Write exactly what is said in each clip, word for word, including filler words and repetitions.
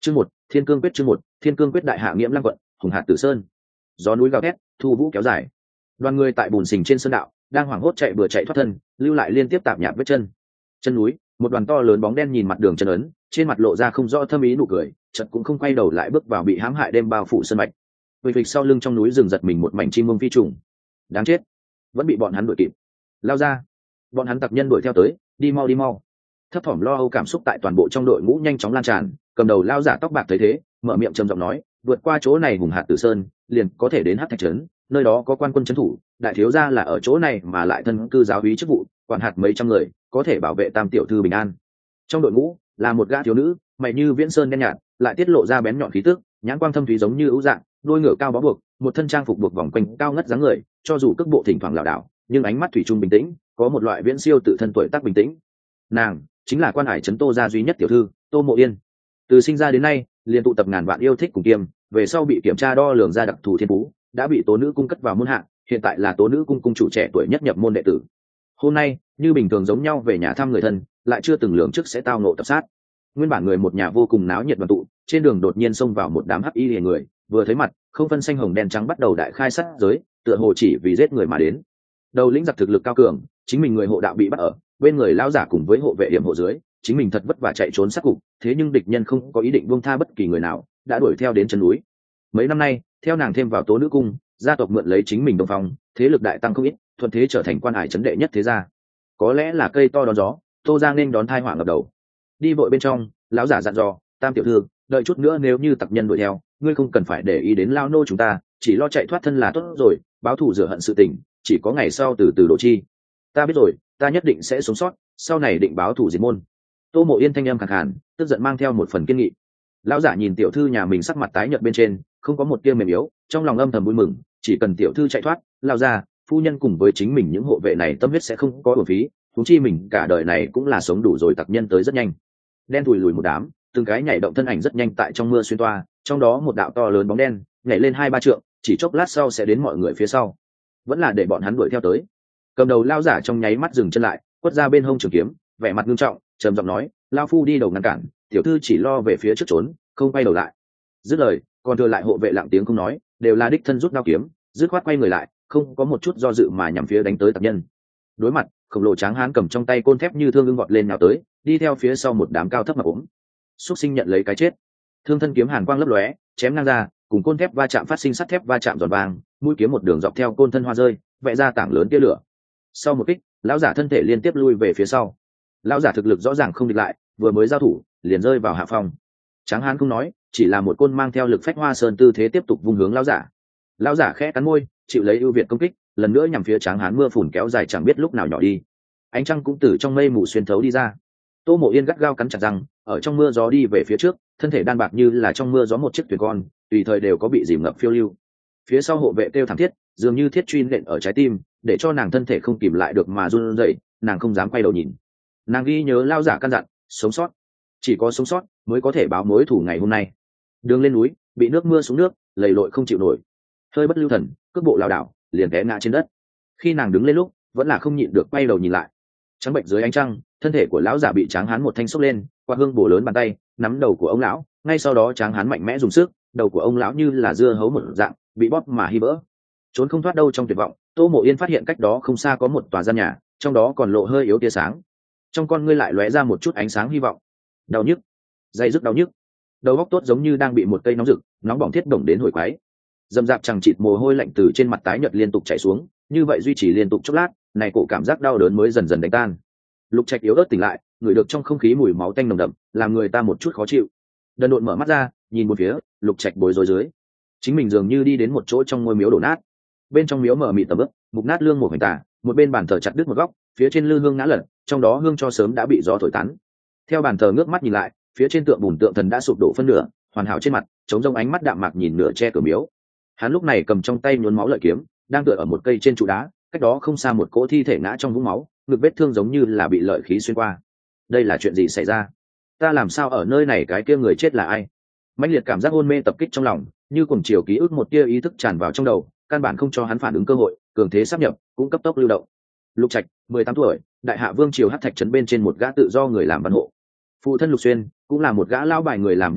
Chương một, Thiên Cương Quyết chương một, Thiên Cương Quyết đại hạ Nghiễm Lăng quận, Hùng Hạt Tử Sơn. Gió núi gào thét, thu vũ kéo dài. Đoàn người tại bùn sình trên sơn đạo, đang hoảng hốt chạy bừa chạy thoát thân, lưu lại liên tiếp tạp nhạp vết chân. Chân núi, một đoàn to lớn bóng đen nhìn mặt đường chân ấn, trên mặt lộ ra không rõ thâm ý nụ cười, chợt cũng không quay đầu lại bước vào bị hãm hại đêm bao phủ sơn mạch. Vịch vịch sau lưng trong núi rừng giật mình một mảnh chim mông phi trùng. Đáng chết, vẫn bị bọn hắn đuổi kịp. Lao ra, bọn hắn tặc nhân đuổi theo tới, đi mau đi mau. Thấp thỏm lo âu cảm xúc tại toàn bộ trong đội ngũ nhanh chóng lan tràn, cầm đầu lao giả tóc bạc thấy thế, mở miệng trầm giọng nói, vượt qua chỗ này Hùng Hạt Tử Sơn, liền có thể đến Hắc Thạch trấn, nơi đó có quan quân trấn thủ, đại thiếu gia là ở chỗ này mà lại thân cư giáo úy chức vụ, quản hạt mấy trăm người, có thể bảo vệ tam tiểu thư bình an. Trong đội ngũ là một gã thiếu nữ, mày như viễn sơn đen nhạt, lại tiết lộ ra bén nhọn khí tức, nhãn quang thâm thúy giống như ưu dạng, đôi ngựa cao bó buộc, một thân trang phục buộc vòng quanh cao ngất dáng người, cho dù cước bộ thỉnh thoảng lảo đảo, nhưng ánh mắt thủy chung bình tĩnh, có một loại viễn siêu tự thân tuổi tác bình tĩnh. Nàng chính là quan hải trấn Tô gia duy nhất tiểu thư, Tô Mộ Yên. Từ sinh ra đến nay, liên tụ tập ngàn vạn yêu thích cùng kiêm, về sau bị kiểm tra đo lường ra đặc thù thiên phú, đã bị Tố Nữ cung cất vào môn hạ, hiện tại là Tố Nữ cung cung chủ trẻ tuổi nhất nhập môn đệ tử. Hôm nay, như bình thường giống nhau về nhà thăm người thân, lại chưa từng lường trước sẽ tao ngộ tập sát. Nguyên bản người một nhà vô cùng náo nhiệt đoàn tụ, trên đường đột nhiên xông vào một đám hắc y liề người, vừa thấy mặt, không phân xanh hồng đen trắng bắt đầu đại khai sát giới, tựa hồ chỉ vì giết người mà đến. Đầu lĩnh giặc thực lực cao cường, chính mình người hộ đạo bị bắt ở, bên người lão giả cùng với hộ vệ điểm hộ dưới, chính mình thật vất vả chạy trốn sát cục, thế nhưng địch nhân không có ý định buông tha bất kỳ người nào, đã đuổi theo đến chân núi. Mấy năm nay, theo nàng thêm vào Tố Nữ cung, gia tộc mượn lấy chính mình đồng phòng, thế lực đại tăng không ít, thuận thế trở thành quan hải trấn đệ nhất thế gia. Có lẽ là cây to đón gió, Tô Giang nên đón thai họa ngập đầu. Đi vội bên trong, lão giả dặn dò, tam tiểu thư, đợi chút nữa nếu như tặc nhân đuổi theo, ngươi không cần phải để ý đến lao nô chúng ta, chỉ lo chạy thoát thân là tốt rồi, báo thù rửa hận sự tình, chỉ có ngày sau từ từ độ chi. Ta biết rồi, ta nhất định sẽ sống sót, sau này định báo thù diệt môn. Tô Mộ Yên thanh âm khàn khàn, tức giận mang theo một phần kiên nghị. Lão giả nhìn tiểu thư nhà mình sắc mặt tái nhợt bên trên, không có một tia mềm yếu, trong lòng âm thầm vui mừng, chỉ cần tiểu thư chạy thoát, lao ra, phu nhân cùng với chính mình những hộ vệ này tâm huyết sẽ không có uổng phí, huống chi mình cả đời này cũng là sống đủ rồi, tặc nhân tới rất nhanh. Đen thùi lùi một đám, từng cái nhảy động thân ảnh rất nhanh tại trong mưa xuyên toa, trong đó một đạo to lớn bóng đen nhảy lên hai ba trượng, chỉ chốc lát sau sẽ đến mọi người phía sau. Vẫn là để bọn hắn đuổi theo tới. Cầm đầu lao giả trong nháy mắt dừng chân lại, quất ra bên hông trường kiếm, vẻ mặt nghiêm trọng, trầm giọng nói, lao phu đi đầu ngăn cản, tiểu thư chỉ lo về phía trước trốn, không quay đầu lại. Dứt lời, còn thừa lại hộ vệ lặng tiếng không nói, đều là đích thân rút đao kiếm, dứt khoát quay người lại, không có một chút do dự mà nhắm phía đánh tới tặc nhân. Đối mặt, khổng lồ tráng hán cầm trong tay côn thép như thương ưng vọt lên nào tới, đi theo phía sau một đám cao thấp mà ốm. Súc sinh nhận lấy cái chết. Thương thân kiếm hàn quang lấp lóe, chém ngang ra, cùng côn thép va chạm phát sinh sắt thép va chạm giòn vàng, mũi kiếm một đường dọc theo côn thân hoa rơi, vẽ ra tảng lớn tia lửa. Sau một kích, lão giả thân thể liên tiếp lui về phía sau. Lão giả thực lực rõ ràng không địch lại, vừa mới giao thủ, liền rơi vào hạ phong. Tráng hán không nói, chỉ là một côn mang theo lực phách hoa sơn tư thế tiếp tục vung hướng lão giả. Lão giả khẽ cắn môi, chịu lấy ưu việt công kích, lần nữa nhằm phía tráng hán mưa phùn kéo dài chẳng biết lúc nào nhỏ đi. Ánh trăng cũng từ trong mây mù xuyên thấu đi ra. Tô Mộ Yên gắt gao cắn chặt răng, ở trong mưa gió đi về phía trước, thân thể đan bạc như là trong mưa gió một chiếc thuyền con, tùy thời đều có bị dìm ngập phiêu lưu. Phía sau hộ vệ kêu thảm thiết, dường như thiết truy nện ở trái tim, để cho nàng thân thể không kìm lại được mà run rẩy, nàng không dám quay đầu nhìn. Nàng ghi nhớ lao giả căn dặn, sống sót, chỉ có sống sót mới có thể báo mối thù ngày hôm nay. Đường lên núi, bị nước mưa xuống nước, lầy lội không chịu nổi, hơi bất lưu thần, cước bộ lảo đảo, liền té ngã trên đất. Khi nàng đứng lên lúc, vẫn là không nhịn được quay đầu nhìn lại. Trắng bệnh dưới ánh trăng, thân thể của lão giả bị tráng hán một thanh xốc lên, qua hương bổ lớn bàn tay, nắm đầu của ông lão, ngay sau đó tráng hán mạnh mẽ dùng sức, đầu của ông lão như là dưa hấu một dạng, bị bóp mà hi vỡ. Trốn không thoát đâu trong tuyệt vọng, Tô Mộ Yên phát hiện cách đó không xa có một tòa gian nhà, trong đó còn lộ hơi yếu tia sáng. Trong con ngươi lại lóe ra một chút ánh sáng hy vọng. Đau nhức, dây dứt đau nhức, đầu óc tốt giống như đang bị một cây nóng rực, nóng bỏng thiết động đến hồi quái. Dầm dạp chẳng chịt mồ hôi lạnh từ trên mặt tái nhợt liên tục chảy xuống, như vậy duy trì liên tục chốc lát, này cổ cảm giác đau đớn mới dần dần đánh tan. Lục Trạch yếu ớt tỉnh lại, ngửi được trong không khí mùi máu tanh nồng đậm, làm người ta một chút khó chịu. Đần độn mở mắt ra, nhìn một phía, Lục Trạch bối rối dưới. Chính mình dường như đi đến một chỗ trong ngôi miếu đổ nát. Bên trong miếu mở mịt tầm ướp, mục nát lương một hành tả, một bên bàn thờ chặt đứt một góc, phía trên lư hương ngã lật, trong đó hương cho sớm đã bị gió thổi tán. Theo bàn thờ ngước mắt nhìn lại, phía trên tượng bùn tượng thần đã sụp đổ phân nửa, hoàn hảo trên mặt, chống rông ánh mắt đạm mạc nhìn nửa che cửa miếu. Hắn lúc này cầm trong tay nhuốm máu lợi kiếm, đang tựa ở một cây trên trụ đá, cách đó không xa một cỗ thi thể ngã trong vũng máu, ngực vết thương giống như là bị lợi khí xuyên qua. Đây là chuyện gì xảy ra? Ta làm sao ở nơi này, cái kia người chết là ai? Mãnh liệt cảm giác hôn mê tập kích trong lòng, như cùng chiều ký ức một tia ý thức tràn vào trong đầu, căn bản không cho hắn phản ứng cơ hội, cường thế sắp nhập, cũng cấp tốc lưu động. Lục Trạch, mười tám tuổi, đại hạ vương triều Hắc Thạch trấn bên trên một gã tự do người làm văn hộ. Phụ thân Lục Xuyên cũng là một gã lão bài người làm văn hộ,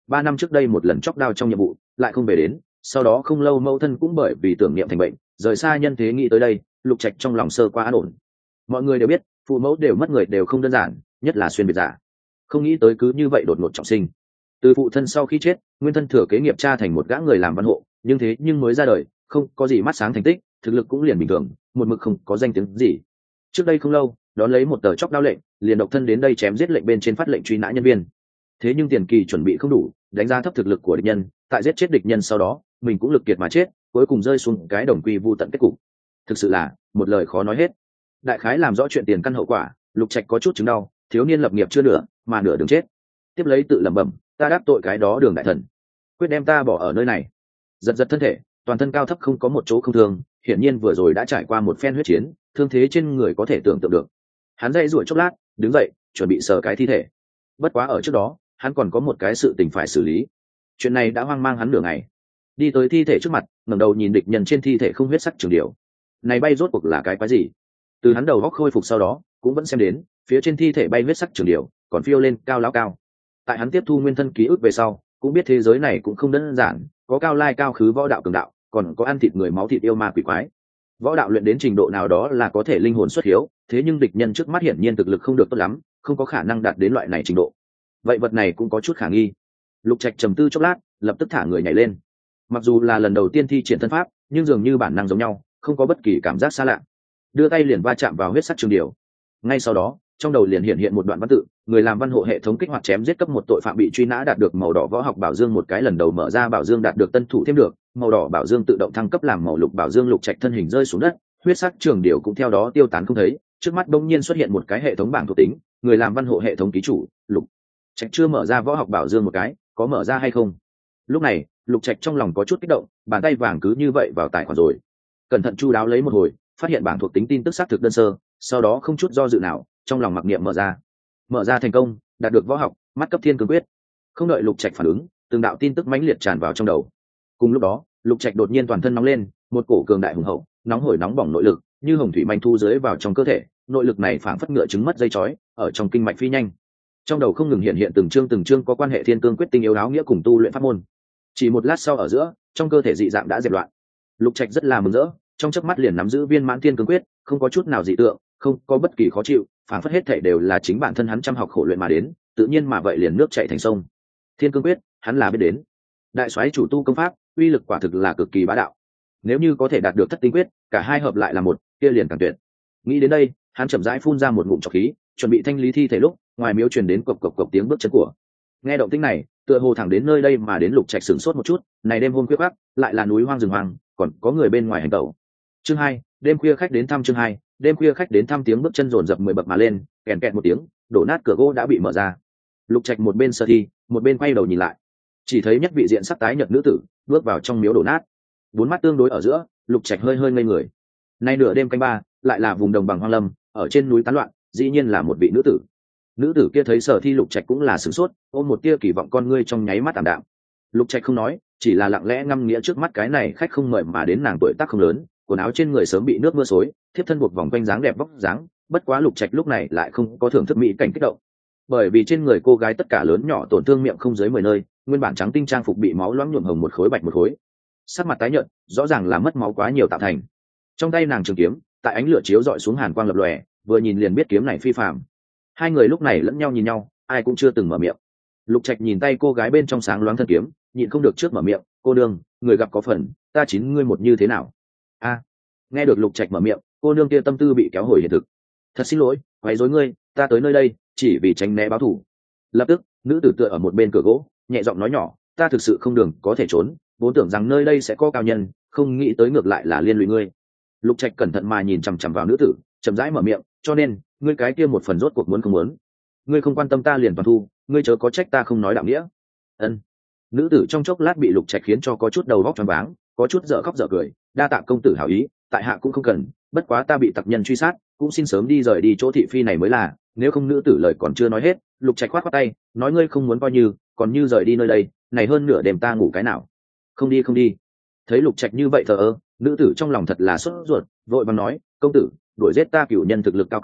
ba năm trước đây một lần chóc đao trong nhiệm vụ lại không về đến, sau đó không lâu mẫu thân cũng bởi vì tưởng niệm thành bệnh rời xa nhân thế, nghĩ tới đây Lục Trạch trong lòng sơ qua an ổn. Mọi người đều biết phụ mẫu đều mất người đều không đơn giản, nhất là xuyên biệt giả, không nghĩ tới cứ như vậy đột ngột trọng sinh. Từ phụ thân sau khi chết, nguyên thân thừa kế nghiệp cha thành một gã người làm văn hộ, nhưng thế nhưng mới ra đời không có gì mắt sáng thành tích, thực lực cũng liền bình thường, một mực không có danh tiếng gì. Trước đây không lâu đón lấy một tờ chóc đao lệnh, liền độc thân đến đây chém giết lệnh bên trên phát lệnh truy nã nhân viên. Thế nhưng tiền kỳ chuẩn bị không đủ, đánh giá thấp thực lực của địch nhân, tại giết chết địch nhân sau đó mình cũng lực kiệt mà chết, cuối cùng rơi xuống cái đồng quy vu tận kết cục. Thực sự là một lời khó nói hết. Đại khái làm rõ chuyện tiền căn hậu quả, Lục Trạch có chút chứng đau, thiếu niên lập nghiệp chưa nửa mà nửa đường chết. Tiếp lấy tự lẩm bẩm, ta đáp tội cái đó Đường đại thần, quyết đem ta bỏ ở nơi này. Giật giật thân thể, toàn thân cao thấp không có một chỗ không thương, hiển nhiên vừa rồi đã trải qua một phen huyết chiến, thương thế trên người có thể tưởng tượng được. Hắn dây rủi chốc lát, đứng dậy chuẩn bị sờ cái thi thể. Bất quá ở trước đó hắn còn có một cái sự tình phải xử lý. Chuyện này đã hoang mang hắn nửa ngày. Đi tới thi thể trước mặt, ngẩng đầu nhìn địch nhân trên thi thể không huyết sắc trường điều, này bay rốt cuộc là cái quái gì? Từ hắn đầu góc khôi phục sau đó cũng vẫn xem đến phía trên thi thể bay huyết sắc trường điều còn phiêu lên cao lão cao. Tại hắn tiếp thu nguyên thân ký ức về sau cũng biết thế giới này cũng không đơn giản, có cao lai cao khứ võ đạo cường đạo, còn có ăn thịt người máu thịt yêu ma quỷ quái. Võ đạo luyện đến trình độ nào đó là có thể linh hồn xuất hiếu, thế nhưng địch nhân trước mắt hiển nhiên thực lực không được tốt lắm, không có khả năng đạt đến loại này trình độ. Vậy vật này cũng có chút khả nghi. Lục Trạch trầm tư chốc lát, lập tức thả người nhảy lên. Mặc dù là lần đầu tiên thi triển thân pháp, nhưng dường như bản năng giống nhau, không có bất kỳ cảm giác xa lạ. Đưa tay liền va chạm vào huyết sắc trường điều. Ngay sau đó trong đầu liền hiện hiện một đoạn văn tự, người làm văn hộ hệ thống kích hoạt chém giết cấp một tội phạm bị truy nã đạt được màu đỏ võ học bảo dương một cái, lần đầu mở ra bảo dương đạt được tân thủ thêm được màu đỏ bảo dương, tự động thăng cấp làm màu lục bảo dương. Lục Trạch thân hình rơi xuống đất, huyết sắc trường điều cũng theo đó tiêu tán không thấy. Trước mắt bỗng nhiên xuất hiện một cái hệ thống bảng thuộc tính, người làm văn hộ hệ thống ký chủ Lục Trạch chưa mở ra võ học bảo dương một cái, có mở ra hay không? Lúc này Lục Trạch trong lòng có chút kích động, bàn tay vàng cứ như vậy vào tài khoản rồi. Cẩn thận chu đáo lấy một hồi, phát hiện bảng thuộc tính tin tức xác thực đơn sơ, sau đó không chút do dự nào trong lòng mặc niệm mở ra. Mở ra thành công, đạt được võ học mắt cấp thiên cương quyết. Không đợi Lục Trạch phản ứng, từng đạo tin tức mãnh liệt tràn vào trong đầu. Cùng lúc đó Lục Trạch đột nhiên toàn thân nóng lên, một cổ cường đại hùng hậu nóng hổi nóng bỏng nội lực như hồng thủy manh thu dưới vào trong cơ thể. Nội lực này phảng phất ngựa trứng mất dây chói, ở trong kinh mạch phi nhanh. Trong đầu không ngừng hiện hiện từng chương từng chương có quan hệ thiên cương quyết tinh yếu áo nghĩa cùng tu luyện pháp môn. Chỉ một lát sau ở giữa, trong cơ thể dị dạng đã dẹp loạn. Lục Trạch rất là mừng rỡ, trong chớp mắt liền nắm giữ viên mãn thiên cương quyết, không có chút nào dị tượng, không có bất kỳ khó chịu, phảng phất hết thảy đều là chính bản thân hắn chăm học khổ luyện mà đến, tự nhiên mà vậy liền nước chảy thành sông. Thiên cương quyết, hắn là biết đến. Đại soái chủ tu công pháp, uy lực quả thực là cực kỳ bá đạo. Nếu như có thể đạt được thất tinh quyết, cả hai hợp lại là một, kia liền càng tuyệt. Nghĩ đến đây, hắn chậm rãi phun ra một ngụm trọc khí, chuẩn bị thanh lý thi thể lúc, ngoài miếu truyền đến cộc cộc cộc tiếng bước chân của. Nghe động tĩnh này, tựa hồ thẳng đến nơi đây mà đến. Lục Trạch sửng sốt một chút, này đêm hôm khuya khoắt, lại là núi hoang rừng hoang, còn có người bên ngoài hành tẩu. Chương hai, đêm khuya khách đến thăm. Chương hai, đêm khuya khách đến thăm. Tiếng bước chân rồn rập mười bậc mà lên, kèn kẹt một tiếng, đổ nát cửa gỗ đã bị mở ra. Lục Trạch một bên sơ thi, một bên quay đầu nhìn lại, chỉ thấy nhất vị diện sắc tái nhợt nữ tử bước vào trong miếu đổ nát. Bốn mắt tương đối ở giữa, Lục Trạch hơi hơi ngây người. Nay nửa đêm canh ba, lại là vùng đồng bằng hoang lâm, ở trên núi tán loạn, dĩ nhiên là một vị nữ tử. Nữ tử kia thấy Sở Thi Lục Trạch cũng là sửng sốt, ôm một tia kỳ vọng con ngươi trong nháy mắt tạm đạm. Lục Trạch không nói, chỉ là lặng lẽ ngâm nghĩa trước mắt cái này khách không mời mà đến. Nàng tuổi tác không lớn, quần áo trên người sớm bị nước mưa xối, thiếp thân buộc vòng quanh dáng đẹp vóc dáng. Bất quá Lục Trạch lúc này lại không có thưởng thức mỹ cảnh kích động, bởi vì trên người cô gái tất cả lớn nhỏ tổn thương miệng không dưới mười nơi, nguyên bản trắng tinh trang phục bị máu loãng nhuộm hồng một khối bạch một khối, sắc mặt tái nhợt, rõ ràng là mất máu quá nhiều tạo thành. Trong tay nàng trường kiếm, tại ánh lửa chiếu rọi xuống hàn quang lập lòe, vừa nhìn liền biết kiếm này phi phàm. Hai người lúc này lẫn nhau nhìn nhau, ai cũng chưa từng mở miệng. Lục Trạch nhìn tay cô gái bên trong sáng loáng thân kiếm, nhịn không được trước mở miệng, cô nương, người gặp có phần, ta chín ngươi một như thế nào? A, nghe được Lục Trạch mở miệng, cô nương kia tâm tư bị kéo hồi hiện thực. Thật xin lỗi, quấy rối ngươi, ta tới nơi đây chỉ vì tránh né báo thù. Lập tức nữ tử tựa ở một bên cửa gỗ, nhẹ giọng nói nhỏ, ta thực sự không đường có thể trốn, vốn tưởng rằng nơi đây sẽ có cao nhân, không nghĩ tới ngược lại là liên lụy ngươi. Lục Trạch cẩn thận mà nhìn chằm chằm vào nữ tử, chậm rãi mở miệng, cho nên ngươi cái kia một phần rốt cuộc muốn không muốn? Ngươi không quan tâm ta liền toàn thu, ngươi chớ có trách ta không nói đạo nghĩa. Ân. Nữ tử trong chốc lát bị Lục Trạch khiến cho có chút đầu óc choáng váng, có chút dở khóc dở cười, đa tạ công tử hảo ý, tại hạ cũng không cần, bất quá ta bị tặc nhân truy sát, cũng xin sớm đi rời đi chỗ thị phi này mới là, nếu không. Nữ tử lời còn chưa nói hết, Lục Trạch khoát khoát tay, nói ngươi không muốn coi như, còn như rời đi nơi đây, này hơn nửa đêm ta ngủ cái nào? Không đi không đi. Thấy Lục Trạch như vậy thờ ơ, nữ tử trong lòng thật là sốt ruột, vội vàng nói, công tử, đuổi giết ta cửu nhân thực lực cao cường,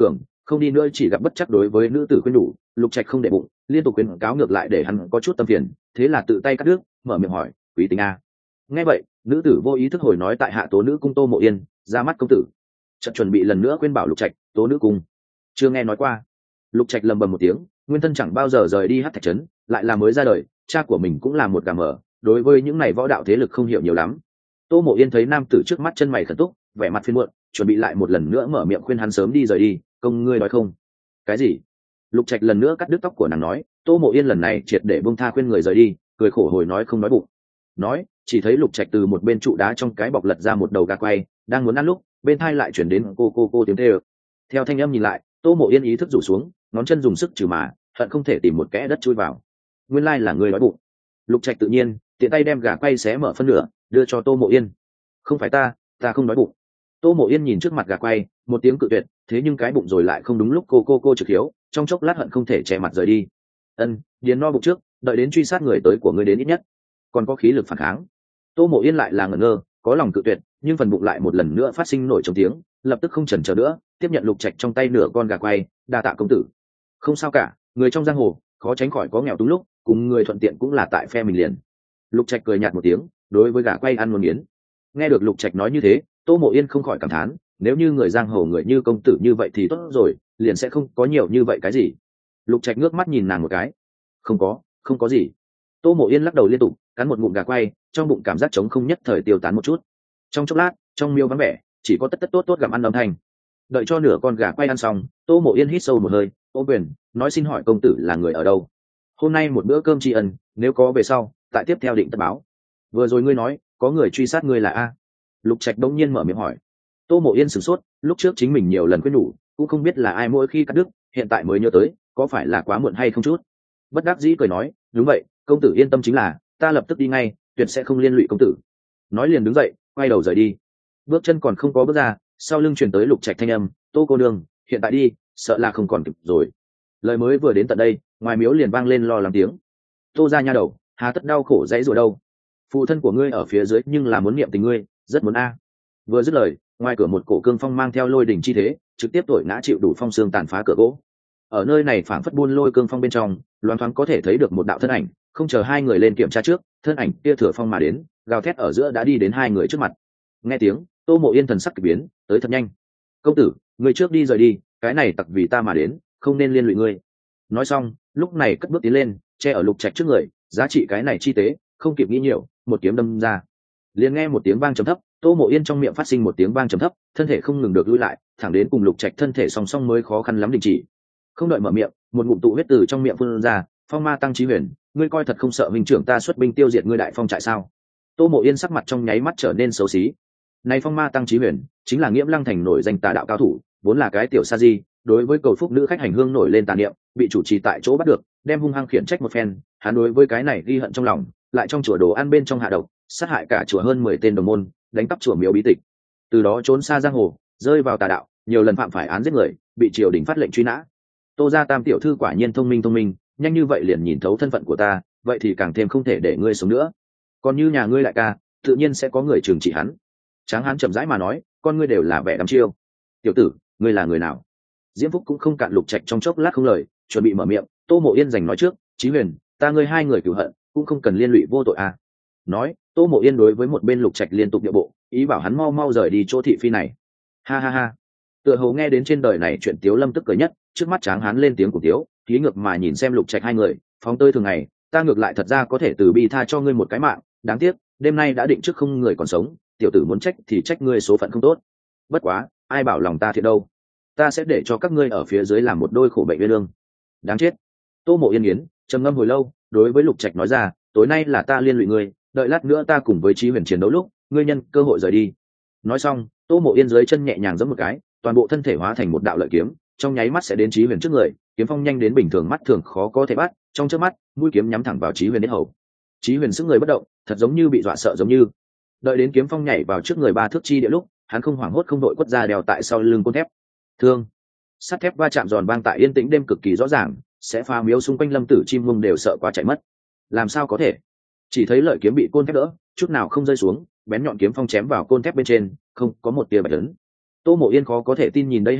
không đi nữa chỉ gặp bất chắc đối với nữ tử khuyên đủ, Lục Trạch không để bụng, liên tục khuyên cáo ngược lại để hắn có chút tâm phiền, thế là tự tay cắt đứt, mở miệng hỏi, quý tính a. Nghe vậy, nữ tử vô ý thức hồi nói tại hạ tố nữ cung Tô Mộ Yên, ra mắt công tử. Chợt chuẩn bị lần nữa khuyên bảo Lục Trạch, tố nữ cung, chưa nghe nói qua. Lục Trạch lầm bầm một tiếng, nguyên thân chẳng bao giờ rời đi Hắc Thạch trấn, lại là mới ra đời, cha của mình cũng là một gà mờ, đối với những này võ đạo thế lực không hiểu nhiều lắm. Tô Mộ Yên thấy nam tử trước mắt chân mày khẩn túc, vẻ mặt phiền muộn, chuẩn bị lại một lần nữa mở miệng khuyên hắn sớm đi rời đi, công ngươi nói không? Cái gì? Lục Trạch lần nữa cắt đứt tóc của nàng nói, Tô Mộ Yên lần này triệt để buông tha khuyên người rời đi, cười khổ hồi nói không nói bụng. Nói, chỉ thấy Lục Trạch từ một bên trụ đá trong cái bọc lật ra một đầu gà quay, đang muốn ăn lúc, bên tai lại chuyển đến cô cô cô tiếng thê. Theo thanh âm nhìn lại, Tô Mộ Yên ý thức rủ xuống, ngón chân dùng sức trừ mà, hận không thể tìm một kẽ đất chui vào. Nguyên lai là người đói bụng. Lục Trạch tự nhiên tiện tay đem gà quay xé mở phân nửa, đưa cho Tô Mộ Yên. Không phải ta, ta không đói bụng. Tô Mộ Yên nhìn trước mặt gà quay, một tiếng cự tuyệt, thế nhưng cái bụng rồi lại không đúng lúc cô cô cô trực hiếu, trong chốc lát hận không thể che mặt rời đi. Ân, điền no bụng trước, đợi đến truy sát người tới của ngươi đến ít nhất, còn có khí lực phản kháng. Tô Mộ Yên lại là ngẩn ngơ, có lòng cự tuyệt, nhưng phần bụng lại một lần nữa phát sinh nổi trong tiếng, lập tức không chần chờ nữa, tiếp nhận Lục Trạch trong tay nửa con gà quay, đa tạ công tử. Không sao cả, người trong giang hồ, khó tránh khỏi có nghèo túng lúc, cùng người thuận tiện cũng là tại phe mình liền. Lục Trạch cười nhạt một tiếng, đối với gà quay ăn một miếng. Nghe được Lục Trạch nói như thế, Tô Mộ Yên không khỏi cảm thán, nếu như người giang hồ người như công tử như vậy thì tốt rồi, liền sẽ không có nhiều như vậy cái gì. Lục Trạch ngước mắt nhìn nàng một cái, không có, không có gì. Tô Mộ Yên lắc đầu liên tục, cắn một ngụm gà quay, trong bụng cảm giác trống không nhất thời tiêu tán một chút. Trong chốc lát, trong miêu vắng vẻ, chỉ có tất tất tốt tốt gặm ăn âm thanh. Đợi cho nửa con gà quay ăn xong, Tô Mộ Yên hít sâu một hơi, ô quyền, nói xin hỏi công tử là người ở đâu? Hôm nay một bữa cơm tri ân, nếu có về sau, tại tiếp theo định tất báo. Vừa rồi ngươi nói, có người truy sát ngươi là a? Lục Trạch đống nhiên mở miệng hỏi. Tô Mộ Yên sửng sốt, lúc trước chính mình nhiều lần khuyên nhủ, cũng không biết là ai mỗi khi cắt đứt, hiện tại mới nhớ tới, có phải là quá muộn hay không chút. Bất đắc dĩ cười nói, đúng vậy, công tử yên tâm chính là, ta lập tức đi ngay, tuyệt sẽ không liên lụy công tử. Nói liền đứng dậy, quay đầu rời đi. Bước chân còn không có bước ra, sau lưng truyền tới Lục Trạch thanh âm, Tô cô nương, hiện tại đi, sợ là không còn kịp rồi. Lời mới vừa đến tận đây, ngoài miếu liền vang lên lo lắng tiếng. Tô ra nha đầu, hà tất đau khổ dãy rồi đâu? Phụ thân của ngươi ở phía dưới nhưng là muốn niệm tình ngươi, rất muốn a. Vừa dứt lời, ngoài cửa một cổ cương phong mang theo lôi đỉnh chi thế, trực tiếp thổi ngã chịu đủ phong xương tàn phá cửa gỗ. Ở nơi này phảng phất buôn lôi cương phong bên trong, loáng thoáng có thể thấy được một đạo thân ảnh, không chờ hai người lên kiểm tra trước, thân ảnh kia thừa phong mà đến, gào thét ở giữa đã đi đến hai người trước mặt. Nghe tiếng, Tô Mộ Yên thần sắc kỳ biến, tới thật nhanh. Công tử, người trước đi rời đi, cái này tặc vì ta mà đến, không nên liên lụy ngươi. Nói xong, lúc này cất bước tiến lên, che ở Lục Trạch trước người, giá trị cái này chi tế, không kịp nghĩ nhiều, một kiếm đâm ra. Liền nghe một tiếng vang trầm thấp, Tô Mộ Yên trong miệng phát sinh một tiếng vang trầm thấp, thân thể không ngừng được lùi lại, thẳng đến cùng Lục Trạch thân thể song song mới khó khăn lắm đình chỉ. Không đợi mở miệng, một ngụm tụ huyết từ trong miệng phun ra, phong ma tăng chí huyền, ngươi coi thật không sợ huynh trưởng ta xuất binh tiêu diệt ngươi đại phong trại sao? Tô Mộ Yên sắc mặt trong nháy mắt trở nên xấu xí. Này phong ma tăng chí huyền, chính là Nghiễm Lăng thành nổi danh tà đạo cao thủ, vốn là cái tiểu sa di, đối với cầu phúc nữ khách hành hương nổi lên tà niệm, bị chủ trì tại chỗ bắt được, đem hung hăng khiển trách một phen, hắn đối với cái này ghi hận trong lòng, lại trong chùa đồ ăn bên trong hạ độc, sát hại cả chùa hơn mười tên đồng môn, đánh cắp chùa miếu bí tịch. Từ đó trốn xa giang hồ, rơi vào tà đạo, nhiều lần phạm phải án giết người, bị triều đình phát lệnh truy nã. Tô gia tam tiểu thư quả nhiên thông minh thông minh, nhanh như vậy liền nhìn thấu thân phận của ta, vậy thì càng thêm không thể để ngươi sống nữa. Còn như nhà ngươi đại ca, tự nhiên sẽ có người trừng trị hắn. Tráng Hán chậm rãi mà nói, con ngươi đều là vẻ đăm chiêu. Tiểu tử, ngươi là người nào? Diễm Phúc cũng không cạn Lục Trạch trong chốc lát không lời, chuẩn bị mở miệng. Tô Mộ Yên giành nói trước, Chí Huyền, ta ngươi hai người cửu hận, cũng không cần liên lụy vô tội à? Nói, Tô Mộ Yên đối với một bên Lục Trạch liên tục điệu bộ, ý bảo hắn mau mau rời đi chỗ thị phi này. Ha ha ha. Tựa hồ nghe đến trên đời này chuyện Tiếu Lâm tức cười nhất, trước mắt Tráng Hán lên tiếng của Tiếu, khí ngược mà nhìn xem Lục Trạch hai người, phóng tơi thường ngày, ta ngược lại thật ra có thể từ bi tha cho ngươi một cái mạng, đáng tiếc, đêm nay đã định trước không người còn sống, tiểu tử muốn trách thì trách ngươi số phận không tốt. Bất quá, ai bảo lòng ta thiện đâu, ta sẽ để cho các ngươi ở phía dưới làm một đôi khổ bệnh uyên ương. Đáng chết. Tô Mộ Yên nghiến, trầm ngâm hồi lâu, đối với Lục Trạch nói ra, tối nay là ta liên lụy ngươi, đợi lát nữa ta cùng với Chí Huyền chiến đấu lúc, ngươi nhân cơ hội rời đi. Nói xong, Tô Mộ Yên dưới chân nhẹ nhàng giẫm một cái, toàn bộ thân thể hóa thành một đạo lợi kiếm, trong nháy mắt sẽ đến Chí Huyền trước người, kiếm phong nhanh đến bình thường mắt thường khó có thể bắt, trong chớp mắt, mũi kiếm nhắm thẳng vào Chí Huyền đến hầu. Chí Huyền sức người bất động, thật giống như bị dọa sợ giống như. Đợi đến kiếm phong nhảy vào trước người ba thước chi địa lúc, hắn không hoảng hốt không đội quất ra đèo tại sau lưng côn thép. Thương, sắt thép va chạm giòn vang tại yên tĩnh đêm cực kỳ rõ ràng, sẽ phá miếu xung quanh lâm tử chim mông đều sợ quá chạy mất. Làm sao có thể? Chỉ thấy lợi kiếm bị côn thép đỡ, chút nào không rơi xuống, bén nhọn kiếm phong chém vào côn thép bên trên, không có một tia bạch lớn. Tô Mộ Yên khó có thể tin nhìn đây hết thảy,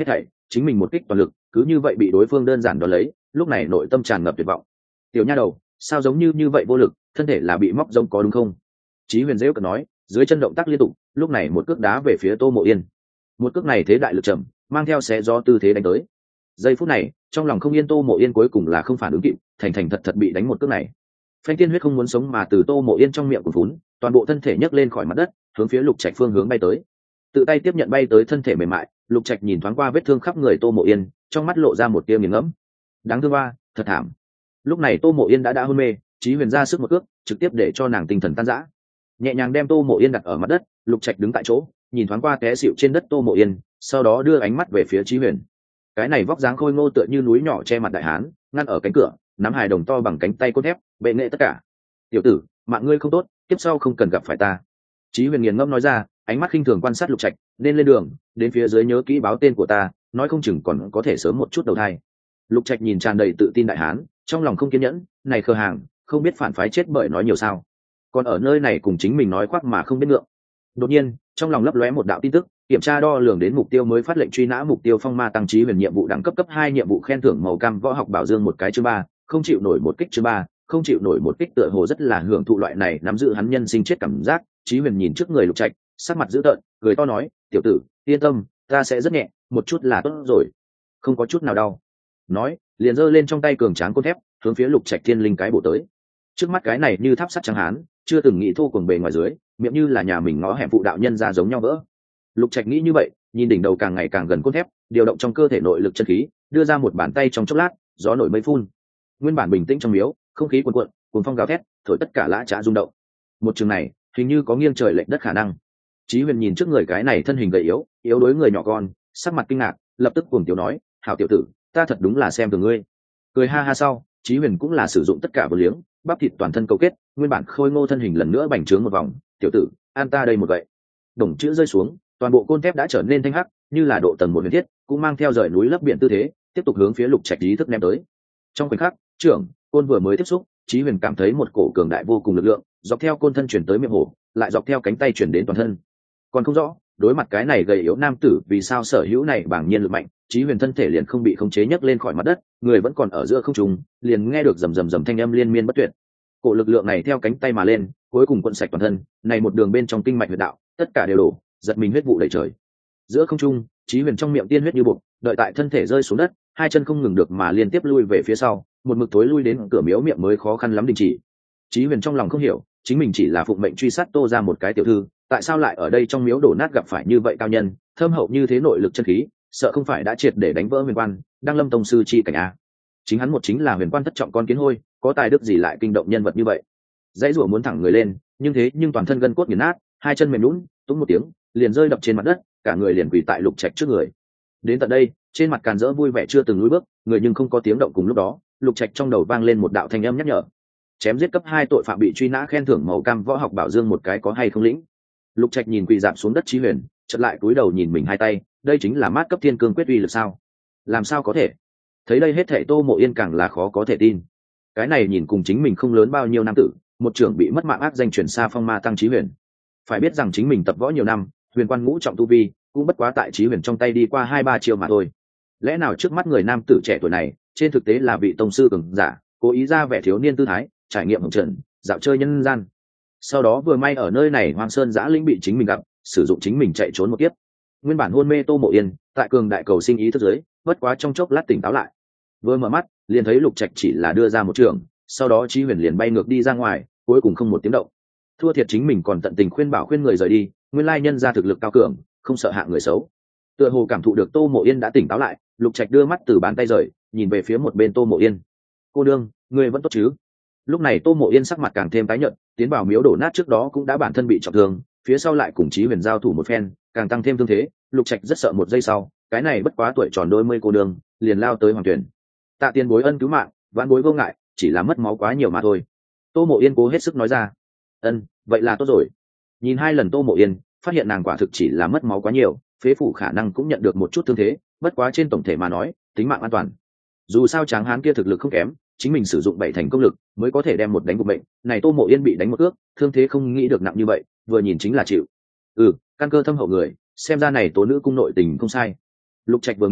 chính mình một kích toàn lực cứ như vậy bị đối phương đơn giản đón lấy, lúc này nội tâm tràn ngập tuyệt vọng. Tiểu nha đầu, sao giống như như vậy vô lực, thân thể là bị móc giống có đúng không? Chí Huyền dễ cợt nói, dưới chân động tác liên tục, lúc này một cước đá về phía Tô Mộ Yên. Một cước này thế đại lực trầm, mang theo xé gió tư thế đánh tới. Giây phút này, trong lòng không yên Tô Mộ Yên cuối cùng là không phản ứng kịp, thành thành thật thật bị đánh một cước này. Phanh tiên huyết không muốn sống mà từ Tô Mộ Yên trong miệng cuồn phún, toàn bộ thân thể nhấc lên khỏi mặt đất, hướng phía Lục Trạch phương hướng bay tới. Tự tay tiếp nhận bay tới thân thể mềm mại, Lục Trạch nhìn thoáng qua vết thương khắp người Tô Mộ Yên, trong mắt lộ ra một tia nghiền ngẫm. Đáng thương ba, thật thảm. Lúc này Tô Mộ Yên đã đã hôn mê, Chí Huyền ra sức một cước, trực tiếp để cho nàng tinh thần tan rã. Nhẹ nhàng đem Tô Mộ Yên đặt ở mặt đất, Lục Trạch đứng tại chỗ, nhìn thoáng qua té xịu trên đất Tô Mộ Yên, sau đó đưa ánh mắt về phía Chí Huyền. Cái này vóc dáng khôi ngô tựa như núi nhỏ che mặt đại hán, ngăn ở cánh cửa, nắm hài đồng to bằng cánh tay cốt thép, bệ nghệ tất cả. Tiểu tử, mạng ngươi không tốt, tiếp sau không cần gặp phải ta. Chí Huyền nghiền ngẫm nói ra, ánh mắt khinh thường quan sát Lục Trạch, nên lên đường, đến phía dưới nhớ kỹ báo tên của ta, nói không chừng còn có thể sớm một chút đầu thai. Lục Trạch nhìn tràn đầy tự tin đại hán, trong lòng không kiên nhẫn, này khờ hàng, không biết phản phái chết bởi nói nhiều sao? Còn ở nơi này cùng chính mình nói khoác mà không biết ngượng. Đột nhiên, trong lòng lấp lóe một đạo tin tức, kiểm tra đo lường đến mục tiêu mới phát lệnh truy nã mục tiêu phong ma tăng Chí Huyền nhiệm vụ đẳng cấp cấp hai nhiệm vụ khen thưởng màu cam võ học bảo dương một cái chương ba, không chịu nổi một kích chương ba, không chịu nổi một kích tựa hồ rất là hưởng thụ loại này nắm giữ hắn nhân sinh chết cảm giác. Chí Huyền nhìn trước người Lục Trạch, sắc mặt dữ tợn, cười to nói, tiểu tử, yên tâm, ta sẽ rất nhẹ, một chút là tốt rồi, không có chút nào đau. Nói, liền giơ lên trong tay cường tráng côn thép, hướng phía Lục Trạch thiên linh cái bổ tới. Trước mắt cái này như tháp sắt trắng hán, chưa từng nghĩ thô cuồng bề ngoài dưới, miệng như là nhà mình ngõ hẻm phụ đạo nhân ra giống nhau vỡ. Lục Trạch nghĩ như vậy, nhìn đỉnh đầu càng ngày càng gần côn thép, điều động trong cơ thể nội lực chân khí, đưa ra một bàn tay trong chốc lát, gió nổi mây phun. Nguyên bản bình tĩnh trong miếu, không khí cuồn cuộn, cuồng phong gào thét, thổi tất cả lã chã rung động. Một trường này, hình như có nghiêng trời lệch đất khả năng. Chí Huyền nhìn trước người cái này thân hình gầy yếu, yếu đuối người nhỏ con, sắc mặt kinh ngạc, lập tức cuồng tiểu nói, "Hảo tiểu tử, ta thật đúng là xem thường ngươi." Cười ha ha sau, Chí Huyền cũng là sử dụng tất cả vô liếng, bắp thịt toàn thân câu kết, nguyên bản khôi ngô thân hình lần nữa bành trướng một vòng, "Tiểu tử, an ta đây một vậy." Đồng chữ rơi xuống, toàn bộ côn thép đã trở nên thanh hắc, như là độ tầng một huyền thiết, cũng mang theo rời núi lấp biển tư thế, tiếp tục hướng phía Lục Trạch ý thức ném tới. Trong khoảnh khắc, trưởng, côn vừa mới tiếp xúc, Chí Huyền cảm thấy một cổ cường đại vô cùng lực lượng, dọc theo côn thân chuyển tới miệng hổ, lại dọc theo cánh tay chuyển đến toàn thân. Còn không rõ, đối mặt cái này gầy yếu nam tử, vì sao sở hữu này bảng nhiên lực mạnh, Chí Huyền thân thể liền không bị khống chế nhấc lên khỏi mặt đất, người vẫn còn ở giữa không trung, liền nghe được rầm rầm rầm thanh âm liên miên bất tuyệt. Cổ lực lượng này theo cánh tay mà lên, cuối cùng cuộn sạch toàn thân, này một đường bên trong kinh mạch huyệt đạo, tất cả đều đổ, giật mình huyết vụ đầy trời. Giữa không trung, Chí Huyền trong miệng tiên huyết như bụng, đợi tại thân thể rơi xuống đất, hai chân không ngừng được mà liên tiếp lui về phía sau, một mực tối lui đến cửa miếu miệng mới khó khăn lắm đình chỉ. Chí Huyền trong lòng không hiểu, chính mình chỉ là phụng mệnh truy sát Tô ra một cái tiểu thư, tại sao lại ở đây trong miếu đổ nát gặp phải như vậy cao nhân, thâm hậu như thế nội lực chân khí, sợ không phải đã triệt để đánh vỡ huyền quan, đang lâm tông sư chi cảnh a. Chính hắn một chính là huyền quan thất trọng con kiến hôi, có tài đức gì lại kinh động nhân vật như vậy. Dãy rủa muốn thẳng người lên, nhưng thế nhưng toàn thân gân cốt nghiền nát, hai chân mềm nhũn, tung một tiếng, liền rơi đập trên mặt đất, cả người liền quỳ tại Lục Trạch trước người. Đến tận đây, trên mặt càn rỡ vui vẻ chưa từng lùi bước, người nhưng không có tiếng động. Cùng lúc đó, Lục Trạch trong đầu vang lên một đạo thanh âm nhắc nhở. Chém giết cấp hai tội phạm bị truy nã khen thưởng màu cam võ học bảo dương một cái có hay không lĩnh. Lục Trạch nhìn quỳ dạp xuống đất Chí Huyền, chợt lại cúi đầu nhìn mình hai tay, đây chính là mát cấp thiên cương quyết uy lực sao? Làm sao có thể? Thấy đây hết thảy Tô Mộ Yên càng là khó có thể tin. Cái này nhìn cùng chính mình không lớn bao nhiêu nam tử, một trưởng bị mất mạng ác danh truyền xa phong ma tăng Chí Huyền. Phải biết rằng chính mình tập võ nhiều năm, huyền quan ngũ trọng tu vi, cũng bất quá tại Chí Huyền trong tay đi qua hai ba chiêu mà thôi. Lẽ nào trước mắt người nam tử trẻ tuổi này, trên thực tế là vị tông sư cường giả, cố ý ra vẻ thiếu niên tư thái, trải nghiệm hồng trần, dạo chơi nhân gian. Sau đó vừa may ở nơi này Hoang Sơn Giã Lĩnh bị chính mình gặp, sử dụng chính mình chạy trốn một kiếp. Nguyên bản hôn mê Tô Mộ Yên, tại cường đại cầu sinh ý thức giới, bất quá trong chốc lát tỉnh táo lại. Vừa mở mắt, liền thấy Lục Trạch chỉ là đưa ra một trường, sau đó Chí Huyền liền bay ngược đi ra ngoài, cuối cùng không một tiếng động. Thua thiệt chính mình còn tận tình khuyên bảo khuyên người rời đi, nguyên lai nhân ra thực lực cao cường, không sợ hạ người xấu. Tựa hồ cảm thụ được Tô Mộ Yên đã tỉnh táo lại, Lục Trạch đưa mắt từ bàn tay rời, nhìn về phía một bên Tô Mộ Yên. "Cô đương, ngươi vẫn tốt chứ?" Lúc này Tô Mộ Yên sắc mặt càng thêm tái nhợt, tiến vào miếu đổ nát trước đó cũng đã bản thân bị trọng thương, phía sau lại cùng Chí Huyền giao thủ một phen, càng tăng thêm thương thế. Lục Trạch rất sợ một giây sau, cái này bất quá tuổi tròn đôi mươi cô đương, liền lao tới hoàng tuyển. "Tạ tiền bối ân cứu mạng, vãn bối vô ngại, chỉ là mất máu quá nhiều mà thôi." Tô Mộ Yên cố hết sức nói ra. "Ân, vậy là tốt rồi." Nhìn hai lần Tô Mộ Yên, phát hiện nàng quả thực chỉ là mất máu quá nhiều, phế phủ khả năng cũng nhận được một chút thương thế, bất quá trên tổng thể mà nói, tính mạng an toàn. Dù sao tráng hán kia thực lực không kém, chính mình sử dụng bảy thành công lực mới có thể đem một đánh gục bệnh, này Tô Mộ Yên bị đánh một ước, thương thế không nghĩ được nặng như vậy, vừa nhìn chính là chịu. Ừ, căn cơ thâm hậu người, xem ra này tố nữ cung nội tình không sai. Lục Trạch vừa nghĩ,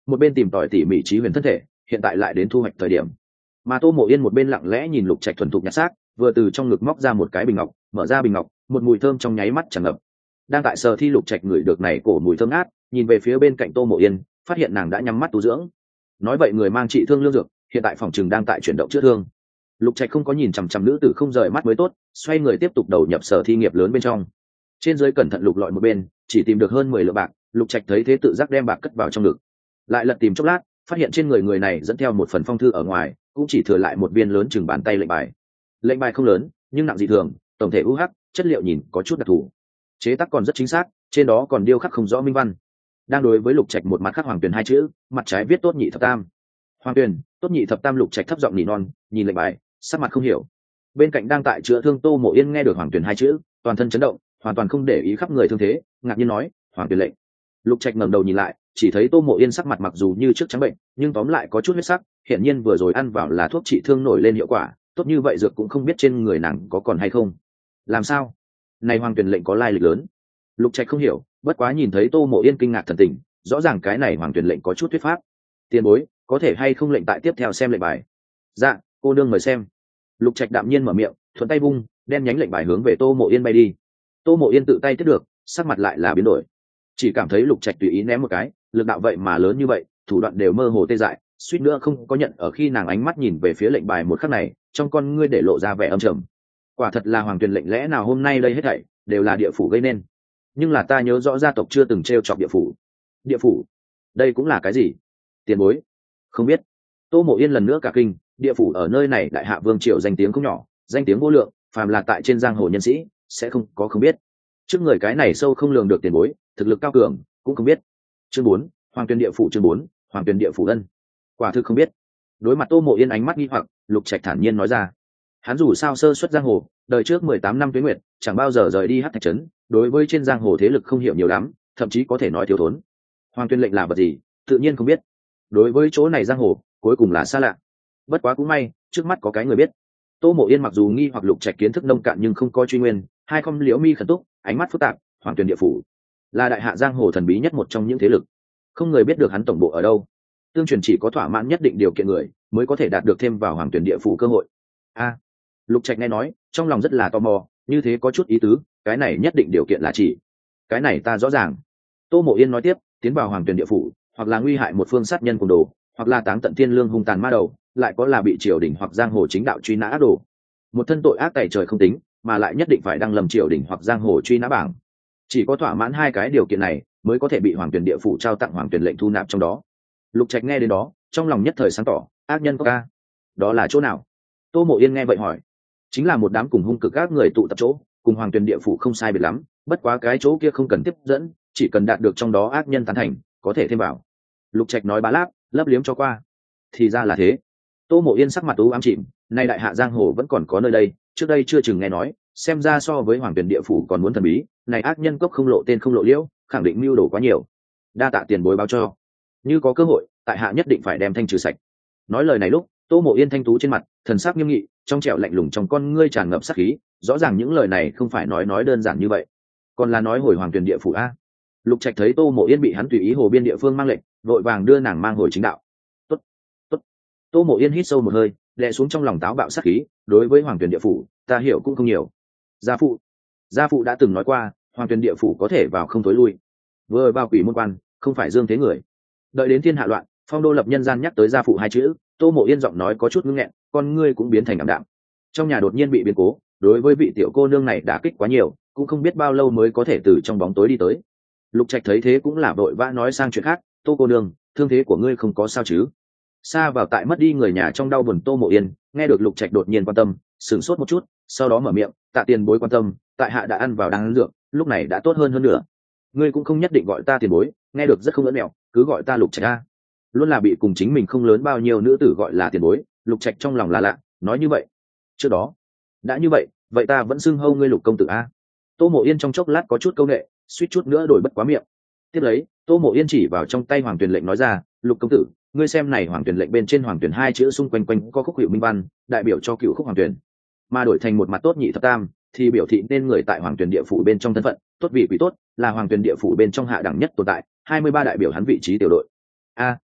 một bên tìm tòi tỉ mỉ trí huyền thân thể, hiện tại lại đến thu hoạch thời điểm. Mà Tô Mộ Yên một bên lặng lẽ nhìn Lục Trạch thuần thục nhặt xác, vừa từ trong ngực móc ra một cái bình ngọc, mở ra bình ngọc, một mùi thơm trong nháy mắt tràn ngập. Đang tại sờ thi Lục Trạch ngửi được này cổ mùi thơm ngát, nhìn về phía bên cạnh Tô Mộ Yên, phát hiện nàng đã nhắm mắt tu dưỡng. Nói vậy người mang trị thương lương dược, hiện tại phòng trường đang tại chuyển động chữa thương. Lục Trạch không có nhìn chằm chằm nữ tử không rời mắt mới tốt, xoay người tiếp tục đầu nhập sở thi nghiệp lớn bên trong. Trên dưới cẩn thận lục lọi một bên, chỉ tìm được hơn mười lượng bạc. Lục Trạch thấy thế tự giác đem bạc cất vào trong ngực, lại lật tìm chốc lát, phát hiện trên người người này dẫn theo một phần phong thư ở ngoài, cũng chỉ thừa lại một viên lớn chừng bàn tay lệnh bài. Lệnh bài không lớn, nhưng nặng dị thường, tổng thể u hắc, chất liệu nhìn có chút đặc thù, chế tác còn rất chính xác, trên đó còn điêu khắc không rõ minh văn. Đang đối với Lục Trạch một mặt khắc Hoàng Tuyền hai chữ, mặt trái viết tốt nhị thập tam. Hoàng Tuyền, tốt nhị thập tam. Lục Trạch thấp giọng nỉ non, nhìn lệnh bài, sắc mặt không hiểu. Bên cạnh đang tại chữa thương Tô Mộ Yên nghe được Hoàng Tuyền hai chữ, toàn thân chấn động, hoàn toàn không để ý khắp người thương thế, ngạc nhiên nói, Hoàng Tuyền lệnh. Lục Trạch ngẩng đầu nhìn lại, chỉ thấy Tô Mộ Yên sắc mặt mặc dù như trước trắng bệnh, nhưng tóm lại có chút huyết sắc, hiển nhiên vừa rồi ăn vào là thuốc trị thương nổi lên hiệu quả, tốt như vậy dược cũng không biết trên người nàng có còn hay không. Làm sao? Này Hoàng Tuyền lệnh có lai lịch lớn. Lục Trạch không hiểu, bất quá nhìn thấy Tô Mộ Yên kinh ngạc thần tình, rõ ràng cái này Hoàng Tuyền lệnh có chút thuyết pháp. Tiền bối, có thể hay không lệnh tại tiếp theo xem lệnh bài? Dạ, cô nương mời xem. Lục Trạch đạm nhiên mở miệng, thuận tay vung, đen nhánh lệnh bài hướng về Tô Mộ Yên bay đi. Tô Mộ Yên tự tay tiếp được, sắc mặt lại là biến đổi. Chỉ cảm thấy Lục Trạch tùy ý ném một cái, lực đạo vậy mà lớn như vậy, thủ đoạn đều mơ hồ tê dại, suýt nữa không có nhận ở khi nàng ánh mắt nhìn về phía lệnh bài một khắc này, trong con ngươi để lộ ra vẻ âm trầm. Quả thật là Hoàng Tuyền lệnh, lẽ nào hôm nay đây hết thảy đều là địa phủ gây nên? Nhưng là ta nhớ rõ gia tộc chưa từng trêu chọc địa phủ. Địa phủ? Đây cũng là cái gì? Tiền bối? Không biết. Tô Mộ Yên lần nữa cả kinh, địa phủ ở nơi này đại hạ vương triều danh tiếng không nhỏ, danh tiếng vô lượng, phàm là tại trên giang hồ nhân sĩ sẽ không có không biết. Trước người cái này sâu không lường được tiền bối, thực lực cao cường cũng không biết. Chương bốn, Hoàng Tuyền địa phủ. Chương bốn, Hoàng Tuyền địa phủ ân. Quả thực không biết. Đối mặt Tô Mộ Yên ánh mắt nghi hoặc, Lục Trạch thản nhiên nói ra, hắn dù sao sơ xuất giang hồ, đời trước mười tám năm tuế nguyệt, chẳng bao giờ rời đi Hắc Thạch trấn, đối với trên giang hồ thế lực không hiểu nhiều lắm, thậm chí có thể nói thiếu thốn. Hoàng Tuyền lệnh là vật gì, tự nhiên không biết. Đối với chỗ này giang hồ, cuối cùng là xa lạ. Bất quá cũng may, trước mắt có cái người biết. Tô Mộ Yên mặc dù nghi hoặc Lục Trạch kiến thức nông cạn nhưng không có truy nguyên, hai con liễu mi khẩn túc, ánh mắt phức tạp. Hoàng Tuyền địa phủ là đại hạ giang hồ thần bí nhất một trong những thế lực, không người biết được hắn tổng bộ ở đâu. Tương truyền chỉ có thỏa mãn nhất định điều kiện người mới có thể đạt được thêm vào Hoàng Tuyền địa phủ cơ hội. A, Lục Trạch nghe nói, trong lòng rất là tò mò, như thế có chút ý tứ, cái này nhất định điều kiện là chỉ cái này ta rõ ràng. Tô Mộ Yên nói tiếp, tiến vào Hoàng Tuyền địa phủ, hoặc là nguy hại một phương sát nhân cùng đồ, hoặc là táng tận thiên lương hung tàn ma đầu, lại có là bị triều đình hoặc giang hồ chính đạo truy nã ác đồ. Một thân tội ác tày trời không tính, mà lại nhất định phải đăng lầm triều đình hoặc giang hồ truy nã bảng. Chỉ có thỏa mãn hai cái điều kiện này mới có thể bị Hoàng Tuyền địa phủ trao tặng Hoàng Tuyền lệnh thu nạp trong đó. Lục Trạch nghe đến đó, trong lòng nhất thời sáng tỏ, ác nhân có ca, đó là chỗ nào? Tô Mộ Yên nghe vậy hỏi, chính là một đám cùng hung cực các người tụ tập chỗ, cùng Hoàng Tuyền địa phủ không sai biệt lắm, bất quá cái chỗ kia không cần tiếp dẫn, chỉ cần đạt được trong đó ác nhân tán thành, có thể thêm vào. Lục Trạch nói bá láp, lấp liếm cho qua. Thì ra là thế. Tô Mộ Yên sắc mặt u ám chìm, nay đại hạ giang hồ vẫn còn có nơi đây, trước đây chưa chừng nghe nói, xem ra so với Hoàng Tuyền địa phủ còn muốn thần bí, này ác nhân cốc không lộ tên không lộ liễu, khẳng định mưu đồ quá nhiều. Đa tạ tiền bối báo cho, như có cơ hội, tại hạ nhất định phải đem thanh trừ sạch. Nói lời này lúc, Tô Mộ Yên thanh tú trên mặt, thần sắc nghiêm nghị, trong trẻo lạnh lùng trong con ngươi tràn ngập sát khí, rõ ràng những lời này không phải nói nói đơn giản như vậy, còn là nói hồi Hoàng Tuyền địa phủ a. Lục Trạch thấy Tô Mộ Yên bị hắn tùy ý hồ biên địa phương mang lệnh, vội vàng đưa nàng mang hồi chính đạo. Tốt, tốt. Tô Mộ Yên hít sâu một hơi, đè xuống trong lòng táo bạo sát khí, đối với Hoàng Tuyền địa phủ, ta hiểu cũng không nhiều. Gia phụ, gia phụ đã từng nói qua, Hoàng Tuyền địa phủ có thể vào không tối lui. Vừa vào quỷ môn quan, không phải dương thế người. Đợi đến thiên hạ loạn, phong đô lập nhân gian nhắc tới gia phụ hai chữ, Tô Mộ Yên giọng nói có chút ngưng nghẹn, con ngươi cũng biến thành ảm đạm. Trong nhà đột nhiên bị biến cố, đối với vị tiểu cô nương này đã kích quá nhiều, cũng không biết bao lâu mới có thể từ trong bóng tối đi tới. Lục Trạch thấy thế cũng là vội vã nói sang chuyện khác, Tô cô nương, thương thế của ngươi không có sao chứ? Xa vào tại mất đi người nhà trong đau buồn. Tô Mộ Yên nghe được Lục Trạch đột nhiên quan tâm, sửng sốt một chút, sau đó mở miệng, tạ tiền bối quan tâm, tại hạ đã ăn vào đang dược, lúc này đã tốt hơn hơn nữa. Ngươi cũng không nhất định gọi ta tiền bối, nghe được rất không lẫn mẹo, cứ gọi ta Lục Trạch a. Luôn là bị cùng chính mình không lớn bao nhiêu nữ tử gọi là tiền bối, Lục Trạch trong lòng là lạ, nói như vậy. Trước đó, đã như vậy, vậy ta vẫn xưng hâu ngươi Lục công tử a. Tô Mộ Yên trong chốc lát có chút câu nệ, suýt chút nữa đổi bất quá miệng. Tiếp lấy, Tô Mộ Yên chỉ vào trong tay Hoàng Tuyền lệnh nói ra, Lục công tử, ngươi xem này Hoàng Tuyền lệnh bên trên Hoàng Tuyền hai chữ xung quanh quanh có khúc hiệu minh văn, đại biểu cho cựu khúc Hoàng Tuyền, mà đổi thành một mặt tốt nhị thập tam thì biểu thị nên người tại Hoàng Tuyền địa phủ bên trong thân phận, tốt vị quý tốt, là Hoàng Tuyền địa phủ bên trong hạ đẳng nhất tồn tại, hai mươi ba đại biểu hắn vị trí tiểu đội. A,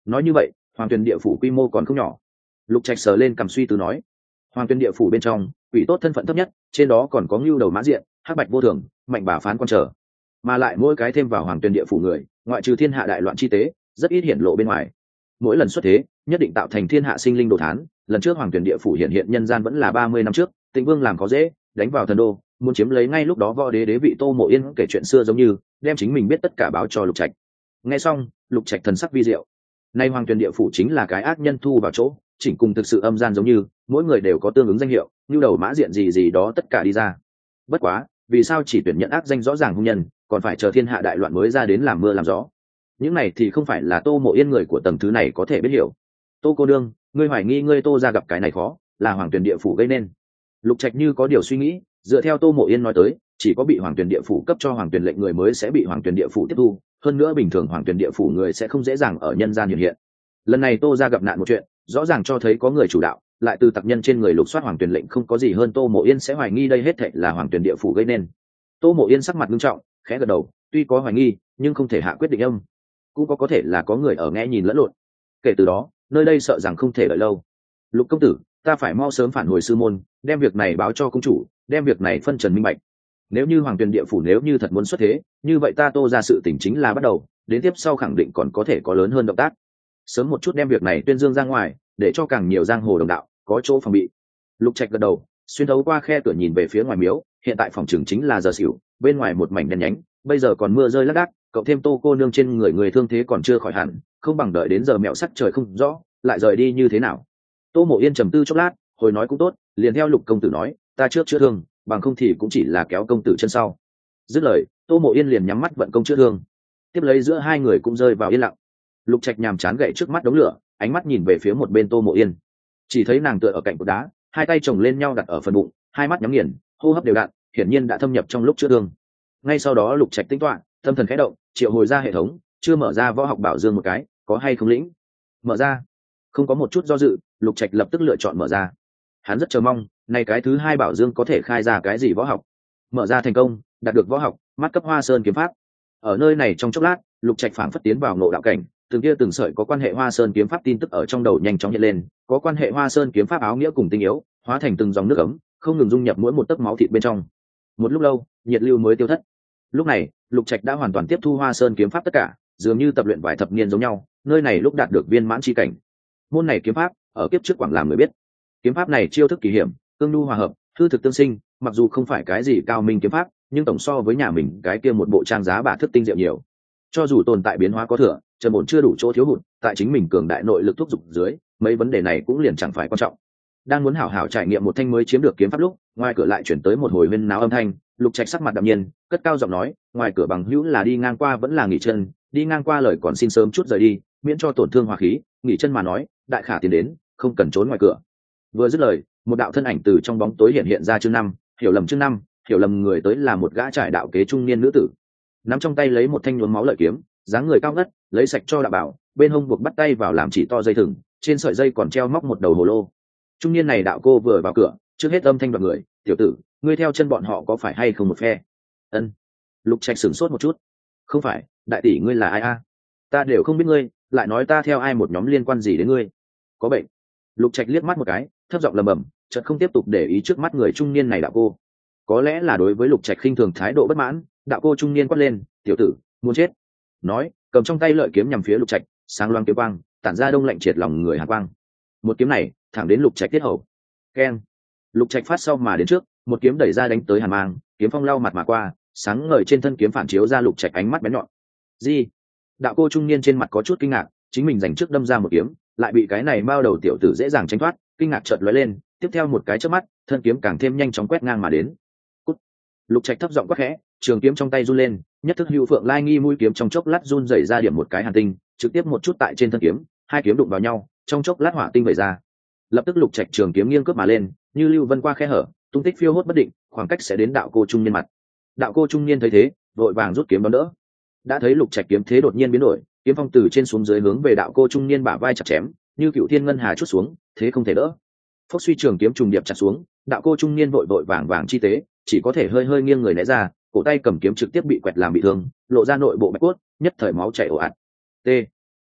nói như vậy hoàng tuyền địa phủ quy mô còn không nhỏ. Lục Trạch sờ lên cầm suy tư nói, hoàng tuyền địa phủ bên trong quỷ tốt thân phận thấp nhất, trên đó còn có ngưu đầu mã diện, hắc bạch vô thường, mạnh bà phán quan trở, mà lại mỗi cái thêm vào hoàng tuyền địa phủ người, ngoại trừ thiên hạ đại loạn chi tế, rất ít hiển lộ bên ngoài. Mỗi lần xuất thế nhất định tạo thành thiên hạ sinh linh đồ thán. Lần trước hoàng tuyền địa phủ hiện hiện nhân gian vẫn là ba mươi năm trước, Tịnh Vương làm khó dễ đánh vào thần đô, muốn chiếm lấy ngay lúc đó võ đế đế vị Tô Mộ Yên kể chuyện xưa giống như đem chính mình biết tất cả báo cho Lục Trạch. Nghe xong Lục Trạch thần sắc vi diệu, nay hoàng tuyền địa phủ chính là cái ác nhân thu vào chỗ, chỉnh cùng thực sự âm gian giống như, mỗi người đều có tương ứng danh hiệu, như đầu mã diện gì gì đó tất cả đi ra. Bất quá vì sao chỉ tuyển nhận ác danh rõ ràng hung nhân, còn phải chờ thiên hạ đại loạn mới ra đến làm mưa làm gió? Những này thì không phải là Tô Mộ Yên người của tầng thứ này có thể biết hiểu. Tô cô đương, ngươi hoài nghi ngươi Tô ra gặp cái này khó, là hoàng tuyền địa phủ gây nên. Lục Trạch như có điều suy nghĩ, dựa theo Tô Mộ Yên nói tới, chỉ có bị hoàng tuyền địa phủ cấp cho hoàng tuyền lệnh người mới sẽ bị hoàng tuyền địa phủ tiếp thu, hơn nữa bình thường hoàng tuyền địa phủ người sẽ không dễ dàng ở nhân gian hiện hiện. Lần này Tô ra gặp nạn một chuyện, rõ ràng cho thấy có người chủ đạo, lại từ tặc nhân trên người lục soát hoàng tuyền lệnh, không có gì hơn Tô Mộ Yên sẽ hoài nghi đây hết thảy là hoàng tuyền địa phủ gây nên. Tô Mộ Yên sắc mặt nghiêm trọng, khẽ gật đầu, tuy có hoài nghi nhưng không thể hạ quyết định âm, cũng có có thể là có người ở nghe nhìn lẫn lộn. Kể từ đó nơi đây sợ rằng không thể đợi lâu. Lục công tử, ta phải mau sớm phản hồi sư môn, đem việc này báo cho công chủ, đem việc này phân trần minh bạch. Nếu như hoàng tuyền địa phủ nếu như thật muốn xuất thế, như vậy ta Tô ra sự tình chính là bắt đầu, đến tiếp sau khẳng định còn có thể có lớn hơn động tác. Sớm một chút đem việc này tuyên dương ra ngoài, để cho càng nhiều giang hồ đồng đạo có chỗ phòng bị. Lục Trạch gật đầu, xuyên thấu qua khe cửa nhìn về phía ngoài miếu, hiện tại phòng trường chính là giờ xỉu, bên ngoài một mảnh đen nhánh, bây giờ còn mưa rơi lác đác, cộng thêm Tô cô nương trên người người thương thế còn chưa khỏi hẳn, không bằng đợi đến giờ mẹo sắc trời không rõ lại rời đi như thế nào. Tô Mộ Yên trầm tư chốc lát, hồi nói cũng tốt, liền theo Lục công tử nói, ta trước chữa thương, bằng không thì cũng chỉ là kéo công tử chân sau. Dứt lời, Tô Mộ Yên liền nhắm mắt vận công chữa thương. Tiếp lấy giữa hai người cũng rơi vào yên lặng. Lục Trạch nhàm chán gậy trước mắt đống lửa, ánh mắt nhìn về phía một bên Tô Mộ Yên, chỉ thấy nàng tựa ở cạnh cột đá, hai tay chồng lên nhau đặt ở phần bụng, hai mắt nhắm nghiền, hô hấp đều đặn, hiển nhiên đã thâm nhập trong lúc chữa thương. Ngay sau đó Lục Trạch tính toán, tâm thần khẽ động, triệu hồi ra hệ thống, chưa mở ra võ học bảo dương một cái, có hay không lĩnh? Mở ra. Không có một chút do dự, Lục Trạch lập tức lựa chọn mở ra. Hắn rất chờ mong, này cái thứ hai bảo dương có thể khai ra cái gì võ học. Mở ra thành công, đạt được võ học, mắt cấp Hoa Sơn kiếm pháp. Ở nơi này trong chốc lát, Lục Trạch phảng phất tiến vào ngộ đạo cảnh, từng kia từng sợi có quan hệ Hoa Sơn kiếm pháp tin tức ở trong đầu nhanh chóng hiện lên, có quan hệ Hoa Sơn kiếm pháp áo nghĩa cùng tinh yếu, hóa thành từng dòng nước ấm, không ngừng dung nhập mỗi một tấc máu thịt bên trong. Một lúc lâu, nhiệt lưu mới tiêu thất. Lúc này, Lục Trạch đã hoàn toàn tiếp thu Hoa Sơn kiếm pháp tất cả, dường như tập luyện vài thập niên giống nhau, nơi này lúc đạt được viên mãn chi cảnh. Môn này kiếm pháp, ở kiếp trước quảng làm người biết. Kiếm pháp này chiêu thức kỳ hiểm, tương nhu hòa hợp, hư thực tương sinh, mặc dù không phải cái gì cao minh kiếm pháp, nhưng tổng so với nhà mình cái kia một bộ trang giá bả thức tinh diệu nhiều. Cho dù tồn tại biến hóa có thừa, trần bổn chưa đủ chỗ thiếu hụt, tại chính mình cường đại nội lực thúc giục dưới, mấy vấn đề này cũng liền chẳng phải quan trọng. Đang muốn hảo hảo trải nghiệm một thanh mới chiếm được kiếm pháp lúc, ngoài cửa lại chuyển tới một hồi huyên náo âm thanh. Lục Trạch sắc mặt đạm nhiên, cất cao giọng nói, ngoài cửa bằng hữu là đi ngang qua vẫn là nghỉ chân, đi ngang qua lời còn xin sớm chút rời đi, miễn cho tổn thương hòa khí, nghỉ chân mà nói, đại khả tiến đến, không cần trốn ngoài cửa. Vừa dứt lời, một đạo thân ảnh từ trong bóng tối hiện hiện ra. Chương năm, hiểu lầm chương năm, hiểu lầm người tới là một gã trải đạo kế trung niên nữ tử, nắm trong tay lấy một thanh nhuốm máu lợi kiếm, dáng người cao ngất, lấy sạch cho đạo bảo, bên hông buộc bắt tay vào làm chỉ to dây thừng, trên sợi dây còn treo móc một đầu hồ lô. Trung niên này đạo cô vừa vào cửa, trước hết âm thanh đoạt người, tiểu tử, ngươi theo chân bọn họ có phải hay không một phe? Ân. Lục Trạch sửng sốt một chút, không phải, đại tỷ ngươi là ai a? Ta đều không biết ngươi, lại nói ta theo ai một nhóm liên quan gì đến ngươi? Có bệnh. Lục Trạch liếc mắt một cái, thấp giọng lẩm bẩm, chợt không tiếp tục để ý trước mắt người trung niên này đạo cô. Có lẽ là đối với Lục Trạch khinh thường thái độ bất mãn, đạo cô trung niên quát lên, tiểu tử, muốn chết. Nói, cầm trong tay lợi kiếm nhằm phía Lục Trạch, sáng loáng kiếm quang, tản ra đông lạnh triệt lòng người hàn quang. Một kiếm này, thẳng đến Lục Trạch tiết hầu. Keng. Lục Trạch phát sau mà đến trước, một kiếm đẩy ra đánh tới hàn mang, kiếm phong lau mặt mà qua, sáng ngời trên thân kiếm phản chiếu ra Lục Trạch ánh mắt bén nhọn. Gì? Đạo cô trung niên trên mặt có chút kinh ngạc, chính mình giành trước đâm ra một kiếm, lại bị cái này bao đầu tiểu tử dễ dàng tránh thoát, kinh ngạc chợt lóe lên, tiếp theo một cái chớp mắt, thân kiếm càng thêm nhanh chóng quét ngang mà đến. Cút. Lục Trạch thấp giọng quát khẽ, trường kiếm trong tay run lên, nhất thức hữu phượng lai nghi mũi kiếm trong chốc lát run rẩy ra điểm một cái hàn tinh, trực tiếp một chút tại trên thân kiếm, hai kiếm đụng vào nhau, trong chốc lát hỏa tinh vẩy ra. Lập tức Lục Trạch trường kiếm nghiêng cướp mà lên, như lưu vân qua khe hở, tung tích phiêu hốt bất định, khoảng cách sẽ đến đạo cô trung niên mặt. Đạo cô trung niên thấy thế, vội vàng rút kiếm đón đỡ. Đã thấy Lục Trạch kiếm thế đột nhiên biến đổi, kiếm phong từ trên xuống dưới hướng về đạo cô trung niên bả vai chặt chém, như cựu thiên ngân hà chút xuống, thế không thể đỡ. Phốc suy trường kiếm trùng điệp chặt xuống, đạo cô trung niên vội vội vàng vàng chi tế, chỉ có thể hơi hơi nghiêng người né ra, cổ tay cầm kiếm trực tiếp bị quẹt làm bị thương, lộ ra nội bộ bạch cốt, nhất thời máu chảy ồ ạt. T.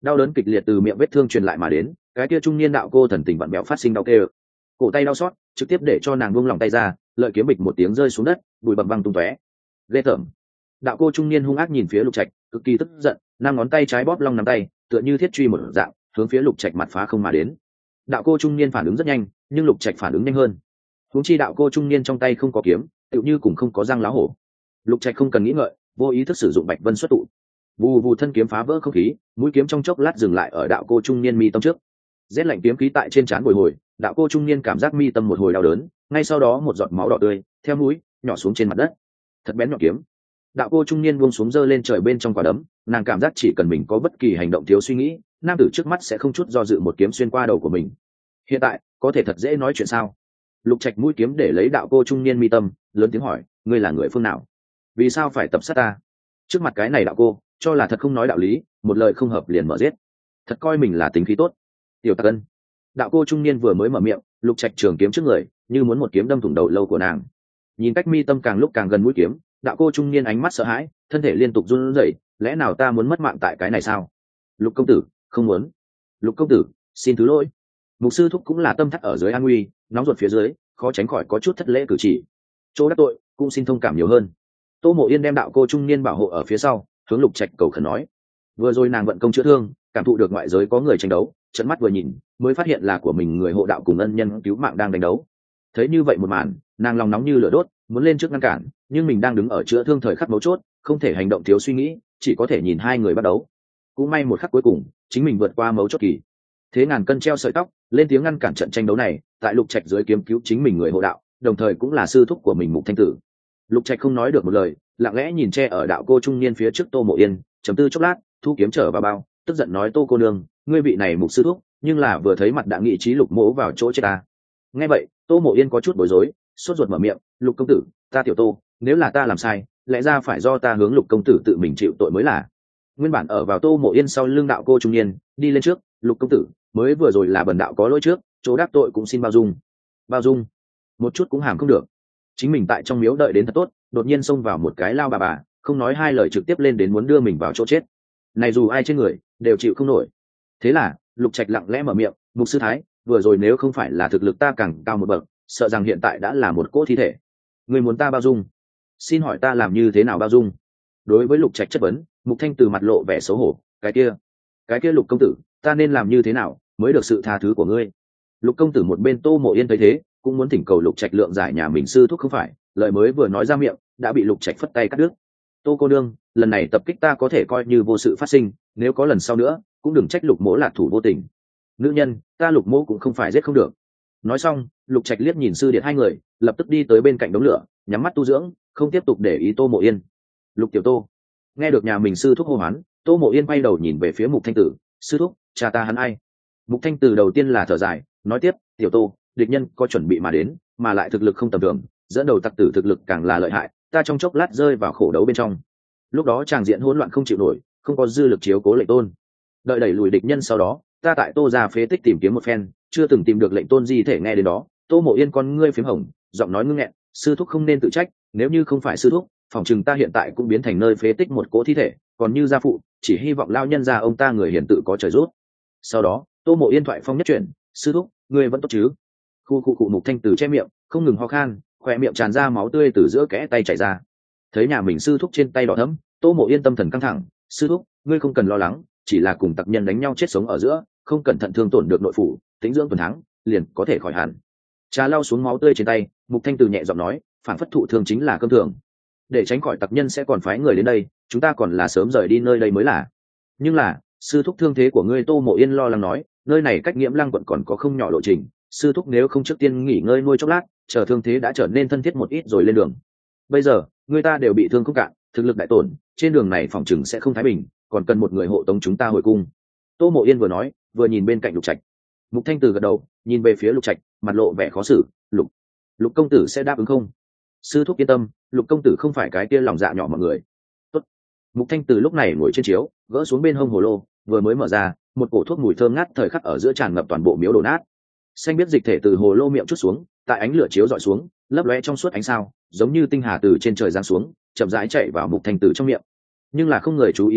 Đau đớn kịch liệt từ miệng vết thương truyền lại mà đến, cái kia trung niên đạo cô thần tình vặn béo phát sinh đau kêu, cổ tay đau xót trực tiếp để cho nàng buông lỏng tay ra, lợi kiếm bịch một tiếng rơi xuống đất, bụi bặm văng tung tóe. Ghê tởm. Đạo cô trung niên hung ác nhìn phía Lục Trạch, cực kỳ tức giận, năm ngón tay trái bóp long nắm tay, tựa như thiết truy một dạng, hướng phía Lục Trạch mặt phá không mà đến. Đạo cô trung niên phản ứng rất nhanh, nhưng Lục Trạch phản ứng nhanh hơn. Huống chi đạo cô trung niên trong tay không có kiếm, tựu như cũng không có răng lá hổ. Lục Trạch không cần nghĩ ngợi, vô ý thức sử dụng Bạch Vân xuất tụ. Vù vù thân kiếm phá vỡ không khí, mũi kiếm trong chốc lát dừng lại ở đạo cô trung niên mi tâm trước. Rét lạnh kiếm khí tại trên trán bồi hồi, đạo cô trung niên cảm giác mi tâm một hồi đau đớn, ngay sau đó một giọt máu đỏ tươi theo mũi nhỏ xuống trên mặt đất. Thật bén nhọn kiếm. Đạo cô trung niên buông xuống giơ lên trời bên trong quả đấm, nàng cảm giác chỉ cần mình có bất kỳ hành động thiếu suy nghĩ, nam tử trước mắt sẽ không chút do dự một kiếm xuyên qua đầu của mình. Hiện tại có thể thật dễ nói chuyện sao? Lục Trạch mũi kiếm để lấy đạo cô trung niên mi tâm, lớn tiếng hỏi, ngươi là người phương nào? Vì sao phải tập sát ta? Trước mặt cái này đạo cô, cho là thật không nói đạo lý, một lời không hợp liền mở giết, thật coi mình là tính khí tốt. Tiểu Tạc Ân. Đạo cô trung niên vừa mới mở miệng, Lục Trạch trường kiếm trước người, như muốn một kiếm đâm thủng đầu lâu của nàng. Nhìn cách mi tâm càng lúc càng gần mũi kiếm, đạo cô trung niên ánh mắt sợ hãi, thân thể liên tục run rẩy, lẽ nào ta muốn mất mạng tại cái này sao? Lục công tử, không muốn. Lục công tử, xin thứ lỗi. Mục sư thúc cũng là tâm thắt ở dưới an nguy, nóng ruột phía dưới, khó tránh khỏi có chút thất lễ cử chỉ. Chỗ đắc tội, cũng xin thông cảm nhiều hơn. Tô Mộ Yên đem đạo cô trung niên bảo hộ ở phía sau, hướng Lục Trạch cầu khẩn nói. Vừa rồi nàng vận công chữa thương, cảm thụ được ngoại giới có người tranh đấu, trận mắt vừa nhìn, mới phát hiện là của mình người hộ đạo cùng ân nhân cứu mạng đang đánh đấu. Thấy như vậy một màn, nàng lòng nóng như lửa đốt, muốn lên trước ngăn cản, nhưng mình đang đứng ở chữa thương thời khắc mấu chốt, không thể hành động thiếu suy nghĩ, chỉ có thể nhìn hai người bắt đấu. Cũng may một khắc cuối cùng, chính mình vượt qua mấu chốt kỳ. Thế ngàn cân treo sợi tóc, lên tiếng ngăn cản trận tranh đấu này, tại Lục Trạch dưới kiếm cứu chính mình người hộ đạo, đồng thời cũng là sư thúc của mình Mục Thanh Tử. Lục Trạch không nói được một lời, lặng lẽ nhìn che ở đạo cô trung niên phía trước Tô Mộ Yên, chấm tư chốc lát, thu kiếm trở vào bao, tức giận nói Tô cô nương, ngươi vị này Mục sư thúc, nhưng là vừa thấy mặt đã nghị trí Lục mỗ vào chỗ chết ta. Nghe vậy, Tô Mộ Yên có chút bối rối, sốt ruột mở miệng, Lục công tử, ta tiểu Tô, nếu là ta làm sai, lẽ ra phải do ta hướng Lục công tử tự mình chịu tội mới là. Nguyên bản ở vào Tô Mộ Yên sau lưng đạo cô trung niên, đi lên trước, Lục công tử, mới vừa rồi là bần đạo có lỗi trước, chỗ đắc tội cũng xin bao dung. Bao dung? Một chút cũng hàm không được. Chính mình tại trong miếu đợi đến thật tốt, đột nhiên xông vào một cái lao bà bà, không nói hai lời trực tiếp lên đến muốn đưa mình vào chỗ chết. Này dù ai trên người, đều chịu không nổi. Thế là, Lục Trạch lặng lẽ mở miệng, Mục sư thái, vừa rồi nếu không phải là thực lực ta càng cao một bậc, sợ rằng hiện tại đã là một cỗ thi thể. Người muốn ta bao dung? Xin hỏi ta làm như thế nào bao dung? Đối với Lục Trạch chất vấn, Mục Thanh từ mặt lộ vẻ xấu hổ, cái kia, cái kia Lục công tử, ta nên làm như thế nào mới được sự tha thứ của ngươi? Lục công tử một bên Tô Mộ Yên thấy thế, cũng muốn thỉnh cầu Lục Trạch lượng giải nhà mình sư thúc không phải, lời mới vừa nói ra miệng, đã bị Lục Trạch phất tay cắt đứt. Tô cô nương, lần này tập kích ta có thể coi như vô sự phát sinh, nếu có lần sau nữa, cũng đừng trách Lục mỗ lạc thủ vô tình. Nữ nhân, ta Lục mỗ cũng không phải giết không được. Nói xong, Lục Trạch liếc nhìn sư điện hai người, lập tức đi tới bên cạnh đống lửa, nhắm mắt tu dưỡng, không tiếp tục để ý Tô Mộ Yên. Lục tiểu Tô, nghe được nhà mình sư thúc hô hoán, Tô Mộ Yên quay đầu nhìn về phía Mục Thanh Tử, sư thúc, cha ta hắn ai? Mục Thanh Tử đầu tiên là thở dài, nói tiếp, tiểu Tô, địch nhân có chuẩn bị mà đến, mà lại thực lực không tầm thường, dẫn đầu tặc tử thực lực càng là lợi hại, ta trong chốc lát rơi vào khổ đấu bên trong. Lúc đó tràng diện hỗn loạn không chịu nổi, không có dư lực chiếu cố Lệnh Tôn. Đợi đẩy lùi địch nhân sau đó, ta tại Tô gia phế tích tìm kiếm một phen, chưa từng tìm được Lệnh Tôn di thể. Nghe đến đó, Tô Mộ Yên con ngươi phím hồng, giọng nói ngưng nghẹn, sư thúc không nên tự trách, nếu như không phải sư thúc, phòng chừng ta hiện tại cũng biến thành nơi phế tích một cỗ thi thể, còn như gia phụ, chỉ hy vọng lao nhân gia ông ta người hiền tự có trời rút. Sau đó, Tô Mộ Yên thoại phong nhất chuyển, sư thúc, ngươi vẫn tốt chứ? Khu khu cụ Mục Thanh Tử che miệng, không ngừng ho khan, khoe miệng tràn ra máu tươi từ giữa kẽ tay chảy ra. Thấy nhà mình sư thúc trên tay đỏ thẫm, Tô Mộ Yên tâm thần căng thẳng, sư thúc, ngươi không cần lo lắng, chỉ là cùng tặc nhân đánh nhau chết sống ở giữa, không cẩn thận thương tổn được nội phủ, tính dưỡng tuần tháng, liền có thể khỏi hẳn. Trà lau xuống máu tươi trên tay, Mục Thanh Tử nhẹ giọng nói, phản phất thụ thương chính là cơm thường. Để tránh khỏi tặc nhân sẽ còn phái người đến đây, chúng ta còn là sớm rời đi nơi đây mới là. Nhưng là, sư thúc thương thế của ngươi, Tô Mộ Yên lo lắng nói, nơi này cách Nghiễm Lăng quận còn có không nhỏ lộ trình, sư thúc nếu không trước tiên nghỉ ngơi nuôi chốc lát, chờ thương thế đã trở nên thân thiết một ít rồi lên đường. Bây giờ, người ta đều bị thương không cạn, thực lực đại tổn, trên đường này phòng chừng sẽ không thái bình, còn cần một người hộ tống chúng ta hồi cung. Tô Mộ Yên vừa nói, vừa nhìn bên cạnh Lục Trạch. Mục Thanh Từ gật đầu, nhìn về phía Lục Trạch, mặt lộ vẻ khó xử, "Lục, Lục công tử sẽ đáp ứng không?" "Sư thúc yên tâm, Lục công tử không phải cái kia lòng dạ nhỏ mọi người." "Tốt." Mục Thanh Từ lúc này ngồi trên chiếu, gỡ xuống bên hông hồ lô, vừa mới mở ra, một cổ thuốc mùi thơm ngát thời khắc ở giữa tràn ngập toàn bộ miếu đổ nát. Xanh biết dịch thể từ hồ lô miệng chút xuống, tại ánh lửa chiếu dọi xuống, lấp lóe trong suốt ánh sao, giống như tinh hà từ trên trời giáng xuống, chậm rãi chạy vào Mục Thanh Tử trong miệng. Nhưng là không người chú ý tới,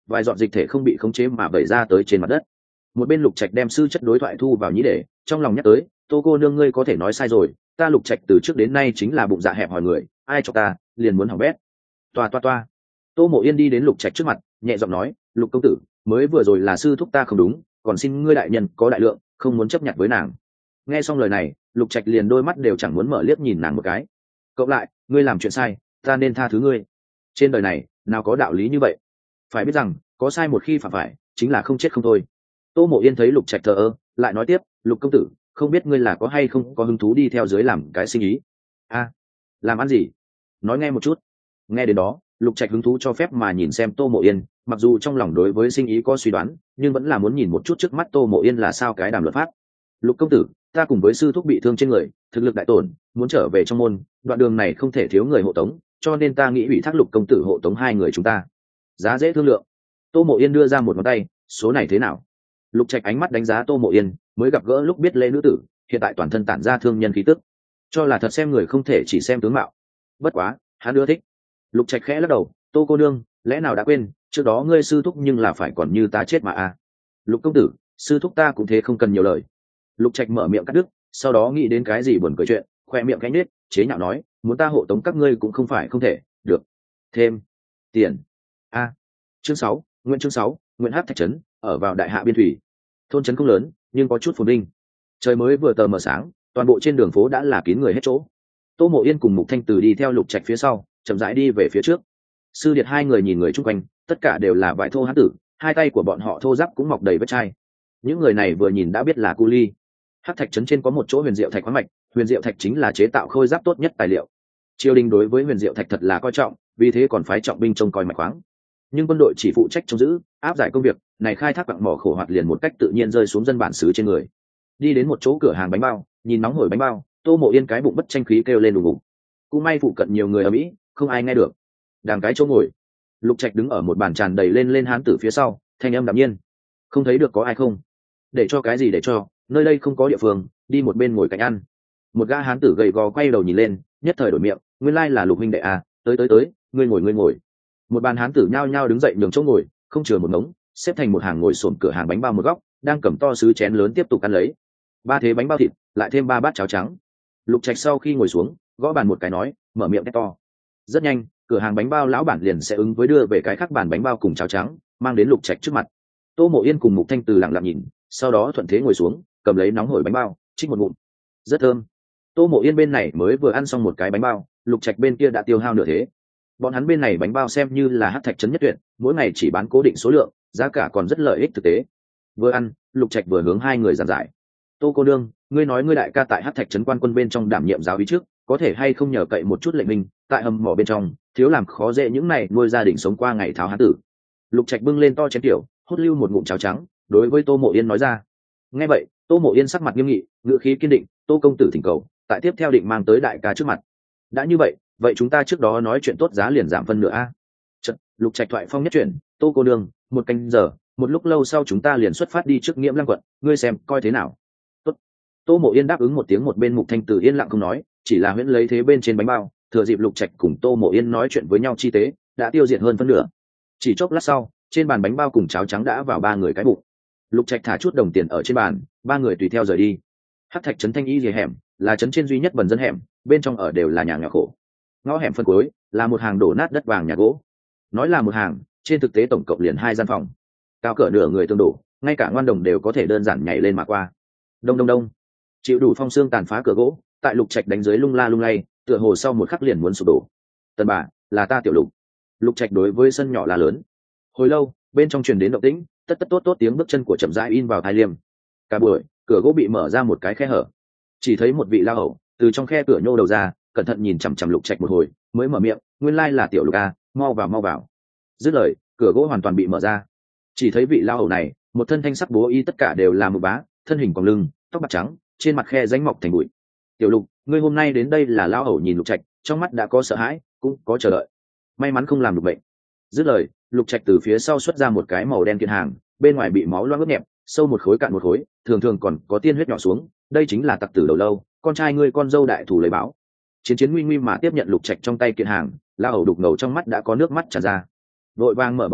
vài giọt dịch thể không bị khống chế mà vẩy ra tới trên mặt đất. Một bên Lục Trạch đem sư chất đối thoại thu vào nhĩ để, trong lòng nhắc tới, Tô cô nương ngươi có thể nói sai rồi, ta Lục Trạch từ trước đến nay chính là bụng dạ hẹp hòi người, ai cho ta liền muốn hỏng bét. Toa toa toa. Tô Mộ Yên đi đến Lục Trạch trước mặt, nhẹ giọng nói, Lục công tử, mới vừa rồi là sư thúc ta không đúng, còn xin ngươi đại nhân có đại lượng, không muốn chấp nhận với nàng. Nghe xong lời này, Lục Trạch liền đôi mắt đều chẳng muốn mở liếc nhìn nàng một cái. Cộng lại, ngươi làm chuyện sai, ta nên tha thứ ngươi. Trên đời này, nào có đạo lý như vậy? Phải biết rằng, có sai một khi phạm phải, chính là không chết không thôi. Tô Mộ Yên thấy Lục Trạch thờ ơ, lại nói tiếp, Lục công tử, không biết ngươi là có hay không có hứng thú đi theo dưới làm cái sinh ý. A, làm ăn gì? Nói nghe một chút. Nghe đến đó, Lục Trạch hứng thú cho phép mà nhìn xem Tô Mộ Yên, mặc dù trong lòng đối với sinh ý có suy đoán, nhưng vẫn là muốn nhìn một chút trước mắt Tô Mộ Yên là sao cái đàm luật pháp. Lục công tử, ta cùng với sư thúc bị thương trên người, thực lực đại tổn, muốn trở về trong môn, đoạn đường này không thể thiếu người hộ tống, cho nên ta nghĩ ủy thác Lục công tử hộ tống hai người chúng ta. Giá dễ thương lượng. Tô Mộ Yên đưa ra một ngón tay, số này thế nào? Lục Trạch ánh mắt đánh giá Tô Mộ Yên, mới gặp gỡ lúc biết lễ nữ tử, hiện tại toàn thân tản ra thương nhân khí tức, cho là thật xem người không thể chỉ xem tướng mạo. Bất quá, hắn ưa thích. Lục Trạch khẽ lắc đầu, Tô cô nương, lẽ nào đã quên, trước đó ngươi sư thúc nhưng là phải còn như ta chết mà a. Lục công tử, sư thúc ta cũng thế không cần nhiều lời. Lục Trạch mở miệng cắt đứt, sau đó nghĩ đến cái gì buồn cười chuyện, khoe miệng cánh nết, chế nhạo nói, muốn ta hộ tống các ngươi cũng không phải không thể, được. Thêm tiền. A. Chương sáu, Nguyện chương sáu, Nguyện Hát Thạch trấn, ở vào đại hạ biên thủy. Thôn trấn không lớn, nhưng có chút phồn vinh. Trời mới vừa tờ mờ sáng, toàn bộ trên đường phố đã là kín người hết chỗ. Tô Mộ Yên cùng Mục Thanh Từ đi theo Lục Trạch phía sau, chậm rãi đi về phía trước. Sư điệt hai người nhìn người chung quanh, tất cả đều là vải thô hán tử, hai tay của bọn họ thô ráp cũng mọc đầy vết chai. Những người này vừa nhìn đã biết là cu ly. Hắc Thạch trấn trên có một chỗ huyền diệu thạch khoáng mạch, huyền diệu thạch chính là chế tạo khôi giáp tốt nhất tài liệu. Triều đình đối với huyền diệu thạch thật là coi trọng, vì thế còn phái trọng binh trông coi mạch khoáng. Nhưng quân đội chỉ phụ trách trông giữ, áp giải công việc, này khai thác quặng mỏ khổ hoạt liền một cách tự nhiên rơi xuống dân bản xứ trên người. Đi đến một chỗ cửa hàng bánh bao, nhìn nóng hổi bánh bao, Tô Mộ Yên cái bụng bất tranh khí kêu lên đùng đùng. Cũng may phụ cận nhiều người ở mỹ, không ai nghe được. Đàng cái chỗ ngồi, Lục Trạch đứng ở một bàn tràn đầy lên lên hán tử phía sau, thanh âm đạm nhiên, không thấy được có ai không? Để cho cái gì để cho, nơi đây không có địa phương, đi một bên ngồi cạnh ăn. Một gã hán tử gầy gò quay đầu nhìn lên, nhất thời đổi miệng, nguyên lai là Lục huynh đệ à, tới tới tới, ngươi ngồi ngươi ngồi. Một bàn hán tử nhao nhao đứng dậy nhường chỗ ngồi, không chừa một ngống, xếp thành một hàng ngồi xổm cửa hàng bánh bao một góc, đang cầm to sứ chén lớn tiếp tục ăn lấy. Ba thế bánh bao thịt, lại thêm ba bát cháo trắng. Lục Trạch sau khi ngồi xuống, gõ bàn một cái nói, mở miệng to. Rất nhanh, cửa hàng bánh bao lão bản liền sẽ ứng với đưa về cái khác bàn bánh bao cùng cháo trắng, mang đến Lục Trạch trước mặt. Tô Mộ Yên cùng Mục Thanh Từ lặng lặng nhìn, sau đó thuận thế ngồi xuống, cầm lấy nóng hổi bánh bao, chích một ngụm. Rất thơm. Tô Mộ Yên bên này mới vừa ăn xong một cái bánh bao, Lục Trạch bên kia đã tiêu hao nửa thế. Bọn hắn bên này bánh bao xem như là Hắc Thạch trấn nhất tuyệt, mỗi ngày chỉ bán cố định số lượng, giá cả còn rất lợi ích thực tế. Vừa ăn, Lục Trạch vừa hướng hai người giảng giải. Tô cô nương, ngươi nói ngươi đại ca tại Hắc Thạch trấn quan quân bên trong đảm nhiệm giáo úy trước, có thể hay không nhờ cậy một chút lệnh minh, tại hầm mỏ bên trong, thiếu làm khó dễ những này nuôi gia đình sống qua ngày tháo hán tử. Lục Trạch bưng lên to chén tiểu, hốt lưu một ngụm cháo trắng, đối với Tô Mộ Yên nói ra. Nghe vậy, Tô Mộ Yên sắc mặt nghiêm nghị, ngữ khí kiên định, Tô công tử thỉnh cầu, tại tiếp theo định mang tới đại ca trước mặt. Đã như vậy, vậy chúng ta trước đó nói chuyện tốt giá liền giảm phân nửa a. Chợt, Lục Trạch thoại phong nhất chuyển, Tô cô nương, một canh giờ, một lúc lâu sau chúng ta liền xuất phát đi trước Nghiễm Lăng quận, ngươi xem coi thế nào. Tốt. Tô Mộ Yên đáp ứng một tiếng, một bên Mục Thanh Từ yên lặng không nói, chỉ là huyễn lấy thế bên trên bánh bao, thừa dịp Lục Trạch cùng Tô Mộ Yên nói chuyện với nhau chi tế, đã tiêu diệt hơn phân nửa. Chỉ chốc lát sau, trên bàn bánh bao cùng cháo trắng đã vào ba người cái bụng. Lục Trạch thả chút đồng tiền ở trên bàn, ba người tùy theo rời đi. Hắc Thạch trấn Thanh Y Liề hẻm, là trấn trên duy nhất bần dân hẻm, bên trong ở đều là nhà nghèo khổ. Ngõ hẻm phân cuối là một hàng đổ nát đất vàng nhà gỗ. Nói là một hàng, trên thực tế tổng cộng liền hai gian phòng, cao cỡ nửa người tương đổ, ngay cả ngoan đồng đều có thể đơn giản nhảy lên mà qua. Đông đông đông, chịu đủ phong xương tàn phá cửa gỗ, tại Lục Trạch đánh dưới lung la lung lay, tựa hồ sau một khắc liền muốn sụp đổ. Tần bà, là ta Tiểu Lục. Lục Trạch đối với sân nhỏ là lớn. Hồi lâu, bên trong truyền đến động tĩnh, tất tất tốt tốt tiếng bước chân của chậm rãi in vào tai liêm. Cả buổi, cửa gỗ bị mở ra một cái khe hở, chỉ thấy một vị lao hầu từ trong khe cửa nhô đầu ra, cẩn thận nhìn chằm chằm Lục Trạch một hồi, mới mở miệng, nguyên lai là Tiểu Lục a, mau vào mau vào. Dứt lời, cửa gỗ hoàn toàn bị mở ra, chỉ thấy vị lao hầu này, một thân thanh sắc bố y tất cả đều là một bá, thân hình còng lưng, tóc bạc trắng, trên mặt khe rãnh mọc thành bụi. Tiểu Lục, ngươi hôm nay đến đây là lao hầu nhìn Lục Trạch, trong mắt đã có sợ hãi, cũng có chờ đợi. May mắn không làm được bệnh. Dứt lời, Lục Trạch từ phía sau xuất ra một cái màu đen kiện hàng, bên ngoài bị máu loang ướt nhẹp, sâu một khối cạn một khối, thường thường còn có tiên huyết nhỏ xuống, đây chính là tặc tử đầu lâu, con trai ngươi con dâu đại thủ lấy báo. Chiến chiến nguy nguy mà tiếp nhận Lục Trạch trong tay kiện hàng, lao hầu đục ngầu trong mắt đã có nước mắt tràn ra, vội vàng mở bọc ra,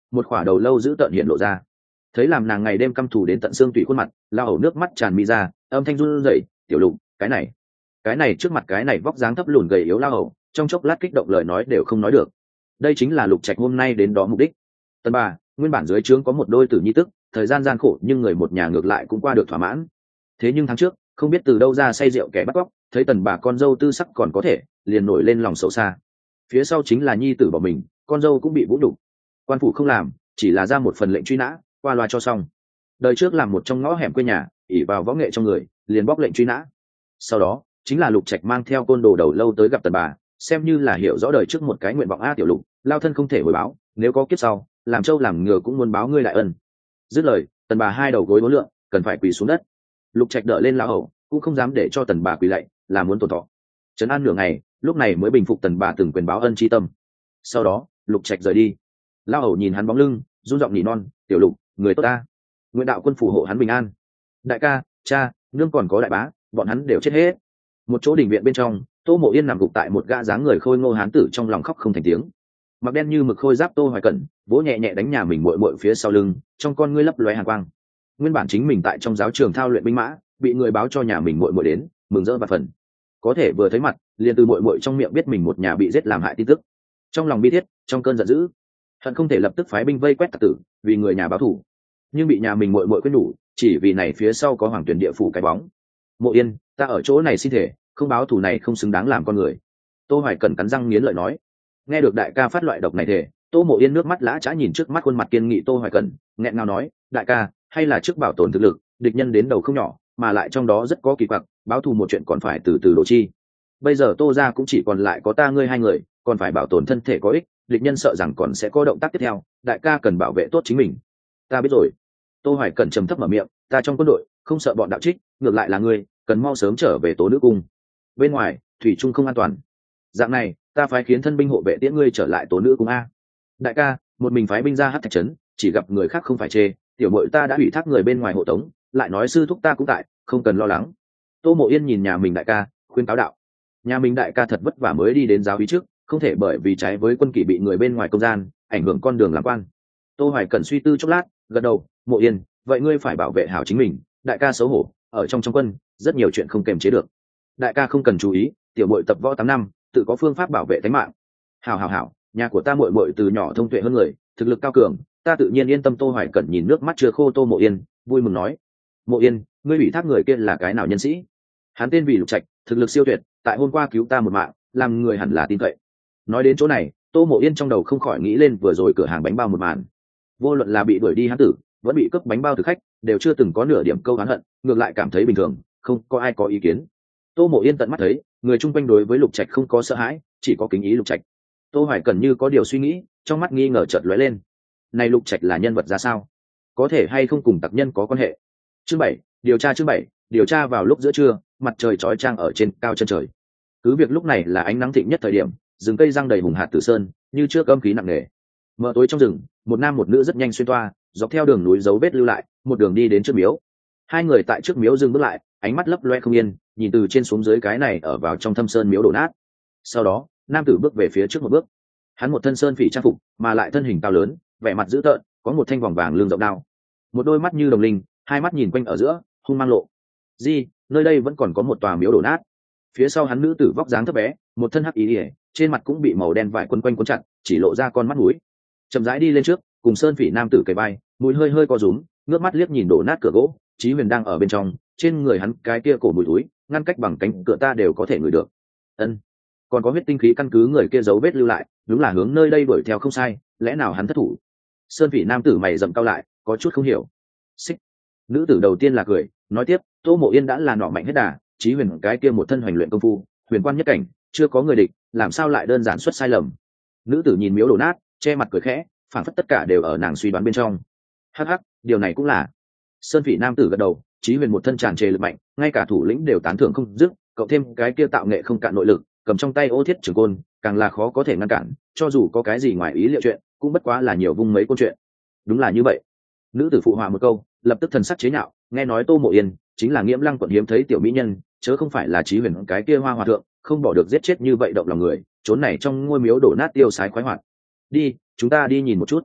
một khỏa đầu lâu giữ tợn hiện lộ ra. Thấy làm nàng ngày đêm căm thù đến tận xương tủy khuôn mặt, lao hầu nước mắt tràn mi ra, âm thanh run rẩy. Tiểu Lục, cái này cái này trước mặt cái này vóc dáng thấp lùn gầy yếu lao hầu, trong chốc lát kích động lời nói đều không nói được. Đây chính là Lục Trạch hôm nay đến đó mục đích. Tần bà, nguyên bản dưới trướng có một đôi tử nhi tức, thời gian gian khổ nhưng người một nhà ngược lại cũng qua được thỏa mãn. Thế nhưng tháng trước, không biết từ đâu ra say rượu kẻ bắt cóc, thấy tần bà con dâu tư sắc còn có thể, liền nổi lên lòng xấu xa. Phía sau chính là nhi tử bỏ mình, con dâu cũng bị vũ đục. Quan phủ không làm, chỉ là ra một phần lệnh truy nã, qua loa cho xong. Đời trước làm một trong ngõ hẻm quê nhà, ỉ vào võ nghệ trong người, liền bóc lệnh truy nã. Sau đó, chính là Lục Trạch mang theo côn đồ đầu lâu tới gặp tần bà, xem như là hiểu rõ đời trước một cái nguyện vọng. A Tiểu Lục, lao thân không thể hồi báo, nếu có kiếp sau, làm trâu làm ngựa cũng muốn báo ngươi đại ân. Dứt lời, tần bà hai đầu gối uốn lượn, cần phải quỳ xuống đất. Lục Trạch đỡ lên lão hầu, cũng không dám để cho tần bà quỳ lạy, là muốn tổn thọ. Trấn an nửa ngày, lúc này mới bình phục tần bà từng quyền báo ân chi tâm. Sau đó, Lục Trạch rời đi. Lão hầu nhìn hắn bóng lưng, run giọng nỉ non, Tiểu Lục, người tốt ta, nguyện đạo quân phù hộ hắn bình an. Đại ca, cha, nương còn có đại bá, bọn hắn đều chết hết. Một chỗ đình viện bên trong, Tô Mộ Yên nằm gục tại một gã dáng người khôi ngô hán tử trong lòng khóc không thành tiếng. Mặc đen như mực khôi giáp Tô Hoài Cẩn vỗ nhẹ nhẹ đánh nhà mình muội muội phía sau lưng, trong con ngươi lấp lóe hàn quang. Nguyên bản chính mình tại trong giáo trường thao luyện binh mã, bị người báo cho nhà mình muội muội đến, mừng rỡ và phần. Có thể vừa thấy mặt, liền từ muội muội trong miệng biết mình một nhà bị giết làm hại tin tức. Trong lòng bi thiết, trong cơn giận dữ, hận không thể lập tức phái binh vây quét tặc tử, vì người nhà báo thù. Nhưng bị nhà mình muội muội quyết nhủ, chỉ vì này phía sau có Hoàng Tuyển địa phủ cái bóng. Mộ Yên, ta ở chỗ này xin thể, không báo thù này không xứng đáng làm con người. Tô Hoài Cẩn cắn răng nghiến lợi nói. Nghe được đại ca phát loại độc này thể, Tô Mộ Yên nước mắt lã chã nhìn trước mắt khuôn mặt kiên nghị Tô Hoài Cẩn, nghẹn ngào nói, đại ca, hay là trước bảo tồn thực lực, địch nhân đến đầu không nhỏ, mà lại trong đó rất có kỳ quặc, báo thù một chuyện còn phải từ từ độ chi. Bây giờ Tô gia cũng chỉ còn lại có ta ngươi hai người, còn phải bảo tồn thân thể có ích, địch nhân sợ rằng còn sẽ có động tác tiếp theo, đại ca cần bảo vệ tốt chính mình. Ta biết rồi. Tô Hoài Cẩn trầm thấp mở miệng, ta trong quân đội không sợ bọn đạo trích, ngược lại là ngươi cần mau sớm trở về Tố Nữ cung. Bên ngoài thủy chung không an toàn, dạng này ta phái khiến thân binh hộ vệ tiễn ngươi trở lại Tố Nữ cung. A đại ca, một mình phái binh ra Hắc Thạch trấn, chỉ gặp người khác không phải chê, tiểu muội ta đã ủy thác người bên ngoài hộ tống, lại nói sư thúc ta cũng tại, không cần lo lắng. Tô Mộ Yên nhìn nhà mình đại ca, khuyên cáo đạo. Nhà mình đại ca thật vất vả mới đi đến giáo úy trước, không thể bởi vì trái với quân kỷ bị người bên ngoài công gian ảnh hưởng con đường làm quan. Tô Hoài Cẩn suy tư chốc lát, gật đầu, Mộ Yên, vậy ngươi phải bảo vệ hảo chính mình, đại ca xấu hổ, ở trong trong quân rất nhiều chuyện không kềm chế được. Đại ca không cần chú ý, tiểu muội tập võ tám năm, tự có phương pháp bảo vệ tính mạng. Hảo hảo hảo, nhà của ta muội muội từ nhỏ thông tuệ hơn người, thực lực cao cường, ta tự nhiên yên tâm. Tô Hoài Cẩn nhìn nước mắt chưa khô Tô Mộ Yên, vui mừng nói, Mộ Yên, ngươi ủy thác người kia là cái nào nhân sĩ? Hắn tên vì Lục Trạch, thực lực siêu tuyệt, tại hôm qua cứu ta một mạng, làm người hẳn là tin cậy. Nói đến chỗ này, Tô Mộ Yên trong đầu không khỏi nghĩ lên vừa rồi cửa hàng bánh bao một màn. Vô luận là bị đuổi đi hắn tử, vẫn bị cướp bánh bao thực khách, đều chưa từng có nửa điểm câu oán hận, ngược lại cảm thấy bình thường, không có ai có ý kiến. Tô Mộ Yên tận mắt thấy, người chung quanh đối với Lục Trạch không có sợ hãi, chỉ có kính ý Lục Trạch. Tô Hoài Cẩn như có điều suy nghĩ, trong mắt nghi ngờ chợt lóe lên. Này Lục Trạch là nhân vật ra sao? Có thể hay không cùng tặc nhân có quan hệ? Chương bảy, điều tra chương bảy, điều tra. Vào lúc giữa trưa, mặt trời chói chang ở trên cao chân trời. Cứ việc lúc này là ánh nắng thịnh nhất thời điểm, rừng cây răng đầy hùng hạt tử sơn, như trước âm khí nặng nề. Mờ tối trong rừng, một nam một nữ rất nhanh xuyên toa, dọc theo đường núi dấu vết lưu lại, một đường đi đến trước miếu. Hai người tại trước miếu dừng bước lại, ánh mắt lấp loe không yên, nhìn từ trên xuống dưới cái này ở vào trong thâm sơn miếu đổ nát. Sau đó, nam tử bước về phía trước một bước. Hắn một thân sơn phỉ trang phục, mà lại thân hình cao lớn, vẻ mặt dữ tợn, có một thanh vòng vàng lưng rộng đao, một đôi mắt như đồng linh, hai mắt nhìn quanh ở giữa, hung mang lộ. Di, nơi đây vẫn còn có một tòa miếu đổ nát. Phía sau hắn nữ tử vóc dáng thấp bé, một thân hắc ý ỉa, trên mặt cũng bị màu đen vải quấn quanh quấn chặt, chỉ lộ ra con mắt mũi. Chậm rãi đi lên trước, cùng sơn phỉ nam tử kề vai, mũi hơi hơi co rúm, ngước mắt liếc nhìn đổ nát cửa gỗ. Chí Huyền đang ở bên trong, trên người hắn cái kia cổ mùi túi, ngăn cách bằng cánh cửa ta đều có thể ngửi được. Ân, còn có huyết tinh khí căn cứ người kia dấu vết lưu lại, đúng là hướng nơi đây đuổi theo không sai, lẽ nào hắn thất thủ? Sơn phỉ nam tử mày rậm cau lại, có chút không hiểu. Xích. Nữ tử đầu tiên là cười, nói tiếp, Tô Mộ Yên đã là nọ mạnh hết đà, Chí Huyền cái kia một thân hoành luyện công phu, huyền quan nhất cảnh, chưa có người địch, làm sao lại đơn giản xuất sai lầm? Nữ tử nhìn miếu đổ nát, che mặt cười khẽ, phản phất tất cả đều ở nàng suy đoán bên trong. Hắc hắc, điều này cũng là. Sơn phỉ nam tử gật đầu, Chí Huyền một thân tràn trề lực mạnh, ngay cả thủ lĩnh đều tán thưởng không dứt, cộng thêm cái kia tạo nghệ không cạn nội lực, cầm trong tay ô thiết trường côn, càng là khó có thể ngăn cản, cho dù có cái gì ngoài ý liệu chuyện, cũng bất quá là nhiều vung mấy câu chuyện. Đúng là như vậy. Nữ tử phụ họa một câu, lập tức thần sắc chế nhạo, nghe nói Tô Mộ Yên chính là Nghiễm Lăng quận hiếm thấy tiểu mỹ nhân, chớ không phải là Chí Huyền cái kia hoa hòa thượng, không bỏ được giết chết như vậy động lòng người, trốn này trong ngôi miếu đổ nát tiêu sái khoái hoạt. Đi, chúng ta đi nhìn một chút.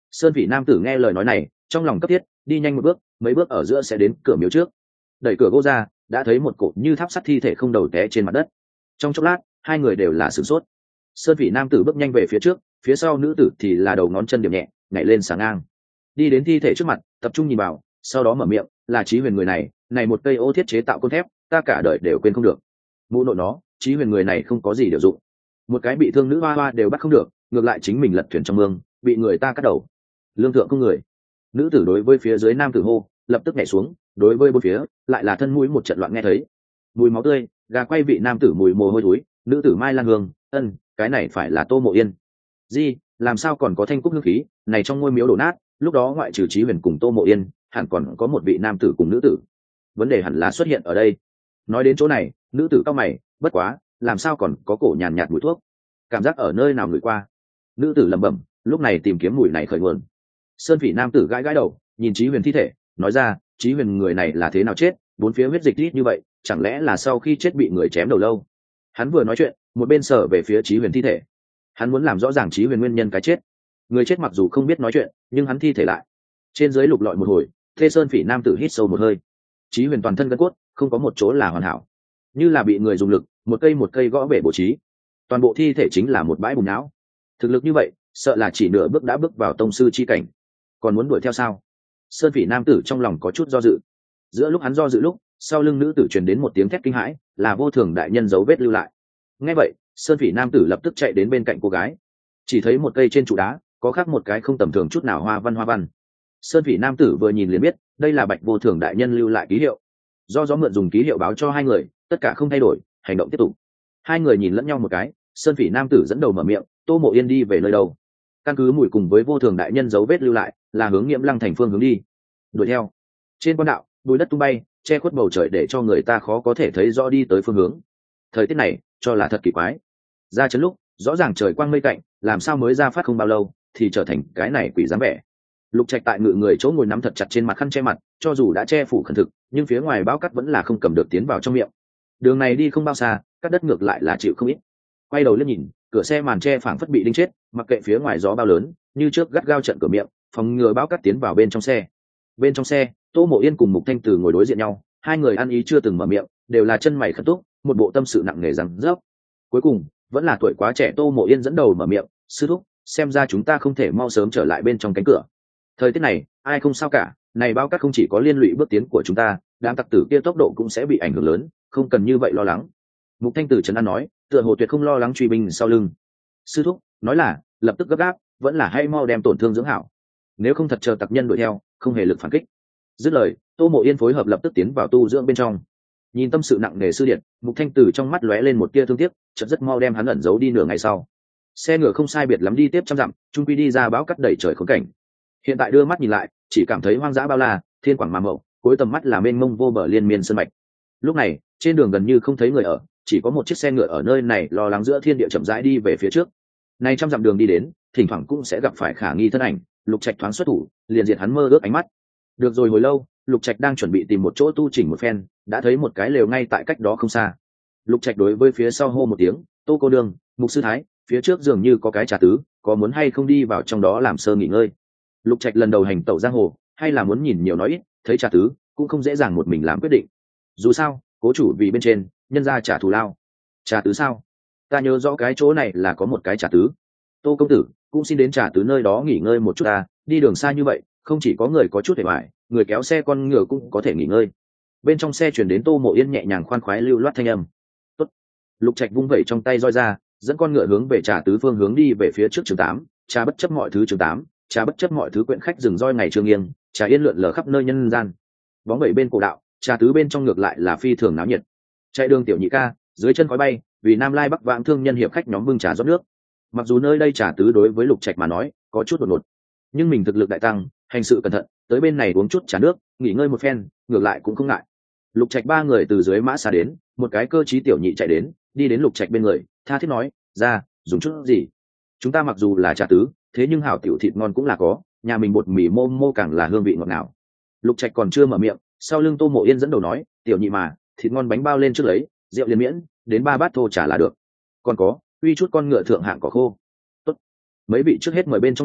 Sơn vị nam tử nghe lời nói này trong lòng cấp thiết, đi nhanh một bước, mấy bước ở giữa sẽ đến cửa miếu trước. Đẩy cửa gỗ ra, đã thấy một cột như tháp sắt thi thể không đầu té trên mặt đất. Trong chốc lát hai người đều là sửng sốt. Sơn vị nam tử bước nhanh về phía trước, phía sau nữ tử thì là đầu ngón chân điểm nhẹ nhảy lên sáng ngang, đi đến thi thể trước mặt, tập trung nhìn vào, sau đó mở miệng, là Chí Huyền người này, này một cây ô thiết chế tạo côn thép, ta cả đời đều quên không được. Mụ nội nó, Chí Huyền người này không có gì điều dụng, một cái bị thương nữ hoa hoa đều bắt không được, ngược lại chính mình lật thuyền trong mương, bị người ta cắt đầu. Lương thượng không người. Nữ tử đối với phía dưới nam tử hô, lập tức nhảy xuống, đối với bốn phía lại là thân mũi một trận loạn nghe thấy. Mùi máu tươi, gà quay vị nam tử mùi mồ hôi thối, nữ tử Mai Lan Hương, ân, cái này phải là Tô Mộ Yên. Gì, làm sao còn có thanh cúc hương khí, này trong ngôi miếu đổ nát, lúc đó ngoại trừ Chí Huyền cùng Tô Mộ Yên, hẳn còn có một vị nam tử cùng nữ tử. Vấn đề hẳn là xuất hiện ở đây. Nói đến chỗ này, nữ tử cao mày, bất quá, làm sao còn có cổ nhàn nhạt mùi thuốc, cảm giác ở nơi nào ngửi qua. Nữ tử lẩm bẩm, lúc này tìm kiếm mùi này khởi nguồn. Sơn Phỉ nam tử gãi gãi đầu, nhìn Chí Huyền thi thể, nói ra, Chí Huyền người này là thế nào chết, bốn phía huyết dịch ít như vậy, chẳng lẽ là sau khi chết bị người chém đầu lâu. Hắn vừa nói chuyện, một bên sở về phía Chí Huyền thi thể. Hắn muốn làm rõ ràng Chí Huyền nguyên nhân cái chết. Người chết mặc dù không biết nói chuyện, nhưng hắn thi thể lại. Trên dưới lục lọi một hồi, Thê Sơn Phỉ nam tử hít sâu một hơi. Chí Huyền toàn thân gân cốt, không có một chỗ là hoàn hảo, như là bị người dùng lực một cây một cây gõ bể bổ trí. Toàn bộ thi thể chính là một bãi bùn não. Thực lực như vậy, sợ là chỉ nửa bước đã bước vào tông sư chi cảnh. Còn muốn đuổi theo sao? Sơn Phỉ nam tử trong lòng có chút do dự. Giữa lúc hắn do dự lúc, sau lưng nữ tử truyền đến một tiếng thét kinh hãi, là Vô Thường đại nhân dấu vết lưu lại. Nghe vậy, Sơn Phỉ nam tử lập tức chạy đến bên cạnh cô gái. Chỉ thấy một cây trên trụ đá có khắc một cái không tầm thường chút nào hoa văn hoa văn. Sơn Phỉ nam tử vừa nhìn liền biết, đây là Bạch Vô Thường đại nhân lưu lại ký hiệu. Do gió mượn dùng ký hiệu báo cho hai người, tất cả không thay đổi, hành động tiếp tục. Hai người nhìn lẫn nhau một cái, Sơn Phỉ nam tử dẫn đầu mở miệng, Tô Mộ Yên đi về nơi đâu? Căn cứ mùi cùng với Vô Thường đại nhân dấu vết lưu lại, là hướng Nghiễm Lăng thành phương hướng đi. Đuổi theo. Trên quan đạo, bụi đất tung bay, che khuất bầu trời để cho người ta khó có thể thấy rõ đi tới phương hướng. Thời tiết này, cho là thật kỳ quái. Ra chấn lúc, rõ ràng trời quang mây tạnh, làm sao mới ra phát không bao lâu, thì trở thành cái này quỷ dáng vẻ. Lục Trạch tại ngự người chỗ ngồi nắm thật chặt trên mặt khăn che mặt, cho dù đã che phủ khẩn thực, nhưng phía ngoài bao cắt vẫn là không cầm được tiến vào trong miệng. Đường này đi không bao xa, cắt đất ngược lại là chịu không ít. Quay đầu lên nhìn, cửa xe màn che phảng phất bị đinh chết, mặc kệ phía ngoài gió bao lớn, như trước gắt gao trận cửa miệng, phòng ngừa bao cắt tiến vào bên trong xe. Bên trong xe, Tô Mộ Yên cùng Mục Thanh Từ ngồi đối diện nhau, hai người ăn ý chưa từng mở miệng, đều là chân mày khẩn túc, một bộ tâm sự nặng nề rằng rớp. Cuối cùng, vẫn là tuổi quá trẻ Tô Mộ Yên dẫn đầu mở miệng, sư thúc, xem ra chúng ta không thể mau sớm trở lại bên trong cánh cửa. Thời tiết này, ai không sao cả, này bao cát không chỉ có liên lụy bước tiến của chúng ta, đám tặc tử kia tốc độ cũng sẽ bị ảnh hưởng lớn, không cần như vậy lo lắng. Mục Thanh Tử trấn an nói, tựa hồ tuyệt không lo lắng truy binh sau lưng. Sư thúc, nói là, lập tức gấp gáp, vẫn là hay mau đem tổn thương dưỡng hảo. Nếu không thật chờ tặc nhân đuổi theo, không hề lực phản kích. Dứt lời, Tô Mộ Yên phối hợp lập tức tiến vào tu dưỡng bên trong. Nhìn tâm sự nặng nề sư điện, Mục Thanh Tử trong mắt lóe lên một tia thương tiếc, chợt rất mau đem hắn ẩn giấu đi nửa ngày sau. Xe ngựa không sai biệt lắm đi tiếp trăm dặm, trung quy đi ra bão cắt đầy trời khốn cảnh. Hiện tại đưa mắt nhìn lại, chỉ cảm thấy hoang dã bao la, thiên quảng mà mậu, cuối tầm mắt là mênh mông vô bờ liên miên sơn mạch. Lúc này, trên đường gần như không thấy người ở, chỉ có một chiếc xe ngựa ở nơi này lo lắng giữa thiên địa chậm rãi đi về phía trước. Này trăm dặm đường đi đến, thỉnh thoảng cũng sẽ gặp phải khả nghi thân ảnh, Lục Trạch thoáng xuất thủ, liền diệt hắn mơ ước ánh mắt. Được rồi hồi lâu, Lục Trạch đang chuẩn bị tìm một chỗ tu chỉnh một phen, đã thấy một cái lều ngay tại cách đó không xa. Lục Trạch đối với phía sau hô một tiếng, Tô cô đường, Mục sư thái, phía trước dường như có cái trà tứ, có muốn hay không đi vào trong đó làm sơ nghỉ ngơi. Lục Trạch lần đầu hành tẩu giang hồ, hay là muốn nhìn nhiều nói ít, thấy trà tứ cũng không dễ dàng một mình làm quyết định. Dù sao, cố chủ vì bên trên, nhân ra trả thù lao. Trà tứ sao? Ta nhớ rõ cái chỗ này là có một cái trà tứ. Tô công tử, cũng xin đến trà tứ nơi đó nghỉ ngơi một chút ta, đi đường xa như vậy, không chỉ có người có chút hề hoài, người kéo xe con ngựa cũng có thể nghỉ ngơi. Bên trong xe chuyển đến Tô Mộ Yên nhẹ nhàng khoan khoái lưu loát thanh âm. Tốt. Lục Trạch vung vẩy trong tay roi ra, dẫn con ngựa hướng về trà tứ phương hướng đi về phía trước trường tám, trà bất chấp mọi thứ trường tám, trà bất chấp mọi thứ quyện khách dừng roi ngày trường nghiêng, trà yên lượn lờ khắp nơi nhân gian. Bóng bẩy bên cổ đạo, trà tứ bên trong ngược lại là phi thường náo nhiệt. Chạy đường tiểu nhị ca, dưới chân khói bay, vì Nam Lai Bắc Vãng thương nhân hiệp khách nhóm bưng trà rót nước. Mặc dù nơi đây trà tứ đối với Lục Trạch mà nói có chút đột ngột, nhưng mình thực lực đại tăng, hành sự cẩn thận, tới bên này uống chút trà nước, nghỉ ngơi một phen, ngược lại cũng không ngại. Lục Trạch ba người từ dưới mã xa đến, một cái cơ trí tiểu nhị chạy đến, đi đến Lục Trạch bên người, tha thiết nói, ra, dùng chút gì? Chúng ta mặc dù là trà tứ, thế nhưng hảo tiểu thịt ngon cũng là có, nhà mình bột mì mô mô càng là hương vị ngọt ngào. Lục Trạch còn chưa mở miệng, sau lưng Tô Mộ Yên dẫn đầu nói, tiểu nhị mà, thịt ngon bánh bao lên trước lấy, rượu liền miễn, đến ba bát thô trà là được. Còn có, uy chút con ngựa thượng hạng cỏ khô. Tốt. Mấy vị trước hết mời bên trong ngồi,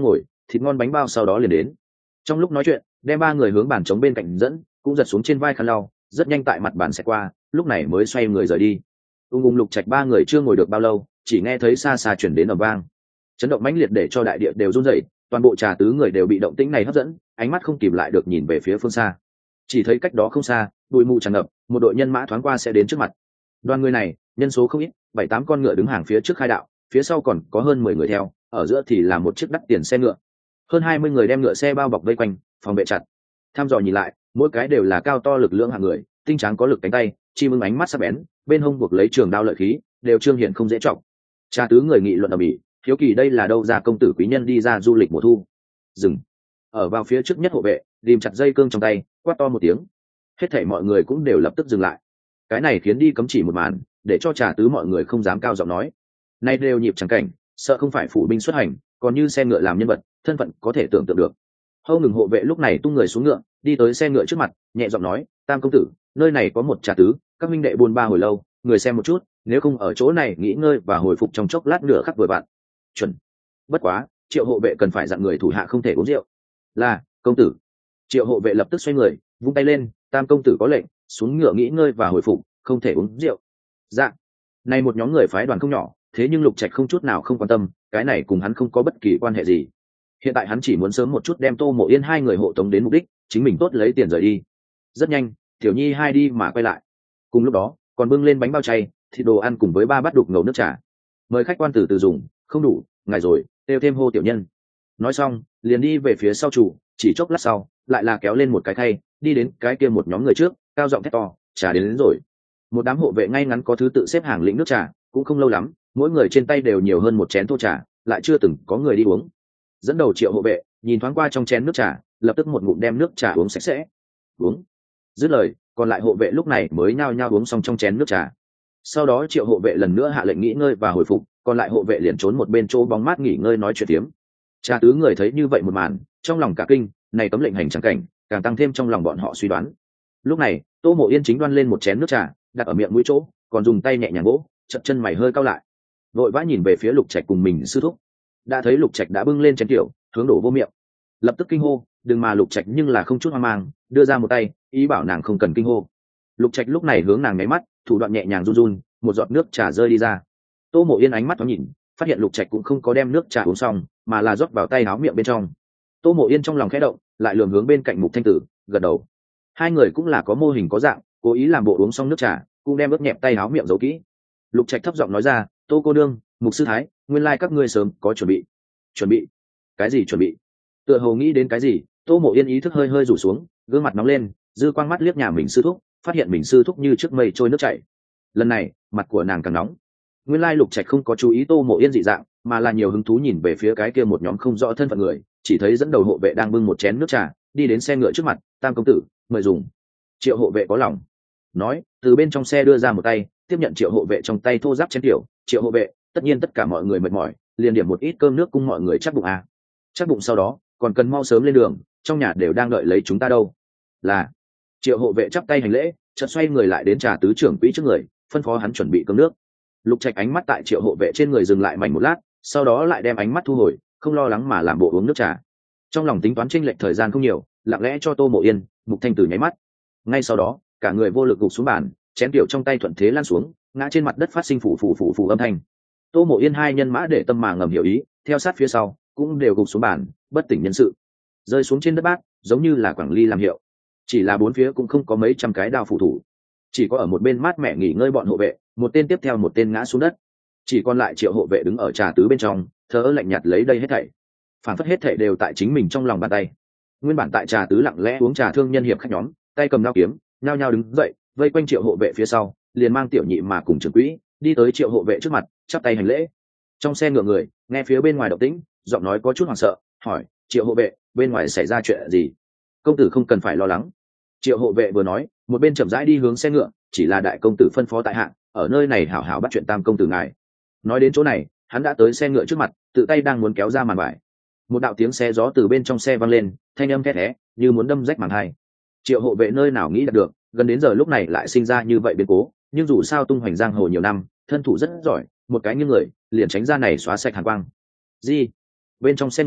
thịt ngon bánh bao sau đó liền đến. Trong lúc nói chuyện, đem ba người hướng bàn trống bên cạnh dẫn, cũng giật xuống trên vai khăn lau, rất nhanh tại mặt bàn xẹt qua, lúc này mới xoay người rời đi. ung ung Lục Trạch ba người chưa ngồi được bao lâu, chỉ nghe thấy xa xa chuyển đến ầm vang, chấn động mãnh liệt để cho đại địa đều run rẩy, toàn bộ trà tứ người đều bị động tĩnh này hấp dẫn, ánh mắt không kìm lại được nhìn về phía phương xa. Chỉ thấy cách đó không xa, bụi mù tràn ngập, một đội nhân mã thoáng qua sẽ đến trước mặt. Đoàn người này, nhân số không ít, bảy tám con ngựa đứng hàng phía trước khai đạo, phía sau còn có hơn mười người theo, ở giữa thì là một chiếc đắt tiền xe ngựa. Hơn hai mươi người đem ngựa xe bao bọc vây quanh, phòng vệ chặt. Tham dò nhìn lại, mỗi cái đều là cao to lực lượng hạng người, tinh tráng có lực cánh tay, chim ưng ánh mắt sắc bén, bên hông buộc lấy trường đao lợi khí, đều trương hiện không dễ trọng. Trà tứ người nghị luận ầm ĩ, hiếu kỳ đây là đâu ra công tử quý nhân đi ra du lịch mùa thu. Dừng. Ở vào phía trước nhất hộ vệ, ghim chặt dây cương trong tay, quát to một tiếng. Hết thảy mọi người cũng đều lập tức dừng lại. Cái này khiến đi cấm chỉ một màn, để cho trà tứ mọi người không dám cao giọng nói. Nay đều nhịp chẳng cảnh, sợ không phải phủ binh xuất hành, còn như xe ngựa làm nhân vật, thân phận có thể tưởng tượng được. Hâu ngừng hộ vệ lúc này tung người xuống ngựa, đi tới xe ngựa trước mặt, nhẹ giọng nói, tam công tử, nơi này có một trà tứ, các minh đệ buôn ba hồi lâu, người xem một chút, nếu không ở chỗ này nghỉ ngơi và hồi phục trong chốc lát nửa khắc vừa bạn. Chuẩn. Bất quá, Triệu hộ vệ cần phải dặn người thủ hạ không thể uống rượu. Là, công tử. Triệu hộ vệ lập tức xoay người, vung tay lên, tam công tử có lệnh, xuống ngựa nghỉ ngơi và hồi phục, không thể uống rượu. Dạ. Này một nhóm người phái đoàn không nhỏ, thế nhưng Lục Trạch không chút nào không quan tâm, cái này cùng hắn không có bất kỳ quan hệ gì. Hiện tại hắn chỉ muốn sớm một chút đem Tô Mộ Yên hai người hộ tống đến mục đích, chính mình tốt lấy tiền rời đi. Rất nhanh, Tiểu Nhi hai đi mà quay lại. Cùng lúc đó, còn bưng lên bánh bao chay, thịt đồ ăn cùng với ba bát đục ngầu nước trà. Mời khách quan từ từ dùng, không đủ, ngài rồi, kêu thêm hô tiểu nhân. Nói xong, liền đi về phía sau chủ, chỉ chốc lát sau, lại là kéo lên một cái khay, đi đến cái kia một nhóm người trước, cao giọng thét to, trà đến, đến rồi. Một đám hộ vệ ngay ngắn có thứ tự xếp hàng lĩnh nước trà, cũng không lâu lắm, mỗi người trên tay đều nhiều hơn một chén thô trà, lại chưa từng có người đi uống. Dẫn đầu Triệu hộ vệ, nhìn thoáng qua trong chén nước trà, lập tức một ngụm đem nước trà uống sạch sẽ. Uống. Dứt lời, còn lại hộ vệ lúc này mới nhao nhao uống xong trong chén nước trà. Sau đó Triệu hộ vệ lần nữa hạ lệnh nghỉ ngơi và hồi phục, còn lại hộ vệ liền trốn một bên chỗ bóng mát nghỉ ngơi nói chuyện tiếm. Trà tứ người thấy như vậy một màn, trong lòng cả kinh, này cấm lệnh hành chẳng cảnh, càng tăng thêm trong lòng bọn họ suy đoán. Lúc này, Tô Mộ Yên chính đoan lên một chén nước trà, đặt ở miệng mũi chỗ, còn dùng tay nhẹ nhàng vỗ, chật chân mày hơi cau lại. Vội vã nhìn về phía Lục Trạch cùng mình sư thúc. Đã thấy Lục Trạch đã bưng lên chén tiểu, hướng đổ vô miệng. Lập tức kinh hô, đừng mà Lục Trạch nhưng là không chút hoang mang, đưa ra một tay, ý bảo nàng không cần kinh hô. Lục Trạch lúc này hướng nàng nháy mắt, thủ đoạn nhẹ nhàng run run, một giọt nước trà rơi đi ra. Tô Mộ Yên ánh mắt thoáng nhìn, phát hiện Lục Trạch cũng không có đem nước trà uống xong, mà là rót vào tay áo miệng bên trong. Tô Mộ Yên trong lòng khẽ động, lại lườm hướng bên cạnh Mục Thanh Tử, gật đầu. Hai người cũng là có mô hình có dạng, cố ý làm bộ uống xong nước trà, cũng đem ướt nhẹp tay áo miệng giấu kỹ. Lục Trạch thấp giọng nói ra, Tô cô đương, Mục sư thái, nguyên lai các ngươi sớm có chuẩn bị. Chuẩn bị? Cái gì chuẩn bị? Tựa hồ nghĩ đến cái gì, Tô Mộ Yên ý thức hơi hơi rủ xuống, gương mặt nóng lên, dư quang mắt liếc nhà mình sư thúc, phát hiện mình sư thúc như trước mây trôi nước chảy. Lần này, mặt của nàng càng nóng. Nguyên lai Lục Trạch không có chú ý Tô Mộ Yên dị dạng, mà là nhiều hứng thú nhìn về phía cái kia một nhóm không rõ thân phận người, chỉ thấy dẫn đầu hộ vệ đang bưng một chén nước trà, đi đến xe ngựa trước mặt, tam công tử, mời dùng. Triệu hộ vệ có lòng, nói, từ bên trong xe đưa ra một tay, tiếp nhận Triệu hộ vệ trong tay thô giáp chén tiểu. Triệu hộ vệ, tất nhiên tất cả mọi người mệt mỏi, liền điểm một ít cơm nước cung mọi người chắc bụng à. Chắc bụng sau đó, còn cần mau sớm lên đường, trong nhà đều đang đợi lấy chúng ta đâu. Là. Triệu hộ vệ chắp tay hành lễ, chợt xoay người lại đến Trà tứ trưởng quỹ trước người, phân phó hắn chuẩn bị cơm nước. Lục Trạch ánh mắt tại Triệu hộ vệ trên người dừng lại mảnh một lát, sau đó lại đem ánh mắt thu hồi, không lo lắng mà làm bộ uống nước trà. Trong lòng tính toán chênh lệch thời gian không nhiều, lặng lẽ cho Tô Mộ Yên, Mục Thanh Tử nháy mắt. Ngay sau đó, cả người vô lực gục xuống bàn, chén tiểu trong tay thuận thế lan xuống, ngã trên mặt đất phát sinh phủ phủ phủ phủ âm thanh. Tô Mộ Yên hai nhân mã để tâm mà ngầm hiểu ý, theo sát phía sau, cũng đều gục xuống bàn, bất tỉnh nhân sự. Rơi xuống trên đất bát, giống như là quảng ly làm hiệu. Chỉ là bốn phía cũng không có mấy trăm cái đao phủ thủ, chỉ có ở một bên mát mẹ nghỉ ngơi bọn hộ vệ, một tên tiếp theo một tên ngã xuống đất. Chỉ còn lại Triệu hộ vệ đứng ở Trà tứ bên trong, thở lạnh nhạt lấy đây hết thảy, phản phất hết thảy đều tại chính mình trong lòng bàn tay. Nguyên bản tại Trà tứ lặng lẽ uống trà thương nhân hiệp khách nhóm, tay cầm đao kiếm, nhao nhao đứng dậy, vây quanh Triệu hộ vệ phía sau, liền mang tiểu nhị mà cùng trưởng quỹ đi tới Triệu hộ vệ trước mặt, chắp tay hành lễ. Trong xe ngựa người nghe phía bên ngoài động tĩnh, giọng nói có chút hoảng sợ, hỏi, Triệu hộ vệ, bên ngoài xảy ra chuyện gì? Công tử không cần phải lo lắng. Triệu hộ vệ vừa nói, một bên chậm rãi đi hướng xe ngựa, chỉ là đại công tử phân phó tại hạ, ở nơi này hảo hảo bắt chuyện tam công tử ngài. Nói đến chỗ này, hắn đã tới xe ngựa trước mặt, tự tay đang muốn kéo ra màn vải. Một đạo tiếng xe gió từ bên trong xe vang lên, thanh âm khét thé, như muốn đâm rách màng hai. Triệu hộ vệ nơi nào nghĩ được, gần đến giờ lúc này lại sinh ra như vậy biến cố, nhưng dù sao tung hoành giang hồ nhiều năm, thân thủ rất giỏi, một cái như người, liền tránh ra này xóa sạch hàn quang. Gì? Bên trong xe người,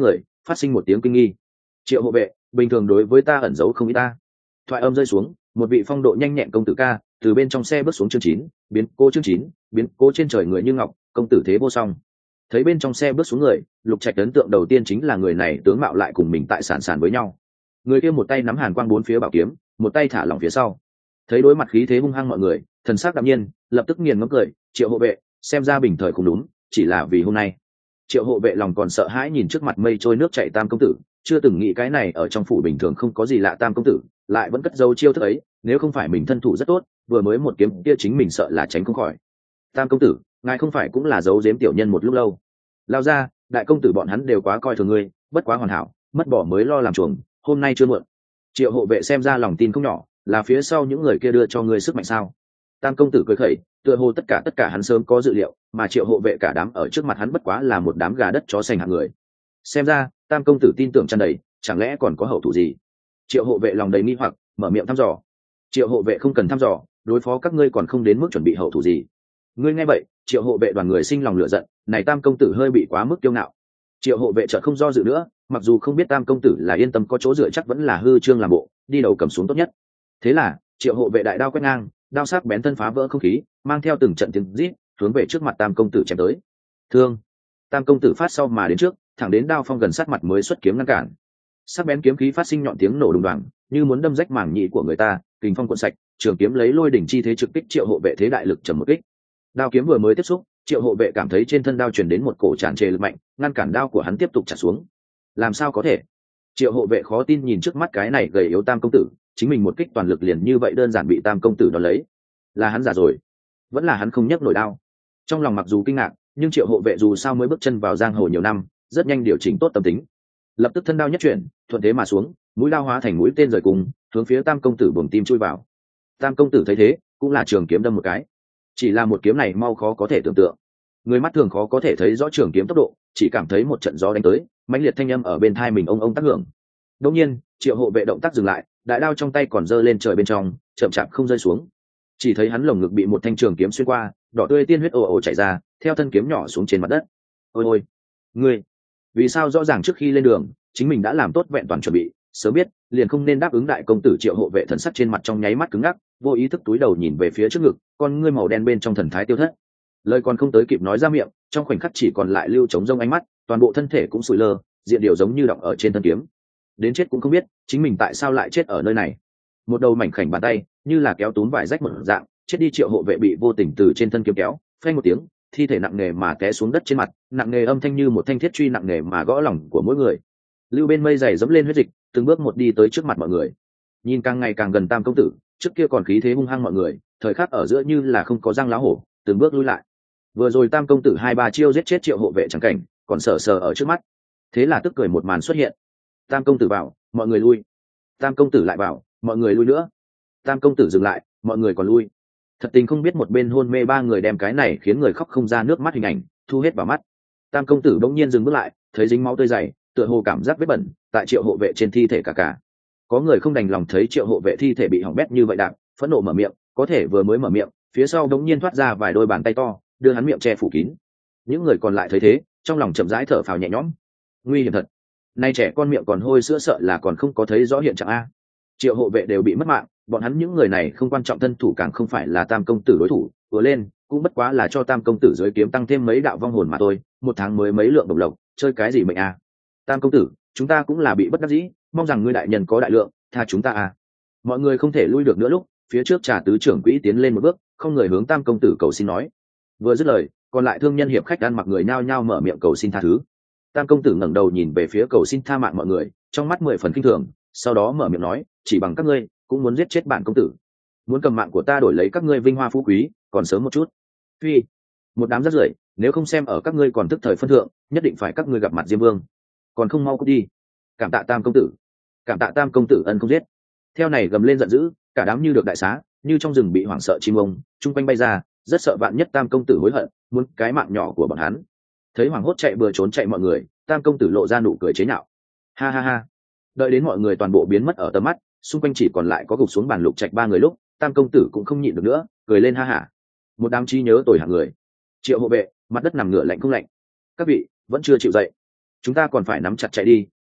phát sinh một tiếng kinh nghi. Triệu hộ vệ, bình thường đối với ta ẩn giấu không ý ta. Thoại âm rơi xuống, một vị phong độ nhanh nhẹn công tử ca từ bên trong xe bước xuống. Chương chín, biến cô. Chương chín, biến cô. Trên trời người như ngọc, công tử thế vô song. Thấy bên trong xe bước xuống người, Lục Trạch ấn tượng đầu tiên chính là người này tướng mạo lại cùng mình tại sàn sàn với nhau. Người kia một tay nắm hàn quang bốn phía bảo kiếm, một tay thả lỏng phía sau. Thấy đối mặt khí thế hung hăng mọi người, thần sắc đạm nhiên, lập tức nghiền ngẫm cười. Triệu hộ vệ, xem ra bình thời không đúng, chỉ là vì hôm nay. Triệu hộ vệ lòng còn sợ hãi nhìn trước mặt mây trôi nước chảy Tam công tử, chưa từng nghĩ cái này ở trong phủ bình thường không có gì lạ Tam công tử lại vẫn cất dấu chiêu thức ấy, nếu không phải mình thân thủ rất tốt, vừa mới một kiếm kia chính mình sợ là tránh không khỏi. Tam công tử, ngài không phải cũng là giấu giếm tiểu nhân một lúc lâu? Lao ra, đại công tử bọn hắn đều quá coi thường ngươi, bất quá hoàn hảo, mất bỏ mới lo làm chuồng, hôm nay chưa muộn. Triệu hộ vệ xem ra lòng tin không nhỏ, là phía sau những người kia đưa cho ngươi sức mạnh sao? Tam công tử cười khẩy, tựa hồ tất cả tất cả hắn sớm có dự liệu, mà Triệu hộ vệ cả đám ở trước mặt hắn bất quá là một đám gà đất chó sành hạng người. Xem ra Tam công tử tin tưởng tràn đầy, chẳng lẽ còn có hậu thủ gì? Triệu hộ vệ lòng đầy nghi hoặc, mở miệng thăm dò. Triệu hộ vệ không cần thăm dò, đối phó các ngươi còn không đến mức chuẩn bị hậu thủ gì. Ngươi nghe vậy, Triệu hộ vệ đoàn người sinh lòng lửa giận, này Tam công tử hơi bị quá mức kiêu ngạo. Triệu hộ vệ chợt không do dự nữa, mặc dù không biết Tam công tử là yên tâm có chỗ dựa chắc vẫn là hư trương làm bộ, đi đầu cầm xuống tốt nhất. Thế là Triệu hộ vệ đại đao quét ngang, đao sắc bén thân phá vỡ không khí, mang theo từng trận tiếng rít, hướng về trước mặt Tam công tử chém tới. Thương! Tam công tử phát sau mà đến trước, thẳng đến đao phong gần sát mặt mới xuất kiếm ngăn cản. Sắc bén kiếm khí phát sinh nhọn tiếng nổ đùng đoàng, như muốn đâm rách màng nhĩ của người ta, kình phong cuộn sạch, trường kiếm lấy lôi đỉnh chi thế trực kích Triệu hộ vệ thế đại lực trầm một kích. Đao kiếm vừa mới tiếp xúc, Triệu hộ vệ cảm thấy trên thân đao truyền đến một cổ tràn trề lực mạnh, ngăn cản đao của hắn tiếp tục trả xuống. Làm sao có thể? Triệu hộ vệ khó tin nhìn trước mắt cái này gầy yếu Tam công tử, chính mình một kích toàn lực liền như vậy đơn giản bị Tam công tử đón lấy. Là hắn giả rồi, vẫn là hắn không nhấc nổi đao. Trong lòng mặc dù kinh ngạc, nhưng Triệu hộ vệ dù sao mới bước chân vào giang hồ nhiều năm, rất nhanh điều chỉnh tốt tâm tính, lập tức thân đao nhất chuyển, thuận thế mà xuống, mũi đao hóa thành mũi tên rời cùng, hướng phía Tam công tử buồng tim chui vào. Tam công tử thấy thế, cũng là trường kiếm đâm một cái. Chỉ là một kiếm này mau khó có thể tưởng tượng, người mắt thường khó có thể thấy rõ trường kiếm tốc độ, chỉ cảm thấy một trận gió đánh tới, mãnh liệt thanh âm ở bên tai mình ông ông tác hưởng. Đột nhiên, Triệu hộ vệ động tác dừng lại, đại đao trong tay còn giơ lên trời bên trong, chậm chạp không rơi xuống. Chỉ thấy hắn lồng ngực bị một thanh trường kiếm xuyên qua, đỏ tươi tiên huyết ồ ồ chảy ra, theo thân kiếm nhỏ xuống trên mặt đất. Ôi ôi, ngươi, vì sao rõ ràng trước khi lên đường, chính mình đã làm tốt vẹn toàn chuẩn bị, sớm biết liền không nên đáp ứng đại công tử. Triệu hộ vệ thần sắc trên mặt trong nháy mắt cứng ngắc, vô ý thức túi đầu nhìn về phía trước ngực, con ngươi màu đen bên trong thần thái tiêu thất. Lời còn không tới kịp nói ra miệng, trong khoảnh khắc chỉ còn lại lưu trống rông ánh mắt, toàn bộ thân thể cũng sụi lơ, diện điều giống như đọng ở trên thân kiếm. Đến chết cũng không biết chính mình tại sao lại chết ở nơi này. Một đầu mảnh khảnh bàn tay như là kéo túm vải rách một dạng, chết đi. Triệu hộ vệ bị vô tình từ trên thân kiếm kéo, phanh một tiếng, thi thể nặng nề mà té xuống đất trên mặt, nặng nề âm thanh như một thanh thiết truy nặng nề mà gõ lòng của mỗi người. Lưu bên mây dày dẫm lên huyết dịch, từng bước một đi tới trước mặt mọi người. Nhìn càng ngày càng gần Tam công tử, trước kia còn khí thế hung hăng mọi người, thời khắc ở giữa như là không có răng lá hổ, từng bước lui lại. Vừa rồi Tam công tử hai ba chiêu giết chết Triệu hộ vệ chẳng cảnh, còn sờ sờ ở trước mắt. Thế là tức cười một màn xuất hiện. Tam công tử bảo, mọi người lui. Tam công tử lại bảo, mọi người lui nữa. Tam công tử dừng lại, mọi người còn lui. Thật tình không biết một bên hôn mê ba người đem cái này khiến người khóc không ra nước mắt hình ảnh thu hết vào mắt. Tam công tử bỗng nhiên dừng bước lại, thấy dính máu tươi dày, tựa hồ cảm giác vết bẩn tại Triệu hộ vệ trên thi thể cả cả. Có người không đành lòng thấy Triệu hộ vệ thi thể bị hỏng bét như vậy đạp, phẫn nộ mở miệng, có thể vừa mới mở miệng, phía sau bỗng nhiên thoát ra vài đôi bàn tay to, đưa hắn miệng che phủ kín. Những người còn lại thấy thế, trong lòng chậm rãi thở phào nhẹ nhõm. Nguy hiểm thật, nay trẻ con miệng còn hôi sữa, sợ là còn không có thấy rõ hiện trạng a. Triệu hộ vệ đều bị mất mạng, bọn hắn những người này không quan trọng thân thủ, càng không phải là Tam công tử đối thủ, vừa lên cũng bất quá là cho Tam công tử dưới kiếm tăng thêm mấy đạo vong hồn mà thôi, một tháng mới mấy lượng đồng lộc, chơi cái gì mệnh a. Tam công tử, chúng ta cũng là bị bất đắc dĩ, mong rằng ngươi đại nhân có đại lượng, tha chúng ta a. Mọi người không thể lui được nữa lúc, phía trước Trà tứ trưởng quỹ tiến lên một bước, không người hướng Tam công tử cầu xin nói. Vừa dứt lời, còn lại thương nhân hiệp khách ăn mặc người nhao nhao mở miệng cầu xin tha thứ. Tam công tử ngẩng đầu nhìn về phía cầu xin tha mạng mọi người, trong mắt mười phần kinh thường, sau đó mở miệng nói, chỉ bằng các ngươi cũng muốn giết chết bản công tử, muốn cầm mạng của ta đổi lấy các ngươi vinh hoa phú quý, còn sớm một chút. Phi, một đám rác rưởi, nếu không xem ở các ngươi còn tức thời phân thượng, nhất định phải các ngươi gặp mặt Diêm Vương, còn không mau cút đi. Cảm tạ Tam công tử, cảm tạ Tam công tử ân không giết. Theo này gầm lên giận dữ, cả đám như được đại xá, như trong rừng bị hoảng sợ chim ông, chung quanh bay ra, rất sợ vạn nhất Tam công tử hối hận, muốn cái mạng nhỏ của bọn hắn. Thấy hoảng hốt chạy bừa trốn chạy mọi người, Tam công tử lộ ra nụ cười chế nhạo, ha ha ha. Đợi đến mọi người toàn bộ biến mất ở tầm mắt, xung quanh chỉ còn lại có gục xuống bàn Lục Trạch ba người lúc, Tam công tử cũng không nhịn được nữa, cười lên ha hả. Một đám trí nhớ tồi hạng người. Triệu hộ vệ, mặt đất nằm ngửa lạnh không lạnh. Các vị vẫn chưa chịu dậy, chúng ta còn phải nắm chặt chạy đi,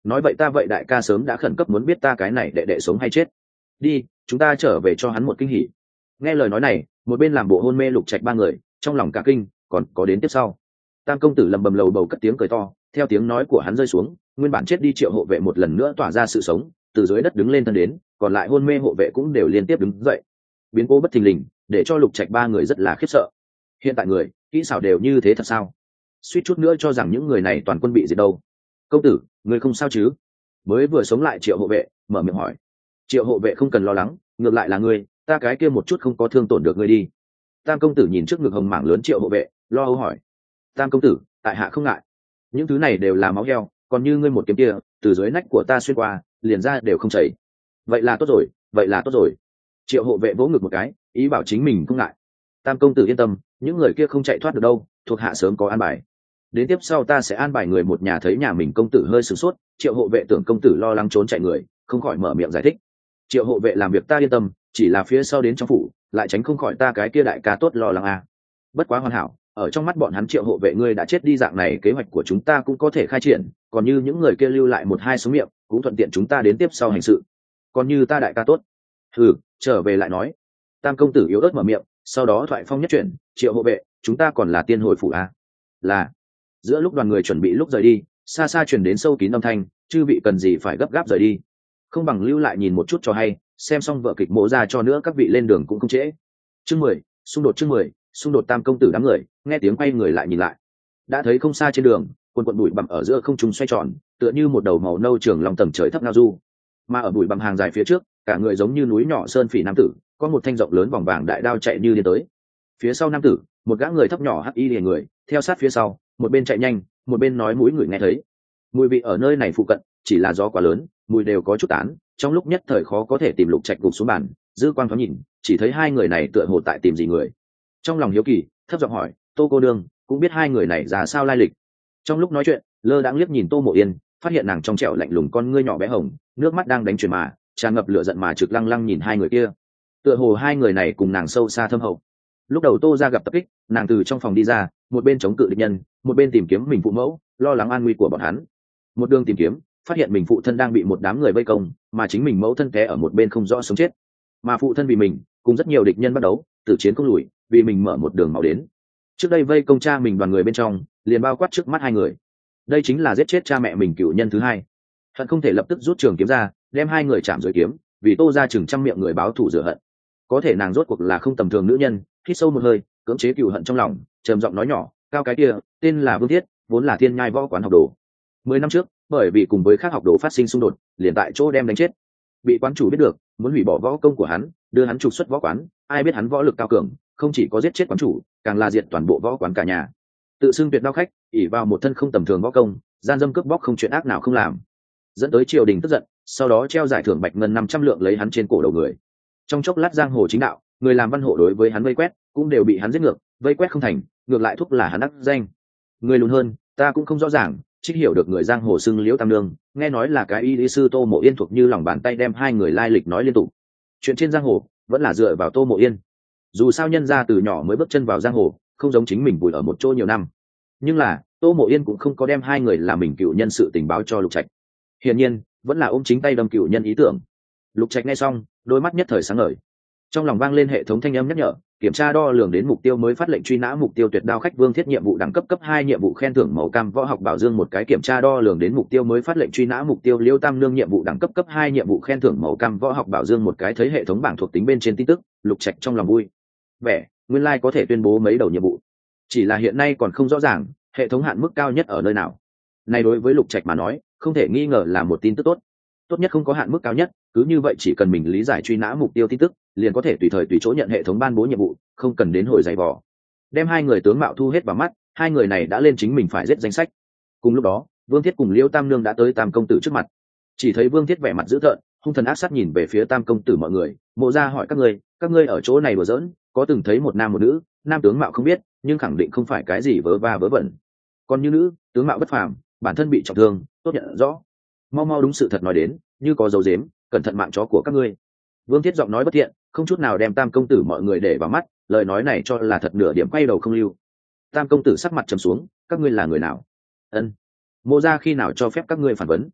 nói vậy ta vậy đại ca sớm đã khẩn cấp muốn biết ta cái này đệ đệ sống hay chết. Đi, chúng ta trở về cho hắn một kinh hỉ. Nghe lời nói này, một bên làm bộ hôn mê Lục Trạch ba người trong lòng cả kinh, còn có đến tiếp sau. Tam công tử lầm bầm lầu bầu cất tiếng cười to, theo tiếng nói của hắn rơi xuống, nguyên bản chết đi Triệu hộ vệ một lần nữa tỏa ra sự sống, từ dưới đất đứng lên thân đến, còn lại hôn mê hộ vệ cũng đều liên tiếp đứng dậy. Biến cố bất thình lình để cho Lục Trạch ba người rất là khiếp sợ. Hiện tại người kỹ xảo đều như thế thật sao? Suýt chút nữa cho rằng những người này toàn quân bị diệt đâu. Công tử, người không sao chứ? Mới vừa sống lại Triệu hộ vệ mở miệng hỏi. Triệu hộ vệ không cần lo lắng, ngược lại là ngươi, ta cái kia một chút không có thương tổn được ngươi đi. Tam công tử nhìn trước ngực hồng mảng lớn Triệu hộ vệ, lo âu hỏi. Tam công tử, tại hạ không ngại. Những thứ này đều là máu heo, còn như ngươi một kiếm kia từ dưới nách của ta xuyên qua, liền ra đều không chảy. Vậy là tốt rồi, vậy là tốt rồi. Triệu hộ vệ vỗ ngực một cái, ý bảo chính mình không ngại. Tam công tử yên tâm, những người kia không chạy thoát được đâu, thuộc hạ sớm có an bài. Đến tiếp sau ta sẽ an bài người một nhà. Thấy nhà mình công tử hơi sửng sốt, Triệu hộ vệ tưởng công tử lo lắng trốn chạy người, không khỏi mở miệng giải thích. Triệu hộ vệ làm việc ta yên tâm, chỉ là phía sau đến trong phủ lại tránh không khỏi ta cái kia đại ca tốt lo lắng à. Bất quá hoàn hảo, ở trong mắt bọn hắn Triệu hộ vệ ngươi đã chết đi, dạng này kế hoạch của chúng ta cũng có thể khai triển, còn như những người kia lưu lại một hai số miệng cũng thuận tiện chúng ta đến tiếp sau hành sự. Còn như ta đại ca tốt, ừ, trở về lại nói. Tam công tử yếu ớt mở miệng, sau đó thoại phong nhất chuyển. Triệu hộ vệ, chúng ta còn là tiên hồi phủ à? Là. Giữa lúc đoàn người chuẩn bị lúc rời đi, xa xa truyền đến sâu kín âm thanh, chư vị cần gì phải gấp gáp rời đi, không bằng lưu lại nhìn một chút cho hay, xem xong vợ kịch Mộ Ra cho nữa các vị lên đường cũng không trễ. Chương mười, xung đột chương mười, xung đột. Tam công tử đám người nghe tiếng quay người lại nhìn lại, đã thấy không xa trên đường quần quần bụi bặm ở giữa không trung xoay tròn, tựa như một đầu màu nâu trường lòng tầm trời thấp ngao du. Mà ở bụi bặm hàng dài phía trước, cả người giống như núi nhỏ sơn phỉ nam tử, có một thanh rộng lớn vòng vàng đại đao chạy như điên tới. Phía sau nam tử, một gã người thấp nhỏ hắc y liền người theo sát phía sau, một bên chạy nhanh, một bên nói mũi người nghe thấy. Mùi vị ở nơi này phụ cận, chỉ là gió quá lớn, mùi đều có chút tán, trong lúc nhất thời khó có thể tìm Lục Trạch gục xuống bàn. Dư quang thoáng nhìn, chỉ thấy hai người này tựa hồ tại tìm gì người. Trong lòng hiếu kỳ, thấp giọng hỏi, Tô cô đương cũng biết hai người này ra sao lai lịch? Trong lúc nói chuyện, lơ đãng liếc nhìn Tô Mộ Yên, phát hiện nàng trong trẻo lạnh lùng con ngươi nhỏ bé hồng, nước mắt đang đánh chuyển mà tràn ngập lửa giận mà trực lăng lăng nhìn hai người kia, tựa hồ hai người này cùng nàng sâu xa thâm hậu. Lúc đầu Tô ra gặp tập kích, nàng từ trong phòng đi ra, một bên chống cự địch nhân, một bên tìm kiếm mình phụ mẫu, lo lắng an nguy của bọn hắn. Một đường tìm kiếm, phát hiện mình phụ thân đang bị một đám người vây công, mà chính mình mẫu thân té ở một bên không rõ sống chết. Mà phụ thân vì mình cùng rất nhiều địch nhân bắt đấu, tử chiến không lùi, vì mình mở một đường máu đến. Trước đây vây công cha mình đoàn người bên trong, liền bao quát trước mắt hai người. Đây chính là giết chết cha mẹ mình cựu nhân thứ hai. Hận không thể lập tức rút trường kiếm ra, đem hai người chạm dưới kiếm, vì Tô ra chừng trăm miệng người báo thù rửa hận. Có thể nàng rốt cuộc là không tầm thường nữ nhân, hít sâu một hơi, cưỡng chế cựu hận trong lòng, trầm giọng nói nhỏ, cao cái kia tên là Vương Thiết, vốn là thiên nhai võ quán học đồ. Mười năm trước, bởi vì cùng với khác học đồ phát sinh xung đột, liền tại chỗ đem đánh chết. Bị quán chủ biết được, muốn hủy bỏ võ công của hắn, đưa hắn trục xuất võ quán. Ai biết hắn võ lực cao cường, không chỉ có giết chết quán chủ, càng là diệt toàn bộ võ quán cả nhà. Tự xưng tuyệt đao khách, ỷ vào một thân không tầm thường võ công, gian dâm cướp bóc không chuyện ác nào không làm, dẫn tới triều đình tức giận, sau đó treo giải thưởng bạch ngân năm trăm lượng lấy hắn trên cổ đầu người. Trong chốc lát giang hồ chính đạo, người làm văn hộ đối với hắn vây quét, cũng đều bị hắn giết ngược, vây quét không thành, ngược lại thúc là hắn đắc danh. Người lùn hơn, ta cũng không rõ ràng, chỉ hiểu được người giang hồ xưng Liễu Tam Nương, nghe nói là cái y lý sư Tô Mộ Yên thuộc như lòng bàn tay đem hai người lai lịch nói liên tục. Chuyện trên giang hồ vẫn là dựa vào Tô Mộ Yên. Dù sao nhân gia từ nhỏ mới bước chân vào giang hồ, không giống chính mình vùi ở một chỗ nhiều năm. Nhưng là Tô Mộ Yên cũng không có đem hai người là mình cựu nhân sự tình báo cho Lục Trạch. Hiển nhiên, vẫn là ôm chính tay đâm cựu nhân ý tưởng. Lục Trạch nghe xong, đôi mắt nhất thời sáng ngời. Trong lòng vang lên hệ thống thanh âm nhắc nhở, kiểm tra đo lường đến mục tiêu mới phát lệnh truy nã mục tiêu tuyệt đao khách Vương Thiết, nhiệm vụ đẳng cấp cấp hai, nhiệm vụ khen thưởng màu cam võ học bảo dương một cái. Kiểm tra đo lường đến mục tiêu mới phát lệnh truy nã mục tiêu Liêu Tam Nương, nhiệm vụ đẳng cấp cấp hai, nhiệm vụ khen thưởng màu cam võ học bảo dương một cái. Thấy hệ thống bảng thuộc tính bên trên tin tức, Lục Trạch trong lòng vui vẻ, nguyên lai like có thể tuyên bố mấy đầu nhiệm vụ, chỉ là hiện nay còn không rõ ràng hệ thống hạn mức cao nhất ở nơi nào. Này đối với Lục Trạch mà nói, không thể nghi ngờ là một tin tức tốt. Tốt nhất không có hạn mức cao nhất, cứ như vậy chỉ cần mình lý giải truy nã mục tiêu tin tức, liền có thể tùy thời tùy chỗ nhận hệ thống ban bố nhiệm vụ, không cần đến hồi giày vò. Đem hai người tướng mạo thu hết vào mắt, hai người này đã lên chính mình phải giết danh sách. Cùng lúc đó, Vương Thiết cùng Liêu Tam Nương đã tới Tam công tử trước mặt. Chỉ thấy Vương Thiết vẻ mặt dữ tợn, hung thần ác sát nhìn về phía Tam công tử mọi người, Mộ Ra hỏi các ngươi, các ngươi ở chỗ này đùa giỡn, có từng thấy một nam một nữ, nam tướng mạo không biết, nhưng khẳng định không phải cái gì vớ va vớ vẩn. Còn như nữ, tướng mạo bất phàm, bản thân bị trọng thương, tốt nhận rõ. Mau mau đúng sự thật nói đến, như có dấu dếm, cẩn thận mạng chó của các ngươi. Vương Thiết giọng nói bất thiện, không chút nào đem Tam công tử mọi người để vào mắt, lời nói này cho là thật nửa điểm quay đầu không lưu. Tam công tử sắc mặt trầm xuống, các ngươi là người nào? Ân, Mộ Ra khi nào cho phép các ngươi phản vấn?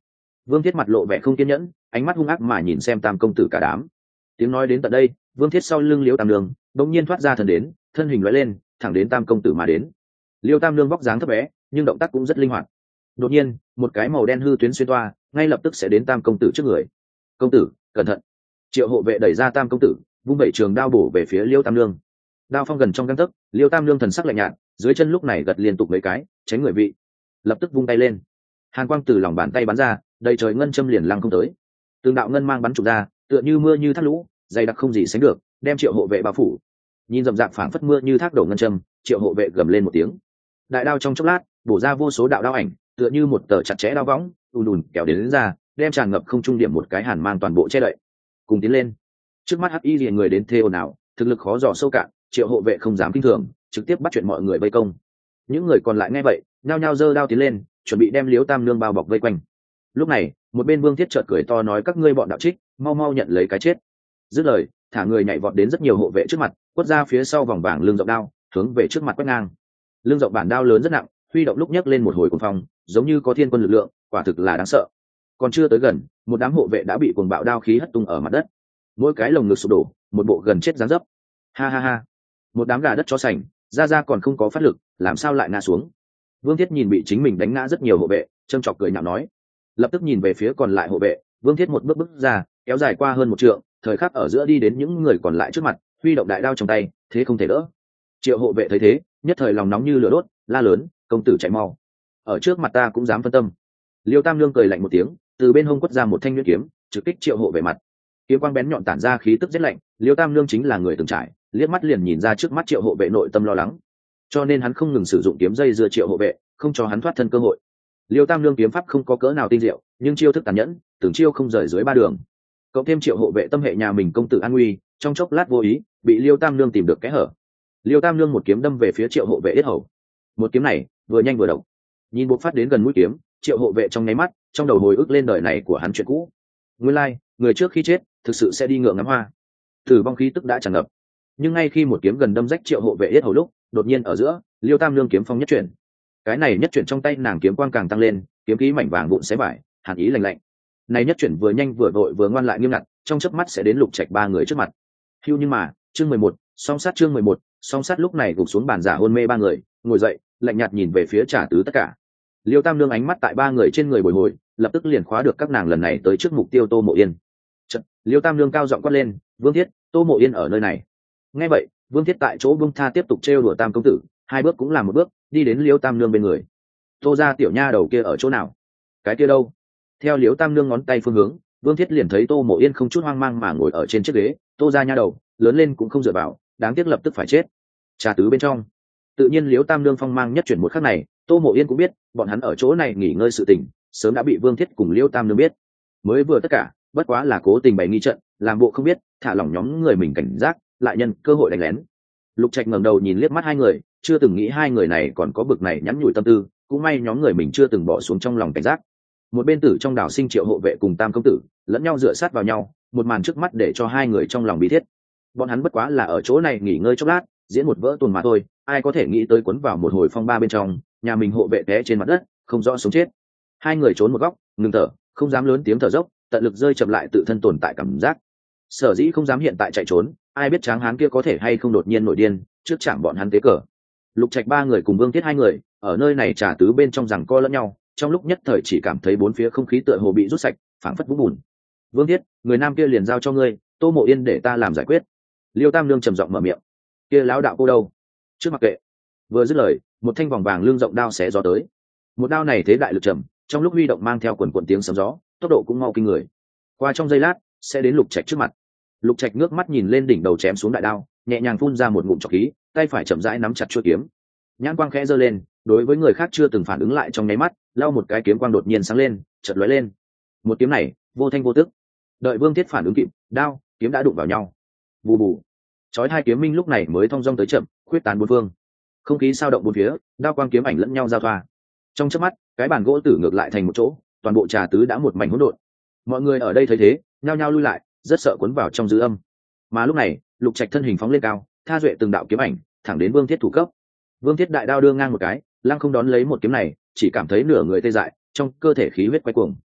Vương Thiết mặt lộ vẻ không kiên nhẫn, ánh mắt hung ác mà nhìn xem tam công tử cả đám. Tiếng nói đến tận đây, Vương Thiết sau lưng Liêu Tam Nương đột nhiên thoát ra thần đến, thân hình lóe lên, thẳng đến tam công tử mà đến. Liêu Tam Nương vóc dáng thấp bé, nhưng động tác cũng rất linh hoạt. Đột nhiên, một cái màu đen hư tuyến xuyên toa, ngay lập tức sẽ đến tam công tử trước người. Công tử, cẩn thận! Triệu hộ vệ đẩy ra tam công tử, vung bảy trường đao bổ về phía Liêu Tam Nương. Đao phong gần trong gang tấc, Liêu Tam Nương thần sắc lạnh nhạt, dưới chân lúc này gật liên tục mấy cái, tránh người vị. Lập tức vung tay lên, hàn quang từ lòng bàn tay bắn ra, đầy trời ngân châm liền lăng không tới. Từng đạo ngân mang bắn trục ra, tựa như mưa như thác lũ, dày đặc không gì sánh được, đem Triệu hộ vệ bao phủ. Nhìn rậm rạp phảng phất mưa như thác đổ ngân châm, Triệu hộ vệ gầm lên một tiếng. Đại đao trong chốc lát, bổ ra vô số đạo đao ảnh, tựa như một tờ chặt chẽ đao võng, ùn ùn kéo đến, đến ra, đem tràn ngập không trung điểm một cái hàn mang toàn bộ che đậy. Cùng tiến lên. Trước mắt hắc y liền người đến thê ồn ào, thực lực khó dò sâu cạn, Triệu hộ vệ không dám kinh thường, trực tiếp bắt chuyện mọi người vây công. Những người còn lại nghe vậy, nhao nhao giơ đao tiến lên, chuẩn bị đem Liêu Tam Nương bao bọc vây quanh. Lúc này, một bên Vương Thiết chợt cười to nói các ngươi bọn đạo trích, mau mau nhận lấy cái chết. Dứt lời, thả người nhảy vọt đến rất nhiều hộ vệ trước mặt, quất ra phía sau vòng vàng lưng rộng đao, hướng về trước mặt quét ngang. Lưng rộng bản đao lớn rất nặng, huy động lúc nhấc lên một hồi cuồng phong, giống như có thiên quân lực lượng, quả thực là đáng sợ. Còn chưa tới gần, một đám hộ vệ đã bị cuồng bạo đao khí hất tung ở mặt đất. Mỗi cái lồng ngực sụp đổ, một bộ gần chết dáng dấp. Ha ha ha. Một đám gà đất chó sành, ra ra còn không có phát lực, làm sao lại ngã xuống. Vương Thiết nhìn bị chính mình đánh ngã rất nhiều hộ vệ, châm chọc cười nhạo nói. Lập tức nhìn về phía còn lại hộ vệ, Vương Thiết một bước bước ra, kéo dài qua hơn một trượng, thời khắc ở giữa đi đến những người còn lại trước mặt, huy động đại đao trong tay, thế không thể đỡ. Triệu hộ vệ thấy thế, nhất thời lòng nóng như lửa đốt, la lớn, công tử chạy mau, ở trước mặt ta cũng dám phân tâm. Liêu Tam Nương cười lạnh một tiếng, từ bên hông quất ra một thanh nhuyễn kiếm, trực kích Triệu hộ vệ mặt. Kiếm quang bén nhọn tản ra khí tức rất lạnh, Liêu Tam Nương chính là người từng trải, liếc mắt liền nhìn ra trước mắt Triệu hộ vệ nội tâm lo lắng, cho nên hắn không ngừng sử dụng kiếm dây dưa Triệu hộ vệ, không cho hắn thoát thân cơ hội. Liêu Tam Nương kiếm pháp không có cỡ nào tinh diệu, nhưng chiêu thức tàn nhẫn, từng chiêu không rời dưới ba đường. Cộng thêm Triệu hộ vệ tâm hệ nhà mình công tử an nguy, trong chốc lát vô ý bị Liêu Tam Nương tìm được kẽ hở. Liêu Tam Nương một kiếm đâm về phía Triệu hộ vệ yết hầu. Một kiếm này vừa nhanh vừa độc, nhìn bộc phát đến gần mũi kiếm, Triệu hộ vệ trong nháy mắt, trong đầu hồi ức lên đời này của hắn chuyện cũ. Nguyên lai, like, người trước khi chết, thực sự sẽ đi ngựa ngắm hoa. Tử vong khí tức đã tràn ngập. Nhưng ngay khi một kiếm gần đâm rách Triệu hộ vệ yết hầu lúc, đột nhiên ở giữa, Liêu Tam Nương kiếm phong nhất chuyển. Cái này nhất chuyển trong tay nàng kiếm quang càng tăng lên, kiếm khí mảnh vàng vụn xé vải, hàn ý lạnh lạnh. Này nhất chuyển vừa nhanh vừa vội vừa ngoan lại nghiêm ngặt, trong chớp mắt sẽ đến Lục Trạch ba người trước mặt. Hưu nhưng mà, chương mười một, song sát chương mười một, song sát lúc này gục xuống bàn giả hôn mê ba người, ngồi dậy, lạnh nhạt nhìn về phía Trả Tứ tất cả. Liêu Tam Nương ánh mắt tại ba người trên người bồi hồi, lập tức liền khóa được các nàng lần này tới trước mục tiêu Tô Mộ Yên. Chợt, Liêu Tam Nương cao giọng quát lên, "Vương Thiết, Tô Mộ Yên ở nơi này." Nghe vậy, Vương Thiết tại chỗ buông tha tiếp tục trêu đùa Tam công tử, hai bước cũng làm một bước, đi đến Liêu Tam Nương bên người. "Tô gia tiểu nha đầu kia ở chỗ nào?" "Cái kia đâu?" Theo Liêu Tam Nương ngón tay phương hướng, Vương Thiết liền thấy Tô Mộ Yên không chút hoang mang mà ngồi ở trên chiếc ghế, Tô gia nha đầu, lớn lên cũng không dựa vào, đáng tiếc lập tức phải chết. Trà Tứ bên trong, tự nhiên Liêu Tam Nương phong mang nhất chuyển một khắc này, Tô Mộ Yên cũng biết, bọn hắn ở chỗ này nghỉ ngơi sự tình, sớm đã bị Vương Thiết cùng Liêu Tam Nương biết. Mới vừa tất cả, bất quá là cố tình bày nghi trận, làm bộ không biết, thả lỏng nhóm người mình cảnh giác, lại nhân cơ hội đánh lén. Lục Trạch ngẩng đầu nhìn liếc mắt hai người, chưa từng nghĩ hai người này còn có bực này nhắn nhủi tâm tư, cũng may nhóm người mình chưa từng bỏ xuống trong lòng cảnh giác. Một bên tử trong đảo sinh Triệu hộ vệ cùng Tam công tử, lẫn nhau dựa sát vào nhau, một màn trước mắt để cho hai người trong lòng bí thiết. Bọn hắn bất quá là ở chỗ này nghỉ ngơi chốc lát, diễn một vỡ tuần mà thôi, ai có thể nghĩ tới quấn vào một hồi phong ba bên trong, nhà mình hộ vệ té trên mặt đất, không rõ sống chết. Hai người trốn một góc, ngừng thở, không dám lớn tiếng thở dốc, tận lực rơi chậm lại tự thân tồn tại cảm giác. Sở dĩ không dám hiện tại chạy trốn, ai biết Tráng Hán kia có thể hay không đột nhiên nổi điên, trước chạm bọn hắn tế cờ. Lục Trạch ba người cùng Vương Thiết hai người, ở nơi này Trà Tứ bên trong rằng co lẫn nhau, trong lúc nhất thời chỉ cảm thấy bốn phía không khí tựa hồ bị rút sạch, phảng phất vũng bùn. "Vương Thiết, người nam kia liền giao cho ngươi, Tô Mộ Yên để ta làm giải quyết." Liêu Tam Nương trầm giọng mở miệng. "Kia lão đạo cô đâu?" "Trước mặc kệ." Vừa dứt lời, một thanh vòng vàng lưng rộng đao xé gió tới. Một đao này thế đại lực trầm, trong lúc huy động mang theo quần quần tiếng sấm gió, tốc độ cũng mau kinh người. Qua trong giây lát, sẽ đến Lục Trạch trước mặt. Lục Trạch ngước mắt nhìn lên đỉnh đầu chém xuống đại đao, nhẹ nhàng phun ra một ngụm trọc khí, tay phải chậm rãi nắm chặt chuôi kiếm. Nhãn quang khẽ giơ lên, đối với người khác chưa từng phản ứng lại trong nháy mắt, lao một cái kiếm quang đột nhiên sáng lên, chợt lóe lên. Một kiếm này, vô thanh vô tức. Đợi Vương Thiết phản ứng kịp, đao, kiếm đã đụng vào nhau. Bù bù. Chói hai kiếm minh lúc này mới thong dong tới chậm, khuyết tán bốn phương. Không khí sao động bốn phía, đao quang kiếm ảnh lẫn nhau giao thoa. Trong chớp mắt, cái bàn gỗ tử ngược lại thành một chỗ, toàn bộ Trà Tứ đã một mảnh hỗn độn. Mọi người ở đây thấy thế, nhao nhao lui lại, rất sợ cuốn vào trong dư âm. Mà lúc này, Lục Trạch thân hình phóng lên cao, tha duệ từng đạo kiếm ảnh, thẳng đến Vương Thiết thủ cấp. Vương Thiết đại đao đưa ngang một cái, lăng không đón lấy một kiếm này, chỉ cảm thấy nửa người tê dại, trong cơ thể khí huyết quay cuồng.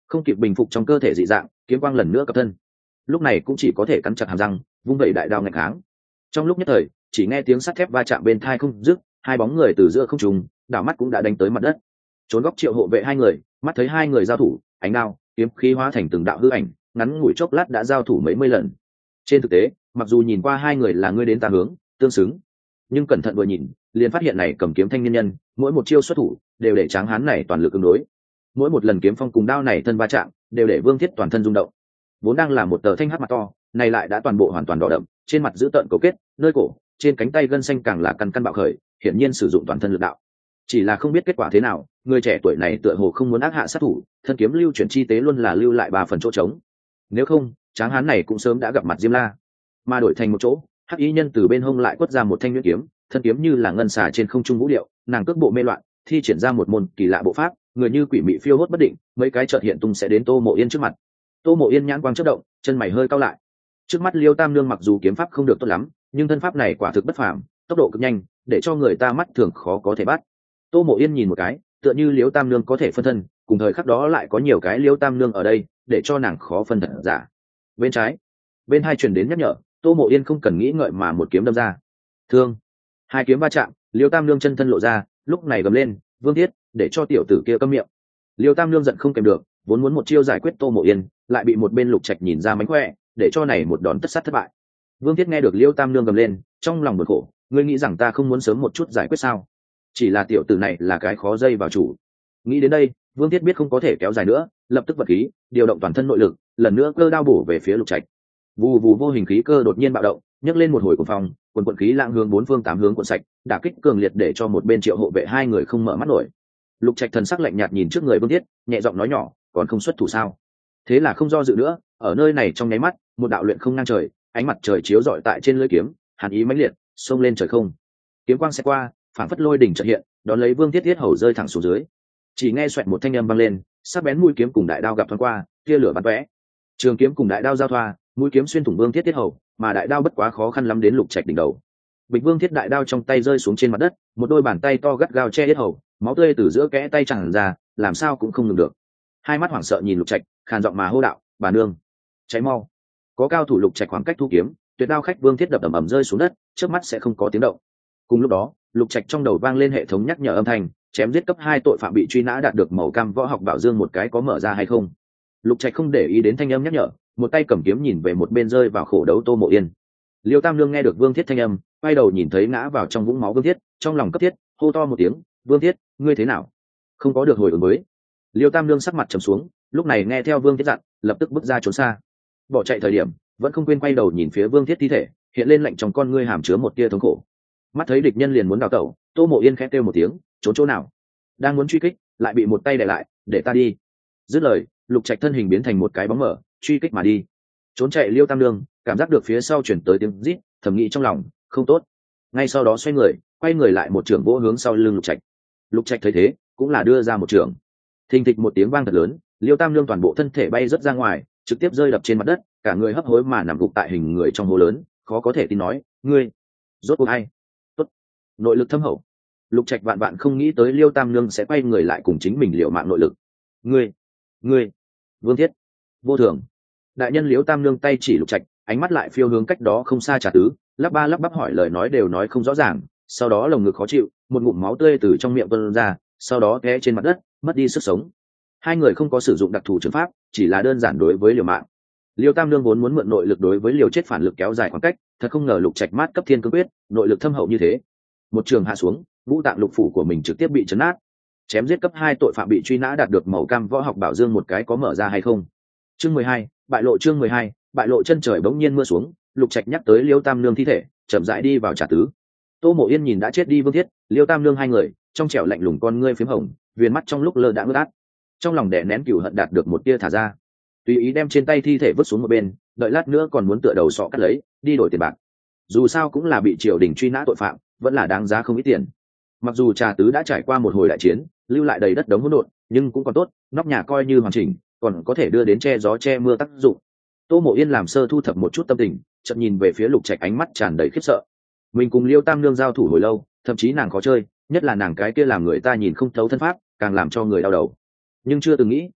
không kịp bình phục trong cơ thể dị dạng, kiếm quang lần nữa cập thân. Lúc này cũng chỉ có thể cắn chặt hàm răng, vung vẩy đại đao ngạch kháng. Trong lúc nhất thời, chỉ nghe tiếng sắt thép va chạm bên tai không dứt, hai bóng người từ giữa không trung, đảo mắt cũng đã đánh tới mặt đất. Trốn góc Triệu hộ vệ hai người, mắt thấy hai người giao thủ, ánh đao, kiếm khí hóa thành từng đạo hư ảnh, ngắn ngủi chốc lát đã giao thủ mấy mươi lần. Trên thực tế, mặc dù nhìn qua hai người là ngươi đến ta hướng, tương xứng, nhưng cẩn thận vừa nhìn, liền phát hiện này cầm kiếm thanh niên nhân, mỗi một chiêu xuất thủ đều để Tráng Hán này toàn lực ứng đối. Mỗi một lần kiếm phong cùng đao này thân va chạm, đều để Vương Thiết toàn thân rung động. Vốn đang là một tờ thanh hắc mặt to, này lại đã toàn bộ hoàn toàn đỏ đậm, trên mặt giữ tợn cấu kết, nơi cổ, trên cánh tay gân xanh càng là căn căn bạo khởi, hiển nhiên sử dụng toàn thân lực đạo. Chỉ là không biết kết quả thế nào, người trẻ tuổi này tựa hồ không muốn ác hạ sát thủ, thân kiếm lưu chuyển chi tế luôn là lưu lại ba phần chỗ trống. Nếu không, Tráng Hán này cũng sớm đã gặp mặt Diêm La, mà đổi thành một chỗ, hắc y nhân từ bên hông lại quất ra một thanh nhuyễn kiếm, thân kiếm như là ngân xà trên không trung vũ điệu, nàng cước bộ mê loạn, thi triển ra một môn kỳ lạ bộ pháp, người như quỷ mị phiêu hốt bất định, mấy cái chợt hiện tung sẽ đến Tô Mộ Yên trước mặt. Tô Mộ Yên nhãn quang chớp động, chân mày hơi cau lại. Trước mắt Liêu Tam Nương mặc dù kiếm pháp không được tốt lắm, nhưng thân pháp này quả thực bất phàm, tốc độ cực nhanh, để cho người ta mắt thường khó có thể bắt. Tô Mộ Yên nhìn một cái, tựa như Liêu Tam Nương có thể phân thân, cùng thời khắc đó lại có nhiều cái Liêu Tam Nương ở đây, để cho nàng khó phân thật giả. Bên trái, bên hai truyền đến nhắc nhở, Tô Mộ Yên không cần nghĩ ngợi mà một kiếm đâm ra. Thương, hai kiếm va chạm, Liêu Tam Nương chân thân lộ ra, lúc này gầm lên, Vương Thiết, để cho tiểu tử kia câm miệng. Liêu Tam Nương giận không kèm được, vốn muốn một chiêu giải quyết Tô Mộ Yên, lại bị một bên Lục Trạch nhìn ra mánh khỏe, để cho này một đòn tất sát thất bại. Vương Thiết nghe được Liêu Tam Nương gầm lên, trong lòng buồn khổ, ngươi nghĩ rằng ta không muốn sớm một chút giải quyết sao? Chỉ là tiểu tử này là cái khó dây vào chủ. Nghĩ đến đây, Vương Thiết biết không có thể kéo dài nữa, lập tức vật khí, điều động toàn thân nội lực, lần nữa cơ đao bổ về phía Lục Trạch. Vù vù vô hình khí cơ đột nhiên bạo động, nhấc lên một hồi cuồng phong, quần quần khí lãng hướng bốn phương tám hướng cuộn sạch, đả kích cường liệt để cho một bên Triệu hộ vệ hai người không mở mắt nổi. Lục Trạch thần sắc lạnh nhạt nhìn trước người Vương Thiết, nhẹ giọng nói nhỏ, còn không xuất thủ sao? Thế là không do dự nữa, ở nơi này trong nháy mắt, một đạo luyện không ngang trời, ánh mặt trời chiếu rọi tại trên lưỡi kiếm, hàn ý mãnh liệt, xông lên trời không. Kiếm quang sẽ qua, phản phất lôi đỉnh chợt hiện, đón lấy Vương Thiết thiết hầu rơi thẳng xuống dưới. Chỉ nghe xoẹt một thanh âm vang lên, sắc bén mũi kiếm cùng đại đao gặp thoáng qua, tia lửa bắn tóe. Trường kiếm cùng đại đao giao thoa, mũi kiếm xuyên thủng Vương Thiết thiết hầu, mà đại đao bất quá khó khăn lắm đến Lục Trạch đỉnh đầu. Bịch Vương Thiết đại đao trong tay rơi xuống trên mặt đất, một đôi bàn tay to gắt gao che yết hầu, máu tươi từ giữa kẽ tay tràn ra, làm sao cũng không ngừng được. Hai mắt hoảng sợ nhìn Lục Trạch, khàn giọng mà hô đạo, bà nương, cháy mau. Có cao thủ Lục Trạch khoảng cách thu kiếm, tuyệt đao khách Vương Thiết đập ầm ầm rơi xuống đất, trước mắt sẽ không có tiếng động. Cùng lúc đó, Lục Trạch trong đầu vang lên hệ thống nhắc nhở âm thanh, chém giết cấp hai tội phạm bị truy nã đạt được màu cam võ học bảo dương một cái có mở ra hay không. Lục Trạch không để ý đến thanh âm nhắc nhở, một tay cầm kiếm nhìn về một bên rơi vào khổ đấu Tô Mộ Yên. Liêu Tam Nương nghe được Vương Thiết thanh âm, quay đầu nhìn thấy ngã vào trong vũng máu Vương Thiết, trong lòng cấp thiết, hô to một tiếng, Vương Thiết, ngươi thế nào? Không có được hồi ứng mới. Liêu Tam Nương sắc mặt trầm xuống, lúc này nghe theo Vương Thiết dặn, lập tức bước ra trốn xa. Bỏ chạy thời điểm, vẫn không quên quay đầu nhìn phía Vương Thiết thi thể, hiện lên lạnh trong con ngươi hàm chứa một tia thống khổ. Mắt thấy địch nhân liền muốn đào tẩu, Tô Mộ Yên khẽ kêu một tiếng, trốn chỗ nào? Đang muốn truy kích, lại bị một tay đè lại, để ta đi. Dứt lời, Lục Trạch thân hình biến thành một cái bóng mờ, truy kích mà đi. Trốn chạy Liêu Tam Nương, cảm giác được phía sau chuyển tới tiếng rít, thầm nghĩ trong lòng, không tốt. Ngay sau đó xoay người, quay người lại một trường vỗ hướng sau lưng Lục Trạch. Lục Trạch thấy thế, cũng là đưa ra một trường. Thình thịch một tiếng vang thật lớn, Liêu Tam Nương toàn bộ thân thể bay rất ra ngoài, trực tiếp rơi đập trên mặt đất, cả người hấp hối mà nằm gục tại hình người trong hố lớn, khó có thể tin nói, ngươi, rốt cuộc ai? Tốt, nội lực thâm hậu. Lục Trạch vạn vạn không nghĩ tới Liêu Tam Nương sẽ quay người lại cùng chính mình liều mạng nội lực. Ngươi, ngươi, Vương Thiết, vô thường. Đại nhân Liêu Tam Nương tay chỉ Lục Trạch, ánh mắt lại phiêu hướng cách đó không xa Trà Tứ, lắp ba lắp bắp hỏi lời nói đều nói không rõ ràng, sau đó lồng ngực khó chịu, một ngụm máu tươi từ trong miệng tuôn ra, sau đó té trên mặt đất, mất đi sức sống. Hai người không có sử dụng đặc thù trường pháp, chỉ là đơn giản đối với liều mạng. Liêu Tam Nương vốn muốn mượn nội lực đối với liều chết phản lực kéo dài khoảng cách, thật không ngờ Lục Trạch mát cấp thiên cương quyết, nội lực thâm hậu như thế. Một trường hạ xuống, ngũ tạng lục phủ của mình trực tiếp bị chấn nát. Chém giết cấp hai tội phạm bị truy nã đạt được màu cam võ học bảo dương một cái có mở ra hay không. Chương mười hai, bại lộ chương mười hai, bại lộ. Chân trời bỗng nhiên mưa xuống, Lục Trạch nhắc tới Liêu Tam Nương thi thể, chậm rãi đi vào Trà Tứ. Tô Mộ Yên nhìn đã chết đi Vương Thiết, Liêu Tam Nương hai người, trong trẻo lạnh lùng con ngươi phím hồng, viền mắt trong lúc lơ đãng ướt át. Trong lòng đè nén cừu hận đạt được một tia thả ra, tùy ý đem trên tay thi thể vứt xuống một bên, đợi lát nữa còn muốn tựa đầu sọ cắt lấy, đi đổi tiền bạc. Dù sao cũng là bị triều đình truy nã tội phạm, vẫn là đáng giá không ít tiền. Mặc dù Trà Tứ đã trải qua một hồi đại chiến, lưu lại đầy đất đống hỗn độn, nhưng cũng còn tốt, nóc nhà coi như hoàn chỉnh, còn có thể đưa đến che gió che mưa tác dụng. Tô Mộ Yên làm sơ thu thập một chút tâm tình, chợt nhìn về phía Lục Trạch, ánh mắt tràn đầy khiếp sợ. Mình cùng Liêu Tam Nương giao thủ hồi lâu, thậm chí nàng khó chơi, nhất là nàng cái kia làm người ta nhìn không thấu thân pháp, càng làm cho người đau đầu. Nhưng chưa từng nghĩ,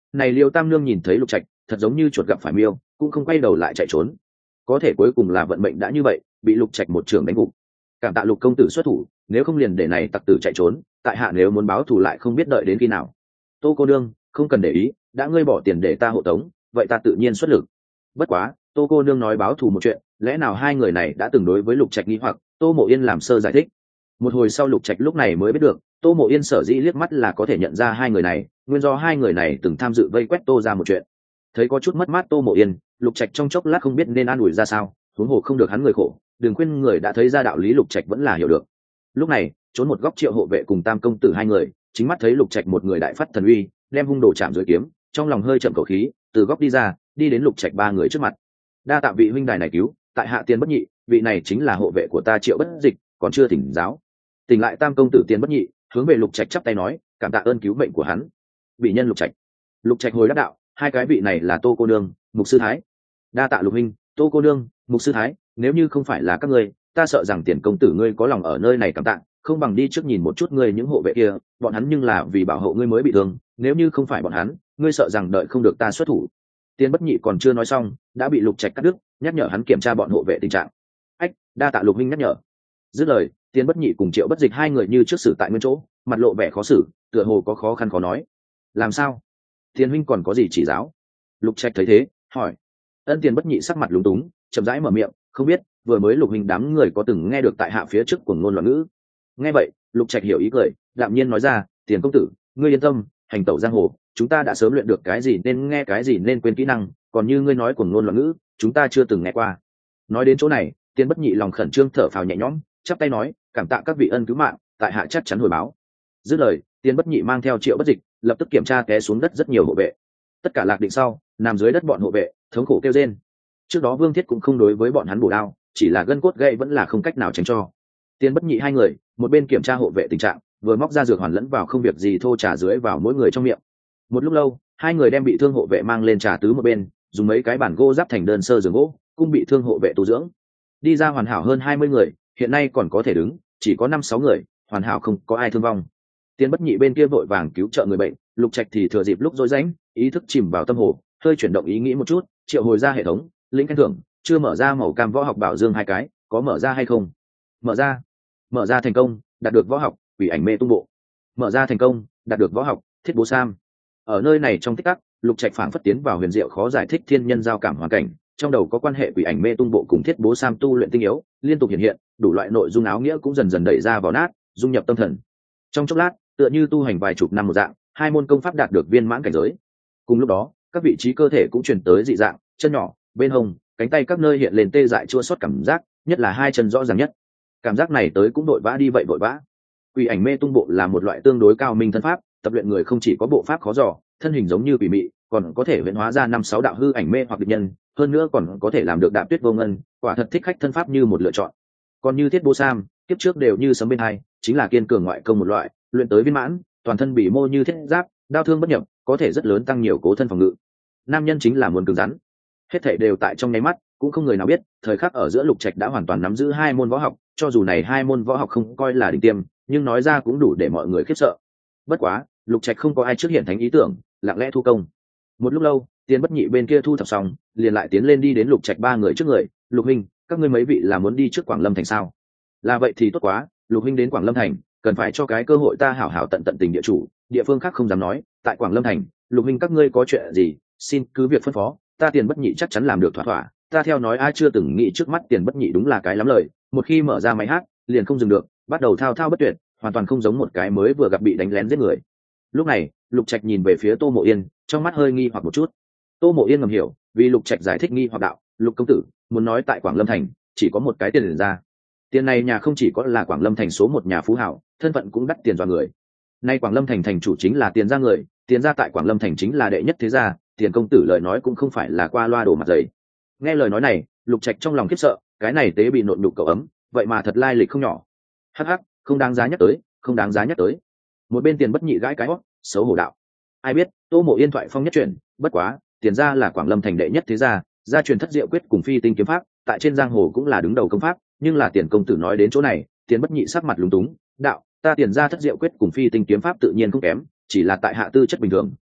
này Liêu Tam Nương nhìn thấy Lục Trạch thật giống như chuột gặp phải miêu, cũng không quay đầu lại chạy trốn. Có thể cuối cùng là vận mệnh đã như vậy, bị Lục Trạch một trường đánh gục. Cảm tạ Lục công tử xuất thủ, nếu không liền để này tặc tử chạy trốn, tại hạ nếu muốn báo thù lại không biết đợi đến khi nào. Tô cô nương không cần để ý, đã ngươi bỏ tiền để ta hộ tống, vậy ta tự nhiên xuất lực. Bất quá Tô cô nương nói báo thù một chuyện, lẽ nào hai người này đã từng đối với Lục Trạch nghi hoặc? Tô Mộ Yên làm sơ giải thích. Một hồi sau Lục Trạch lúc này mới biết được, Tô Mộ Yên sở dĩ liếc mắt là có thể nhận ra hai người này, nguyên do hai người này từng tham dự vây quét Tô ra một chuyện. Thấy có chút mất mát Tô Mộ Yên, Lục Trạch trong chốc lát không biết nên an ủi ra sao, huống hồ không được hắn người khổ, đừng khuyên người đã thấy ra đạo lý, Lục Trạch vẫn là hiểu được. Lúc này trốn một góc Triệu hộ vệ cùng Tam công tử hai người, chính mắt thấy Lục Trạch một người đại phát thần uy, đem hung đồ chạm dưới kiếm, trong lòng hơi chậm khẩu khí, từ góc đi ra, đi đến Lục Trạch ba người trước mặt. Đa tạ vị huynh đài này cứu, tại hạ Tiền Bất Nhị, vị này chính là hộ vệ của ta Triệu Bất Dịch, còn chưa tỉnh giáo. Tỉnh lại Tam công tử Tiền Bất Nhị, hướng về Lục Trạch chắp tay nói, cảm tạ ơn cứu mệnh của hắn. Vị nhân Lục Trạch. Lục Trạch hồi đáp đạo, hai cái vị này là Tô cô nương, Mục sư thái. Đa tạ Lục huynh, Tô cô nương, Mục sư thái, nếu như không phải là các ngươi, ta sợ rằng Tiền công tử ngươi có lòng ở nơi này cảm tạ, không bằng đi trước nhìn một chút ngươi những hộ vệ kia, bọn hắn nhưng là vì bảo hộ ngươi mới bị thương, nếu như không phải bọn hắn, ngươi sợ rằng đợi không được ta xuất thủ. Tiền Bất Nhị còn chưa nói xong, đã bị Lục Trạch cắt đứt, nhắc nhở hắn kiểm tra bọn hộ vệ tình trạng. Ách, đa tạ Lục huynh nhắc nhở. Dứt lời, Tiền Bất Nhị cùng Triệu Bất Dịch hai người như trước xử tại nguyên chỗ, mặt lộ vẻ khó xử, tựa hồ có khó khăn khó nói. Làm sao? Tiền huynh còn có gì chỉ giáo? Lục Trạch thấy thế, hỏi. Ân Tiền Bất Nhị sắc mặt lúng túng, chậm rãi mở miệng, không biết, vừa mới Lục huynh đám người có từng nghe được tại hạ phía trước của ngôn loạn ngữ. Nghe vậy, Lục Trạch hiểu ý cười, đạm nhiên nói ra, Tiền công tử, ngươi yên tâm, hành tẩu giang hồ, chúng ta đã sớm luyện được cái gì nên nghe cái gì nên quên kỹ năng, còn như ngươi nói của ngôn loạn ngữ, chúng ta chưa từng nghe qua. Nói đến chỗ này, Tiền Bất Nhị lòng khẩn trương thở phào nhẹ nhõm, chắp tay nói, cảm tạ các vị ân cứu mạng, tại hạ chắc chắn hồi báo. Dứt lời, Tiền Bất Nhị mang theo Triệu Bất Dịch, lập tức kiểm tra té xuống đất rất nhiều hộ vệ. Tất cả lạc định sau, nằm dưới đất bọn hộ vệ, thống khổ kêu rên. Trước đó Vương Thiết cũng không đối với bọn hắn bổ đao, chỉ là gân cốt gãy vẫn là không cách nào tránh cho. Tiền Bất Nhị hai người, một bên kiểm tra hộ vệ tình trạng, vừa móc ra dược hoàn lẫn vào không việc gì thô trà dưới vào mỗi người trong miệng. Một lúc lâu, hai người đem bị thương hộ vệ mang lên trà tứ một bên, dùng mấy cái bản gỗ giáp thành đơn sơ giường gỗ, cũng bị thương hộ vệ tu dưỡng. Đi ra hoàn hảo hơn hai mươi người, hiện nay còn có thể đứng, chỉ có năm sáu người, hoàn hảo không có ai thương vong. Tiền Bất Nhị bên kia vội vàng cứu trợ người bệnh, Lục Trạch thì thừa dịp lúc rối rãnh, ý thức chìm vào tâm hồ, hơi chuyển động ý nghĩ một chút, triệu hồi ra hệ thống, lĩnh khen thưởng, chưa mở ra màu cam võ học bảo dương hai cái, có mở ra hay không? Mở ra. Mở ra thành công, đạt được võ học Quỷ Ảnh Mê Tung Bộ. Mở ra thành công, đạt được võ học Thiết Bố Sam. Ở nơi này trong tích tắc, Lục Trạch phảng phất tiến vào huyền diệu khó giải thích thiên nhân giao cảm hoàn cảnh, trong đầu có quan hệ Quỷ Ảnh Mê Tung Bộ cùng Thiết Bố Sam tu luyện tinh yếu, liên tục hiện hiện, đủ loại nội dung áo nghĩa cũng dần dần đẩy ra vào nát, dung nhập tâm thần. Trong chốc lát, tựa như tu hành vài chục năm một dạng, hai môn công pháp đạt được viên mãn cảnh giới. Cùng lúc đó, các vị trí cơ thể cũng truyền tới dị dạng, chân nhỏ, bên hông, cánh tay các nơi hiện lên tê dại chua xót cảm giác, nhất là hai chân rõ ràng nhất. Cảm giác này tới cũng vội vã đi vậy vội vã. Quỷ Ảnh Mê Tung Bộ là một loại tương đối cao minh thân pháp, tập luyện người không chỉ có bộ pháp khó dò, thân hình giống như quỷ mị, còn có thể huyễn hóa ra năm sáu đạo hư ảnh mê hoặc địch nhân, hơn nữa còn có thể làm được đạp tuyết vô ngân, quả thật thích khách thân pháp như một lựa chọn. Còn như Thiết Bố Sam, kiếp trước đều như sấm bên hai, chính là kiên cường ngoại công một loại, luyện tới viên mãn, toàn thân bị mô như thiết giáp, đao thương bất nhập, có thể rất lớn tăng nhiều cố thân phòng ngự. Nam nhân chính là muốn cứng rắn. Hết thảy đều tại trong nháy mắt, cũng không người nào biết, thời khắc ở giữa Lục Trạch đã hoàn toàn nắm giữ hai môn võ học, cho dù này hai môn võ học không coi là đỉnh tiêm, nhưng nói ra cũng đủ để mọi người khiếp sợ. Bất quá, Lục Trạch không có ai trước hiện thánh ý tưởng, lặng lẽ thu công. Một lúc lâu, Tiền Bất Nhị bên kia thu thập xong, liền lại tiến lên đi đến Lục Trạch ba người trước người, "Lục huynh, các ngươi mấy vị là muốn đi trước Quảng Lâm thành sao?" "Là vậy thì tốt quá, Lục huynh đến Quảng Lâm thành, cần phải cho cái cơ hội ta hảo hảo tận tận tình địa chủ, địa phương khác không dám nói, tại Quảng Lâm thành, Lục huynh các ngươi có chuyện gì, xin cứ việc phân phó, ta Tiền Bất Nhị chắc chắn làm được thỏa thỏa." Ta theo nói ai chưa từng nghĩ trước mắt Tiền Bất Nhị đúng là cái lắm lời, một khi mở ra máy hát, liền không dừng được, bắt đầu thao thao bất tuyệt, hoàn toàn không giống một cái mới vừa gặp bị đánh lén giết người. Lúc này, Lục Trạch nhìn về phía Tô Mộ Yên, trong mắt hơi nghi hoặc một chút. Tô Mộ Yên ngầm hiểu, vì Lục Trạch giải thích nghi hoặc đạo, "Lục công tử, muốn nói tại Quảng Lâm thành, chỉ có một cái tiền ra. Tiền này nhà không chỉ có là Quảng Lâm thành số một nhà phú hảo, thân phận cũng đắt tiền dọa người. Nay Quảng Lâm thành thành chủ chính là Tiền gia người, Tiền gia tại Quảng Lâm thành chính là đệ nhất thế gia, Tiền công tử lời nói cũng không phải là qua loa đổ mặt dày." Nghe lời nói này, Lục Trạch trong lòng khiếp sợ, cái này tế bị nộn đục cậu ấm, vậy mà thật lai lịch không nhỏ. Hắc hắc, không đáng giá nhắc tới, không đáng giá nhắc tới. Một bên Tiền Bất Nhị gãi cái hót, xấu hổ đạo. Ai biết, Tô Mộ Yên thoại phong nhất truyền, bất quá, Tiền gia là Quảng Lâm thành đệ nhất thế gia, gia truyền thất diệu quyết cùng phi tinh kiếm pháp, tại trên giang hồ cũng là đứng đầu công pháp, nhưng là Tiền công tử nói đến chỗ này, Tiền Bất Nhị sắc mặt lúng túng, đạo, ta Tiền gia thất diệu quyết cùng phi tinh kiếm pháp tự nhiên không kém, chỉ là tại hạ tư chất bình thường,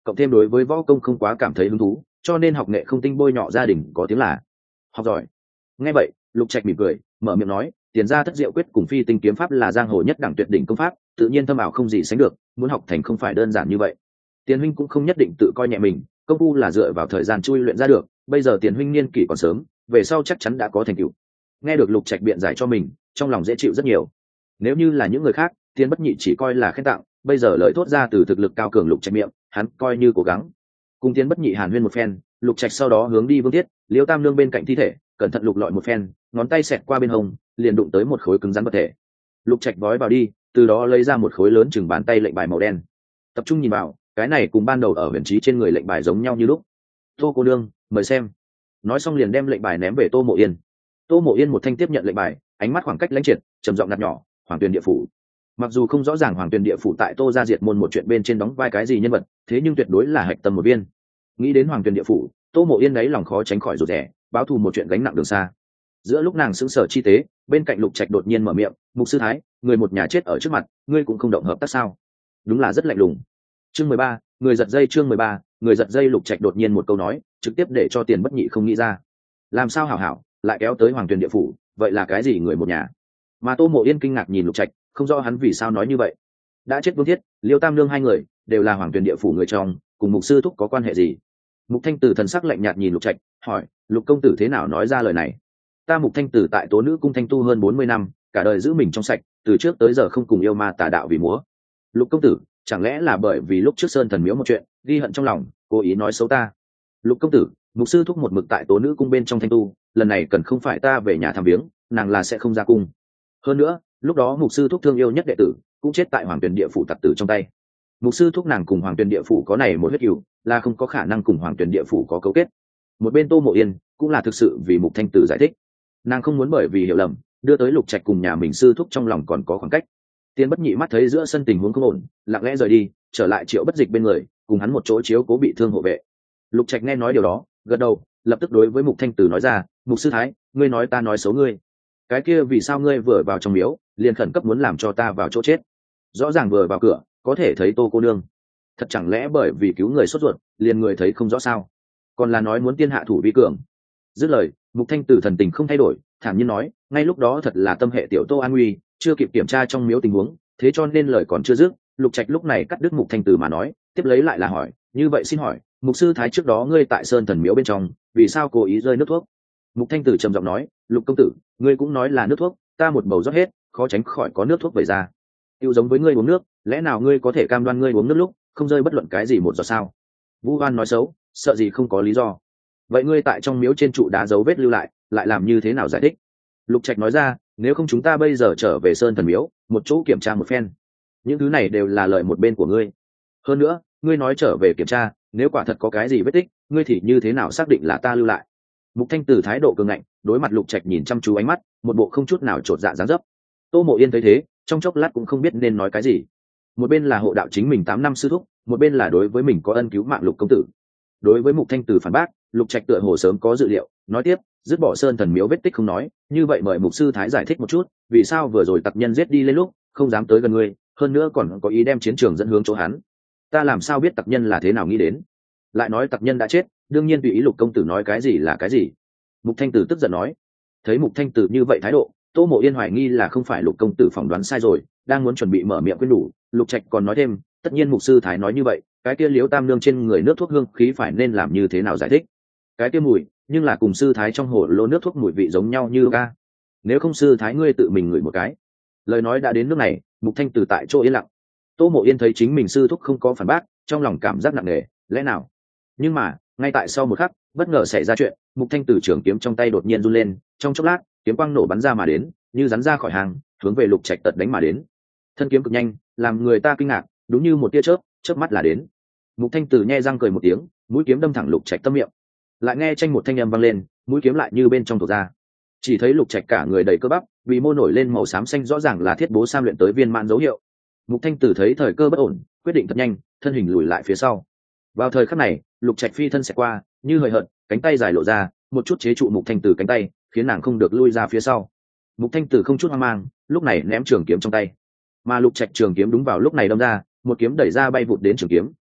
cộng thêm đối với võ công không quá cảm thấy hứng thú, cho nên học nghệ không tinh bôi nhọ gia đình có tiếng là học giỏi. Nghe vậy Lục Trạch mỉm cười mở miệng nói, tiền gia thất diệu quyết cùng phi tinh kiếm pháp là giang hồ nhất đẳng tuyệt đỉnh công pháp, tự nhiên thâm ảo không gì sánh được, muốn học thành không phải đơn giản như vậy. Tiền huynh cũng không nhất định tự coi nhẹ mình, công phu là dựa vào thời gian chui luyện ra được, bây giờ tiền huynh niên kỷ còn sớm, về sau chắc chắn đã có thành tựu. Nghe được Lục Trạch biện giải cho mình, trong lòng dễ chịu rất nhiều. Nếu như là những người khác, Tiền Bất Nhị chỉ coi là khen tặng, bây giờ lời thốt ra từ thực lực cao cường Lục Trạch miệng, hắn coi như cố gắng. Cùng Tiền Bất Nhị hàn huyên một phen, Lục Trạch sau đó hướng đi Vương Thiết, Liêu Tam Nương bên cạnh thi thể, cẩn thận lục lọi một phen, ngón tay xẹt qua bên hông, liền đụng tới một khối cứng rắn vật thể. Lục Trạch vói vào đi, từ đó lấy ra một khối lớn chừng bàn tay lệnh bài màu đen. Tập trung nhìn vào, cái này cùng ban đầu ở huyền trí trên người lệnh bài giống nhau như lúc. Tô cô nương, mời xem. Nói xong liền đem lệnh bài ném về Tô Mộ Yên. Tô Mộ Yên một thanh tiếp nhận lệnh bài, ánh mắt khoảng cách lãnh triệt, trầm giọng nạt nhỏ, Hoàng Tuyền địa phủ. Mặc dù không rõ ràng Hoàng Tuyền địa phủ tại Tô gia diệt môn một chuyện bên trên đóng vai cái gì nhân vật, thế nhưng tuyệt đối là hạch tâm một viên. Nghĩ đến Hoàng Tuyền địa phủ, Tô Mộ Yên đấy lòng khó tránh khỏi rụt rè, báo thù một chuyện gánh nặng đường xa. Giữa lúc nàng sững sờ chi tế, bên cạnh Lục Trạch đột nhiên mở miệng, "Mục sư thái, người một nhà chết ở trước mặt, ngươi cũng không động hợp tác sao?" Đúng là rất lạnh lùng. Chương mười ba, người giật dây chương mười ba, người giật dây Lục Trạch đột nhiên một câu nói, trực tiếp để cho Tiền Bất Nhị không nghĩ ra. Làm sao hảo hảo, lại kéo tới Hoàng Tuyền địa phủ, vậy là cái gì người một nhà? Mà Tô Mộ Yên kinh ngạc nhìn Lục Trạch, không rõ hắn vì sao nói như vậy. Đã chết Vương Thiết, Liêu Tam Nương hai người, đều là Hoàng Tuyền địa phủ người trong, cùng mục sư thúc có quan hệ gì? Mục Thanh Tử thần sắc lạnh nhạt nhìn Lục Trạch, hỏi, Lục công tử thế nào nói ra lời này? Ta Mục Thanh Tử tại Tố Nữ cung thanh tu hơn bốn mươi năm, cả đời giữ mình trong sạch, từ trước tới giờ không cùng yêu ma tà đạo vì múa. Lục công tử, chẳng lẽ là bởi vì lúc trước Sơn Thần Miếu một chuyện, ghi hận trong lòng, cố ý nói xấu ta? Lục công tử, mục sư thúc một mực tại Tố Nữ cung bên trong thanh tu, lần này cần không phải ta về nhà thăm viếng, nàng là sẽ không ra cung. Hơn nữa, lúc đó mục sư thúc thương yêu nhất đệ tử, cũng chết tại Hoàng Tuyền địa phủ tặc tử trong tay. Mục sư thúc nàng cùng Hoàng Tuyền địa phủ có này một huyết cừu, là không có khả năng cùng Hoàng Tuyền địa phủ có cấu kết. Một bên Tô Mộ Yên cũng là thực sự vì Mục Thanh Tử giải thích, nàng không muốn bởi vì hiểu lầm đưa tới Lục Trạch cùng nhà mình sư thúc trong lòng còn có khoảng cách. Tiền Bất Nhị mắt thấy giữa sân tình huống không ổn, lặng lẽ rời đi, trở lại Triệu Bất Dịch bên người, cùng hắn một chỗ chiếu cố bị thương hộ vệ. Lục Trạch nghe nói điều đó, gật đầu, lập tức đối với Mục Thanh Tử nói ra, Mục sư thái, ngươi nói ta nói xấu ngươi, cái kia vì sao ngươi vừa vào trong miếu liền khẩn cấp muốn làm cho ta vào chỗ chết? Rõ ràng vừa vào cửa có thể thấy Tô cô nương, thật chẳng lẽ bởi vì cứu người sốt ruột liền người thấy không rõ sao? Còn là nói muốn tiên hạ thủ vi cường? Dứt lời, Mục Thanh Tử thần tình không thay đổi, thản nhiên nói, ngay lúc đó thật là tâm hệ tiểu Tô an nguy, chưa kịp kiểm tra trong miếu tình huống, thế cho nên lời còn chưa dứt, Lục Trạch lúc này cắt đứt Mục Thanh Tử mà nói, tiếp lấy lại là hỏi, như vậy xin hỏi, mục sư thái trước đó ngươi tại Sơn Thần Miếu bên trong, vì sao cố ý rơi nước thuốc? Mục Thanh Tử trầm giọng nói, Lục công tử, ngươi cũng nói là nước thuốc, ta một bầu rót hết, khó tránh khỏi có nước thuốc vẩy ra. Tiêu giống với ngươi uống nước, lẽ nào ngươi có thể cam đoan ngươi uống nước lúc không rơi bất luận cái gì một giọt sao? Vu Hoan nói xấu, sợ gì không có lý do. Vậy ngươi tại trong miếu trên trụ đá dấu vết lưu lại, lại làm như thế nào giải thích? Lục Trạch nói ra, nếu không chúng ta bây giờ trở về Sơn Thần Miếu, một chỗ kiểm tra một phen. Những thứ này đều là lợi một bên của ngươi. Hơn nữa, ngươi nói trở về kiểm tra, nếu quả thật có cái gì vết tích, ngươi thì như thế nào xác định là ta lưu lại? Mục Thanh Tử thái độ cường ngạnh, đối mặt Lục Trạch nhìn chăm chú ánh mắt, một bộ không chút nào chột dạ dáng dấp. Tô Mộ Yên thấy thế, trong chốc lát cũng không biết nên nói cái gì. Một bên là hộ đạo chính mình tám năm sư thúc, một bên là đối với mình có ân cứu mạng Lục công tử. Đối với Mục Thanh Tử phản bác, Lục Trạch tựa hồ sớm có dự liệu, nói tiếp, dứt bỏ Sơn Thần Miếu vết tích không nói, như vậy mời mục sư thái giải thích một chút, vì sao vừa rồi tặc nhân giết đi lên lúc không dám tới gần ngươi, hơn nữa còn có ý đem chiến trường dẫn hướng chỗ hắn. Ta làm sao biết tặc nhân là thế nào nghĩ đến? Lại nói tặc nhân đã chết, đương nhiên tùy ý Lục công tử nói cái gì là cái gì. Mục Thanh Tử tức giận nói. Thấy Mục Thanh Tử như vậy thái độ, Tô Mộ Yên hoài nghi là không phải Lục công tử phỏng đoán sai rồi, đang muốn chuẩn bị mở miệng khuyên nhủ, Lục Trạch còn nói thêm, tất nhiên mục sư thái nói như vậy, cái kia Liễu Tam Nương trên người nước thuốc hương khí phải nên làm như thế nào giải thích? Cái kia mùi, nhưng là cùng sư thái trong hồ lô nước thuốc mùi vị giống nhau như ca. Nếu không sư thái ngươi tự mình ngửi một cái. Lời nói đã đến nước này, Mục Thanh Tử tại chỗ yên lặng. Tô Mộ Yên thấy chính mình sư thúc không có phản bác, trong lòng cảm giác nặng nề, lẽ nào? Nhưng mà, ngay tại sau một khắc, bất ngờ xảy ra chuyện, Mục Thanh Tử trường kiếm trong tay đột nhiên run lên, trong chốc lát, kiếm quang nổ bắn ra mà đến, như rắn ra khỏi hàng, hướng về Lục Trạch tật đánh mà đến. Thân kiếm cực nhanh, làm người ta kinh ngạc, đúng như một tia chớp, chớp mắt là đến. Mục Thanh Tử nhe răng cười một tiếng, mũi kiếm đâm thẳng Lục Trạch tâm miệng. Lại nghe tranh một thanh âm vang lên, mũi kiếm lại như bên trong thổ ra. Chỉ thấy Lục Trạch cả người đầy cơ bắp, vì mô nổi lên màu xám xanh rõ ràng là thiết bố sam luyện tới viên mãn dấu hiệu. Mục Thanh Tử thấy thời cơ bất ổn, quyết định thật nhanh, thân hình lùi lại phía sau. Vào thời khắc này, Lục Trạch phi thân sẽ qua, như hời hợt, cánh tay dài lộ ra, một chút chế trụ Mục Thanh Tử cánh tay, khiến nàng không được lui ra phía sau. Mục Thanh Tử không chút hoang mang, lúc này ném trường kiếm trong tay, mà Lục Trạch trường kiếm đúng vào lúc này đâm ra, một kiếm đẩy ra bay vụt đến trường kiếm,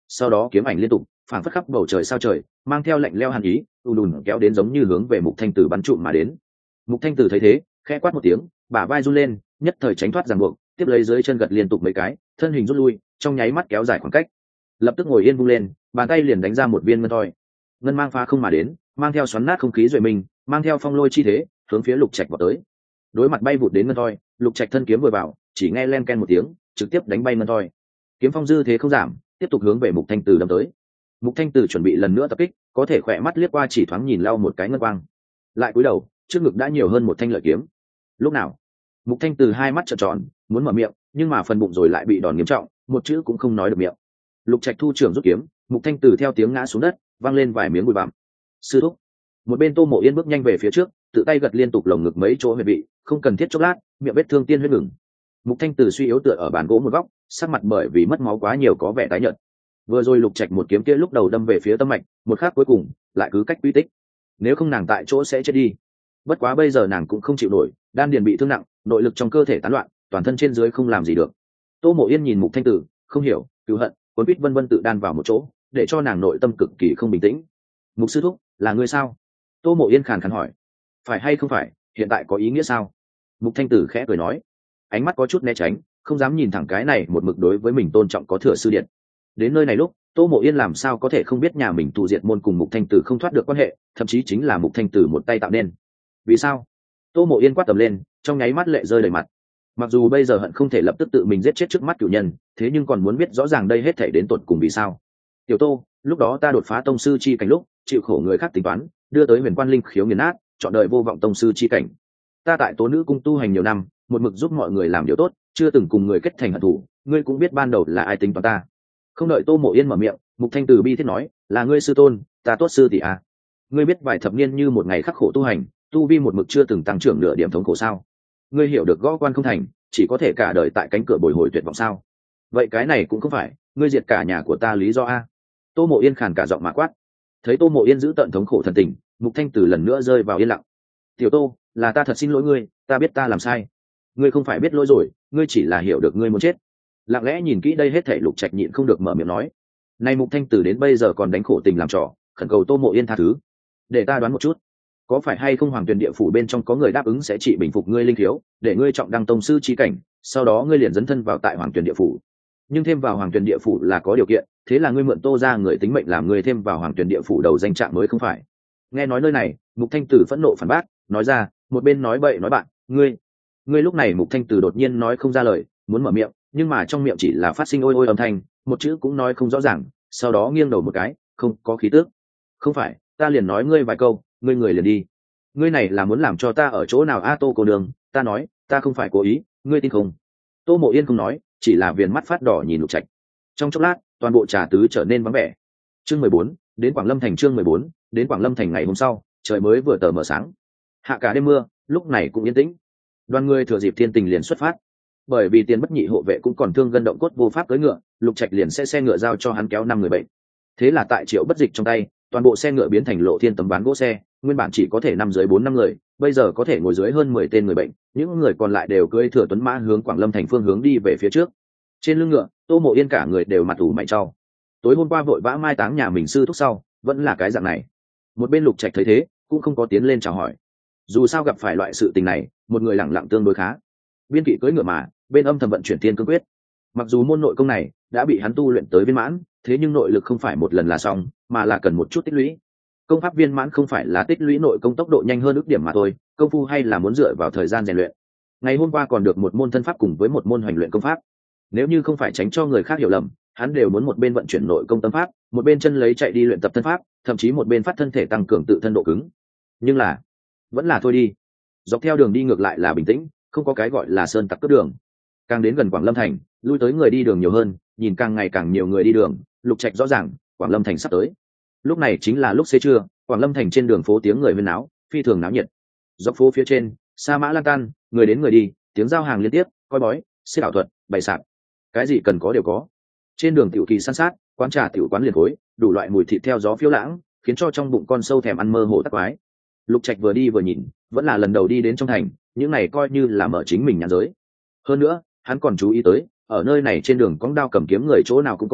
sau đó kiếm ảnh liên tục phảng phất khắp bầu trời sao trời, mang theo lạnh leo hàn ý ùn ùn kéo đến giống như hướng về Mục Thanh Tử bắn trụm mà đến. Mục Thanh Tử thấy thế khẽ quát một tiếng, bả vai run lên, nhất thời tránh thoát ràng buộc, tiếp lấy dưới chân gật liên tục mấy cái, thân hình rút lui, trong nháy mắt kéo dài khoảng cách, lập tức ngồi yên vung lên, bàn tay liền đánh ra một viên ngân thoi, ngân mang pha không mà đến, mang theo xoắn nát không khí duệ mình, mang theo phong lôi chi thế, hướng phía Lục Trạch vọt tới. Đối mặt bay vụt đến ngân thoi, Lục Trạch thân kiếm vừa vào, chỉ nghe len ken một tiếng, trực tiếp đánh bay ngân thoi. Kiếm phong dư thế không giảm, tiếp tục hướng về Mục Thanh Tử đâm tới. Mục Thanh Tử chuẩn bị lần nữa tập kích, có thể khỏe mắt liếc qua chỉ thoáng nhìn lau một cái ngân quang, lại cúi đầu, trước ngực đã nhiều hơn một thanh lợi kiếm. Lúc nào? Mục Thanh Từ hai mắt trợn tròn, muốn mở miệng, nhưng mà phần bụng rồi lại bị đòn nghiêm trọng, một chữ cũng không nói được miệng. Lục Trạch thu trưởng rút kiếm, Mục Thanh Từ theo tiếng ngã xuống đất, văng lên vài miếng bụi bặm. Sư thúc. Một bên Tô Mộ Yên bước nhanh về phía trước, tự tay gật liên tục lồng ngực mấy chỗ huyệt vị, không cần thiết chốc lát, miệng vết thương tiên huyết ngừng. Mục Thanh Từ suy yếu tựa ở bàn gỗ một góc, sắc mặt bởi vì mất máu quá nhiều có vẻ tái nhợt. Vừa rồi Lục Trạch một kiếm kia lúc đầu đâm về phía tâm mạch, một khắc cuối cùng lại cứ cách quy tích. Nếu không nàng tại chỗ sẽ chết đi. Bất quá bây giờ nàng cũng không chịu nổi, đan điền bị thương nặng, nội lực trong cơ thể tán loạn, toàn thân trên dưới không làm gì được. Tô Mộ Yên nhìn Mục Thanh Tử, không hiểu, cứu hận, cuốn quýt vân vân tự đan vào một chỗ, để cho nàng nội tâm cực kỳ không bình tĩnh. Mục sư thúc, là ngươi sao? Tô Mộ Yên khàn khàn hỏi. Phải hay không phải, hiện tại có ý nghĩa sao? Mục Thanh Tử khẽ cười nói, ánh mắt có chút né tránh, không dám nhìn thẳng cái này một mực đối với mình tôn trọng có thừa sư điện. Đến nơi này lúc, Tô Mộ Yên làm sao có thể không biết nhà mình tu diệt môn cùng Mục Thanh Tử không thoát được quan hệ, thậm chí chính là Mục Thanh Tử một tay tạo nên. Vì sao? Tô Mộ Yên quát tầm lên, trong nháy mắt lệ rơi đầy mặt. Mặc dù bây giờ hận không thể lập tức tự mình giết chết trước mắt cửu nhân, thế nhưng còn muốn biết rõ ràng đây hết thảy đến tột cùng vì sao. Tiểu Tô, lúc đó ta đột phá tông sư chi cảnh lúc, chịu khổ người khác tính toán, đưa tới Huyền Quan linh khiếu nghiền nát, chọn đời vô vọng tông sư chi cảnh. Ta tại Tố Nữ cung tu hành nhiều năm, một mực giúp mọi người làm điều tốt, chưa từng cùng người kết thành hận thù, ngươi cũng biết ban đầu là ai tính toán ta. Không đợi Tô Mộ Yên mở miệng, Mục Thanh Từ bi thiết nói, là ngươi sư tôn, ta tốt sư tỷ à. Ngươi biết vài thập niên như một ngày khắc khổ tu hành, tu vi một mực chưa từng tăng trưởng nửa điểm thống khổ sao? Ngươi hiểu được gõ quan không thành, chỉ có thể cả đời tại cánh cửa bồi hồi tuyệt vọng sao? Vậy cái này cũng không phải, ngươi diệt cả nhà của ta lý do a? Tô Mộ Yên khàn cả giọng mà quát. Thấy Tô Mộ Yên giữ tận thống khổ thần tình, Mục Thanh Từ lần nữa rơi vào yên lặng. Tiểu Tô, là ta thật xin lỗi ngươi, ta biết ta làm sai. Ngươi không phải biết lỗi rồi, ngươi chỉ là hiểu được ngươi muốn chết. Lặng lẽ nhìn kỹ đây hết thảy, Lục Trạch nhịn không được mở miệng nói. Nay Mục Thanh Từ đến bây giờ còn đánh khổ tình làm trò, khẩn cầu Tô Mộ Yên tha thứ. Để ta đoán một chút, có phải hay không Hoàng Tuyền địa phủ bên trong có người đáp ứng sẽ trị bình phục ngươi linh thiếu, để ngươi trọng đăng tông sư chi cảnh, sau đó ngươi liền dấn thân vào tại Hoàng Tuyền địa phủ. Nhưng thêm vào Hoàng Tuyền địa phủ là có điều kiện, thế là ngươi mượn Tô ra người tính mệnh làm ngươi thêm vào Hoàng Tuyền địa phủ đầu danh trạng mới không phải? Nghe nói nơi này, Mục Thanh Tử phẫn nộ phản bác, nói ra, một bên nói bậy nói bạn, ngươi, ngươi lúc này Mục Thanh Tử đột nhiên nói không ra lời, muốn mở miệng, nhưng mà trong miệng chỉ là phát sinh ôi ôi âm thanh, một chữ cũng nói không rõ ràng, sau đó nghiêng đầu một cái, không có khí tước. Không phải, ta liền nói ngươi vài câu, ngươi người liền đi. Ngươi này là muốn làm cho ta ở chỗ nào a? Tô cô đường, ta nói, ta không phải cố ý, ngươi tin không? Tô Mộ Yên không nói, chỉ là viền mắt phát đỏ nhìn Lục Trạch. Trong chốc lát, toàn bộ trà tứ trở nên vắng vẻ. Chương mười bốn, đến Quảng Lâm thành. Chương mười bốn, đến Quảng Lâm thành. Ngày hôm sau, trời mới vừa tờ mờ sáng, hạ cả đêm mưa, lúc này cũng yên tĩnh. Đoàn người thừa dịp thiên tình liền xuất phát. Bởi vì tiền bất nhị hộ vệ cũng còn thương gân động cốt vô pháp cưỡi ngựa, Lục Trạch liền sẽ xe ngựa giao cho hắn kéo năm người bệnh. Thế là tại Triệu Bất Dịch trong tay, toàn bộ xe ngựa biến thành lộ thiên tấm ván gỗ xe, nguyên bản chỉ có thể nằm dưới bốn năm người, bây giờ có thể ngồi dưới hơn mười tên người bệnh, những người còn lại đều cưỡi thừa tuấn mã hướng Quảng Lâm thành phương hướng đi về phía trước. Trên lưng ngựa, Tô Mộ Yên cả người đều mặt ủ mày trao. Tối hôm qua vội vã mai táng nhà mình sư thúc sau, vẫn là cái dạng này. Một bên Lục Trạch thấy thế, cũng không có tiến lên chào hỏi. Dù sao gặp phải loại sự tình này, một người lẳng lặng tương đối khá. Biên kỵ cưỡi ngựa mà, bên âm thầm vận chuyển tiên cương quyết. Mặc dù môn nội công này đã bị hắn tu luyện tới viên mãn, thế nhưng nội lực không phải một lần là xong, mà là cần một chút tích lũy. Công pháp viên mãn không phải là tích lũy nội công tốc độ nhanh hơn ước điểm mà thôi, công phu hay là muốn dựa vào thời gian rèn luyện. Ngày hôm qua còn được một môn thân pháp cùng với một môn hoành luyện công pháp. Nếu như không phải tránh cho người khác hiểu lầm, hắn đều muốn một bên vận chuyển nội công tâm pháp, một bên chân lấy chạy đi luyện tập thân pháp, thậm chí một bên phát thân thể tăng cường tự thân độ cứng. Nhưng là, vẫn là thôi đi. Dọc theo đường đi ngược lại là bình tĩnh, không có cái gọi là sơn tặc cướp đường. Càng đến gần Quảng Lâm thành, lui tới người đi đường nhiều hơn, nhìn càng ngày càng nhiều người đi đường, Lục Trạch rõ ràng, Quảng Lâm thành sắp tới. Lúc này chính là lúc xế trưa, Quảng Lâm thành trên đường phố tiếng người huyên náo, phi thường náo nhiệt. Dọc phố phía trên, sa mã lan tan, người đến người đi, tiếng giao hàng liên tiếp, coi bói, xếp ảo thuật, bày sạp, cái gì cần có đều có. Trên đường tiểu kỳ san sát, quán trà tiểu quán liền khối, đủ loại mùi thịt theo gió phiêu lãng, khiến cho trong bụng con sâu thèm ăn mơ hồ tắc quái. Lục Trạch vừa đi vừa nhìn, vẫn là lần đầu đi đến trong thành, những này coi như là mở chính mình nhãn giới. Hơn nữa, hắn còn chú ý tới, ở nơi này trên đường cóng đao cầm kiếm người chỗ nào cũng có,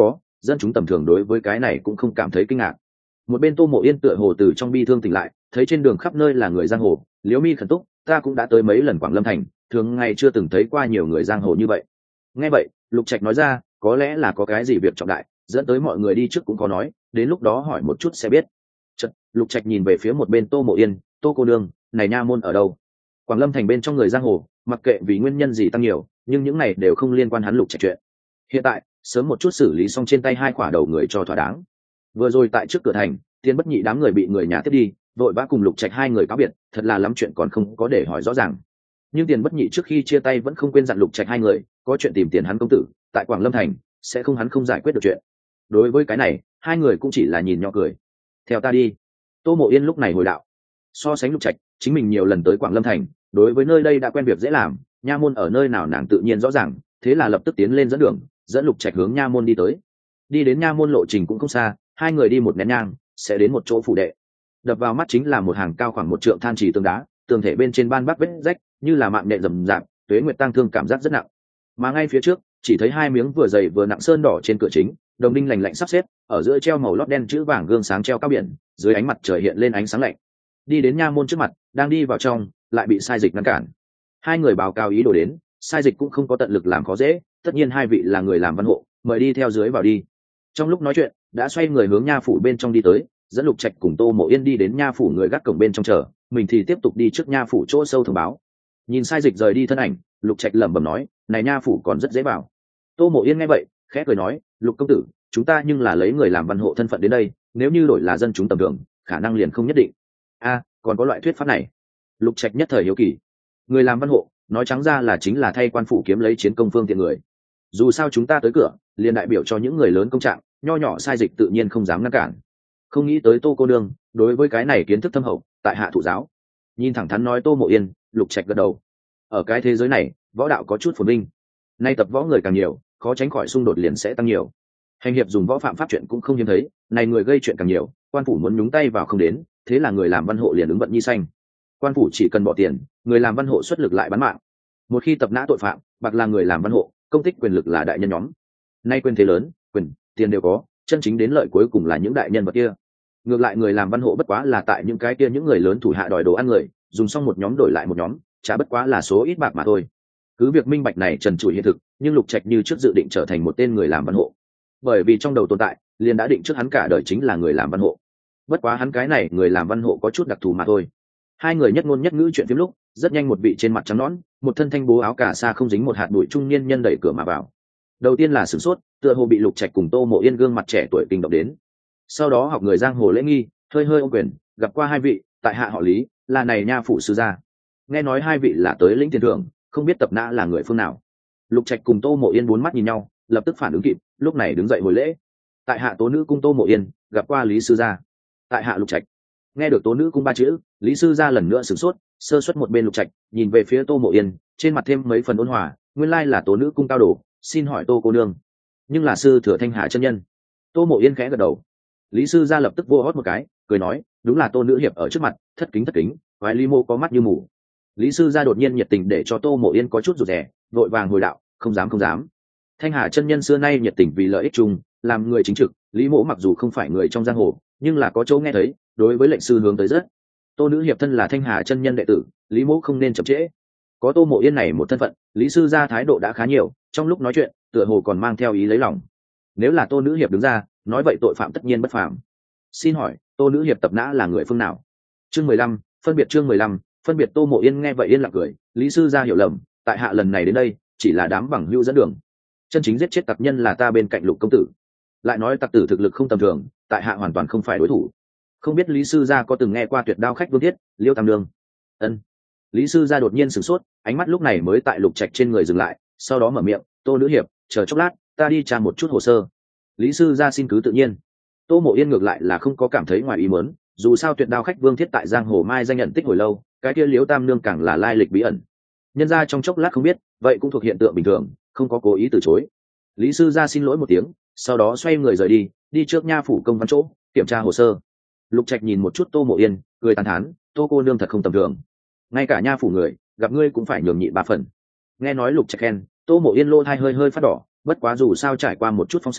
dân chúng tầm thường đối với cái này cũng không cảm thấy kinh ngạc. Một bên Tô Mộ Yên tựa hồ từ trong bi thương tỉnh lại, thấy trên đường khắp nơi là người giang hồ, liễu mi khẩn túc, ta cũng đã tới mấy lần Quảng Lâm thành, thường ngày chưa từng thấy qua nhiều người giang hồ như vậy. Nghe vậy, Lục Trạch nói ra, có lẽ là có cái gì việc trọng đại, dẫn tới mọi người đi trước cũng có nói, đến lúc đó hỏi một chút sẽ biết. Chợt, Lục Trạch nhìn về phía một bên Tô Mộ Yên, Tô cô nương, này nha môn ở đâu? Quảng Lâm thành bên trong người giang hồ, mặc kệ vì nguyên nhân gì tăng nhiều, nhưng những này đều không liên quan hắn Lục Trạch chuyện. Hiện tại, sớm một chút xử lý xong trên tay hai quả đầu người cho thỏa đáng. Vừa rồi tại trước cửa thành, Tiên Bất Nhị đám người bị người nhà tiếp đi, vội vã cùng Lục Trạch hai người cáo biệt, thật là lắm chuyện còn không có để hỏi rõ ràng. Nhưng Tiền Bất Nhị trước khi chia tay vẫn không quên dặn Lục Trạch hai người, có chuyện tìm tiền hắn công tử, tại Quảng Lâm thành, sẽ không hắn không giải quyết được chuyện. Đối với cái này, hai người cũng chỉ là nhìn nhỏ cười. Theo ta đi. Tô Mộ Yên lúc này hồi đạo. So sánh Lục Trạch, chính mình nhiều lần tới Quảng Lâm thành, đối với nơi đây đã quen việc dễ làm, nha môn ở nơi nào nàng tự nhiên rõ ràng, thế là lập tức tiến lên dẫn đường, dẫn Lục Trạch hướng nha môn đi tới. Đi đến nha môn lộ trình cũng không xa, hai người đi một nén nhang, sẽ đến một chỗ phủ đệ. Đập vào mắt chính là một hàng cao khoảng một trượng than trì tường đá, tường thể bên trên ban bác vết rách, như là mạng nhện rầm rạp, tuế nguyệt tăng thương cảm giác rất nặng. Mà ngay phía trước, chỉ thấy hai miếng vừa dày vừa nặng sơn đỏ trên cửa chính, đồng đinh lành lạnh sắp xếp, ở giữa treo màu lót đen chữ vàng gương sáng treo cao biển, dưới ánh mặt trời hiện lên ánh sáng lạnh. Đi đến nha môn trước mặt, đang đi vào trong, lại bị sai dịch ngăn cản. Hai người báo cáo ý đồ đến, sai dịch cũng không có tận lực làm khó dễ, tất nhiên hai vị là người làm văn hộ, mời đi theo dưới vào đi. Trong lúc nói chuyện, đã xoay người hướng nha phủ bên trong đi tới, dẫn Lục Trạch cùng Tô Mộ Yên đi đến nha phủ người gác cổng bên trong chờ, mình thì tiếp tục đi trước nha phủ chỗ sâu thông báo. Nhìn sai dịch rời đi thân ảnh, Lục Trạch lẩm bẩm nói, này nha phủ còn rất dễ vào. Tô Mộ Yên nghe vậy, khẽ cười nói, Lục công tử, chúng ta nhưng là lấy người làm văn hộ thân phận đến đây, nếu như đổi là dân chúng tầm thường, khả năng liền không nhất định. A, còn có loại thuyết pháp này. Lục Trạch nhất thời hiếu kỳ. Người làm văn hộ, nói trắng ra là chính là thay quan phủ kiếm lấy chiến công phương tiện người. Dù sao chúng ta tới cửa, liền đại biểu cho những người lớn công trạng, nho nhỏ sai dịch tự nhiên không dám ngăn cản. Không nghĩ tới Tô cô nương, đối với cái này kiến thức thâm hậu, tại hạ thụ giáo. Nhìn thẳng thắn nói Tô Mộ Yên, Lục Trạch gật đầu. Ở cái thế giới này, võ đạo có chút phồn vinh. Nay tập võ người càng nhiều, khó tránh khỏi xung đột liền sẽ tăng nhiều. Hành hiệp dùng võ phạm pháp chuyện cũng không hiếm thấy, này người gây chuyện càng nhiều, quan phủ muốn nhúng tay vào không đến, thế là người làm văn hộ liền ứng vận nhi xanh. Quan phủ chỉ cần bỏ tiền, người làm văn hộ xuất lực lại bán mạng. Một khi tập nã tội phạm, bạc là người làm văn hộ, công tích quyền lực là đại nhân nhóm. Nay quyền thế lớn, quyền, tiền đều có, chân chính đến lợi cuối cùng là những đại nhân vật kia. Ngược lại người làm văn hộ bất quá là tại những cái kia những người lớn thủ hạ đòi đồ ăn người, dùng xong một nhóm đổi lại một nhóm, chả bất quá là số ít bạc mà thôi. Cứ việc minh bạch này trần trụi hiện thực, nhưng Lục Trạch như trước dự định trở thành một tên người làm văn hộ, bởi vì trong đầu tồn tại liền đã định trước hắn cả đời chính là người làm văn hộ. Bất quá hắn cái này người làm văn hộ có chút đặc thù mà thôi. Hai người nhất ngôn nhất ngữ chuyện phím lúc, rất nhanh một vị trên mặt trắng nõn, một thân thanh bố áo cà sa không dính một hạt bụi trung niên nhân đẩy cửa mà vào. Đầu tiên là sửng sốt, tựa hồ bị Lục Trạch cùng Tô Mộ Yên gương mặt trẻ tuổi kinh động đến. Sau đó học người giang hồ lễ nghi, hơi hơi ôm quyền, gặp qua hai vị, tại hạ họ Lý, là này nha phủ sư gia. Nghe nói hai vị là tới lĩnh tiền thưởng, không biết tập nã là người phương nào. Lục Trạch cùng Tô Mộ Yên bốn mắt nhìn nhau, lập tức phản ứng kịp, lúc này đứng dậy hồi lễ. Tại hạ tố nữ cung Tô Mộ Yên, gặp qua Lý sư gia. Tại hạ Lục Trạch. Nghe được tố nữ cung ba chữ, Lý sư gia lần nữa sửng sốt, sơ suất một bên Lục Trạch, nhìn về phía Tô Mộ Yên, trên mặt thêm mấy phần ôn hòa, nguyên lai là tố nữ cung cao đồ, xin hỏi Tô cô nương, nhưng là sư thừa Thanh Hà chân nhân. Tô Mộ Yên khẽ gật đầu. Lý sư gia lập tức vô hót một cái, cười nói, đúng là Tô nữ hiệp ở trước mặt, thất kính thất kính, quái Lý mô có mắt như mù. Lý sư gia đột nhiên nhiệt tình để cho Tô Mộ Yên có chút rụt rè, vội vàng hồi đạo, không dám không dám. Thanh Hà chân nhân xưa nay nhiệt tình vì lợi ích chung, làm người chính trực, Lý mỗ mặc dù không phải người trong giang hồ, nhưng là có chỗ nghe thấy, đối với lệnh sư hướng tới rất. Tô nữ hiệp thân là Thanh Hà chân nhân đệ tử, Lý mỗ không nên chậm trễ. Có Tô Mộ Yên này một thân phận, Lý sư gia thái độ đã khá nhiều, trong lúc nói chuyện, tựa hồ còn mang theo ý lấy lòng. Nếu là Tô nữ hiệp đứng ra, nói vậy tội phạm tất nhiên bất phàm. Xin hỏi, Tô nữ hiệp tập nã là người phương nào? Chương mười lăm, phân biệt chương mười lăm, phân biệt. Tô Mộ Yên nghe vậy yên lặng cười, Lý sư gia hiểu lầm, tại hạ lần này đến đây, chỉ là đám bằng hữu dẫn đường. Chân chính giết chết tặc nhân là ta bên cạnh Lục công tử. Lại nói tặc tử thực lực không tầm thường, tại hạ hoàn toàn không phải đối thủ. Không biết Lý sư gia có từng nghe qua tuyệt đao khách Vương Thiết, Liêu Tam Nương? Ân. Lý sư gia đột nhiên sửng sốt, ánh mắt lúc này mới tại Lục Trạch trên người dừng lại, sau đó mở miệng, Tô nữ hiệp, chờ chốc lát, ta đi tra một chút hồ sơ. Lý sư gia xin cứ tự nhiên. Tô Mộ Yên ngược lại là không có cảm thấy ngoài ý muốn, dù sao tuyệt đao khách Vương Thiết tại giang hồ mai danh nhận tích hồi lâu, cái kia Liêu Tam Nương càng là lai lịch bí ẩn. Nhân ra trong chốc lát không biết, vậy cũng thuộc hiện tượng bình thường, không có cố ý từ chối. Lý sư gia xin lỗi một tiếng, sau đó xoay người rời đi, đi trước nha phủ công văn chỗ kiểm tra hồ sơ. Lục Trạch nhìn một chút Tô Mộ Yên, cười tán thán, Tô cô nương thật không tầm thường, ngay cả nha phủ người gặp ngươi cũng phải nhường nhị ba phần. Nghe nói Lục Trạch khen, Tô Mộ Yên lô thai hơi hơi phát đỏ, bất quá dù sao trải qua một chút phong sương,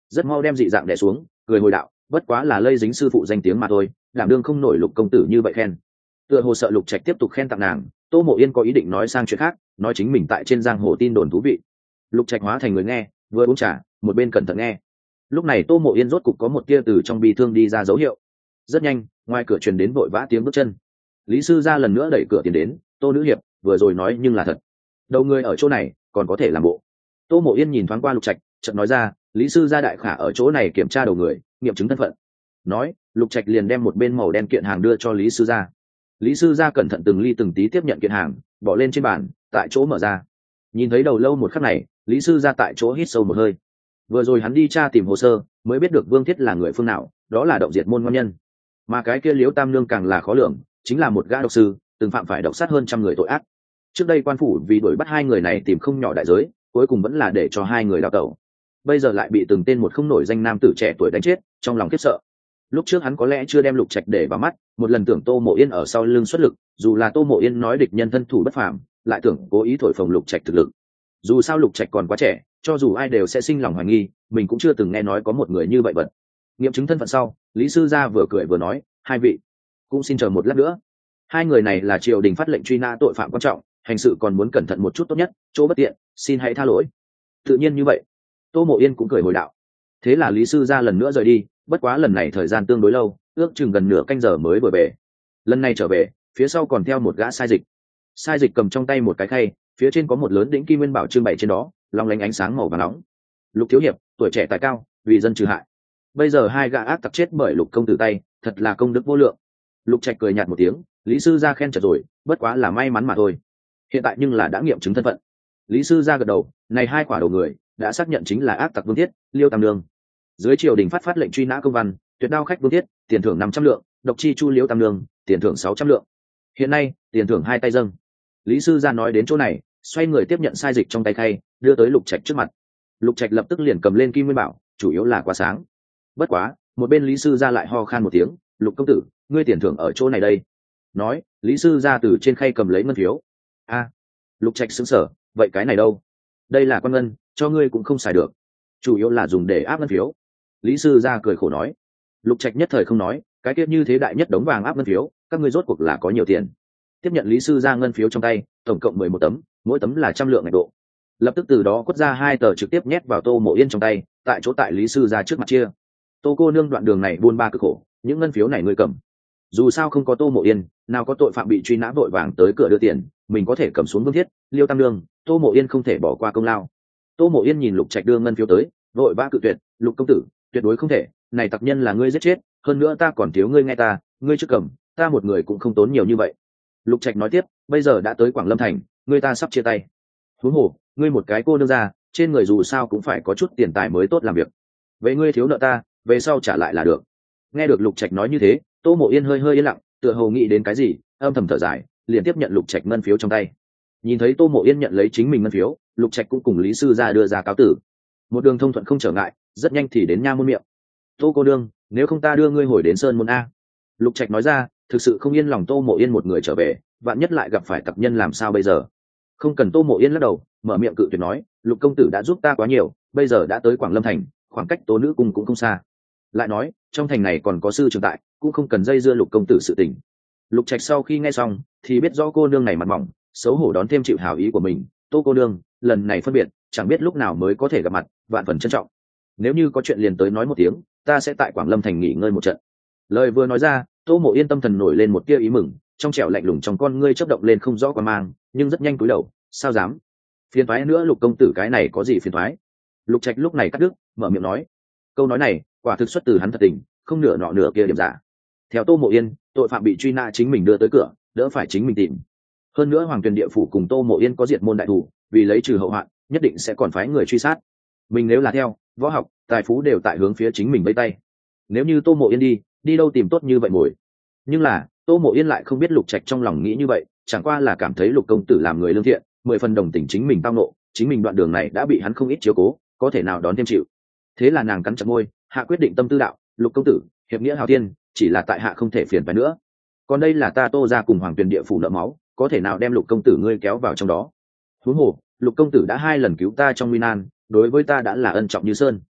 rất mau đem dị dạng đè xuống, cười hồi đạo, bất quá là lây dính sư phụ danh tiếng mà thôi, đảm đương không nổi Lục công tử như vậy khen. Tựa hồ sợ Lục Trạch tiếp tục khen tặng nàng, Tô Mộ Yên có ý định nói sang chuyện khác, nói chính mình tại trên giang hồ tin đồn thú vị. Lục Trạch hóa thành người nghe, vừa uống trà một bên cẩn thận nghe. Lúc này Tô Mộ Yên rốt cục có một tia từ trong bi thương đi ra dấu hiệu. Rất nhanh, ngoài cửa truyền đến vội vã tiếng bước chân. Lý sư gia lần nữa đẩy cửa tiến đến, Tô nữ hiệp vừa rồi nói nhưng là thật, đầu người ở chỗ này còn có thể làm bộ. Tô Mộ Yên nhìn thoáng qua Lục Trạch, chợt nói ra, Lý sư gia đại khả ở chỗ này kiểm tra đầu người, nghiệm chứng thân phận. Nói, Lục Trạch liền đem một bên màu đen kiện hàng đưa cho Lý sư gia. Lý sư gia cẩn thận từng ly từng tí tiếp nhận kiện hàng, bỏ lên trên bàn, tại chỗ mở ra. Nhìn thấy đầu lâu một khắc này, Lý sư gia tại chỗ hít sâu một hơi. Vừa rồi hắn đi tra tìm hồ sơ, mới biết được Vương Thiết là người phương nào, đó là động diệt môn ngon nhân. Mà cái kia Liễu Tam Nương càng là khó lường, chính là một gã độc sư, từng phạm phải độc sát hơn trăm người tội ác. Trước đây quan phủ vì đuổi bắt hai người này tìm không nhỏ đại giới, cuối cùng vẫn là để cho hai người đào tẩu. Bây giờ lại bị từng tên một không nổi danh nam tử trẻ tuổi đánh chết, trong lòng khiếp sợ. Lúc trước hắn có lẽ chưa đem Lục Trạch để vào mắt, một lần tưởng Tô Mộ Yên ở sau lưng xuất lực, dù là Tô Mộ Yên nói địch nhân thân thủ bất phàm, lại tưởng cố ý thổi phồng Lục Trạch thực lực. Dù sao Lục Trạch còn quá trẻ, cho dù ai đều sẽ sinh lòng hoài nghi, mình cũng chưa từng nghe nói có một người như vậy vật. Nghiệm chứng thân phận sau, Lý sư gia vừa cười vừa nói, hai vị cũng xin chờ một lát nữa. Hai người này là triều đình phát lệnh truy nã tội phạm quan trọng, hành sự còn muốn cẩn thận một chút tốt nhất, chỗ bất tiện xin hãy tha lỗi. Tự nhiên như vậy, Tô Mộ Yên cũng cười hồi đạo. Thế là Lý sư gia lần nữa rời đi, bất quá lần này thời gian tương đối lâu, ước chừng gần nửa canh giờ mới vừa về. Lần này trở về, phía sau còn theo một gã sai dịch. Sai dịch cầm trong tay một cái khay, phía trên có một lớn đỉnh kim nguyên bảo trưng bày trên đó, long lánh ánh sáng màu vàng nóng. Lục thiếu hiệp, tuổi trẻ tài cao, vì dân trừ hại. Bây giờ hai gã ác tặc chết bởi Lục công tử tay, thật là công đức vô lượng. Lục Trạch cười nhạt một tiếng, Lý sư gia khen chật rồi, bất quá là may mắn mà thôi. Hiện tại nhưng là đã nghiệm chứng thân phận. Lý sư gia gật đầu, này hai quả đầu người đã xác nhận chính là ác tặc Vương Thiết, Liêu Tam Nương. Dưới triều đình phát phát lệnh truy nã công văn, tuyệt đao khách Vương Thiết, tiền thưởng năm trăm lượng, độc chi chu Liêu Tam Nương, tiền thưởng sáu trăm lượng. Hiện nay, tiền thưởng hai tay dâng. Lý sư gia nói đến chỗ này, xoay người tiếp nhận sai dịch trong tay khay, đưa tới Lục Trạch trước mặt. Lục Trạch lập tức liền cầm lên kim nguyên bảo, chủ yếu là quá sáng. Bất quá, một bên Lý sư gia lại ho khan một tiếng, Lục công tử, ngươi tiền thưởng ở chỗ này đây. Nói, Lý sư gia từ trên khay cầm lấy ngân phiếu. A, Lục Trạch sững sờ, vậy cái này đâu? Đây là quan ngân, cho ngươi cũng không xài được, chủ yếu là dùng để áp ngân phiếu. Lý sư gia cười khổ nói. Lục Trạch nhất thời không nói, cái tiết như thế đại nhất đống vàng áp ngân phiếu, các ngươi rốt cuộc là có nhiều tiền. Tiếp nhận Lý sư gia ngân phiếu trong tay, tổng cộng mười một tấm, mỗi tấm là trăm lượng ngạch độ. Lập tức từ đó quất ra hai tờ trực tiếp nhét vào Tô Mộ Yên trong tay, tại chỗ tại Lý sư gia trước mặt chia. Tô cô nương đoạn đường này buôn ba cực khổ, những ngân phiếu này ngươi cầm. Dù sao không có Tô Mộ Yên, nào có tội phạm bị truy nã vội vàng tới cửa đưa tiền, mình có thể cầm xuống Vương Thiết, Liêu Tam Nương, Tô Mộ Yên không thể bỏ qua công lao. Tô Mộ Yên nhìn Lục Trạch đưa ngân phiếu tới, vội vã cự tuyệt, Lục công tử, tuyệt đối không thể, này tặc nhân là ngươi giết chết, hơn nữa ta còn thiếu ngươi nghe ta, ngươi trước cầm, ta một người cũng không tốn nhiều như vậy. Lục Trạch nói tiếp, bây giờ đã tới Quảng Lâm thành, ngươi ta sắp chia tay. Huống hồ, ngươi một cái cô nương ra, trên người dù sao cũng phải có chút tiền tài mới tốt làm việc. Vậy ngươi thiếu nợ ta, về sau trả lại là được. Nghe được Lục Trạch nói như thế, Tô Mộ Yên hơi hơi yên lặng, tựa hồ nghĩ đến cái gì, âm thầm thở dài, liền tiếp nhận Lục Trạch ngân phiếu trong tay. Nhìn thấy Tô Mộ Yên nhận lấy chính mình ngân phiếu, Lục Trạch cũng cùng Lý sư gia đưa ra cáo tử. Một đường thông thuận không trở ngại, rất nhanh thì đến nha môn miệng. Tô cô nương, nếu không ta đưa ngươi hồi đến sơn môn a. Lục Trạch nói ra, thực sự không yên lòng Tô Mộ Yên một người trở về, vạn nhất lại gặp phải tặc nhân làm sao bây giờ. Không cần. Tô Mộ Yên lắc đầu, mở miệng cự tuyệt nói, Lục công tử đã giúp ta quá nhiều, bây giờ đã tới Quảng Lâm thành, khoảng cách Tố nữ cung cũng không xa. Lại nói, trong thành này còn có sư trường tại, cũng không cần dây dưa Lục công tử sự tình. Lục Trạch sau khi nghe xong, thì biết rõ cô nương này mặt mỏng, xấu hổ đón thêm chịu hảo ý của mình. Tô cô nương, lần này phân biệt, chẳng biết lúc nào mới có thể gặp mặt, vạn phần trân trọng. Nếu như có chuyện liền tới nói một tiếng, ta sẽ tại Quảng Lâm thành nghỉ ngơi một trận. Lời vừa nói ra, Tô Mộ Yên tâm thần nổi lên một tia ý mừng, trong trẻo lạnh lùng trong con ngươi chớp động lên không rõ quan mang, nhưng rất nhanh cúi đầu, sao dám? Phiền toái nữa Lục công tử, cái này có gì phiền toái? Lục Trạch lúc này cắt đứt, mở miệng nói. Câu nói này, quả thực xuất từ hắn thật tình, không nửa nọ nửa kia điểm giả. Theo Tô Mộ Yên, tội phạm bị truy nã chính mình đưa tới cửa, đỡ phải chính mình tìm. Hơn nữa Hoàng Tuyền địa phủ cùng Tô Mộ Yên có diệt môn đại thủ, vì lấy trừ hậu hoạn, nhất định sẽ còn phái người truy sát. Mình nếu là theo, võ học, tài phú đều tại hướng phía chính mình vây tay. Nếu như Tô Mộ Yên đi, đi đâu tìm tốt như vậy mồi. Nhưng là, Tô Mộ Yên lại không biết Lục Trạch trong lòng nghĩ như vậy, chẳng qua là cảm thấy Lục công tử làm người lương thiện, mười phần đồng tình chính mình tao nộ, chính mình đoạn đường này đã bị hắn không ít chiếu cố, có thể nào đón thêm chịu. Thế là nàng cắn chặt môi, hạ quyết định tâm tư đạo, Lục công tử, hiệp nghĩa hào thiên, chỉ là tại hạ không thể phiền phải nữa. Còn đây là ta Tô gia cùng Hoàng Tuyền địa phủ nợ máu, có thể nào đem Lục công tử ngươi kéo vào trong đó. Huống hồ, Lục công tử đã hai lần cứu ta trong nguy nan, đối với ta đã là ân trọng như sơn.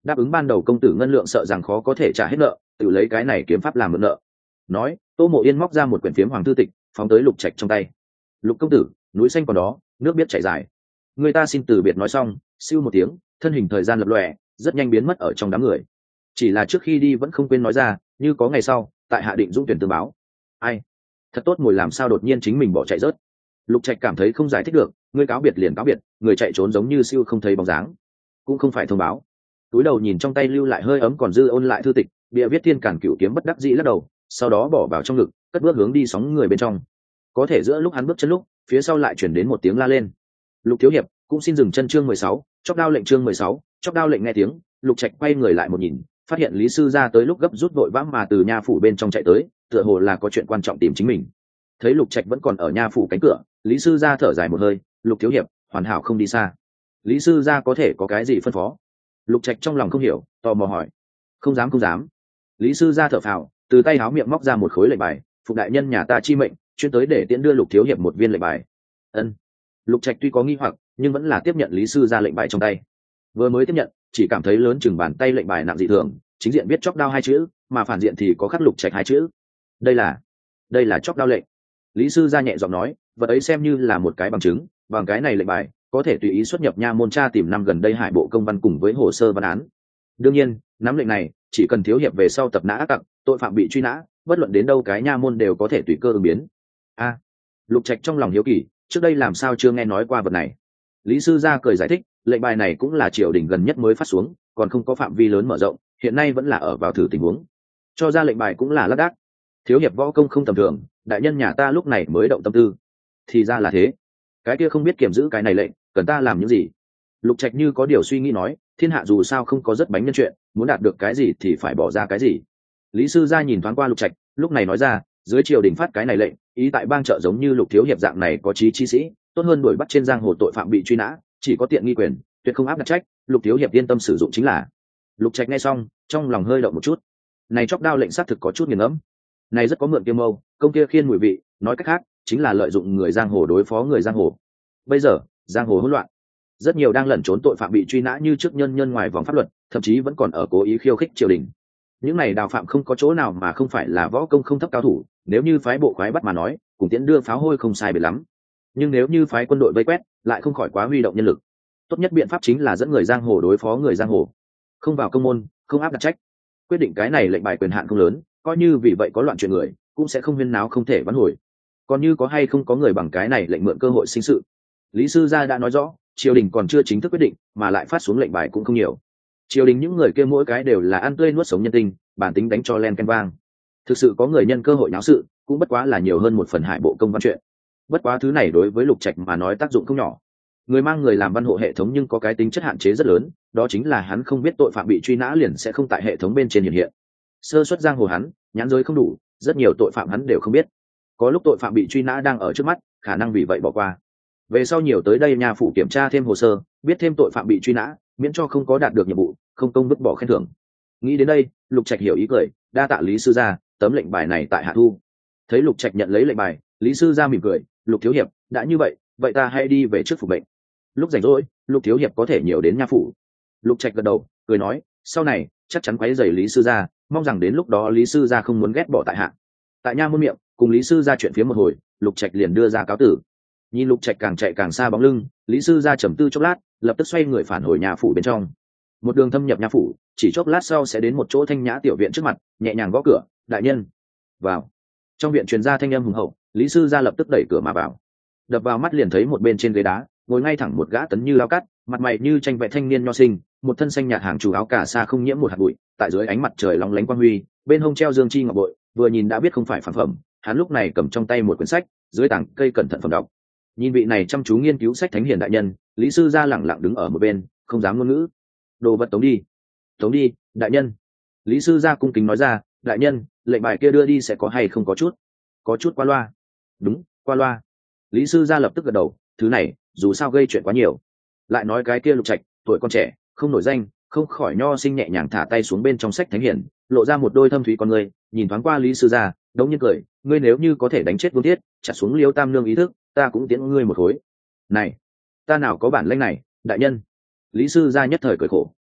đáp ứng ban đầu công tử ngân lượng sợ rằng khó có thể trả hết nợ, tự lấy cái này kiếm pháp làm mượn nợ. Nói, Tô Mộ Yên móc ra một quyển phiếm hoàng thư tịch, phóng tới Lục Trạch trong tay. Lục công tử, núi xanh còn đó, nước biết chảy dài. Người ta xin từ biệt nói xong, siêu một tiếng, thân hình thời gian lập lòe, rất nhanh biến mất ở trong đám người. Chỉ là trước khi đi vẫn không quên nói ra, như có ngày sau, tại hạ định dũng tuyển tương báo. Ai, thật tốt ngồi làm sao đột nhiên chính mình bỏ chạy rớt. Lục Trạch cảm thấy không giải thích được, người cáo biệt liền cáo biệt, người chạy trốn giống như siêu không thấy bóng dáng, cũng không phải thông báo. Túi đầu nhìn trong tay lưu lại hơi ấm còn dư ôn lại thư tịch, bìa viết thiên cản cửu kiếm bất đắc dĩ lắc đầu, sau đó bỏ vào trong ngực, cất bước hướng đi sóng người bên trong. Có thể giữa lúc hắn bước chân lúc, phía sau lại chuyển đến một tiếng la lên. Lục thiếu hiệp, cũng xin dừng chân. Chương mười sáu, chóc đao lệnh. Chương mười sáu, chóc đao lệnh. Nghe tiếng, Lục Trạch quay người lại một nhìn, phát hiện Lý sư gia tới lúc gấp rút vội vã mà từ nha phủ bên trong chạy tới, tựa hồ là có chuyện quan trọng tìm chính mình. Thấy Lục Trạch vẫn còn ở nha phủ cánh cửa, Lý sư gia thở dài một hơi, Lục thiếu hiệp, hoàn hảo không đi xa. Lý sư gia có thể có cái gì phân phó? Lục Trạch trong lòng không hiểu, tò mò hỏi. Không dám không dám. Lý sư gia thở phào, từ tay áo miệng móc ra một khối lệnh bài, phục đại nhân nhà ta chi mệnh, chuyên tới để tiễn đưa Lục thiếu hiệp một viên lệnh bài. Ân. Lục Trạch tuy có nghi hoặc, nhưng vẫn là tiếp nhận Lý sư gia lệnh bài trong tay. Vừa mới tiếp nhận, chỉ cảm thấy lớn chừng bàn tay lệnh bài nặng dị thường, chính diện viết chóc đao hai chữ, mà phản diện thì có khắc Lục Trạch hai chữ. Đây là, đây là chóc đao lệnh. Lý sư gia nhẹ giọng nói, vật ấy xem như là một cái bằng chứng, bằng cái này lệnh bài có thể tùy ý xuất nhập nha môn tra tìm năm gần đây hải bộ công văn cùng với hồ sơ văn án. Đương nhiên, nắm lệnh này chỉ cần thiếu hiệp về sau tập nã ác tặc, tội phạm bị truy nã, bất luận đến đâu cái nha môn đều có thể tùy cơ ứng biến. A, Lục Trạch trong lòng hiếu kỳ, trước đây làm sao chưa nghe nói qua vật này. Lý sư gia cười giải thích, lệnh bài này cũng là triều đình gần nhất mới phát xuống, còn không có phạm vi lớn mở rộng, hiện nay vẫn là ở vào thử tình huống. Cho ra lệnh bài cũng là lác đác. Thiếu hiệp võ công không tầm thường, đại nhân nhà ta lúc này mới động tâm tư. Thì ra là thế. Cái kia không biết kiểm giữ cái này lệnh, cần ta làm những gì? Lục Trạch như có điều suy nghĩ nói, thiên hạ dù sao không có rất bánh nhân chuyện, muốn đạt được cái gì thì phải bỏ ra cái gì. Lý sư gia nhìn thoáng qua Lục Trạch, lúc này nói ra, dưới triều đình phát cái này lệnh, ý tại bang trợ giống như Lục thiếu hiệp dạng này có chí chi sĩ, tốt hơn đuổi bắt trên giang hồ tội phạm bị truy nã, chỉ có tiện nghi quyền, tuyệt không áp đặt trách, Lục thiếu hiệp yên tâm sử dụng chính là. Lục Trạch nghe xong, trong lòng hơi động một chút. Này chóc đao lệnh xác thực có chút nghiền ngẫm. Này rất có mượn kia mâu, công kia khiên mùi vị, nói cách khác, chính là lợi dụng người giang hồ đối phó người giang hồ. Bây giờ, giang hồ hỗn loạn, rất nhiều đang lẩn trốn tội phạm bị truy nã như trước nhân nhân ngoài vòng pháp luật, thậm chí vẫn còn ở cố ý khiêu khích triều đình. Những này đào phạm không có chỗ nào mà không phải là võ công không thấp cao thủ, nếu như phái bộ khoái bắt mà nói, cùng tiễn đưa pháo hôi không sai biệt lắm. Nhưng nếu như phái quân đội vây quét, lại không khỏi quá huy động nhân lực. Tốt nhất biện pháp chính là dẫn người giang hồ đối phó người giang hồ, không vào công môn, không áp đặt trách. Quyết định cái này lệnh bài quyền hạn không lớn, coi như vì vậy có loạn chuyện người, cũng sẽ không huyên náo không thể vãn hồi. Còn như có hay không có người bằng cái này lệnh mượn cơ hội sinh sự. Lý sư gia đã nói rõ, triều đình còn chưa chính thức quyết định, mà lại phát xuống lệnh bài cũng không nhiều. Triều đình những người kia mỗi cái đều là ăn tươi nuốt sống nhân tinh, bản tính đánh cho len ken vang. Thực sự có người nhân cơ hội náo sự, cũng bất quá là nhiều hơn một phần hải bộ công văn chuyện. Bất quá thứ này đối với Lục Trạch mà nói tác dụng không nhỏ. Người mang người làm văn hộ hệ thống nhưng có cái tính chất hạn chế rất lớn, đó chính là hắn không biết tội phạm bị truy nã liền sẽ không tại hệ thống bên trên hiện hiện. Sơ suất giang hồ hắn, nhãn giới không đủ, rất nhiều tội phạm hắn đều không biết. Có lúc tội phạm bị truy nã đang ở trước mắt, khả năng vì vậy bỏ qua. Về sau nhiều tới đây nhà phủ kiểm tra thêm hồ sơ, biết thêm tội phạm bị truy nã, miễn cho không có đạt được nhiệm vụ, không công vứt bỏ khen thưởng. Nghĩ đến đây, Lục Trạch hiểu ý cười, đa tạ Lý sư gia, tấm lệnh bài này tại hạ thu. Thấy Lục Trạch nhận lấy lệnh bài, Lý sư gia mỉm cười, Lục thiếu hiệp, đã như vậy, vậy ta hãy đi về trước phục bệnh. Lúc rảnh rỗi, Lục thiếu hiệp có thể nhiều đến nha phủ. Lục Trạch gật đầu, cười nói, sau này chắc chắn quấy rầy Lý sư gia, mong rằng đến lúc đó Lý sư gia không muốn ghét bỏ tại hạ. Tại nha môn miệng, cùng Lý sư gia chuyện phía một hồi, Lục Trạch liền đưa ra cáo tử. Nhìn Lục Trạch càng chạy càng xa bóng lưng, Lý sư gia trầm tư chốc lát, lập tức xoay người phản hồi nhà phủ bên trong. Một đường thâm nhập nhà phủ, chỉ chốc lát sau sẽ đến một chỗ thanh nhã tiểu viện trước mặt, nhẹ nhàng gõ cửa, đại nhân vào. Trong viện truyền ra thanh âm hùng hậu, Lý sư gia lập tức đẩy cửa mà vào. Đập vào mắt liền thấy một bên trên ghế đá ngồi ngay thẳng một gã tấn như lao cắt, mặt mày như tranh vẽ thanh niên nho sinh, một thân xanh nhạt hàng chủ áo cà sa không nhiễm một hạt bụi, tại dưới ánh mặt trời long lánh quang huy, bên hông treo dương chi ngọc bội, vừa nhìn đã biết không phải phản phẩm. Hắn lúc này cầm trong tay một quyển sách, dưới tảng cây cẩn thận phẩm đọc. Nhìn vị này chăm chú nghiên cứu sách thánh hiền đại nhân, Lý sư gia lẳng lặng đứng ở một bên, không dám ngôn ngữ. Đồ vật tống đi, tống đi, đại nhân. Lý sư gia cung kính nói ra, đại nhân, lệnh bài kia đưa đi sẽ có hay không có chút, có chút qua loa. Đúng, qua loa. Lý sư gia lập tức gật đầu, thứ này dù sao gây chuyện quá nhiều. Lại nói cái kia Lục Trạch, tuổi con trẻ, không nổi danh, không khỏi nho sinh nhẹ nhàng thả tay xuống bên trong sách thánh hiển, lộ ra một đôi thâm thúy con người, nhìn thoáng qua Lý sư gia, đống nhiên cười, ngươi nếu như có thể đánh chết Vương Thiết, chặt xuống Liêu Tam Nương ý thức, ta cũng tiễn ngươi một khối. Này, ta nào có bản lĩnh này, đại nhân. Lý sư gia nhất thời cười khổ.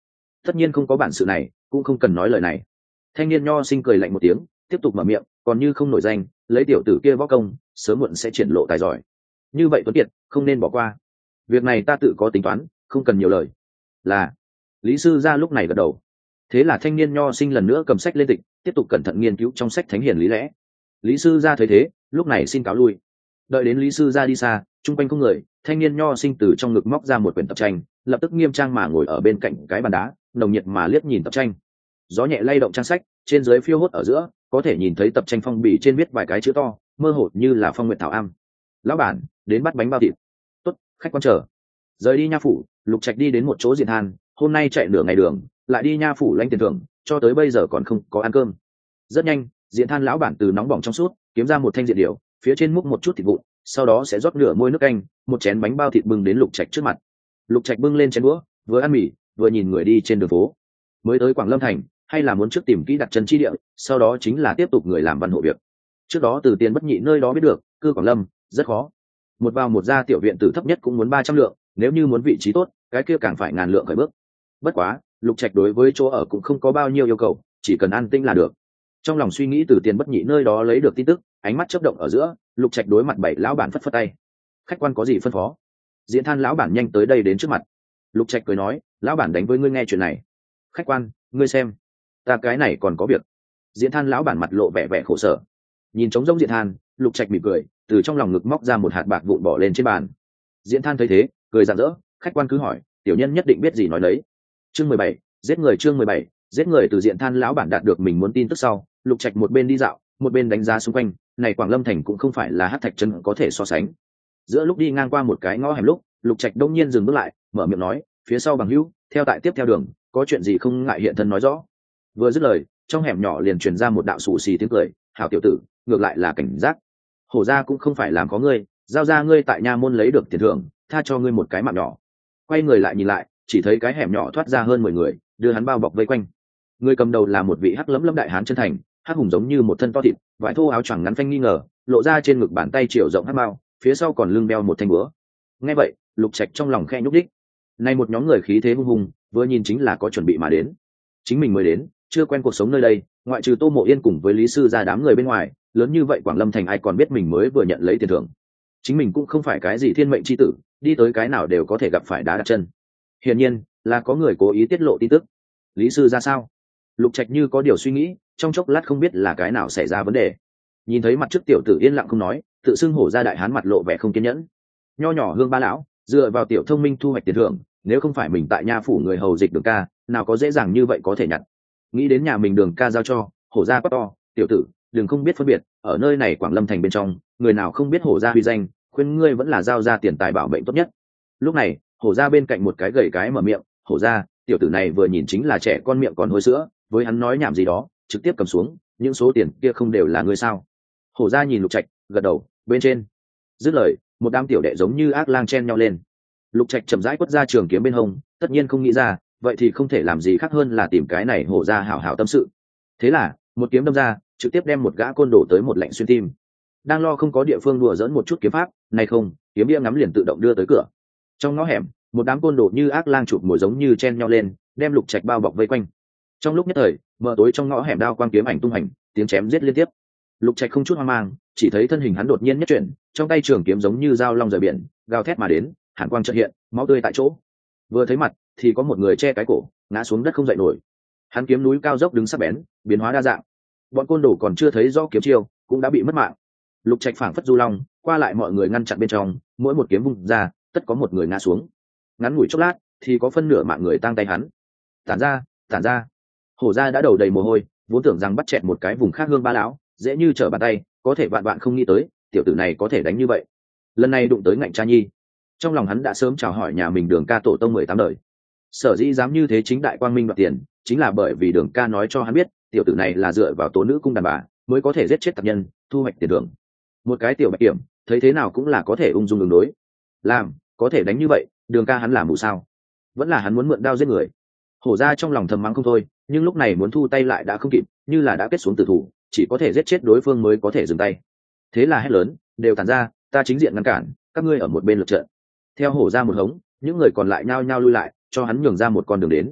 tất nhiên không có bản sự này cũng không cần nói lời này. Thanh niên nho sinh cười lạnh một tiếng, tiếp tục mở miệng, còn như không nổi danh, lấy tiểu tử kia võ công sớm muộn sẽ triển lộ tài giỏi, như vậy Tuấn Kiệt không nên bỏ qua. Việc này ta tự có tính toán, không cần nhiều lời. Là. Lý sư gia lúc này gật đầu. Thế là thanh niên nho sinh lần nữa cầm sách lên tịch, tiếp tục cẩn thận nghiên cứu trong sách thánh hiền lý lẽ. Lý sư gia thấy thế, lúc này xin cáo lui. Đợi đến Lý sư gia đi xa, chung quanh không người, thanh niên nho sinh từ trong ngực móc ra một quyển tập tranh, lập tức nghiêm trang mà ngồi ở bên cạnh cái bàn đá, nồng nhiệt mà liếc nhìn tập tranh. Gió nhẹ lay động trang sách, trên dưới phiêu hốt ở giữa, có thể nhìn thấy tập tranh phong bì trên viết vài cái chữ to, mơ hồ như là phong nguyện thảo am. Lão bản, đến bắt bánh bao thịt. Tốt, khách quan chờ. Rời đi nha phủ, Lục Trạch đi đến một chỗ diện than, hôm nay chạy nửa ngày đường, lại đi nha phủ lãnh tiền thưởng, cho tới bây giờ còn không có ăn cơm. Rất nhanh, diện than lão bản từ nóng bỏng trong suốt kiếm ra một thanh diện điệu, phía trên múc một chút thịt vụn, sau đó sẽ rót nửa môi nước canh, một chén bánh bao thịt bưng đến Lục Trạch trước mặt. Lục Trạch bưng lên chén đũa, vừa ăn mì, vừa nhìn người đi trên đường phố. Mới tới Quảng Lâm thành, hay là muốn trước tìm kỹ đặt chân chi địa, sau đó chính là tiếp tục người làm văn hộ việc. Trước đó từ Tiền Bất Nhị nơi đó biết được, cư Quảng Lâm rất khó. Một vào một ra tiểu viện tử thấp nhất cũng muốn ba trăm lượng, nếu như muốn vị trí tốt, cái kia càng phải ngàn lượng khởi bước. Bất quá, Lục Trạch đối với chỗ ở cũng không có bao nhiêu yêu cầu, chỉ cần an tĩnh là được. Trong lòng suy nghĩ từ Tiền Bất Nhị nơi đó lấy được tin tức, ánh mắt chớp động ở giữa, Lục Trạch đối mặt bảy lão bản phất phất tay. Khách quan có gì phân phó? Diễn than lão bản nhanh tới đây đến trước mặt. Lục Trạch cười nói, lão bản đánh với ngươi nghe chuyện này. Khách quan, ngươi xem, ta cái này còn có việc. Diễn than lão bản mặt lộ vẻ vẻ khổ sở. Nhìn trống rỗng Diễn than, Lục Trạch mỉm cười, từ trong lòng ngực móc ra một hạt bạc vụn bỏ lên trên bàn. Diễn than thấy thế, cười rạng rỡ, khách quan cứ hỏi, tiểu nhân nhất định biết gì nói đấy. Chương mười bảy, giết người. Chương mười bảy, giết người. Từ Diễn than lão bản đạt được mình muốn tin tức sau, Lục Trạch một bên đi dạo, một bên đánh giá xung quanh, này Quảng Lâm thành cũng không phải là Hắc Thạch Trấn có thể so sánh. Giữa lúc đi ngang qua một cái ngõ hẻm lúc, Lục Trạch đông nhiên dừng bước lại, mở miệng nói, phía sau bằng hữu, theo tại tiếp theo đường, có chuyện gì không ngại hiện thân nói rõ. Vừa dứt lời, trong hẻm nhỏ liền truyền ra một đạo xù xì tiếng cười, hảo tiểu tử, ngược lại là cảnh giác. Hổ gia cũng không phải làm có ngươi, giao ra ngươi tại nha môn lấy được tiền thưởng, tha cho ngươi một cái mạng nhỏ. Quay người lại nhìn lại, chỉ thấy cái hẻm nhỏ thoát ra hơn mười người, đưa hắn bao bọc vây quanh. Người cầm đầu là một vị hắc lẫm lẫm đại hán chân thành, hắc hùng giống như một thân to thịt, vải thô áo choàng ngắn phanh nghi ngờ, lộ ra trên ngực bàn tay chiều rộng hắc mao, phía sau còn lưng đeo một thanh búa. Nghe vậy, Lục Trạch trong lòng khe nhúc đích. Nay một nhóm người khí thế hung hùng, vừa nhìn chính là có chuẩn bị mà đến. Chính mình mới đến, chưa quen cuộc sống nơi đây, ngoại trừ Tô Mộ Yên cùng với Lý sư gia đám người bên ngoài, lớn như vậy Quảng Lâm thành ai còn biết mình mới vừa nhận lấy tiền thưởng. Chính mình cũng không phải cái gì thiên mệnh chi tử, đi tới cái nào đều có thể gặp phải đá đặt chân. Hiển nhiên là có người cố ý tiết lộ tin tức. Lý sư ra sao? Lục Trạch như có điều suy nghĩ, trong chốc lát không biết là cái nào xảy ra vấn đề. Nhìn thấy mặt trước tiểu tử yên lặng không nói, tự xưng hổ ra đại hán mặt lộ vẻ không kiên nhẫn. Nho nhỏ hương ba lão, dựa vào tiểu thông minh thu hoạch tiền thưởng, nếu không phải mình tại nha phủ người hầu dịch Đường ca, nào có dễ dàng như vậy có thể nhặt. Nghĩ đến nhà mình Đường ca giao cho, hổ ra quát to, tiểu tử, đừng không biết phân biệt, ở nơi này Quảng Lâm thành bên trong, người nào không biết hổ ra uy danh, khuyên ngươi vẫn là giao ra tiền tài bảo mệnh tốt nhất. Lúc này, hổ ra bên cạnh một cái gầy cái mở miệng, hổ ra, tiểu tử này vừa nhìn chính là trẻ con miệng còn hôi sữa, với hắn nói nhảm gì đó, trực tiếp cầm xuống, những số tiền kia không đều là ngươi sao? Hổ ra nhìn Lục Trạch, gật đầu, bên trên. Dứt lời, một đám tiểu đệ giống như ác lang chen nhau lên. Lục Trạch chậm rãi quất ra trường kiếm bên hông, tất nhiên không nghĩ ra, vậy thì không thể làm gì khác hơn là tìm cái này hổ ra hảo hảo tâm sự. Thế là, một kiếm đâm ra, trực tiếp đem một gã côn đổ tới một lạnh xuyên tim. Đang lo không có địa phương đùa dỡn một chút kiếm pháp, này không, kiếm bia ngắm liền tự động đưa tới cửa. Trong ngõ hẻm, một đám côn đồ như ác lang chụp mồi giống như chen nhau lên, đem Lục Trạch bao bọc vây quanh. Trong lúc nhất thời, mờ tối trong ngõ hẻm đao quang kiếm ảnh tung hành, tiếng chém giết liên tiếp. Lục Trạch không chút hoang mang, chỉ thấy thân hình hắn đột nhiên nhất chuyển, trong tay trường kiếm giống như dao long rời biển, gào thét mà đến, hàn quang chợt hiện, máu tươi tại chỗ. Vừa thấy mặt, thì có một người che cái cổ, ngã xuống đất không dậy nổi. Hắn kiếm núi cao dốc đứng sắc bén, biến hóa đa dạng. Bọn côn đồ còn chưa thấy rõ kiếm chiêu, cũng đã bị mất mạng. Lục Trạch phảng phất du long, qua lại mọi người ngăn chặn bên trong, mỗi một kiếm vung ra, tất có một người ngã xuống. Ngắn ngủi chốc lát, thì có phân nửa mạng người tang tay hắn. Tản ra, tản ra. Hổ gia đã đầu đầy mồ hôi, vốn tưởng rằng bắt chẹt một cái vùng khác hương ba lão, dễ như trở bàn tay, có thể vạn vạn không nghĩ tới, tiểu tử này có thể đánh như vậy. Lần này đụng tới ngạnh cha nhi, trong lòng hắn đã sớm chào hỏi nhà mình Đường ca tổ tông mười tám đời. Sở dĩ dám như thế chính đại quang minh đoạt tiền, chính là bởi vì Đường ca nói cho hắn biết, tiểu tử này là dựa vào tố nữ cung đàn bà mới có thể giết chết tặc nhân, thu hoạch tiền thưởng. Một cái tiểu bạch kiểm, thấy thế nào cũng là có thể ung dung đường đối. Làm, có thể đánh như vậy, Đường ca hắn làm mù sao? Vẫn là hắn muốn mượn đao giết người. Hổ ra trong lòng thầm mắng không thôi, nhưng lúc này muốn thu tay lại đã không kịp, như là đã kết xuống tử thủ, chỉ có thể giết chết đối phương mới có thể dừng tay. Thế là hét lớn, đều tản ra, ta chính diện ngăn cản, các ngươi ở một bên lượt trận. Theo hổ ra một hống, những người còn lại nhao nhao lui lại, cho hắn nhường ra một con đường đến.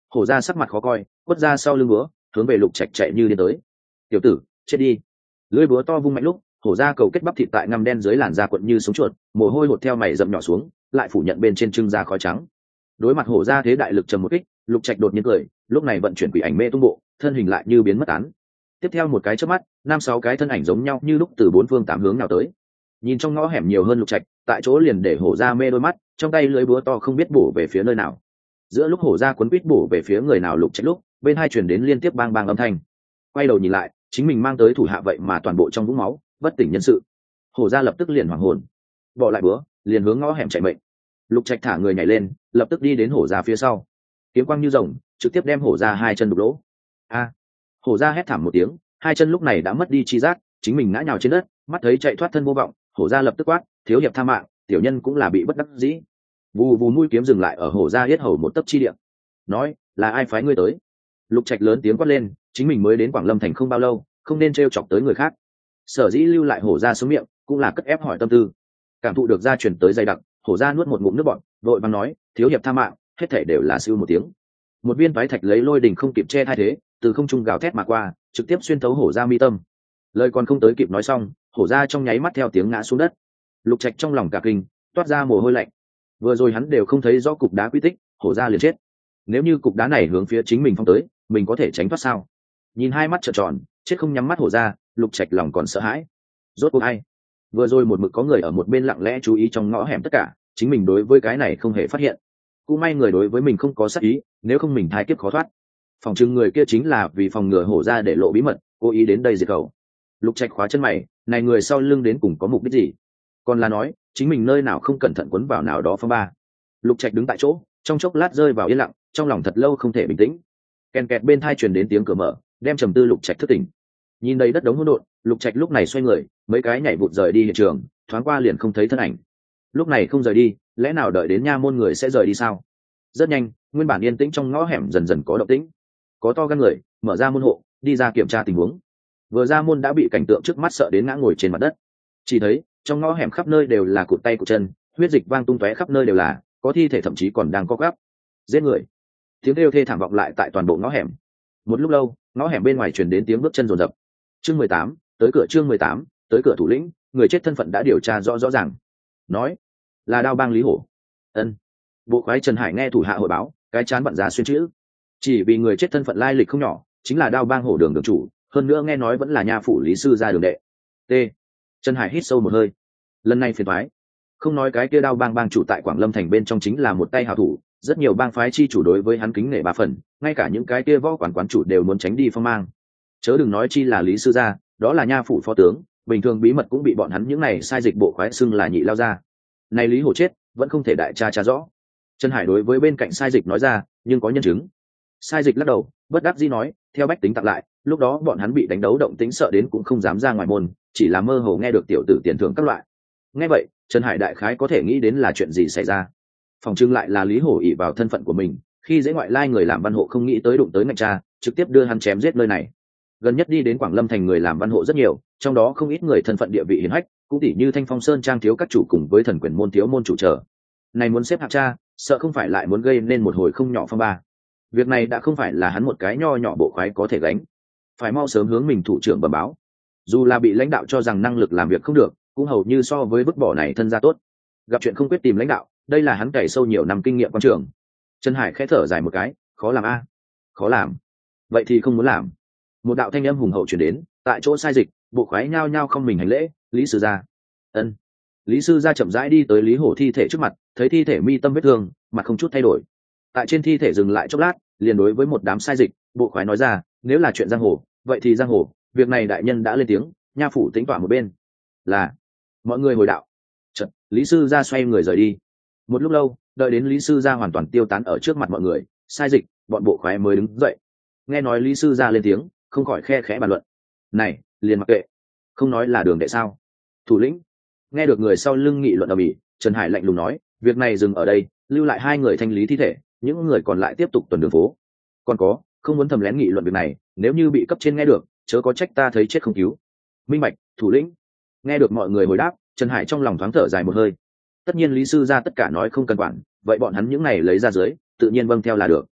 Hổ ra sắc mặt khó coi, quất ra sau lưng búa, hướng về Lục Trạch chạy như điên tới. Tiểu tử, chết đi. Lưỡi búa to vung mạnh lúc, hổ ra cầu kết bắp thịt tại ngăm đen dưới làn da cuộn như sống chuột, mồ hôi hột theo mày rậm nhỏ xuống, lại phủ nhận bên trên trưng ra khói trắng. Đối mặt hổ ra thế đại lực trầm một kích, Lục Trạch đột nhiên cười, lúc này vận chuyển quỷ ảnh mê tung bộ, thân hình lại như biến mất tán. Tiếp theo một cái chớp mắt, năm sáu cái thân ảnh giống nhau như lúc từ bốn phương tám hướng nào tới. Nhìn trong ngõ hẻm nhiều hơn Lục Trạch, tại chỗ liền để hổ ra mê đôi mắt, trong tay lưỡi búa to không biết bổ về phía nơi nào. Giữa lúc hổ ra cuốn quýt bổ về phía người nào Lục Trạch lúc, bên hai truyền đến liên tiếp bang bang âm thanh. Quay đầu nhìn lại, chính mình mang tới thủ hạ vậy mà toàn bộ trong vũng máu, bất tỉnh nhân sự. Hổ ra lập tức liền hoảng hồn, bỏ lại búa, liền hướng ngõ hẻm chạy mệnh. Lục Trạch thả người nhảy lên, lập tức đi đến hổ ra phía sau, kiếm quang như rồng, trực tiếp đem hổ ra hai chân đục lỗ. A! Hổ ra hét thảm một tiếng, hai chân lúc này đã mất đi chi giác, chính mình ngã nhào trên đất, mắt thấy chạy thoát thân vô vọng, hổ ra lập tức quát, thiếu hiệp tha mạng, tiểu nhân cũng là bị bất đắc dĩ. Vù vù mũi kiếm dừng lại ở hổ ra yết hầu một tấc chi địa. Nói, là ai phái ngươi tới? Lục Trạch lớn tiếng quát lên, chính mình mới đến Quảng Lâm thành không bao lâu, không nên trêu chọc tới người khác. Sở dĩ lưu lại hổ ra xuống miệng, cũng là cất ép hỏi tâm tư. Cảm thụ được gia truyền tới dày đặc, hổ ra nuốt một ngụm nước bọt, vội vàng nói, thiếu hiệp tha mạng, hết thảy đều là siêu một tiếng. Một viên toái thạch lấy lôi đình không kịp che thay thế, từ không trung gào thét mà qua, trực tiếp xuyên thấu hổ ra mi tâm. Lời còn không tới kịp nói xong, hổ ra trong nháy mắt theo tiếng ngã xuống đất. Lục Trạch trong lòng cả kinh, toát ra mồ hôi lạnh. Vừa rồi hắn đều không thấy rõ cục đá quy tích, hổ ra liền chết. Nếu như cục đá này hướng phía chính mình phong tới, mình có thể tránh thoát sao? Nhìn hai mắt trợn tròn, chết không nhắm mắt hổ ra, Lục Trạch lòng còn sợ hãi. Rốt cuộc ai? Vừa rồi một mực có người ở một bên lặng lẽ chú ý trong ngõ hẻm tất cả, chính mình đối với cái này không hề phát hiện. Cũng may người đối với mình không có sát ý, nếu không mình thai kiếp khó thoát. Phòng trưng người kia chính là vì phòng ngừa hổ ra để lộ bí mật, cố ý đến đây diệt khẩu. Lục Trạch khóa chân mày, này người sau lưng đến cùng có mục đích gì? Còn là nói, chính mình nơi nào không cẩn thận quấn vào nào đó phong ba. Lục Trạch đứng tại chỗ, trong chốc lát rơi vào yên lặng, trong lòng thật lâu không thể bình tĩnh. Kèn kẹt bên thai truyền đến tiếng cửa mở, đem trầm tư Lục Trạch thức tỉnh. Nhìn đầy đất đống hỗn độn, Lục Trạch lúc này xoay người, mấy cái nhảy vụt rời đi hiện trường, thoáng qua liền không thấy thân ảnh. Lúc này không rời đi, lẽ nào đợi đến nha môn người sẽ rời đi sao? Rất nhanh, nguyên bản yên tĩnh trong ngõ hẻm dần dần có động tĩnh. Có to gan người mở ra môn hộ, đi ra kiểm tra tình huống. Vừa ra môn đã bị cảnh tượng trước mắt sợ đến ngã ngồi trên mặt đất. Chỉ thấy trong ngõ hẻm khắp nơi đều là cụt tay cụt chân, huyết dịch vang tung tóe khắp nơi đều là, có thi thể thậm chí còn đang co quắp. Giết người! Tiếng kêu thê thảm vọng lại tại toàn bộ ngõ hẻm. Một lúc lâu, ngõ hẻm bên ngoài truyền đến tiếng bước chân rồn rập. Chương mười tám, tới cửa chương mười tám, tới cửa thủ lĩnh, người chết thân phận đã điều tra rõ rõ ràng. Nói, là Đao Bang Lý Hổ. Ân. Bộ khoái Trần Hải nghe thủ hạ hội báo, cái chán bận ra xuyên chữ. Chỉ vì người chết thân phận lai lịch không nhỏ, chính là Đao Bang Hổ đường đường chủ, hơn nữa nghe nói vẫn là nha phủ lý sư gia đường đệ. T. Trần Hải hít sâu một hơi. Lần này phiền toái. Không nói cái kia Đao Bang bang chủ tại Quảng Lâm thành bên trong chính là một tay hảo thủ, rất nhiều bang phái chi chủ đối với hắn kính nể ba phần, ngay cả những cái kia võ quản quán chủ đều muốn tránh đi phong mang. Chớ đừng nói chi là lý sư gia, đó là nha phủ phó tướng, bình thường bí mật cũng bị bọn hắn những này sai dịch bộ khoái xưng là nhị lao gia. Này Lý Hổ chết, vẫn không thể đại tra tra rõ. Trần Hải đối với bên cạnh sai dịch nói ra, nhưng có nhân chứng. Sai dịch lắc đầu, bất đắc dĩ nói, theo bách tính tặng lại, lúc đó bọn hắn bị đánh đấu động tính sợ đến cũng không dám ra ngoài môn, chỉ là mơ hồ nghe được tiểu tử tiền thưởng các loại. Nghe vậy, Trần Hải đại khái có thể nghĩ đến là chuyện gì xảy ra. Phòng trưng lại là Lý Hổ ỷ vào thân phận của mình, khi dễ ngoại lai người làm văn hộ không nghĩ tới đụng tới ngạch cha, trực tiếp đưa hắn chém giết nơi này. Gần nhất đi đến Quảng Lâm thành người làm văn hộ rất nhiều, trong đó không ít người thân phận địa vị hiển hách, cũng tỷ như Thanh Phong Sơn trang thiếu các chủ cùng với Thần Quyền môn thiếu môn chủ trở. Này muốn xếp hạng cha, sợ không phải lại muốn gây nên một hồi không nhỏ phong ba. Việc này đã không phải là hắn một cái nho nhỏ bộ khoái có thể gánh, phải mau sớm hướng mình thủ trưởng bẩm báo. Dù là bị lãnh đạo cho rằng năng lực làm việc không được, cũng hầu như so với vứt bỏ này thân ra tốt. Gặp chuyện không quyết tìm lãnh đạo, đây là hắn cày sâu nhiều năm kinh nghiệm quan trường. Trần Hải khẽ thở dài một cái, khó làm a, khó làm. Vậy thì không muốn làm. Một đạo thanh âm hùng hậu truyền đến, tại chỗ sai dịch, bộ khoái nhao nhao không mình hành lễ, Lý sư gia. Ân. Lý sư gia chậm rãi đi tới Lý Hổ thi thể trước mặt, thấy thi thể mi tâm vết thương, mặt không chút thay đổi. Tại trên thi thể dừng lại chốc lát, liền đối với một đám sai dịch, bộ khoái nói ra, nếu là chuyện giang hồ, vậy thì giang hồ, việc này đại nhân đã lên tiếng, nha phủ tính tỏa một bên. Là. Mọi người hồi đạo. Chợt, Lý sư gia xoay người rời đi. Một lúc lâu, đợi đến Lý sư gia hoàn toàn tiêu tán ở trước mặt mọi người, sai dịch, bọn bộ khoái mới đứng dậy. Nghe nói Lý sư gia lên tiếng, không khỏi khe khẽ bàn luận. Này, liền mặc kệ, không nói là đường đệ sao? Thủ lĩnh. Nghe được người sau lưng nghị luận ở bỉ, Trần Hải lạnh lùng nói, việc này dừng ở đây, lưu lại hai người thanh lý thi thể, những người còn lại tiếp tục tuần đường phố. Còn có, không muốn thầm lén nghị luận việc này, nếu như bị cấp trên nghe được, chớ có trách ta thấy chết không cứu. Minh bạch, thủ lĩnh. Nghe được mọi người hồi đáp, Trần Hải trong lòng thoáng thở dài một hơi. Tất nhiên Lý sư gia tất cả nói không cần quản, vậy bọn hắn những này lấy ra dưới, tự nhiên vâng theo là được.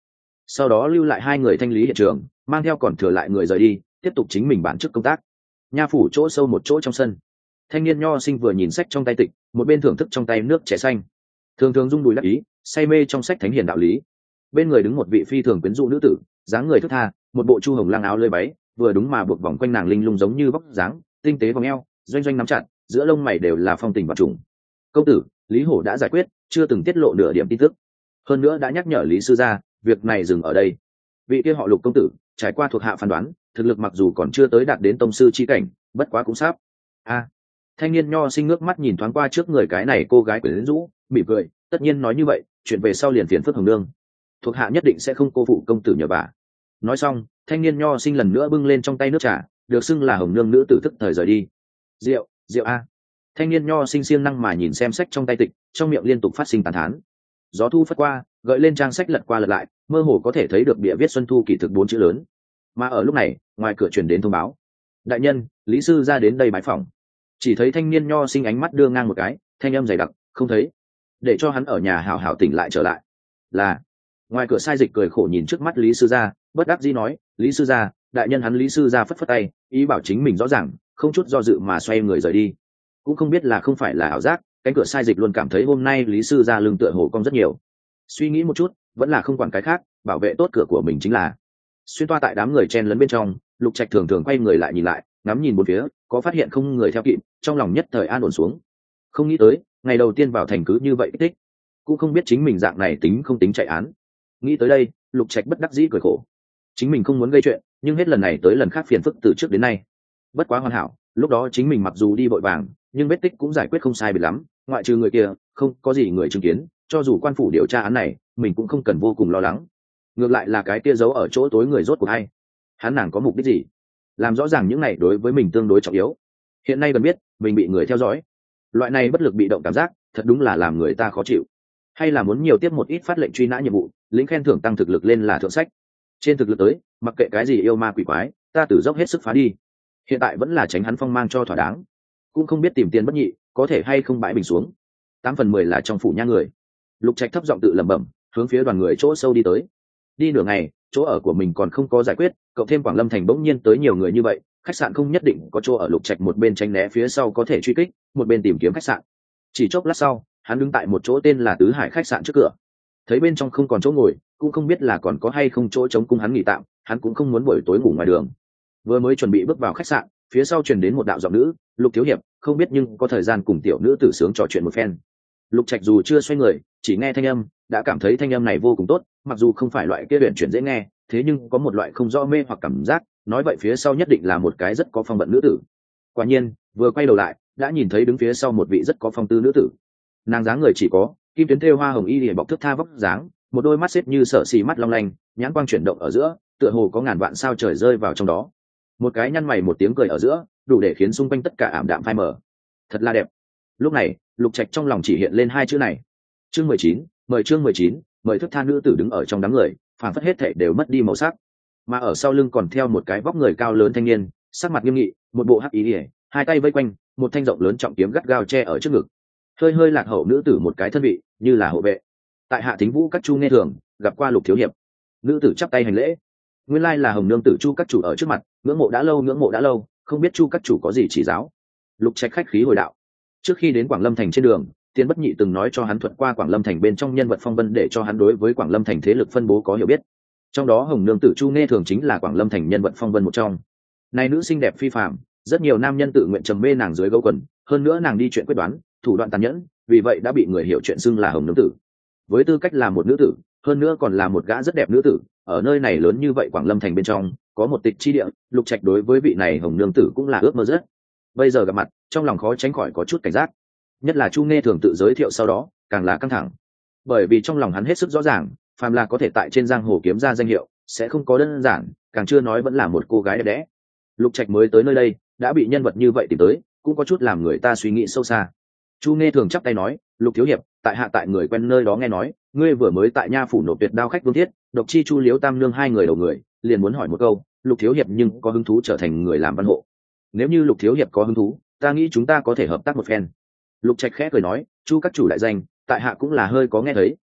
sau đó lưu lại hai người thanh lý hiện trường, mang theo còn thừa lại người rời đi, tiếp tục chính mình bản chức công tác. Nha phủ chỗ sâu một chỗ trong sân, thanh niên nho sinh vừa nhìn sách trong tay tịch, một bên thưởng thức trong tay nước trẻ xanh, thường thường rung đùi đắc ý, say mê trong sách thánh hiền đạo lý. Bên người đứng một vị phi thường quyến rũ nữ tử, dáng người thướt tha, một bộ chu hồng lăng áo lơi váy, vừa đúng mà buộc vòng quanh nàng linh lung giống như vóc dáng, tinh tế vòng eo, doanh doanh nắm chặt, giữa lông mày đều là phong tình và trùng. Công tử, Lý Hổ đã giải quyết, chưa từng tiết lộ nửa điểm tin tức. Hơn nữa đã nhắc nhở Lý sư gia, việc này dừng ở đây. Vị kia họ Lục công tử, trải qua thuộc hạ phán đoán, thực lực mặc dù còn chưa tới đạt đến tông sư chi cảnh, bất quá cũng sắp. A. Thanh niên nho sinh ngước mắt nhìn thoáng qua trước người cái này cô gái quyến rũ, mỉm cười, tất nhiên nói như vậy, chuyện về sau liền phiền phức Hồng Nương. Thuộc hạ nhất định sẽ không cô phụ công tử nhờ vả. Nói xong, thanh niên nho sinh lần nữa bưng lên trong tay nước trà, được xưng là Hồng Nương nữ tử thức thời rời đi. Rượu, rượu a. Thanh niên nho sinh siêng năng mà nhìn xem sách trong tay tịch, trong miệng liên tục phát sinh tán thán. Gió thu phất qua, gợi lên trang sách lật qua lật lại, mơ hồ có thể thấy được bìa viết Xuân Thu kỳ thực bốn chữ lớn. Mà ở lúc này, ngoài cửa truyền đến thông báo: đại nhân, Lý sư ra đến đây bái phỏng. Chỉ thấy thanh niên nho sinh ánh mắt đưa ngang một cái, thanh âm dày đặc, không thấy, để cho hắn ở nhà hảo hảo tỉnh lại trở lại. Là. Ngoài cửa sai dịch cười khổ nhìn trước mắt Lý sư gia, bất đắc dĩ nói: Lý sư gia, đại nhân. Hắn Lý sư gia phất phất tay, ý bảo chính mình rõ ràng, không chút do dự mà xoay người rời đi. Cũng không biết là không phải là ảo giác, cánh cửa sai dịch luôn cảm thấy hôm nay Lý sư gia lưng tựa hồ cong rất nhiều. Suy nghĩ một chút, vẫn là không quản cái khác, bảo vệ tốt cửa của mình chính là. Xuyên toa tại đám người chen lấn bên trong, Lục Trạch thường thường quay người lại nhìn lại, ngắm nhìn bốn phía, có phát hiện không người theo kịp, trong lòng nhất thời an ổn xuống. Không nghĩ tới, ngày đầu tiên vào thành cứ như vậy kích thích, cũng không biết chính mình dạng này tính không tính chạy án. Nghĩ tới đây, Lục Trạch bất đắc dĩ cười khổ. Chính mình không muốn gây chuyện, nhưng hết lần này tới lần khác phiền phức từ trước đến nay. Bất quá hoàn hảo, lúc đó chính mình mặc dù đi vội vàng, nhưng vết tích cũng giải quyết không sai biệt lắm, ngoại trừ người kia, không có gì người chứng kiến, cho dù quan phủ điều tra án này, mình cũng không cần vô cùng lo lắng. Ngược lại là cái kia giấu ở chỗ tối người rốt cuộc hay, hắn nàng có mục đích gì? Làm rõ ràng những này đối với mình tương đối trọng yếu. Hiện nay cần biết, mình bị người theo dõi. Loại này bất lực bị động cảm giác, thật đúng là làm người ta khó chịu. Hay là muốn nhiều tiếp một ít phát lệnh truy nã nhiệm vụ, lính khen thưởng tăng thực lực lên là thượng sách. Trên thực lực tới, mặc kệ cái gì yêu ma quỷ quái, ta tử dốc hết sức phá đi. Hiện tại vẫn là tránh hắn phong mang cho thỏa đáng. Cũng không biết tìm tiền bất nhị, có thể hay không bãi bình xuống. Tám phần mười là trong phủ nha người. Lục Trạch thấp giọng tự lẩm bẩm, hướng phía đoàn người chỗ sâu đi tới. Đi nửa ngày, chỗ ở của mình còn không có giải quyết, cộng thêm Quảng Lâm thành bỗng nhiên tới nhiều người như vậy, khách sạn không nhất định có chỗ ở. Lục Trạch một bên tránh né phía sau có thể truy kích, một bên tìm kiếm khách sạn. Chỉ chốc lát sau, hắn đứng tại một chỗ tên là Tứ Hải khách sạn trước cửa. Thấy bên trong không còn chỗ ngồi, cũng không biết là còn có hay không chỗ trống cung hắn nghỉ tạm, hắn cũng không muốn buổi tối ngủ ngoài đường. Vừa mới chuẩn bị bước vào khách sạn, phía sau truyền đến một đạo giọng nữ: Lục thiếu hiệp, không biết nhưng có thời gian cùng tiểu nữ tử sướng trò chuyện một phen. Lục Trạch dù chưa xoay người, chỉ nghe thanh âm, đã cảm thấy thanh âm này vô cùng tốt, mặc dù không phải loại kia luyện chuyển dễ nghe, thế nhưng có một loại không rõ mê hoặc cảm giác, nói vậy phía sau nhất định là một cái rất có phong vận nữ tử. Quả nhiên, vừa quay đầu lại, đã nhìn thấy đứng phía sau một vị rất có phong tư nữ tử. Nàng dáng người chỉ có kim tuyến thêu hoa hồng y lìa bọc thước tha vóc dáng, một đôi mắt xếp như sở xì mắt long lanh, nhãn quang chuyển động ở giữa, tựa hồ có ngàn vạn sao trời rơi vào trong đó. Một cái nhăn mày một tiếng cười ở giữa, đủ để khiến xung quanh tất cả ảm đạm phai mờ. Thật là đẹp. Lúc này, Lục Trạch trong lòng chỉ hiện lên hai chữ này. Chương mười chín, mời chương mười chín, mời thức tha nữ tử đứng ở trong đám người, phảng phất hết thảy đều mất đi màu sắc. Mà ở sau lưng còn theo một cái vóc người cao lớn thanh niên, sắc mặt nghiêm nghị, một bộ hắc ý liễu, hai tay vây quanh, một thanh rộng lớn trọng kiếm gắt gao che ở trước ngực. Hơi hơi lạc hậu nữ tử một cái thân vị, như là hộ vệ. Tại Hạ Thính Vũ các chu nghe thường, gặp qua Lục thiếu hiệp. Nữ tử chắp tay hành lễ. Nguyên lai là Hồng Nương tử Chu các chủ ở trước mặt, ngưỡng mộ đã lâu ngưỡng mộ đã lâu, không biết Chu các chủ có gì chỉ giáo. Lục Trạch khách khí hồi đạo. Trước khi đến Quảng Lâm thành trên đường, Tiên Bất Nhị từng nói cho hắn thuật qua Quảng Lâm thành bên trong nhân vật phong vân, để cho hắn đối với Quảng Lâm thành thế lực phân bố có hiểu biết. Trong đó Hồng Nương tử Chu nghe thường chính là Quảng Lâm thành nhân vật phong vân một trong. Này nữ xinh đẹp phi phàm, rất nhiều nam nhân tự nguyện trầm mê nàng dưới gấu quần, hơn nữa nàng đi chuyện quyết đoán, thủ đoạn tàn nhẫn, vì vậy đã bị người hiểu chuyện xưng là Hồng Nương tử. Với tư cách là một nữ tử, hơn nữa còn là một gã rất đẹp nữ tử, ở nơi này lớn như vậy Quảng Lâm thành bên trong, có một tịch chi địa, Lục Trạch đối với vị này Hồng Nương tử cũng là ước mơ rất. Bây giờ gặp mặt, trong lòng khó tránh khỏi có chút cảnh giác. Nhất là Chu nghe thường tự giới thiệu sau đó, càng là căng thẳng. Bởi vì trong lòng hắn hết sức rõ ràng, phàm là có thể tại trên giang hồ kiếm ra danh hiệu, sẽ không có đơn giản, càng chưa nói vẫn là một cô gái đẹp đẽ. Lục Trạch mới tới nơi đây, đã bị nhân vật như vậy tìm tới, cũng có chút làm người ta suy nghĩ sâu xa. Chu nghe thường chắp tay nói: Lục thiếu hiệp, tại hạ tại người quen nơi đó nghe nói, ngươi vừa mới tại nha phủ nộp tuyệt đao khách Vương Thiết, độc chi Chu Liếu Tam nương hai người đầu người, liền muốn hỏi một câu, Lục thiếu hiệp nhưng có hứng thú trở thành người làm văn hộ? Nếu như Lục thiếu hiệp có hứng thú, ta nghĩ chúng ta có thể hợp tác một phen. Lục Trạch khẽ cười nói: Chu các chủ đại danh, tại hạ cũng là hơi có nghe thấy,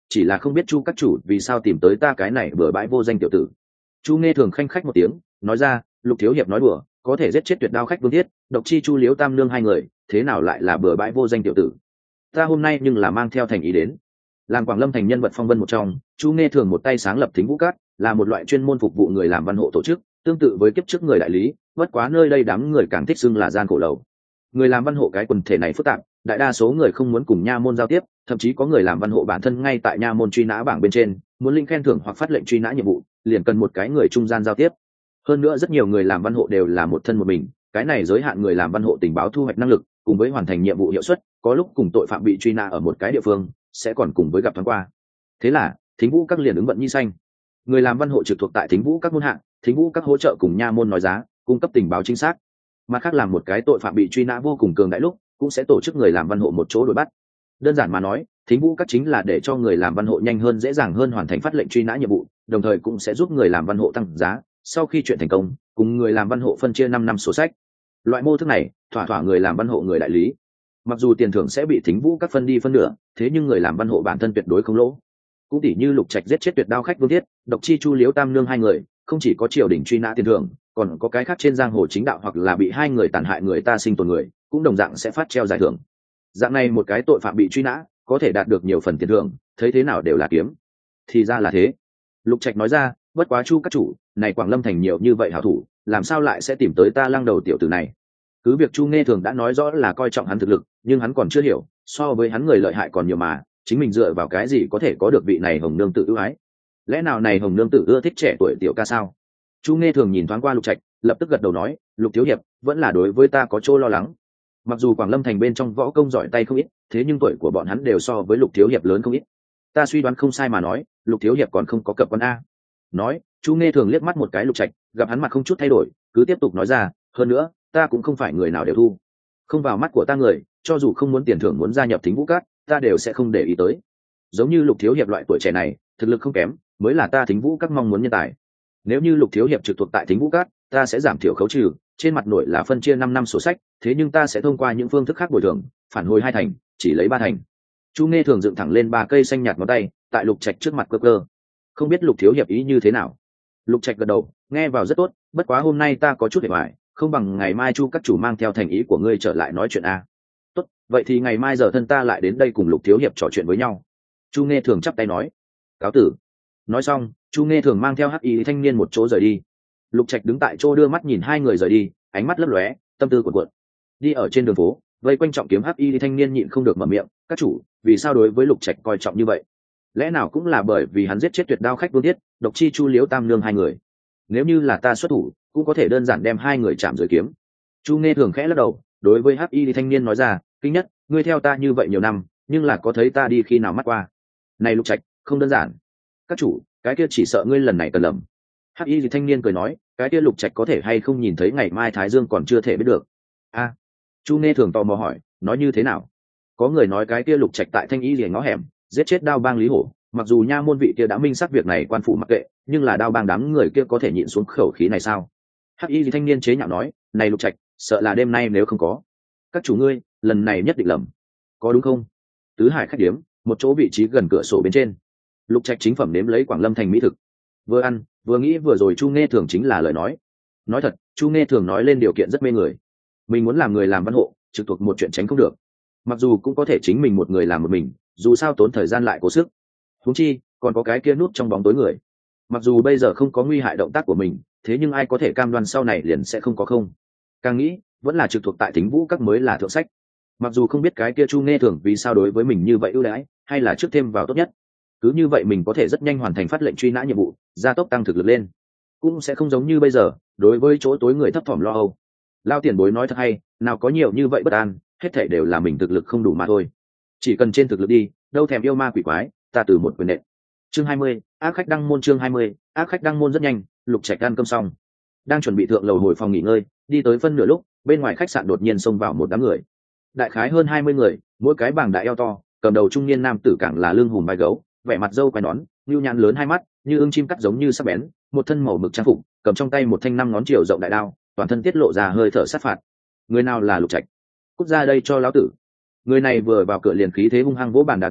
chỉ là không biết chu các chủ vì sao tìm tới ta cái này bừa bãi vô danh tiểu tử. Chu nghe thường khanh khách một tiếng nói ra, Lục thiếu hiệp nói đùa, có thể giết chết tuyệt đao khách Vương Thiết, độc chi chu liếu tam nương hai người, thế nào lại là bừa bãi vô danh tiểu tử. Ta hôm nay nhưng là mang theo thành ý đến. Làm Quảng Lâm thành nhân vật phong vân một trong, Chu nghe thường một tay sáng lập Thính Vũ Cát, là một loại chuyên môn phục vụ người làm văn hộ tổ chức, tương tự với kiếp trước người đại lý, bất quá nơi đây đám người càng thích xưng là gian khổ lầu. Người làm văn hộ cái quần thể này phức tạp, đại đa số người không muốn cùng nha môn giao tiếp, thậm chí có người làm văn hộ bản thân ngay tại nha môn truy nã bảng bên trên, muốn linh khen thưởng hoặc phát lệnh truy nã nhiệm vụ, liền cần một cái người trung gian giao tiếp. Hơn nữa rất nhiều người làm văn hộ đều là một thân một mình, cái này giới hạn người làm văn hộ tình báo thu hoạch năng lực, cùng với hoàn thành nhiệm vụ hiệu suất, có lúc cùng tội phạm bị truy nã ở một cái địa phương, sẽ còn cùng với gặp thoáng qua. Thế là, Thính Vũ các liền ứng vận nhi xanh. Người làm văn hộ trực thuộc tại Thính Vũ các môn hạng, Thính Vũ các hỗ trợ cùng nha môn nói giá, cung cấp tình báo chính xác. Mà khác làm một cái tội phạm bị truy nã vô cùng cường đại lúc, cũng sẽ tổ chức người làm văn hộ một chỗ đuổi bắt. Đơn giản mà nói, Thính Vũ các chính là để cho người làm văn hộ nhanh hơn dễ dàng hơn hoàn thành phát lệnh truy nã nhiệm vụ, đồng thời cũng sẽ giúp người làm văn hộ tăng giá, sau khi chuyện thành công, cùng người làm văn hộ phân chia năm năm sổ sách. Loại mô thức này, thỏa thỏa người làm văn hộ người đại lý. Mặc dù tiền thưởng sẽ bị Thính Vũ các phân đi phân nửa, thế nhưng người làm văn hộ bản thân tuyệt đối không lỗ. Cũng tỷ như Lục Trạch giết chết tuyệt đao khách Vương Thiết, độc chi chu liếu tam nương hai người, không chỉ có triều đình truy nã tiền thưởng, còn có cái khác trên giang hồ chính đạo hoặc là bị hai người tàn hại người ta sinh tồn người, cũng đồng dạng sẽ phát treo giải thưởng. Dạng này một cái tội phạm bị truy nã, có thể đạt được nhiều phần tiền thưởng, thấy thế nào đều là kiếm. Thì ra là thế. Lục Trạch nói ra, bất quá Chu các chủ, này Quảng Lâm thành nhiều như vậy hảo thủ, làm sao lại sẽ tìm tới ta lăng đầu tiểu tử này? Cứ việc Chu nghe thường đã nói rõ là coi trọng hắn thực lực, nhưng hắn còn chưa hiểu, so với hắn người lợi hại còn nhiều mà, chính mình dựa vào cái gì có thể có được vị này hồng nương tử ưu ái? Lẽ nào này hồng nương tử ưa thích trẻ tuổi tiểu ca sao? Chu nghe thường nhìn thoáng qua Lục Trạch, lập tức gật đầu nói, Lục thiếu hiệp, vẫn là đối với ta có chỗ lo lắng. Mặc dù Quảng Lâm thành bên trong võ công giỏi tay không ít, thế nhưng tuổi của bọn hắn đều so với Lục thiếu hiệp lớn không ít. Ta suy đoán không sai mà nói, Lục thiếu hiệp còn không có cập quan a. Nói, Chu nghe thường liếc mắt một cái Lục Trạch, gặp hắn mặt không chút thay đổi, cứ tiếp tục nói ra, hơn nữa, ta cũng không phải người nào đều thu. Không vào mắt của ta người, cho dù không muốn tiền thưởng muốn gia nhập Thính Vũ Các, ta đều sẽ không để ý tới. Giống như Lục thiếu hiệp loại tuổi trẻ này, thực lực không kém, mới là ta Thính Vũ Các mong muốn nhân tài. Nếu như Lục thiếu hiệp trực thuộc tại Thính Vũ Các, ta sẽ giảm thiểu khấu trừ, trên mặt nội là phân chia năm năm sổ sách, thế nhưng ta sẽ thông qua những phương thức khác bồi thường, phản hồi hai thành, chỉ lấy ba thành. Chu nghe thường dựng thẳng lên ba cây xanh nhạt ngón tay, tại Lục Trạch trước mặt cơ cơ. Không biết Lục thiếu hiệp ý như thế nào? Lục Trạch gật đầu, nghe vào rất tốt, bất quá hôm nay ta có chút hề hoài, không bằng ngày mai Chu các chủ mang theo thành ý của ngươi trở lại nói chuyện a. Tốt, vậy thì ngày mai giờ thân ta lại đến đây cùng Lục thiếu hiệp trò chuyện với nhau. Chu nghe thường chắp tay nói, cáo tử. Nói xong, Chu nghe thường mang theo hắc y thanh niên một chỗ rời đi. Lục Trạch đứng tại chỗ đưa mắt nhìn hai người rời đi, ánh mắt lấp lóe, tâm tư cuộn cuộn. Đi ở trên đường phố, vây quanh trọng kiếm hắc y thanh niên nhịn không được mở miệng, các chủ, vì sao đối với Lục Trạch coi trọng như vậy? Lẽ nào cũng là bởi vì hắn giết chết tuyệt đao khách Vương Thiết, độc chi chu liếu tam nương hai người? Nếu như là ta xuất thủ, cũng có thể đơn giản đem hai người chạm dưới kiếm. Chu nghe thường khẽ lắc đầu, đối với hắc y thanh niên nói ra, kinh nhất, ngươi theo ta như vậy nhiều năm, nhưng là có thấy ta đi khi nào mắt qua? Này Lục Trạch, không đơn giản. Các chủ, cái kia chỉ sợ ngươi lần này cần lầm. Hắc y thanh niên cười nói, cái kia Lục Trạch có thể hay không nhìn thấy ngày mai Thái Dương còn chưa thể biết được. A, Chu nghe thường tò mò hỏi, nói như thế nào? Có người nói cái kia Lục Trạch tại Thanh Y liền ngõ hẻm, giết chết Đao Bang Lý Hổ, mặc dù nha môn vị kia đã minh xác việc này quan phủ mặc kệ, nhưng là Đao Bang đám người kia có thể nhịn xuống khẩu khí này sao? Hắc y thanh niên chế nhạo nói, này Lục Trạch, sợ là đêm nay nếu không có. Các chủ ngươi, lần này nhất định lầm. Có đúng không? Tứ Hải khách điếm, một chỗ vị trí gần cửa sổ bên trên. Lục Trạch chính phẩm nếm lấy Quảng Lâm thành mỹ thực, vừa ăn vừa nghĩ vừa rồi Chu nghe thường chính là lời nói. Nói thật, Chu nghe thường nói lên điều kiện rất mê người. Mình muốn làm người làm văn hộ, trực thuộc một chuyện tránh không được. Mặc dù cũng có thể chính mình một người làm một mình, dù sao tốn thời gian lại cố sức. Huống chi còn có cái kia núp trong bóng tối người. Mặc dù bây giờ không có nguy hại động tác của mình, thế nhưng ai có thể cam đoan sau này liền sẽ không có không. Càng nghĩ vẫn là trực thuộc tại Thính Vũ Các mới là thượng sách. Mặc dù không biết cái kia Chu nghe thường vì sao đối với mình như vậy ưu đãi, hay là trước thêm vào tốt nhất. Cứ như vậy mình có thể rất nhanh hoàn thành phát lệnh truy nã nhiệm vụ, gia tốc tăng thực lực lên, cũng sẽ không giống như bây giờ đối với chỗ tối người thấp thỏm lo âu. Lao tiền bối nói thật hay, nào có nhiều như vậy bất an, hết thảy đều là mình thực lực không đủ mà thôi. Chỉ cần trên thực lực đi, đâu thèm yêu ma quỷ quái, ta từ một quyền nện. Chương hai mươi, ác khách đăng môn. Chương hai mươi, ác khách đăng môn. Rất nhanh, Lục Trạch ăn cơm xong, đang chuẩn bị thượng lầu hồi phòng nghỉ ngơi, đi tới phân nửa lúc, bên ngoài khách sạn đột nhiên xông vào một đám người. Đại khái hơn hai mươi người, mỗi cái bảng đại eo to, cầm đầu trung niên nam tử càng là lưng hùm vai gấu, vẻ mặt râu quai nón, nhu nhãn lớn hai mắt, như ưng chim cắt giống như sắc bén, một thân màu mực trang phục, cầm trong tay một thanh năm ngón chiều rộng đại đao, toàn thân tiết lộ ra hơi thở sát phạt. Người nào là Lục Trạch? Cút ra đây cho lão tử! Người này vừa vào cửa liền khí thế hung hăng vỗ bàn đá ghế,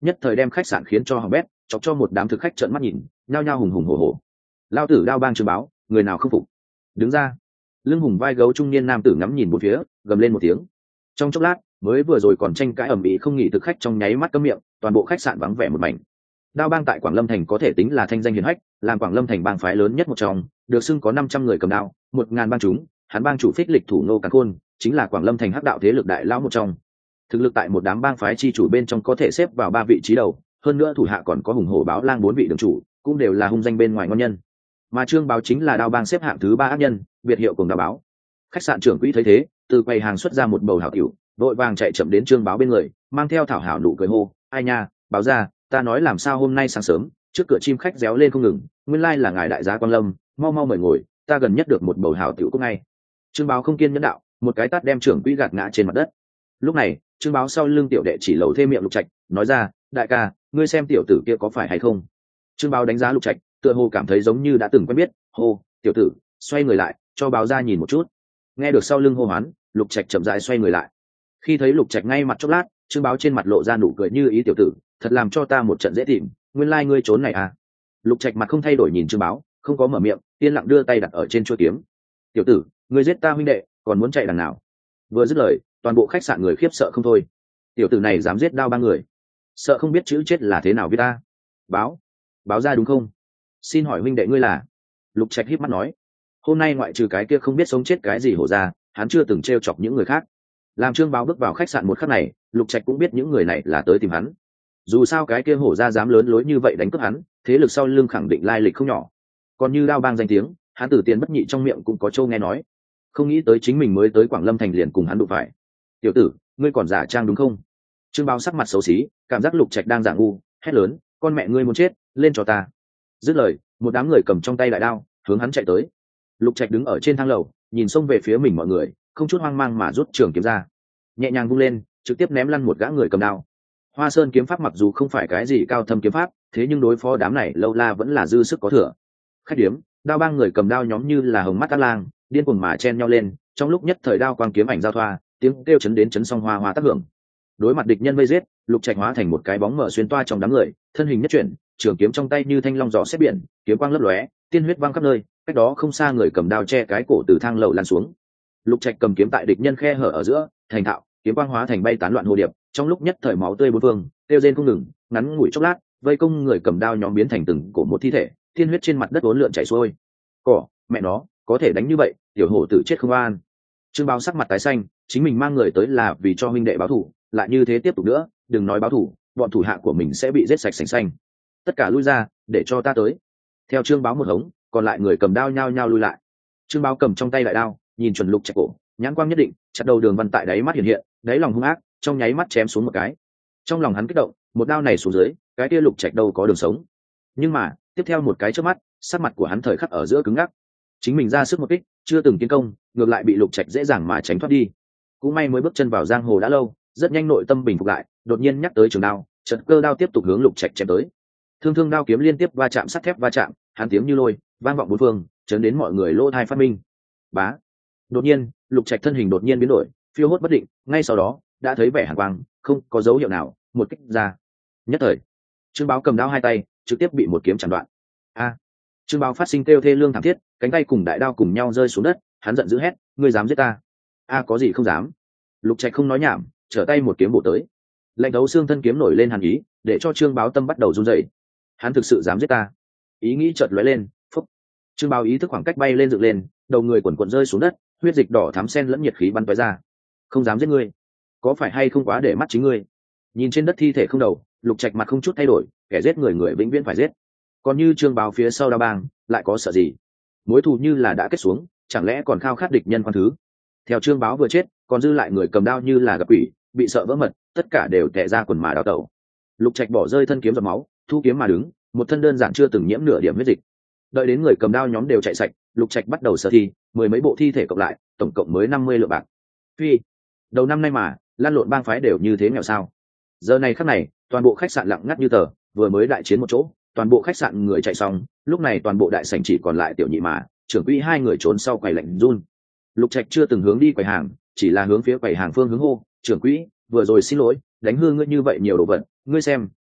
nhất thời đem khách sạn khiến cho hỏng bét, chọc cho một đám thực khách trợn mắt nhìn, nhao nhao hùng hùng hổ hổ. Lao tử Đao Bang Trương Báo, người nào không phục? Đứng ra. Lưng hùng vai gấu trung niên nam tử ngắm nhìn một phía, gầm lên một tiếng. Trong chốc lát, mới vừa rồi còn tranh cãi ầm ĩ không nghỉ thực khách trong nháy mắt cấm miệng, toàn bộ khách sạn vắng vẻ một mảnh. Đao Bang tại Quảng Lâm thành có thể tính là thanh danh hiển hách, làm Quảng Lâm thành bang phái lớn nhất một trong, được xưng có năm trăm người cầm đao, một ngàn bang chúng, hắn bang chủ Phích Lịch thủ nô Càn Khôn, chính là Quảng Lâm thành hắc đạo thế lực đại lão một trong. Thực lực tại một đám bang phái chi chủ bên trong có thể xếp vào ba vị trí đầu, hơn nữa thủ hạ còn có hùng hổ báo lang bốn vị đường chủ, cũng đều là hung danh bên ngoài ngon nhân. Mà Trương Báo chính là Đao Bang xếp hạng thứ ba ác nhân, biệt hiệu cùng Đao Báo. Khách sạn trưởng quỹ thấy thế, từ quầy hàng xuất ra một bầu hảo tiểu, vội vàng chạy chậm đến Trương Báo bên người, mang theo thảo hảo nụ cười hô, ai nha, Báo ra, ta nói làm sao hôm nay sáng sớm, trước cửa chim khách réo lên không ngừng, nguyên lai là ngài đại gia Quang Lâm, mau mau mời ngồi, ta gần nhất được một bầu hảo tiểu cũng ngay. Trương Báo không kiên nhẫn đạo, một cái tát đem trưởng quỹ gạt ngã trên mặt đất. Lúc này, Trương Báo sau lưng tiểu đệ chỉ lầu thêm miệng Lục Trạch, nói ra, đại ca, ngươi xem tiểu tử kia có phải hay không? Trương Báo đánh giá Lục Trạch, tựa hồ cảm thấy giống như đã từng quen biết, hô, tiểu tử, xoay người lại, cho Báo ra nhìn một chút. Nghe được sau lưng hô hoán, Lục Trạch chậm rãi xoay người lại. Khi thấy Lục Trạch ngay mặt chốc lát, Trương Báo trên mặt lộ ra nụ cười như ý, tiểu tử, thật làm cho ta một trận dễ tìm, nguyên lai like ngươi trốn này à? Lục Trạch mặt không thay đổi nhìn Trương Báo, không có mở miệng, yên lặng đưa tay đặt ở trên chuôi kiếm. Tiểu tử, ngươi giết ta huynh đệ, còn muốn chạy đằng nào? Vừa dứt lời, toàn bộ khách sạn người khiếp sợ không thôi. Tiểu tử này dám giết Đao Bang người, sợ không biết chữ chết là thế nào với ta. Báo, báo ra đúng không? Xin hỏi huynh đệ ngươi là? Lục Trạch híp mắt nói, hôm nay ngoại trừ cái kia không biết sống chết cái gì hổ ra, hắn chưa từng trêu chọc những người khác. Làm Trương Báo bước vào khách sạn một khắc này, Lục Trạch cũng biết những người này là tới tìm hắn. Dù sao cái kia hổ ra dám lớn lối như vậy đánh cướp hắn, thế lực sau lưng khẳng định lai lịch không nhỏ. Còn như Đao Bang danh tiếng, hắn từ tiền bất nhị trong miệng cũng có châu nghe nói. Không nghĩ tới chính mình mới tới Quảng Lâm thành liền cùng hắn đụng phải. Tiểu tử, ngươi còn giả trang đúng không? Trương Báo sắc mặt xấu xí, cảm giác Lục Trạch đang giả ngu, hét lớn, con mẹ ngươi muốn chết, lên cho ta. Dứt lời, một đám người cầm trong tay đại đao, hướng hắn chạy tới. Lục Trạch đứng ở trên thang lầu, nhìn xông về phía mình mọi người, không chút hoang mang mà rút trường kiếm ra, nhẹ nhàng vung lên, trực tiếp ném lăn một gã người cầm đao. Hoa Sơn kiếm pháp mặc dù không phải cái gì cao thâm kiếm pháp, thế nhưng đối phó đám này lâu la vẫn là dư sức có thừa. Khách điếm, Đao Bang người cầm đao nhóm như là hồng mắt ác lang, điên cuồng mà chen nhau lên, trong lúc nhất thời đao quang kiếm ảnh giao thoa, tiếng kêu chấn đến chấn song hoa hoa tác hưởng. Đối mặt địch nhân vây giết, Lục Trạch hóa thành một cái bóng mở xuyên toa trong đám người, thân hình nhất chuyển, trường kiếm trong tay như thanh long gió xét biển, kiếm quang lấp lóe, tiên huyết văng khắp nơi, cách đó không xa người cầm đao che cái cổ từ thang lầu lăn xuống. Lục Trạch cầm kiếm tại địch nhân khe hở ở giữa, thành thạo, kiếm quang hóa thành bay tán loạn hồ điệp, trong lúc nhất thời máu tươi bốn phương, tiêu rên không ngừng, ngắn ngủi chốc lát, vây công người cầm đao nhóm biến thành từng cổ một thi thể, tiên huyết trên mặt đất uốn lượn chảy xuôi. Cỏ, mẹ nó, có thể đánh như vậy, tiểu hổ tử chết không an. Trương Báo sắc mặt tái xanh, chính mình mang người tới là vì cho huynh đệ báo thù, lại như thế tiếp tục nữa, đừng nói báo thù, bọn thủ hạ của mình sẽ bị giết sạch sành xanh. Tất cả lui ra, để cho ta tới. Theo Trương Báo một hống, còn lại người cầm đao nhao nhao lui lại. Trương Báo cầm trong tay đại đao, nhìn chuẩn Lục Trạch cổ, nhãn quang nhất định, chặt đầu đường văn tại đáy mắt hiện hiện, đáy lòng hung ác, trong nháy mắt chém xuống một cái. Trong lòng hắn kích động, một đao này xuống dưới, cái kia Lục Trạch đâu có đường sống. Nhưng mà, tiếp theo một cái chớp mắt, sắc mặt của hắn thời khắc ở giữa cứng ngắc. Chính mình ra sức một kích, chưa từng tiến công, ngược lại bị Lục Trạch dễ dàng mà tránh thoát đi. Cũng may mới bước chân vào giang hồ đã lâu, rất nhanh nội tâm bình phục lại, đột nhiên nhắc tới trường đao, chợt cơ đao tiếp tục hướng Lục Trạch chém tới. Thương thương đao kiếm liên tiếp va chạm, sắt thép va chạm, hắn tiếng như lôi, vang vọng bốn phương, chấn đến mọi người lỗ tai phát minh. Bá. Đột nhiên, Lục Trạch thân hình đột nhiên biến đổi, phiêu hốt bất định, ngay sau đó, đã thấy vẻ hàn quang, không có dấu hiệu nào, một kích ra. Nhất thời, Trương Báo cầm đao hai tay, trực tiếp bị một kiếm chặn đoạn. A! Trương Báo phát sinh kêu thê lương thảm thiết, cánh tay cùng đại đao cùng nhau rơi xuống đất, hắn giận dữ hét, ngươi dám giết ta? A có gì không dám. Lục Trạch không nói nhảm, trở tay một kiếm bổ tới. Lạnh thấu xương thân kiếm nổi lên hàn ý, để cho Trương Báo tâm bắt đầu run rẩy. Hắn thực sự dám giết ta? Ý nghĩ chợt lóe lên, phúc. Trương Báo ý thức khoảng cách bay lên dựng lên, đầu người quần quần rơi xuống đất, huyết dịch đỏ thắm xen lẫn nhiệt khí bắn tóe ra. Không dám giết ngươi, có phải hay không quá để mắt chính ngươi? Nhìn trên đất thi thể không đầu, Lục Trạch mặt không chút thay đổi, kẻ giết người người vĩnh viễn phải giết. Còn như Trương Báo phía sau Đao Bang, lại có sợ gì? Mối thù như là đã kết xuống, chẳng lẽ còn khao khát địch nhân quan thứ? Theo Trương Báo vừa chết, còn dư lại người cầm đao như là gặp quỷ, bị sợ vỡ mật, tất cả đều tè ra quần mà đào tẩu. Lục Trạch bỏ rơi thân kiếm giọt máu, thu kiếm mà đứng, một thân đơn giản chưa từng nhiễm nửa điểm huyết dịch. Đợi đến người cầm đao nhóm đều chạy sạch, Lục Trạch bắt đầu sơ thi, mười mấy bộ thi thể cộng lại, tổng cộng mới năm mươi lượng bạc. Phi, đầu năm nay mà, lan lộn bang phái đều như thế nghèo sao? Giờ này khắc này, toàn bộ khách sạn lặng ngắt như tờ, vừa mới đại chiến một chỗ, toàn bộ khách sạn người chạy xong, lúc này toàn bộ đại sảnh chỉ còn lại tiểu nhị mà, trưởng quỹ hai người trốn sau quầy lạnh run. Lục Trạch chưa từng hướng đi quầy hàng, chỉ là hướng phía quầy hàng phương hướng hô, trưởng quỹ, vừa rồi xin lỗi, đánh hư ngươi như vậy nhiều đồ vật, ngươi xem,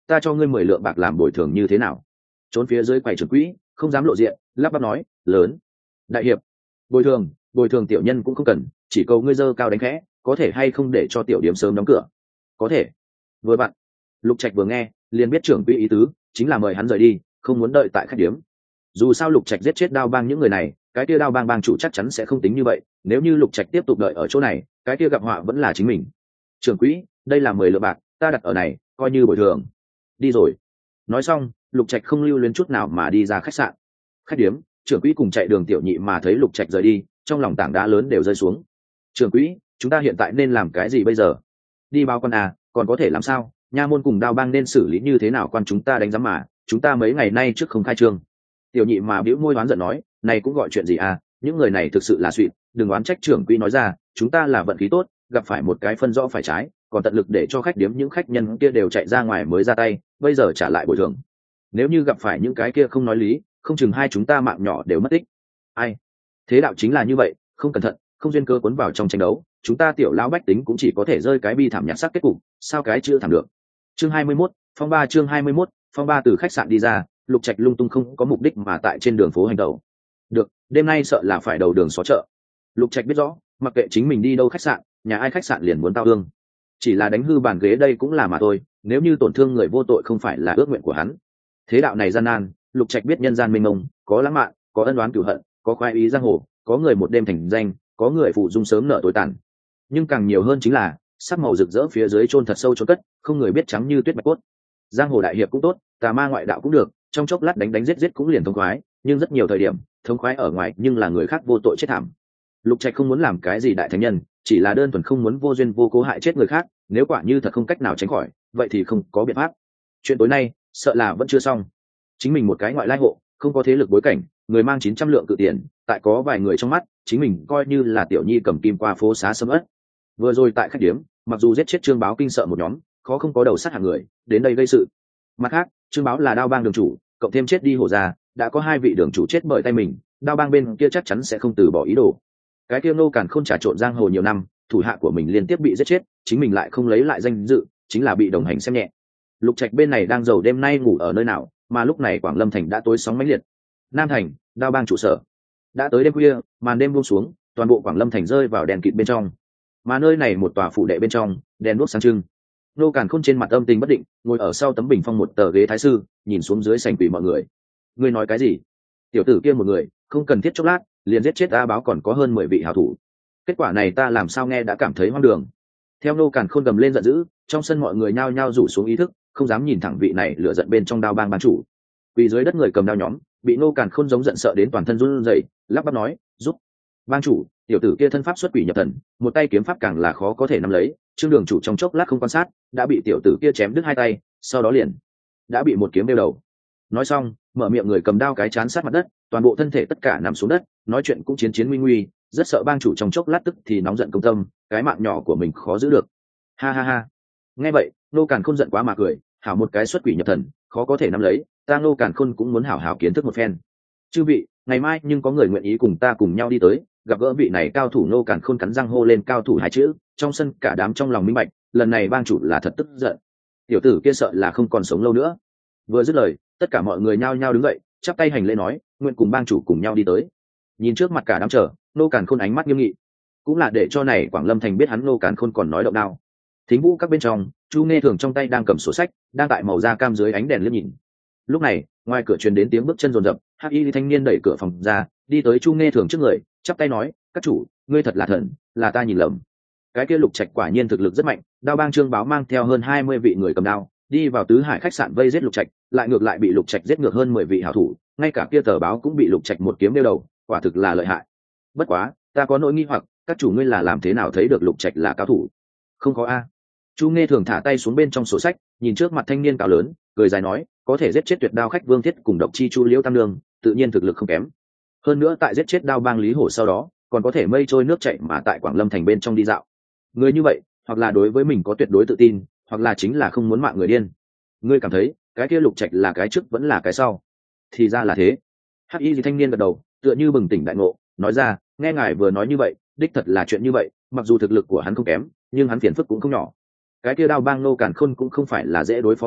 ta cho ngươi mười lượng bạc làm bồi thường như thế nào? Trốn phía dưới quầy trưởng quỹ không dám lộ diện, lắp bắp nói, lớn. Đại hiệp, bồi thường bồi thường tiểu nhân cũng không cần, chỉ cầu ngươi dơ cao đánh khẽ, có thể hay không để cho tiểu điểm sớm đóng cửa? Có thể. Vừa bạn, Lục Trạch vừa nghe liền biết trưởng quỹ ý tứ chính là mời hắn rời đi, không muốn đợi tại khách điếm. Dù sao Lục Trạch giết chết Đao Bang những người này, cái kia Đao Bang bang chủ chắc chắn sẽ không tính như vậy, nếu như Lục Trạch tiếp tục đợi ở chỗ này, cái kia gặp họa vẫn là chính mình. Trưởng quỹ, đây là mười lượng bạc, ta đặt ở này coi như bồi thường. Đi rồi. Nói xong, Lục Trạch không lưu luyến chút nào mà đi ra khách sạn. Khách điếm, trưởng quỹ cùng chạy đường tiểu nhị mà thấy Lục Trạch rời đi, trong lòng tảng đá lớn đều rơi xuống. Trưởng quỹ, chúng ta hiện tại nên làm cái gì bây giờ? Đi báo quan à, còn có thể làm sao? Nha môn cùng Đao Bang nên xử lý như thế nào quan chúng ta đánh giám mà, chúng ta mấy ngày nay trước không khai trương. Tiểu nhị mà bĩu môi đoán giận nói, này cũng gọi chuyện gì à, những người này thực sự là suy, đừng oán trách trưởng quỹ nói ra, chúng ta là vận khí tốt, gặp phải một cái phân rõ phải trái, còn tận lực để cho khách điếm những khách nhân kia đều chạy ra ngoài mới ra tay, bây giờ trả lại bồi thường. Nếu như gặp phải những cái kia không nói lý, không chừng hai chúng ta mạng nhỏ đều mất tích. Ai? Thế đạo chính là như vậy, không cẩn thận, không duyên cơ cuốn vào trong tranh đấu, chúng ta tiểu lão bách tính cũng chỉ có thể rơi cái bi thảm nhặt xác kết cục, sao cái chưa thảm được. Chương hai mươi mốt, phong ba chương hai mươi mốt, phong ba từ khách sạn đi ra, Lục Trạch lung tung không có mục đích mà tại trên đường phố hành động. Được, đêm nay sợ là phải đầu đường xó chợ. Lục Trạch biết rõ, mặc kệ chính mình đi đâu khách sạn, nhà ai khách sạn liền muốn tao ương. Chỉ là đánh hư bàn ghế đây cũng là mà thôi, nếu như tổn thương người vô tội không phải là ước nguyện của hắn. Thế đạo này gian nan, Lục Trạch biết nhân gian mênh mông, có lãng mạn, có ân oán cửu hận, có khoái ý giang hồ, có người một đêm thành danh, có người phụ dung sớm nợ tối tàn. Nhưng càng nhiều hơn chính là sắc màu rực rỡ phía dưới chôn thật sâu chôn cất, không người biết trắng như tuyết bạch cốt. Giang hồ đại hiệp cũng tốt, tà ma ngoại đạo cũng được, trong chốc lát đánh đánh giết giết cũng liền thông khoái, nhưng rất nhiều thời điểm, thông khoái ở ngoài nhưng là người khác vô tội chết thảm. Lục Trạch không muốn làm cái gì đại thánh nhân, chỉ là đơn thuần không muốn vô duyên vô cố hại chết người khác, nếu quả như thật không cách nào tránh khỏi, vậy thì không có biện pháp. Chuyện tối nay, sợ là vẫn chưa xong. Chính mình một cái ngoại lai hộ, không có thế lực bối cảnh, người mang chín trăm lượng cự tiền, tại có vài người trong mắt, chính mình coi như là tiểu nhi cầm kim qua phố xá sầm ất. Vừa rồi tại khách điếm, mặc dù giết chết Trương Báo kinh sợ một nhóm, khó không có đầu sát hạng người, đến đây gây sự. Mặt khác, Trương Báo là Đao Bang đường chủ, cộng thêm chết đi hổ già, đã có hai vị đường chủ chết bởi tay mình, Đao Bang bên kia chắc chắn sẽ không từ bỏ ý đồ. Cái kia Nô Càn Khôn trà trộn giang hồ nhiều năm, thủ hạ của mình liên tiếp bị giết chết, chính mình lại không lấy lại danh dự, chính là bị đồng hành xem nhẹ. Lục Trạch bên này đang giàu đêm nay ngủ ở nơi nào, mà lúc này Quảng Lâm thành đã tối sóng mãnh liệt. Nam thành, Đao Bang trụ sở. Đã tới đêm khuya, màn đêm buông xuống, toàn bộ Quảng Lâm thành rơi vào đèn kịt bên trong. Mà nơi này một tòa phủ đệ bên trong, đèn đuốc sáng trưng. Nô Càn Khôn trên mặt âm tình bất định, ngồi ở sau tấm bình phong một tờ ghế thái sư, nhìn xuống dưới sảnh quỷ mọi người. Ngươi nói cái gì? Tiểu tử kia một người, không cần thiết chốc lát, liền giết chết ta báo còn có hơn mười vị hảo thủ. Kết quả này ta làm sao nghe đã cảm thấy hoang đường. Theo Nô Càn Khôn gầm lên giận dữ, trong sân mọi người nhao nhao rủ xuống ý thức, không dám nhìn thẳng vị này lửa giận bên trong Đao Bang ban chủ. Vì dưới đất người cầm đao nhóm, bị Nô Càn Khôn giống giận sợ đến toàn thân run rẩy, lắp bắp nói, "Giúp bang chủ, tiểu tử kia thân pháp xuất quỷ nhập thần, một tay kiếm pháp càng là khó có thể nắm lấy, Trương đường chủ trong chốc lát không quan sát, đã bị tiểu tử kia chém đứt hai tay, sau đó liền đã bị một kiếm đeo đầu." Nói xong, mở miệng người cầm đao cái chán sát mặt đất, toàn bộ thân thể tất cả nằm xuống đất, nói chuyện cũng chiến chiến nguy nguy, rất sợ bang chủ trong chốc lát tức thì nóng giận công tâm, cái mạng nhỏ của mình khó giữ được. Ha ha ha. Nghe vậy, Nô Càn Khôn giận quá mà cười, hảo một cái xuất quỷ nhập thần, khó có thể nắm lấy, ta Nô Càn Khôn cũng muốn hảo hảo kiến thức một phen. Chư vị, ngày mai nhưng có người nguyện ý cùng ta cùng nhau đi tới, gặp gỡ vị này cao thủ. Nô Càn Khôn cắn răng hô lên cao thủ hai chữ, trong sân cả đám trong lòng minh bạch, lần này bang chủ là thật tức giận. Tiểu tử kia sợ là không còn sống lâu nữa. Vừa dứt lời, tất cả mọi người nhao nhao đứng dậy, chắp tay hành lễ nói, nguyện cùng bang chủ cùng nhau đi tới. Nhìn trước mặt cả đám chờ, Nô Càn Khôn ánh mắt nghiêm nghị, cũng là để cho này Quảng Lâm thành biết hắn Nô Càn Khôn còn nói động đao. Thính vũ các bên trong, Chu Nghe Thường trong tay đang cầm sổ sách, đang tại màu da cam dưới ánh đèn liếc nhìn. Lúc này, ngoài cửa truyền đến tiếng bước chân rồn rập, hắc y thanh niên đẩy cửa phòng ra, đi tới Chu Nghe Thường trước người, chắp tay nói, các chủ, ngươi thật là thần, là ta nhìn lầm. Cái kia Lục Trạch quả nhiên thực lực rất mạnh, Đao Bang Trương Báo mang theo hơn hai mươi vị người cầm đao, đi vào tứ hải khách sạn vây giết Lục Trạch, lại ngược lại bị Lục Trạch giết ngược hơn mười vị hảo thủ, ngay cả kia tờ báo cũng bị Lục Trạch một kiếm đeo đầu, quả thực là lợi hại. Bất quá, ta có nỗi nghi hoặc, các chủ ngươi là làm thế nào thấy được Lục Trạch là cao thủ? Không có a. Chu Nghe Thường thả tay xuống bên trong sổ sách, nhìn trước mặt thanh niên cao lớn, cười dài nói, có thể giết chết tuyệt đao khách Vương Thiết cùng độc chi Chu Liễu Tam Nương, tự nhiên thực lực không kém. Hơn nữa tại giết chết Đao Bang Lý Hổ sau đó, còn có thể mây trôi nước chảy mà tại Quảng Lâm thành bên trong đi dạo. Người như vậy, hoặc là đối với mình có tuyệt đối tự tin, hoặc là chính là không muốn mạng người điên. Ngươi cảm thấy, cái kia Lục Trạch là cái trước vẫn là cái sau? Thì ra là thế. Hắc Y thanh niên gật đầu, tựa như bừng tỉnh đại ngộ, nói ra, nghe ngài vừa nói như vậy, đích thật là chuyện như vậy, mặc dù thực lực của hắn không kém, nhưng hắn phiền phức cũng không nhỏ. Cái kia Đao Bang Nô Càn Khôn cũng không phải là dễ đối phó người,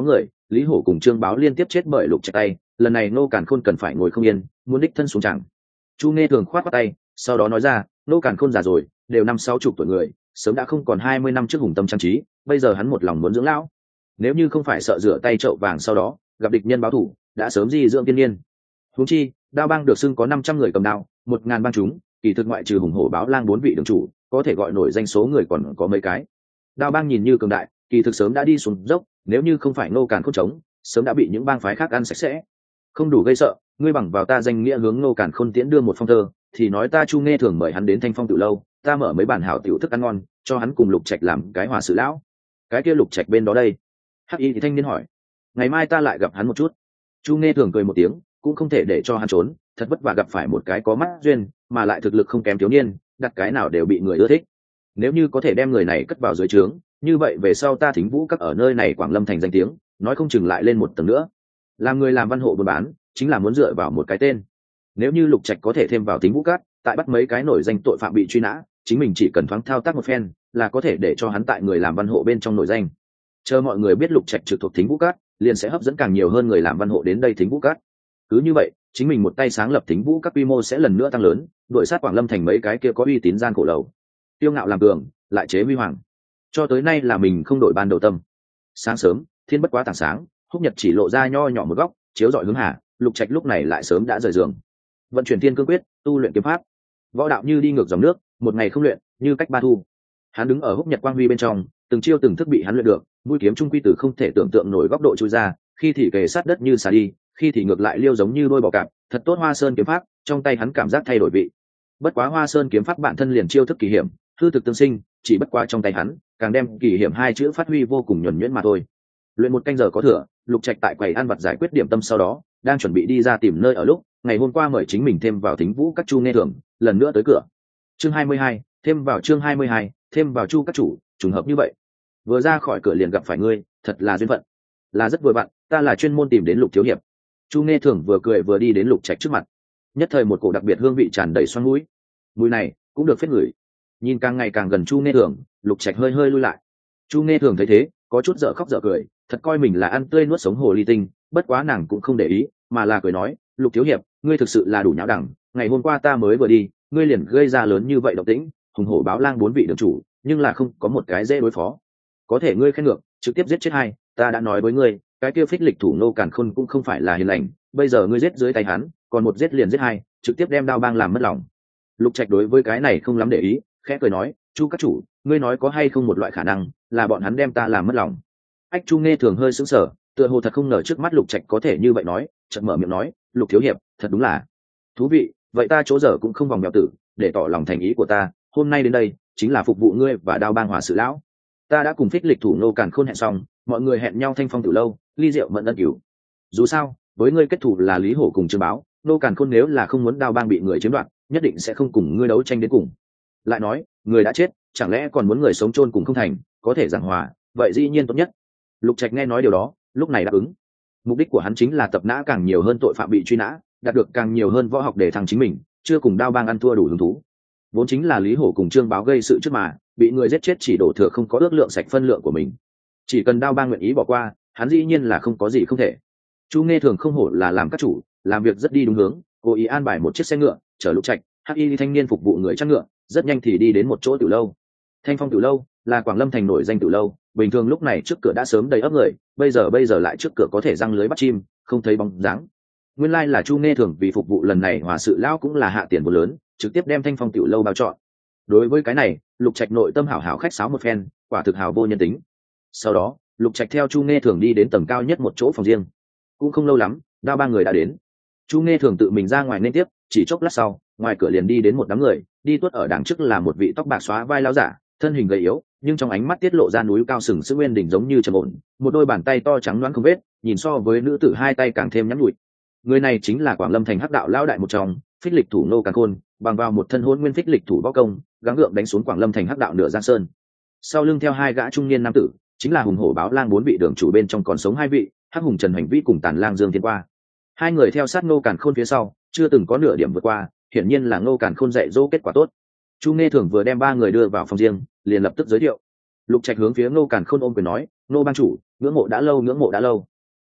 Lý Hổ cùng Trương Báo liên tiếp chết bởi Lục Trạch tay, lần này Ngô Càn Khôn cần phải ngồi không yên, muốn đích thân xuống chẳng. Chu Nghe Thường khoát khoát tay, sau đó nói ra, Ngô Càn Khôn già rồi, đều năm sáu chục tuổi người, sớm đã không còn hai mươi năm trước hùng tâm trang trí, bây giờ hắn một lòng muốn dưỡng lão. Nếu như không phải sợ rửa tay chậu vàng sau đó gặp địch nhân báo thù, đã sớm di dưỡng tiên niên. Huống chi, Đao Bang được xưng có năm trăm người cầm đao, một ngàn bang chúng, kỳ thực ngoại trừ hùng hổ báo lang bốn vị đường chủ, có thể gọi nổi danh số người còn có mấy cái. Đao Bang nhìn như cường đại, kỳ thực sớm đã đi xuống dốc, nếu như không phải Ngô Càn Khôn chống, sớm đã bị những bang phái khác ăn sạch sẽ. Không đủ gây sợ, ngươi bằng vào ta danh nghĩa hướng Ngô Càn Khôn tiễn đưa một phong thơ, thì nói ta Chu Nghe Thường mời hắn đến Thanh Phong Tự lâu, ta mở mấy bản hảo tiểu thức ăn ngon, cho hắn cùng Lục Trạch làm cái hòa sự lão. Cái kia Lục Trạch bên đó đây? Hắc Y thì thanh niên hỏi. Ngày mai ta lại gặp hắn một chút. Chu Nghe Thường cười một tiếng, cũng không thể để cho hắn trốn, thật vất vả gặp phải một cái có mắt duyên, mà lại thực lực không kém thiếu niên, đặt cái nào đều bị người ưa thích. Nếu như có thể đem người này cất vào dưới trướng, như vậy về sau ta Thính Vũ Các ở nơi này Quảng Lâm thành danh tiếng, nói không chừng lại lên một tầng nữa. Làm người làm văn hộ buôn bán, chính là muốn dựa vào một cái tên. Nếu như Lục Trạch có thể thêm vào Thính Vũ Các, tại bắt mấy cái nổi danh tội phạm bị truy nã, chính mình chỉ cần thoáng thao tác một phen, là có thể để cho hắn tại người làm văn hộ bên trong nổi danh. Chờ mọi người biết Lục Trạch trực thuộc Thính Vũ Các, liền sẽ hấp dẫn càng nhiều hơn người làm văn hộ đến đây Thính Vũ Các. Cứ như vậy, chính mình một tay sáng lập Thính Vũ Các quy mô sẽ lần nữa tăng lớn, đội sát Quảng Lâm thành mấy cái kia có uy tín gian khổ lầu. Tiêu ngạo làm cường, lại chế huy hoàng. Cho tới nay là mình không đổi ban đầu tâm. Sáng sớm, thiên bất quá tảng sáng, Húc Nhật chỉ lộ ra nho nhỏ một góc, chiếu rọi hướng hà, Lục Trạch lúc này lại sớm đã rời giường. Vận chuyển thiên cương quyết, tu luyện kiếm pháp. Võ đạo như đi ngược dòng nước, một ngày không luyện, như cách ba thu. Hắn đứng ở Húc Nhật quang huy bên trong, từng chiêu từng thức bị hắn luyện được, mũi kiếm trung quy từ không thể tưởng tượng nổi góc độ chui ra, khi thì kề sát đất như xà đi, khi thì ngược lại liêu giống như đôi bò cạp, thật tốt Hoa Sơn kiếm pháp, trong tay hắn cảm giác thay đổi vị. Bất quá Hoa Sơn kiếm pháp bản thân liền chiêu thức kỳ hiểm, hư thực tương sinh, chỉ bất quá trong tay hắn, càng đem kỳ hiểm hai chữ phát huy vô cùng nhuần nhuyễn mà thôi. Luyện một canh giờ có thừa, Lục Trạch tại quầy ăn vặt giải quyết điểm tâm sau đó, đang chuẩn bị đi ra tìm nơi ở lúc, ngày hôm qua mời chính mình thêm vào Thính Vũ Các Chu Nghe Thường, lần nữa tới cửa. Chương hai mươi hai, thêm vào chương hai mươi hai, thêm vào Chu các chủ, trùng hợp như vậy. Vừa ra khỏi cửa liền gặp phải ngươi, thật là duyên phận. Là rất vừa vặn, ta là chuyên môn tìm đến Lục thiếu hiệp. Chu Nghe Thường vừa cười vừa đi đến Lục Trạch trước mặt. Nhất thời một cổ đặc biệt hương vị tràn đầy xoang mũi. Mùi này cũng được phết ngửi. Nhìn càng ngày càng gần Chu Nghe Thường, Lục Trạch hơi hơi lui lại. Chu Nghe Thường thấy thế, có chút dở khóc dở cười, thật coi mình là ăn tươi nuốt sống hồ ly tinh, bất quá nàng cũng không để ý, mà là cười nói, Lục thiếu hiệp, ngươi thực sự là đủ nhão đẳng, ngày hôm qua ta mới vừa đi, ngươi liền gây ra lớn như vậy động tĩnh, hùng hổ báo lang bốn vị đường chủ, nhưng là không có một cái dễ đối phó. Có thể ngươi khen ngược, trực tiếp giết chết hai, ta đã nói với ngươi, cái kia phích lịch thủ Nô Càn Khôn cũng không phải là hiền lành, bây giờ ngươi giết dưới tay hắn, còn một giết liền giết hai, trực tiếp đem Đao Bang làm mất lòng. Lục Trạch đối với cái này không lắm để ý, khẽ cười nói, Chu các chủ, ngươi nói có hay không một loại khả năng là bọn hắn đem ta làm mất lòng. Ách Chu Nghe Thường hơi sững sờ, tựa hồ thật không ngờ trước mắt Lục Trạch có thể như vậy nói, chợt mở miệng nói, Lục thiếu hiệp, thật đúng là thú vị, vậy ta chỗ giờ cũng không vòng mèo tử, để tỏ lòng thành ý của ta, hôm nay đến đây chính là phục vụ ngươi và Đao Bang hòa sự lão. Ta đã cùng phích lịch thủ Nô Càn Khôn hẹn xong, mọi người hẹn nhau Thanh Phong Tử lâu, ly rượu mận ân cửu. Dù sao, với ngươi kết thủ là Lý Hổ cùng Trương Báo, Nô Càn Khôn nếu là không muốn Đao Bang bị người chiếm đoạt, nhất định sẽ không cùng ngươi đấu tranh đến cùng. Lại nói, người đã chết, chẳng lẽ còn muốn người sống chôn cùng không thành, có thể giảng hòa, vậy dĩ nhiên tốt nhất. Lục Trạch nghe nói điều đó, lúc này đáp ứng. Mục đích của hắn chính là tập nã càng nhiều hơn tội phạm bị truy nã, đạt được càng nhiều hơn võ học để thăng chính mình, chưa cùng Đao Bang ăn thua đủ hứng thú. Vốn chính là Lý Hổ cùng Trương Báo gây sự trước mà, bị người giết chết chỉ đổ thừa không có ước lượng sạch phân lượng của mình. Chỉ cần Đao Bang nguyện ý bỏ qua, hắn dĩ nhiên là không có gì không thể. Chu Nghe Thường không hổ là làm các chủ, làm việc rất đi đúng hướng, cố ý an bài một chiếc xe ngựa chở Lục Trạch, hắc y thanh niên phục vụ người chăn ngựa, rất nhanh thì đi đến một chỗ tiểu lâu. Thanh Phong tiểu lâu là Quảng Lâm thành nổi danh tiểu lâu, bình thường lúc này trước cửa đã sớm đầy ấp người, bây giờ bây giờ lại trước cửa có thể răng lưới bắt chim, không thấy bóng dáng. Nguyên lai like là Chu Nghe Thường vì phục vụ lần này hòa sự lão cũng là hạ tiền vô lớn, trực tiếp đem Thanh Phong tiểu lâu bao trọn. Đối với cái này, Lục Trạch nội tâm hảo hảo khách sáo một phen, quả thực hào vô nhân tính. Sau đó, Lục Trạch theo Chu Nghe Thường đi đến tầng cao nhất một chỗ phòng riêng. Cũng không lâu lắm, Đao ba người đã đến. Chu Nghe Thường tự mình ra ngoài nên tiếp, chỉ chốc lát sau, ngoài cửa liền đi đến một đám người, đi tuốt ở đằng trước là một vị tóc bạc xóa vai lão giả, thân hình gầy yếu, nhưng trong ánh mắt tiết lộ ra núi cao sừng sững nguyên đỉnh giống như trầm ổn, một đôi bàn tay to trắng loáng không vết, nhìn so với nữ tử hai tay càng thêm nhắn nhụi. Người này chính là Quảng Lâm thành hắc đạo lão đại một trong, phích lịch thủ Nô Càn Khôn, bằng vào một thân hôn nguyên phích lịch thủ võ công, gắng gượng đánh xuống Quảng Lâm thành hắc đạo nửa giang sơn. Sau lưng theo hai gã trung niên nam tử, chính là hùng hổ báo lang bốn vị đường chủ bên trong còn sống hai vị, hắc hùng Trần Hành Vĩ cùng tàn lang Dương Thiên Qua. Hai người theo sát Nô Càn Khôn phía sau, chưa từng có nửa điểm vượt qua, hiển nhiên là Nô Càn Khôn dạy dỗ kết quả tốt. Chu Nghe Thường vừa đem ba người đưa vào phòng riêng, liền lập tức giới thiệu. Lục Trạch hướng phía Nô Càn Khôn ôm quyền nói, Nô bang chủ, ngưỡng mộ đã lâu ngưỡng mộ đã lâu.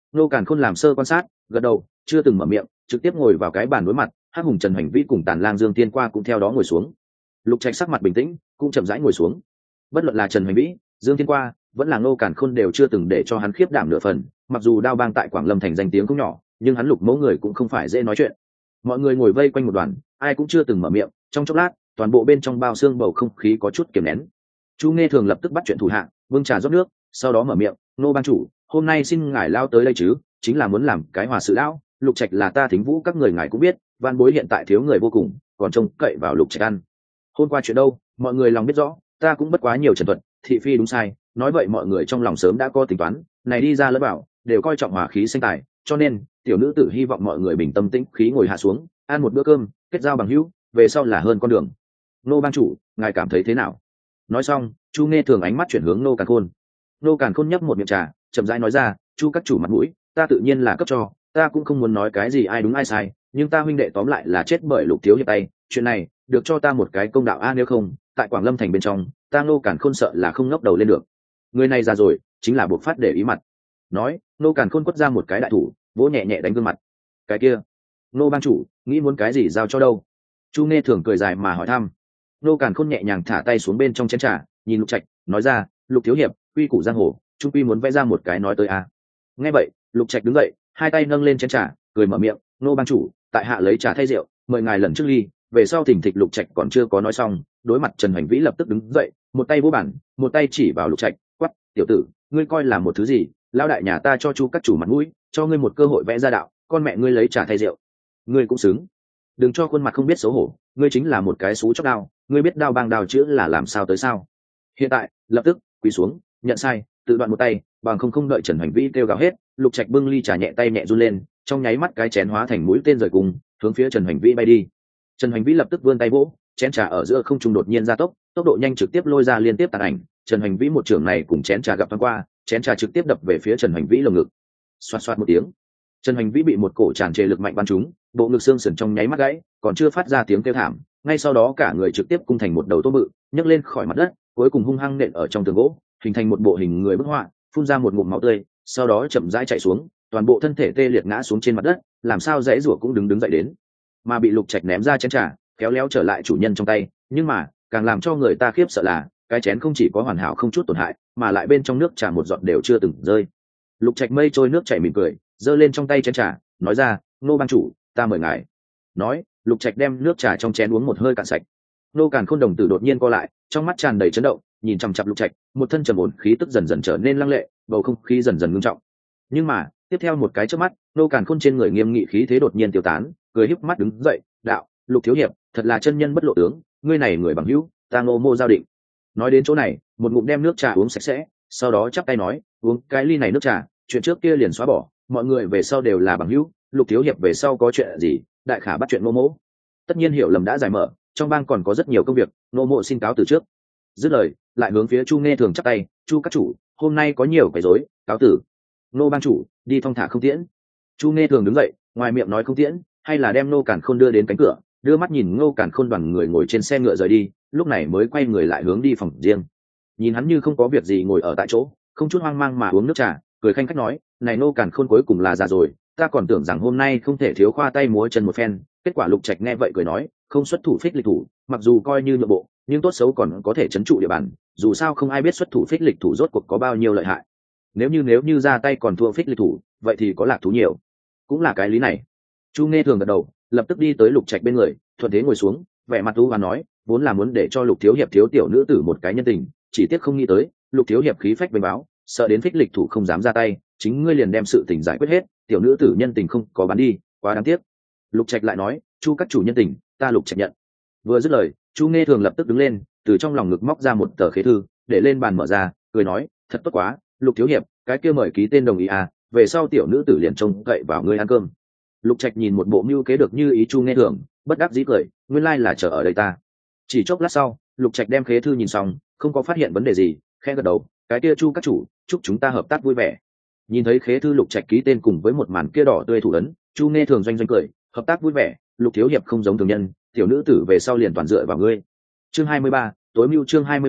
Nô Càn Khôn làm sơ quan sát, gật đầu, chưa từng mở miệng, trực tiếp ngồi vào cái bàn đối mặt. Hắc Hùng Trần Hoành Vĩ cùng Tàn Lang Dương Tiên Qua cũng theo đó ngồi xuống. Lục Trạch sắc mặt bình tĩnh, cũng chậm rãi ngồi xuống. Bất luận là Trần Hoành Vĩ, Dương Tiên Qua, vẫn là Nô Càn Khôn đều chưa từng để cho hắn khiếp đảm nửa phần. Mặc dù Đao Bang tại Quảng Lâm thành danh tiếng cũng nhỏ, nhưng hắn Lục mẫu người cũng không phải dễ nói chuyện. Mọi người ngồi vây quanh một đoàn, ai cũng chưa từng mở miệng. Trong chốc lát, toàn bộ bên trong bao xương bầu không khí có chút kiềm nén. Chu Nghe Thường lập tức bắt chuyện thủ hạ, bưng trà rót nước, sau đó mở miệng, Nô Bang chủ, hôm nay xin ngài lao tới đây chứ, chính là muốn làm cái hòa sự lão. Lục Trạch là ta Thính Vũ các người ngài cũng biết, Van Bối hiện tại thiếu người vô cùng, còn trông cậy vào Lục Trạch ăn. Hôm qua chuyện đâu, mọi người lòng biết rõ, ta cũng bất quá nhiều trần thuật, thị phi đúng sai, nói vậy mọi người trong lòng sớm đã có tính toán, này đi ra lẫn bảo, đều coi trọng hòa khí sinh tài, cho nên tiểu nữ tử hy vọng mọi người bình tâm tĩnh khí ngồi hạ xuống, ăn một bữa cơm, kết giao bằng hữu, về sau là hơn con đường. Nô Bang chủ, ngài cảm thấy thế nào? Nói xong, Chu Nghe Thường ánh mắt chuyển hướng Nô Càn Khôn. Nô Càn Khôn nhấp một miệng trà, chậm rãi nói ra, Chu các chủ mặt mũi, ta tự nhiên là cấp cho, ta cũng không muốn nói cái gì ai đúng ai sai, nhưng ta huynh đệ tóm lại là chết bởi Lục thiếu hiệp tay, chuyện này được cho ta một cái công đạo a, nếu không tại Quảng Lâm thành bên trong ta Nô Càn Khôn sợ là không ngóc đầu lên được. Người này già rồi, chính là buộc phát để ý mặt. Nói, Nô Càn Khôn quất ra một cái đại thủ, vỗ nhẹ nhẹ đánh gương mặt. Cái kia, Nô Bang chủ, nghĩ muốn cái gì giao cho đâu? Chu Nghe Thường cười dài mà hỏi thăm. Nô Càn Khôn nhẹ nhàng thả tay xuống bên trong chén trà, nhìn Lục Trạch, nói ra, Lục thiếu hiệp, quy củ giang hồ, trung quy muốn vẽ ra một cái nói tới a. Nghe vậy, Lục Trạch đứng dậy, hai tay nâng lên chén trà, cười mở miệng, Nô Bang chủ, tại hạ lấy trà thay rượu, mời ngài lần trước ly. Về sau thỉnh thịch. Lục Trạch còn chưa có nói xong, đối mặt Trần Hoành Vĩ lập tức đứng dậy, một tay vỗ bản, một tay chỉ vào Lục Trạch, quát, tiểu tử, ngươi coi là một thứ gì? Lão đại nhà ta cho Chu các chủ mặt mũi, cho ngươi một cơ hội vẽ ra đạo, con mẹ ngươi lấy trà thay rượu, ngươi cũng xứng. Đừng cho khuôn mặt không biết xấu hổ, ngươi chính là một cái xú chóc đao, ngươi biết Đao Bang đao chữ là làm sao tới sao? Hiện tại, lập tức quỳ xuống, nhận sai, tự đoạn một tay, bằng không không đợi Trần Hoành Vĩ kêu gào hết, Lục Trạch bưng ly trà nhẹ tay nhẹ run lên, trong nháy mắt cái chén hóa thành mũi tên rời cùng, hướng phía Trần Hoành Vĩ bay đi. Trần Hoành Vĩ lập tức vươn tay vỗ, chén trà ở giữa không trung đột nhiên gia tốc, tốc độ nhanh trực tiếp lôi ra liên tiếp tàn ảnh. Trần Hoành Vĩ một trường này cùng chén trà gặp thoáng qua, chén trà trực tiếp đập về phía Trần Hoành Vĩ lồng ngực. Xoạt xoạt một tiếng, Trần Hoành Vĩ bị một cổ tràn trề lực mạnh bắn trúng, bộ ngực xương sườn trong nháy mắt gãy, còn chưa phát ra tiếng kêu thảm, ngay sau đó cả người trực tiếp cung thành một đầu tôm bự, nhấc lên khỏi mặt đất, cuối cùng hung hăng nện ở trong tường gỗ, hình thành một bộ hình người bức họa, phun ra một ngụm máu tươi, sau đó chậm rãi chạy xuống, toàn bộ thân thể tê liệt ngã xuống trên mặt đất, làm sao dãy rủa cũng đứng đứng dậy đến, mà bị Lục Trạch ném ra chén trà, kéo léo trở lại chủ nhân trong tay. Nhưng mà càng làm cho người ta khiếp sợ là cái chén không chỉ có hoàn hảo không chút tổn hại, mà lại bên trong nước trà một giọt đều chưa từng rơi. Lục Trạch mây trôi nước chảy mỉm cười, giơ lên trong tay chén trà, nói ra, Nô Bang chủ, ta mời ngài. Nói, Lục Trạch đem nước trà trong chén uống một hơi cạn sạch. Nô Càn Khôn đồng tử đột nhiên co lại, trong mắt tràn đầy chấn động, nhìn chằm chằm Lục Trạch, một thân trầm ổn khí tức dần dần trở nên lăng lệ, bầu không khí dần dần ngưng trọng. Nhưng mà tiếp theo một cái chớp mắt, Nô Càn Khôn trên người nghiêm nghị khí thế đột nhiên tiêu tán, cười híp mắt đứng dậy, đạo, Lục thiếu hiệp, thật là chân nhân bất lộ tướng, ngươi này người bằng hữu, ta Ngô Mô giao định. Nói đến chỗ này, một ngụm đem nước trà uống sạch sẽ, sau đó chắp tay nói, uống cái ly này nước trà, chuyện trước kia liền xóa bỏ, mọi người về sau đều là bằng hữu. Lục thiếu hiệp về sau có chuyện gì, đại khả bắt chuyện Ngô Mỗ. Tất nhiên hiểu lầm đã giải mở, trong bang còn có rất nhiều công việc, Ngô Mộ xin cáo từ trước. Dứt lời, lại hướng phía Chu Nghe Thường chắp tay, Chu các chủ, hôm nay có nhiều quấy rối, cáo tử. Nô bang chủ, đi thong thả không tiễn. Chu Nghe Thường đứng dậy, ngoài miệng nói không tiễn, hay là đem Nô Càn Khôn đưa đến cánh cửa, đưa mắt nhìn Ngô Càn Khôn đoàn người ngồi trên xe ngựa rời đi, lúc này mới quay người lại hướng đi phòng riêng. Nhìn hắn như không có việc gì ngồi ở tại chỗ, không chút hoang mang mà uống nước trà, cười khanh khách nói, này Nô Càn Khôn cuối cùng là già rồi, ta còn tưởng rằng hôm nay không thể thiếu khoa tay múa chân một phen. Kết quả Lục Trạch nghe vậy cười nói, không xuất thủ phích lịch thủ, mặc dù coi như nhượng bộ, nhưng tốt xấu còn có thể trấn trụ địa bàn, dù sao không ai biết xuất thủ phích lịch thủ rốt cuộc có bao nhiêu lợi hại. Nếu như nếu như ra tay còn thua phích lịch thủ, vậy thì có lạc thú nhiều, cũng là cái lý này. Chu Nghe Thường gật đầu, lập tức đi tới Lục Trạch bên người, thuận thế ngồi xuống, vẻ mặt u và nói, vốn là muốn để cho Lục thiếu hiệp thiếu tiểu nữ tử một cái nhân tình, chỉ tiếc không nghĩ tới Lục thiếu hiệp khí phách bênh báo, sợ đến phích lịch thủ không dám ra tay, chính ngươi liền đem sự tình giải quyết hết, tiểu nữ tử nhân tình không có bán đi, quá đáng tiếc. Lục Trạch lại nói, Chu các chủ nhân tình, ta Lục Trạch nhận. Vừa dứt lời, Chu Nghe Thường lập tức đứng lên, từ trong lòng ngực móc ra một tờ khế thư, để lên bàn mở ra, cười nói, thật tốt quá, Lục thiếu hiệp, cái kia mời ký tên đồng ý à, về sau tiểu nữ tử liền trông cậy vào ngươi ăn cơm. Lục Trạch nhìn một bộ mưu kế được như ý Chu Nghe Thường, bất đắc dĩ cười, nguyên lai là chờ ở đây ta. Chỉ chốc lát sau, Lục Trạch đem khế thư nhìn xong, không có phát hiện vấn đề gì, khẽ gật đầu, cái kia Chu các chủ, chúc chúng ta hợp tác vui vẻ. Nhìn thấy khế thư Lục Trạch ký tên cùng với một màn kia đỏ tươi thủ ấn, Chu Nghe Thường doanh doanh cười, hợp tác vui vẻ, Lục thiếu hiệp không giống thường nhân, tiểu nữ tử về sau liền toàn dựa vào ngươi. Chương hai mươi ba, tối mưu chương hai mươi ba,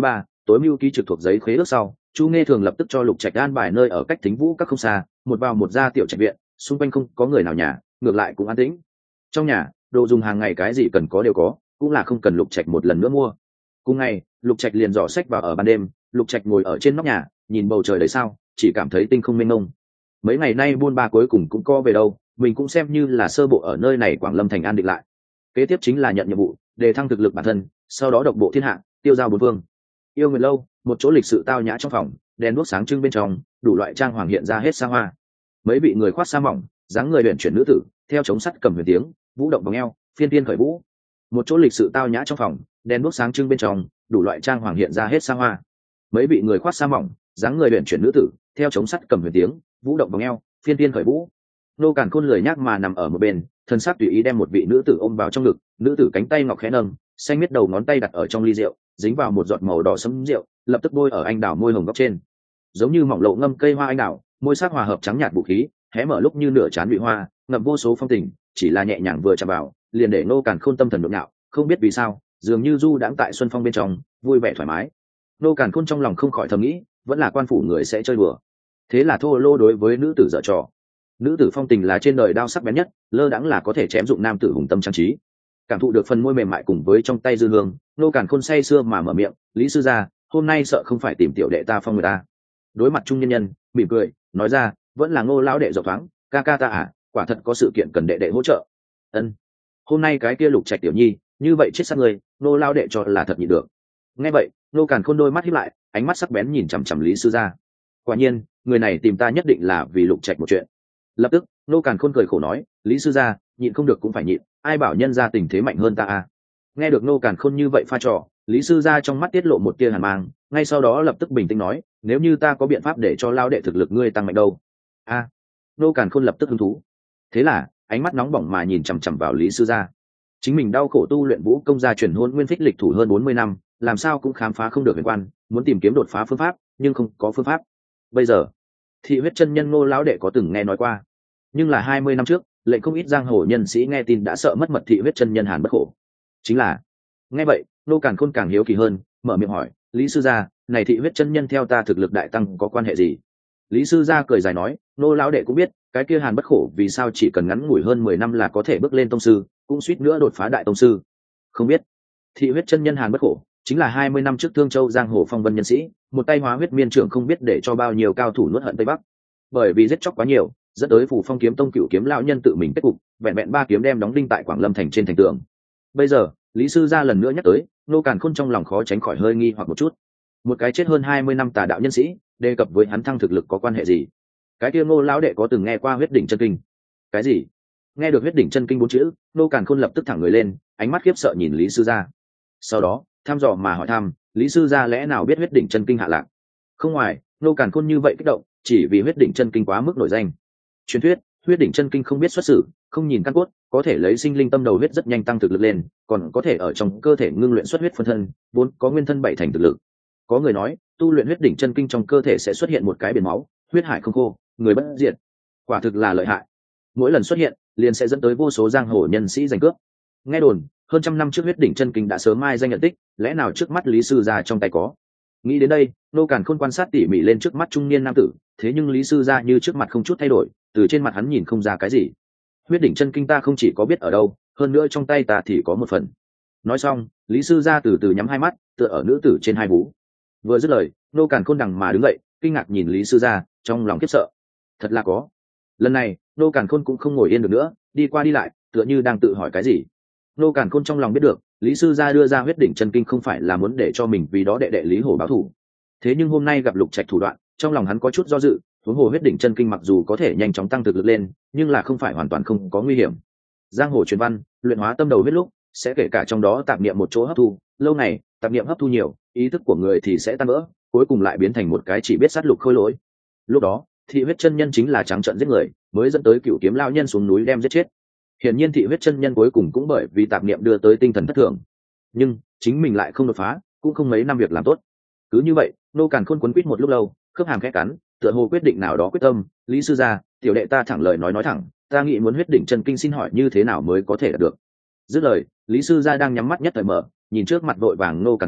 tối mưu ký trực thuộc giấy khế ước sau, Chu Nghe Thường lập tức cho Lục Trạch an bài nơi ở cách Thính Vũ các không xa, một vào một ra tiểu trạch viện, xung quanh không có người nào nhà, ngược lại cũng an tĩnh. Trong nhà, đồ dùng hàng ngày cái gì cần có đều có, cũng là không cần Lục Trạch một lần nữa mua. Cùng ngày, Lục Trạch liền dò sách vào ở ban đêm, Lục Trạch ngồi ở trên nóc nhà, nhìn bầu trời đầy sao, chỉ cảm thấy tinh không mênh mông. Mấy ngày nay buôn ba cuối cùng cũng co về đâu, mình cũng xem như là sơ bộ ở nơi này Quảng Lâm thành an định lại. Kế tiếp chính là nhận nhiệm vụ, đề thăng thực lực bản thân, sau đó độc bộ thiên hạ, tiêu giao bốn phương. Yêu Nguyệt lâu, một chỗ lịch sự tao nhã trong phòng, đèn đuốc sáng trưng bên trong, đủ loại trang hoàng hiện ra hết xa hoa. Mấy vị người khoác sa mỏng, dáng người luyện chuyển nữ tử, theo chống sắt cầm huyền tiếng, vũ động vòng eo, phiên tiên khởi vũ. Một chỗ lịch sự tao nhã trong phòng, đèn đuốc sáng trưng bên trong, đủ loại trang hoàng hiện ra hết xa hoa. Mấy vị người khoác sa mỏng, dáng người luyện chuyển nữ tử, theo chống sắt cầm huyền tiếng, vũ động vòng eo, phiên tiên khởi vũ. Nô Càn Khôn lười nhác mà nằm ở một bên, thân xác tùy ý đem một vị nữ tử ôm vào trong ngực, nữ tử cánh tay ngọc khẽ nâng, xanh miết đầu ngón tay đặt ở trong ly rượu, dính vào một giọt màu đỏ sẫm rượu, lập tức bôi ở anh đào môi hồng góc trên, giống như mỏng lộ ngâm cây hoa anh đào, môi sắc hòa hợp trắng nhạt vũ khí, hé mở lúc như nửa trán bị hoa, ngậm vô số phong tình, chỉ là nhẹ nhàng vừa chạm vào, liền để Nô Càn Khôn tâm thần nhộn nhạo, không biết vì sao, dường như du đãng tại xuân phong bên trong, vui vẻ thoải mái. Nô Càn Khôn trong lòng không khỏi thầm nghĩ, vẫn là quan phủ người sẽ chơi đùa. Thế là thô lô đối với nữ tử dở trò. Nữ tử phong tình là trên đời đao sắc bén nhất, lơ đãng là có thể chém dụng nam tử hùng tâm trang trí. Cảm thụ được phần môi mềm mại cùng với trong tay dư hương, Nô Càn Khôn say sưa mà mở miệng, Lý sư gia, hôm nay sợ không phải tìm tiểu đệ ta phong người ta. Đối mặt trung nhân nhân, mỉm cười nói ra, vẫn là Ngô lão đệ rộng thoáng, ca ca ta à, quả thật có sự kiện cần đệ đệ hỗ trợ. Ân, hôm nay cái kia Lục Trạch tiểu nhi như vậy chết sát người, Ngô lão đệ cho là thật nhịn được. Nghe vậy, Nô Càn Khôn đôi mắt híp lại, ánh mắt sắc bén nhìn chằm chằm Lý sư gia. Quả nhiên, người này tìm ta nhất định là vì Lục Trạch một chuyện. Lập tức, Nô Càn Khôn cười khổ nói, Lý sư gia, nhịn không được cũng phải nhịn, ai bảo nhân gia tình thế mạnh hơn ta à. Nghe được Nô Càn Khôn như vậy pha trò, Lý sư gia trong mắt tiết lộ một tia hàn mang, ngay sau đó lập tức bình tĩnh nói, nếu như ta có biện pháp để cho lao đệ thực lực ngươi tăng mạnh đâu. A, à, Nô Càn Khôn lập tức hứng thú. Thế là, ánh mắt nóng bỏng mà nhìn chằm chằm vào Lý sư gia. Chính mình đau khổ tu luyện vũ công gia truyền hôn nguyên phích lịch thủ hơn bốn mươi năm, làm sao cũng khám phá không được huyền quan, muốn tìm kiếm đột phá phương pháp, nhưng không có phương pháp. Bây giờ, Thị Huyết chân nhân Ngô lão đệ có từng nghe nói qua, nhưng là hai mươi năm trước, lệnh không ít giang hồ nhân sĩ nghe tin đã sợ mất mật Thị Huyết chân nhân Hàn Bất Khổ. Chính là, nghe vậy, Nô Càn Khôn càng hiếu kỳ hơn, mở miệng hỏi, Lý sư gia, này Thị Huyết chân nhân theo ta thực lực đại tăng có quan hệ gì? Lý sư gia cười dài nói, Nô lão đệ cũng biết, cái kia Hàn Bất Khổ vì sao chỉ cần ngắn ngủi hơn mười năm là có thể bước lên tông sư, cũng suýt nữa đột phá đại tông sư. Không biết, Thị Huyết chân nhân Hàn Bất Khổ chính là hai mươi năm trước Thương Châu giang hồ phong vân nhân sĩ, một tay hóa huyết miên trưởng không biết để cho bao nhiêu cao thủ nuốt hận Tây Bắc. Bởi vì giết chóc quá nhiều, dẫn tới Phủ Phong kiếm tông cựu kiếm lão nhân tự mình kết cục, vẹn vẹn ba kiếm đem đóng đinh tại Quảng Lâm thành trên thành tường. Bây giờ, Lý sư gia lần nữa nhắc tới, Nô Càn Khôn trong lòng khó tránh khỏi hơi nghi hoặc một chút. Một cái chết hơn hai mươi năm tà đạo nhân sĩ, đề cập với hắn thăng thực lực có quan hệ gì? Cái kia Ngô lão đệ có từng nghe qua huyết đỉnh chân kinh? Cái gì? Nghe được huyết đỉnh chân kinh bốn chữ, Nô Càn Khôn lập tức thẳng người lên, ánh mắt khiếp sợ nhìn Lý sư gia. Sau đó, thăm dò mà hỏi thăm, Lý sư gia lẽ nào biết huyết đỉnh chân kinh hạ lạc? Không ngoài, Nô Càn Khôn như vậy kích động, chỉ vì huyết đỉnh chân kinh quá mức nổi danh. Truyền thuyết, huyết đỉnh chân kinh không biết xuất xử, không nhìn căn cốt, có thể lấy sinh linh tâm đầu huyết rất nhanh tăng thực lực lên, còn có thể ở trong cơ thể ngưng luyện xuất huyết phân thân, vốn có nguyên thân bảy thành thực lực. Có người nói, tu luyện huyết đỉnh chân kinh trong cơ thể sẽ xuất hiện một cái biển máu, huyết hải không khô, người bất diệt. Quả thực là lợi hại. Mỗi lần xuất hiện, liền sẽ dẫn tới vô số giang hồ nhân sĩ giành cướp. Nghe đồn, hơn trăm năm trước huyết đỉnh chân kinh đã sớm mai danh nhận tích, lẽ nào trước mắt Lý sư gia trong tay có? Nghĩ đến đây, Nô Càn Khôn quan sát tỉ mỉ lên trước mắt trung niên nam tử, thế nhưng Lý sư gia như trước mặt không chút thay đổi, từ trên mặt hắn nhìn không ra cái gì. Huyết đỉnh chân kinh ta không chỉ có biết ở đâu, hơn nữa trong tay ta thì có một phần. Nói xong, Lý sư gia từ từ nhắm hai mắt, tựa ở nữ tử trên hai vú. Vừa dứt lời, Nô Càn Khôn đằng mà đứng dậy, kinh ngạc nhìn Lý sư gia, trong lòng khiếp sợ. Thật là có. Lần này, Nô Càn Khôn cũng không ngồi yên được nữa, đi qua đi lại, tựa như đang tự hỏi cái gì. Nô Càn Khôn trong lòng biết được, Lý sư gia đưa ra huyết đỉnh chân kinh không phải là muốn để cho mình vì đó đệ đệ Lý Hổ báo thù. Thế nhưng hôm nay gặp Lục Trạch thủ đoạn, trong lòng hắn có chút do dự, huống hồ huyết đỉnh chân kinh mặc dù có thể nhanh chóng tăng thực lực lên, nhưng là không phải hoàn toàn không có nguy hiểm. Giang hồ truyền văn, luyện hóa tâm đầu huyết lúc, sẽ kể cả trong đó tạp niệm một chỗ hấp thu, lâu này, tạp niệm hấp thu nhiều, ý thức của người thì sẽ tan vỡ, cuối cùng lại biến thành một cái chỉ biết sát lục khôi lỗi. Lúc đó, Thị Huyết chân nhân chính là trắng trợn giết người, mới dẫn tới cựu kiếm lão nhân xuống núi đem giết chết. Hiển nhiên Thị Huyết chân nhân cuối cùng cũng bởi vì tạp niệm đưa tới tinh thần thất thường, nhưng chính mình lại không đột phá, cũng không mấy năm việc làm tốt. Cứ như vậy, Nô Càn Khôn quấn quýt một lúc lâu, khớp hàm khẽ cắn, tựa hồ quyết định nào đó quyết tâm, Lý sư gia, tiểu đệ ta thẳng lời nói nói thẳng, ta nghĩ muốn huyết đỉnh chân kinh, xin hỏi như thế nào mới có thể đạt được? Dứt lời, Lý sư gia đang nhắm mắt nhất thời mở, nhìn trước mặt vội vàng Nô Càn Khôn,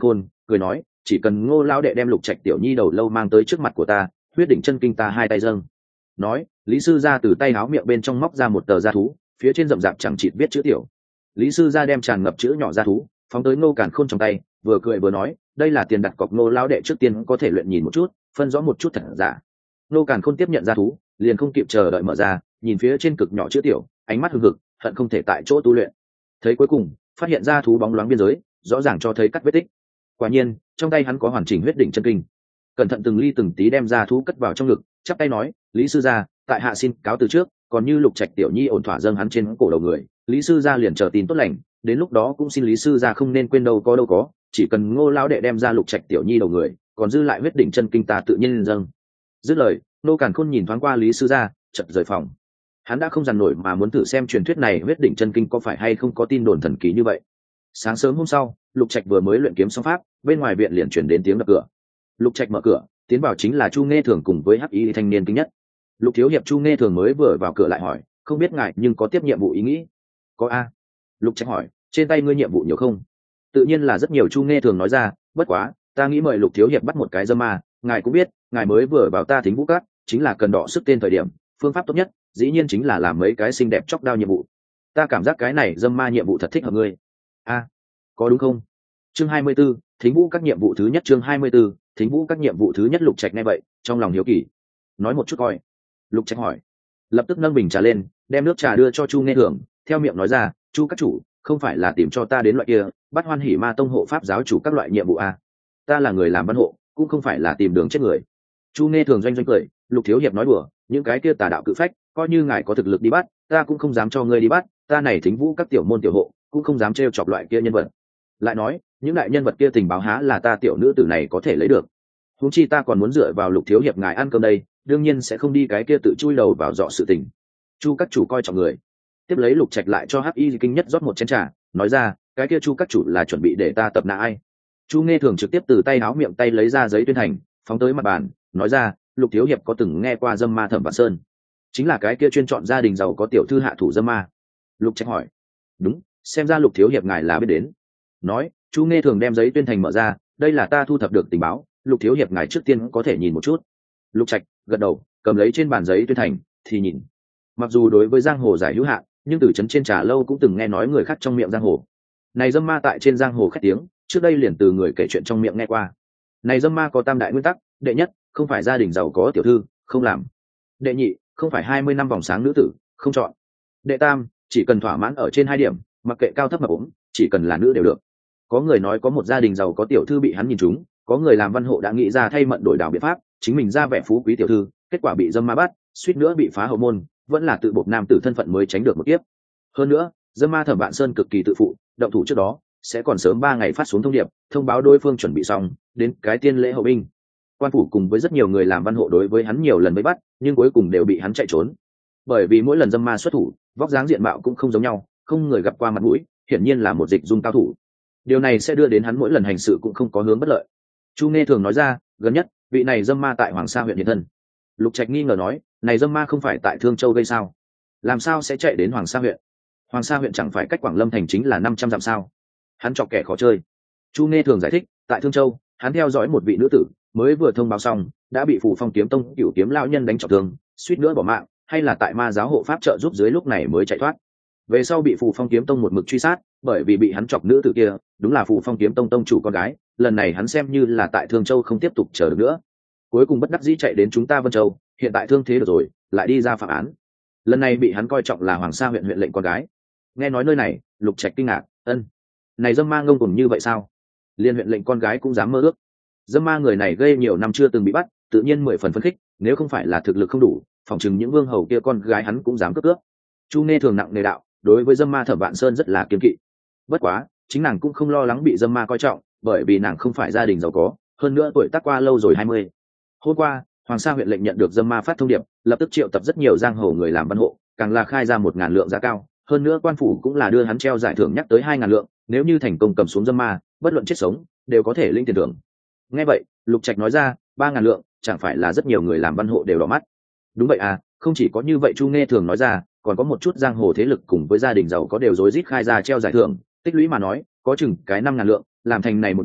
cười nói chỉ cần Ngô lão đệ đem Lục Trạch tiểu nhi đầu lâu mang tới trước mặt của ta, huyết đỉnh chân kinh ta hai tay dâng. Nói Lý sư gia từ tay áo miệng bên trong móc ra một tờ da thú, phía trên rậm rạp chẳng chịt viết chữ tiểu. Lý sư gia đem tràn ngập chữ nhỏ da thú phóng tới Ngô Càn Khôn trong tay, vừa cười vừa nói đây là tiền đặt cọc Ngô lão đệ trước tiên có thể luyện nhìn một chút, phân rõ một chút thật giả. Ngô Càn Khôn tiếp nhận da thú, liền không kịp chờ đợi mở ra, nhìn phía trên cực nhỏ chữ tiểu, ánh mắt hừng hực, hận không thể tại chỗ tu luyện. Thấy cuối cùng phát hiện ra thú bóng loáng biên giới, rõ ràng cho thấy cắt vết tích. Quả nhiên trong tay hắn có hoàn chỉnh huyết đỉnh chân kinh. Cẩn thận từng ly từng tí đem ra thú cất vào trong ngực, chắp tay nói Lý sư gia, tại hạ xin cáo từ trước, còn như Lục Trạch tiểu nhi ổn thỏa dâng hắn trên cổ đầu người, Lý sư gia liền chờ tin tốt lành, đến lúc đó cũng xin Lý sư gia không nên quên đâu có đâu có, chỉ cần Ngô lão đệ đem ra Lục Trạch tiểu nhi đầu người, còn dư lại huyết đỉnh chân kinh ta tự nhiên dâng. Dứt lời, Ngô Càn Khôn nhìn thoáng qua Lý sư gia, chợt rời phòng. Hắn đã không dằn nổi mà muốn thử xem truyền thuyết này huyết đỉnh chân kinh có phải hay không có tin đồn thần kỳ như vậy. Sáng sớm hôm sau, Lục Trạch vừa mới luyện kiếm xong pháp, bên ngoài viện liền chuyển đến tiếng đập cửa. Lục Trạch mở cửa, tiến vào chính là Chu Nghe Thường cùng với hắc y thanh niên kính nhất. Lục thiếu hiệp Chu Nghe Thường mới vừa vào cửa lại hỏi, không biết ngài nhưng có tiếp nhiệm vụ ý nghĩ? Có a. Lục Trạch hỏi, trên tay ngươi nhiệm vụ nhiều không? Tự nhiên là rất nhiều. Chu Nghe Thường nói ra, bất quá ta nghĩ mời Lục thiếu hiệp bắt một cái dâm ma, ngài cũng biết ngài mới vừa vào ta Thính Vũ Các, chính là cần đọ sức tên thời điểm, phương pháp tốt nhất dĩ nhiên chính là làm mấy cái xinh đẹp chóc đao nhiệm vụ. Ta cảm giác cái này dâm ma nhiệm vụ thật thích hợp ngươi. A, có đúng không? Chương hai mươi 24, Thính Vũ Các nhiệm vụ thứ nhất. Chương hai mươi 24, Thính Vũ Các nhiệm vụ thứ nhất. Lục Trạch nghe vậy, trong lòng hiếu kỳ, nói một chút coi. Lục Trạch hỏi, lập tức nâng bình trà lên, đem nước trà đưa cho Chu Nghe Thường, theo miệng nói ra, Chu các chủ, không phải là tìm cho ta đến loại kia bắt Hoan Hỉ Ma tông hộ pháp giáo chủ các loại nhiệm vụ à? Ta là người làm văn hộ, cũng không phải là tìm đường chết người. Chu Nghe Thường doanh doanh cười, Lục thiếu hiệp nói đùa, những cái kia tà đạo cự phách, coi như ngài có thực lực đi bắt, ta cũng không dám cho ngươi đi bắt, ta này Thính Vũ Các tiểu môn tiểu hộ, cũng không dám trêu chọc loại kia nhân vật. Lại nói, những đại nhân vật kia tình báo há là ta tiểu nữ tử này có thể lấy được. Huống chi ta còn muốn dựa vào Lục thiếu hiệp ngài ăn cơm đây, đương nhiên sẽ không đi cái kia tự chui đầu vào dọ sự tình. Chu các chủ coi trọng người. Tiếp lấy Lục Trạch lại cho hắc y kinh nhất rót một chén trà, nói ra, cái kia Chu các chủ là chuẩn bị để ta tập nã ai? Chu Nghe Thường trực tiếp từ tay áo miệng tay lấy ra giấy tuyên thành, phóng tới mặt bàn, nói ra, Lục thiếu hiệp có từng nghe qua dâm ma Thẩm Vạn Sơn? Chính là cái kia chuyên chọn gia đình giàu có tiểu thư hạ thủ dâm ma. Lục Trạch hỏi. Đúng, xem ra Lục thiếu hiệp ngài là biết đến. Nói, Chu Nghe Thường đem giấy tuyên thành mở ra, đây là ta thu thập được tình báo, Lục thiếu hiệp ngài trước tiên có thể nhìn một chút. Lục Trạch gật đầu, cầm lấy trên bàn giấy tuyên thành thì nhìn. Mặc dù đối với giang hồ giải hữu hạn, nhưng từ trấn trên trà lâu cũng từng nghe nói người khác trong miệng giang hồ. Này dâm ma tại trên giang hồ khét tiếng, trước đây liền từ người kể chuyện trong miệng nghe qua. Này dâm ma có tam đại nguyên tắc, đệ nhất, không phải gia đình giàu có tiểu thư, không làm. Đệ nhị, không phải hai mươi năm vòng sáng nữ tử, không chọn. Đệ tam, chỉ cần thỏa mãn ở trên hai điểm, mặc kệ cao thấp mập ốm, chỉ cần là nữ đều được. Có người nói có một gia đình giàu có tiểu thư bị hắn nhìn trúng, có người làm văn hộ đã nghĩ ra thay mận đổi đảo biện pháp, chính mình ra vẻ phú quý tiểu thư, kết quả bị dâm ma bắt, suýt nữa bị phá hậu môn, vẫn là tự buộc nam tử thân phận mới tránh được một kiếp. Hơn nữa, dâm ma Thẩm Vạn Sơn cực kỳ tự phụ, động thủ trước đó sẽ còn sớm ba ngày phát xuống thông điệp, thông báo đối phương chuẩn bị xong, đến cái tiên lễ hậu binh. Quan phủ cùng với rất nhiều người làm văn hộ đối với hắn nhiều lần mới bắt, nhưng cuối cùng đều bị hắn chạy trốn. Bởi vì mỗi lần dâm ma xuất thủ, vóc dáng diện mạo cũng không giống nhau, không người gặp qua mặt mũi, hiển nhiên là một dịch dung cao thủ. Điều này sẽ đưa đến hắn mỗi lần hành sự cũng không có hướng bất lợi. Chu Nghe Thường nói ra, gần nhất vị này dâm ma tại Hoàng Sa huyện hiện thân. Lục Trạch nghi ngờ nói, này dâm ma không phải tại Thương Châu gây sao? Làm sao sẽ chạy đến Hoàng Sa huyện? Hoàng Sa huyện chẳng phải cách Quảng Lâm thành chính là năm trăm dặm sao? Hắn chọc kẻ khó chơi. Chu Nghe Thường giải thích, tại Thương Châu, hắn theo dõi một vị nữ tử, mới vừa thông báo xong, đã bị Phù Phong Kiếm Tông cửu kiếm lão nhân đánh trọng thương, suýt nữa bỏ mạng, hay là tại ma giáo hộ pháp trợ giúp dưới lúc này mới chạy thoát. Về sau bị Phù Phong Kiếm Tông một mực truy sát, bởi vì bị hắn chọc nữ tử kia, đúng là Phù Phong Kiếm Tông tông chủ con gái, lần này hắn xem như là tại Thương Châu không tiếp tục chờ được nữa. Cuối cùng bất đắc dĩ chạy đến chúng ta Vân Châu, hiện tại thương thế được rồi, lại đi ra phạm án. Lần này bị hắn coi trọng là Hoàng Sa huyện huyện lệnh con gái. Nghe nói nơi này, Lục Trạch kinh ngạc, ân, này dâm ma ngông cuồng như vậy sao? Liên huyện lệnh con gái cũng dám mơ ước. Dâm ma người này gây nhiều năm chưa từng bị bắt, tự nhiên mười phần phấn khích, nếu không phải là thực lực không đủ, phỏng chừng những vương hầu kia con gái hắn cũng dám cướp cướp. Chu Nghe Thường nặng nề đạo, đối với dâm ma Thẩm Vạn Sơn rất là kiêng kỵ. Bất quá, chính nàng cũng không lo lắng bị dâm ma coi trọng, bởi vì nàng không phải gia đình giàu có, hơn nữa tuổi tác qua lâu rồi hai mươi. Hôm qua, Hoàng Sa huyện lệnh nhận được dâm ma phát thông điệp, lập tức triệu tập rất nhiều giang hồ người làm văn hộ, càng là khai ra một ngàn lượng giá cao, hơn nữa quan phủ cũng là đưa hắn treo giải thưởng nhắc tới hai ngàn lượng, nếu như thành công cầm xuống dâm ma, bất luận chết sống đều có thể lĩnh tiền thưởng. Nghe vậy, Lục Trạch nói ra, ba ngàn lượng, chẳng phải là rất nhiều người làm văn hộ đều đỏ mắt. Đúng vậy à, không chỉ có như vậy. Chu Nghe Thường nói ra, còn có một chút giang hồ thế lực cùng với gia đình giàu có đều rối rít khai ra treo giải thưởng, tích lũy mà nói, có chừng cái năm ngàn lượng, làm thành này một đơn,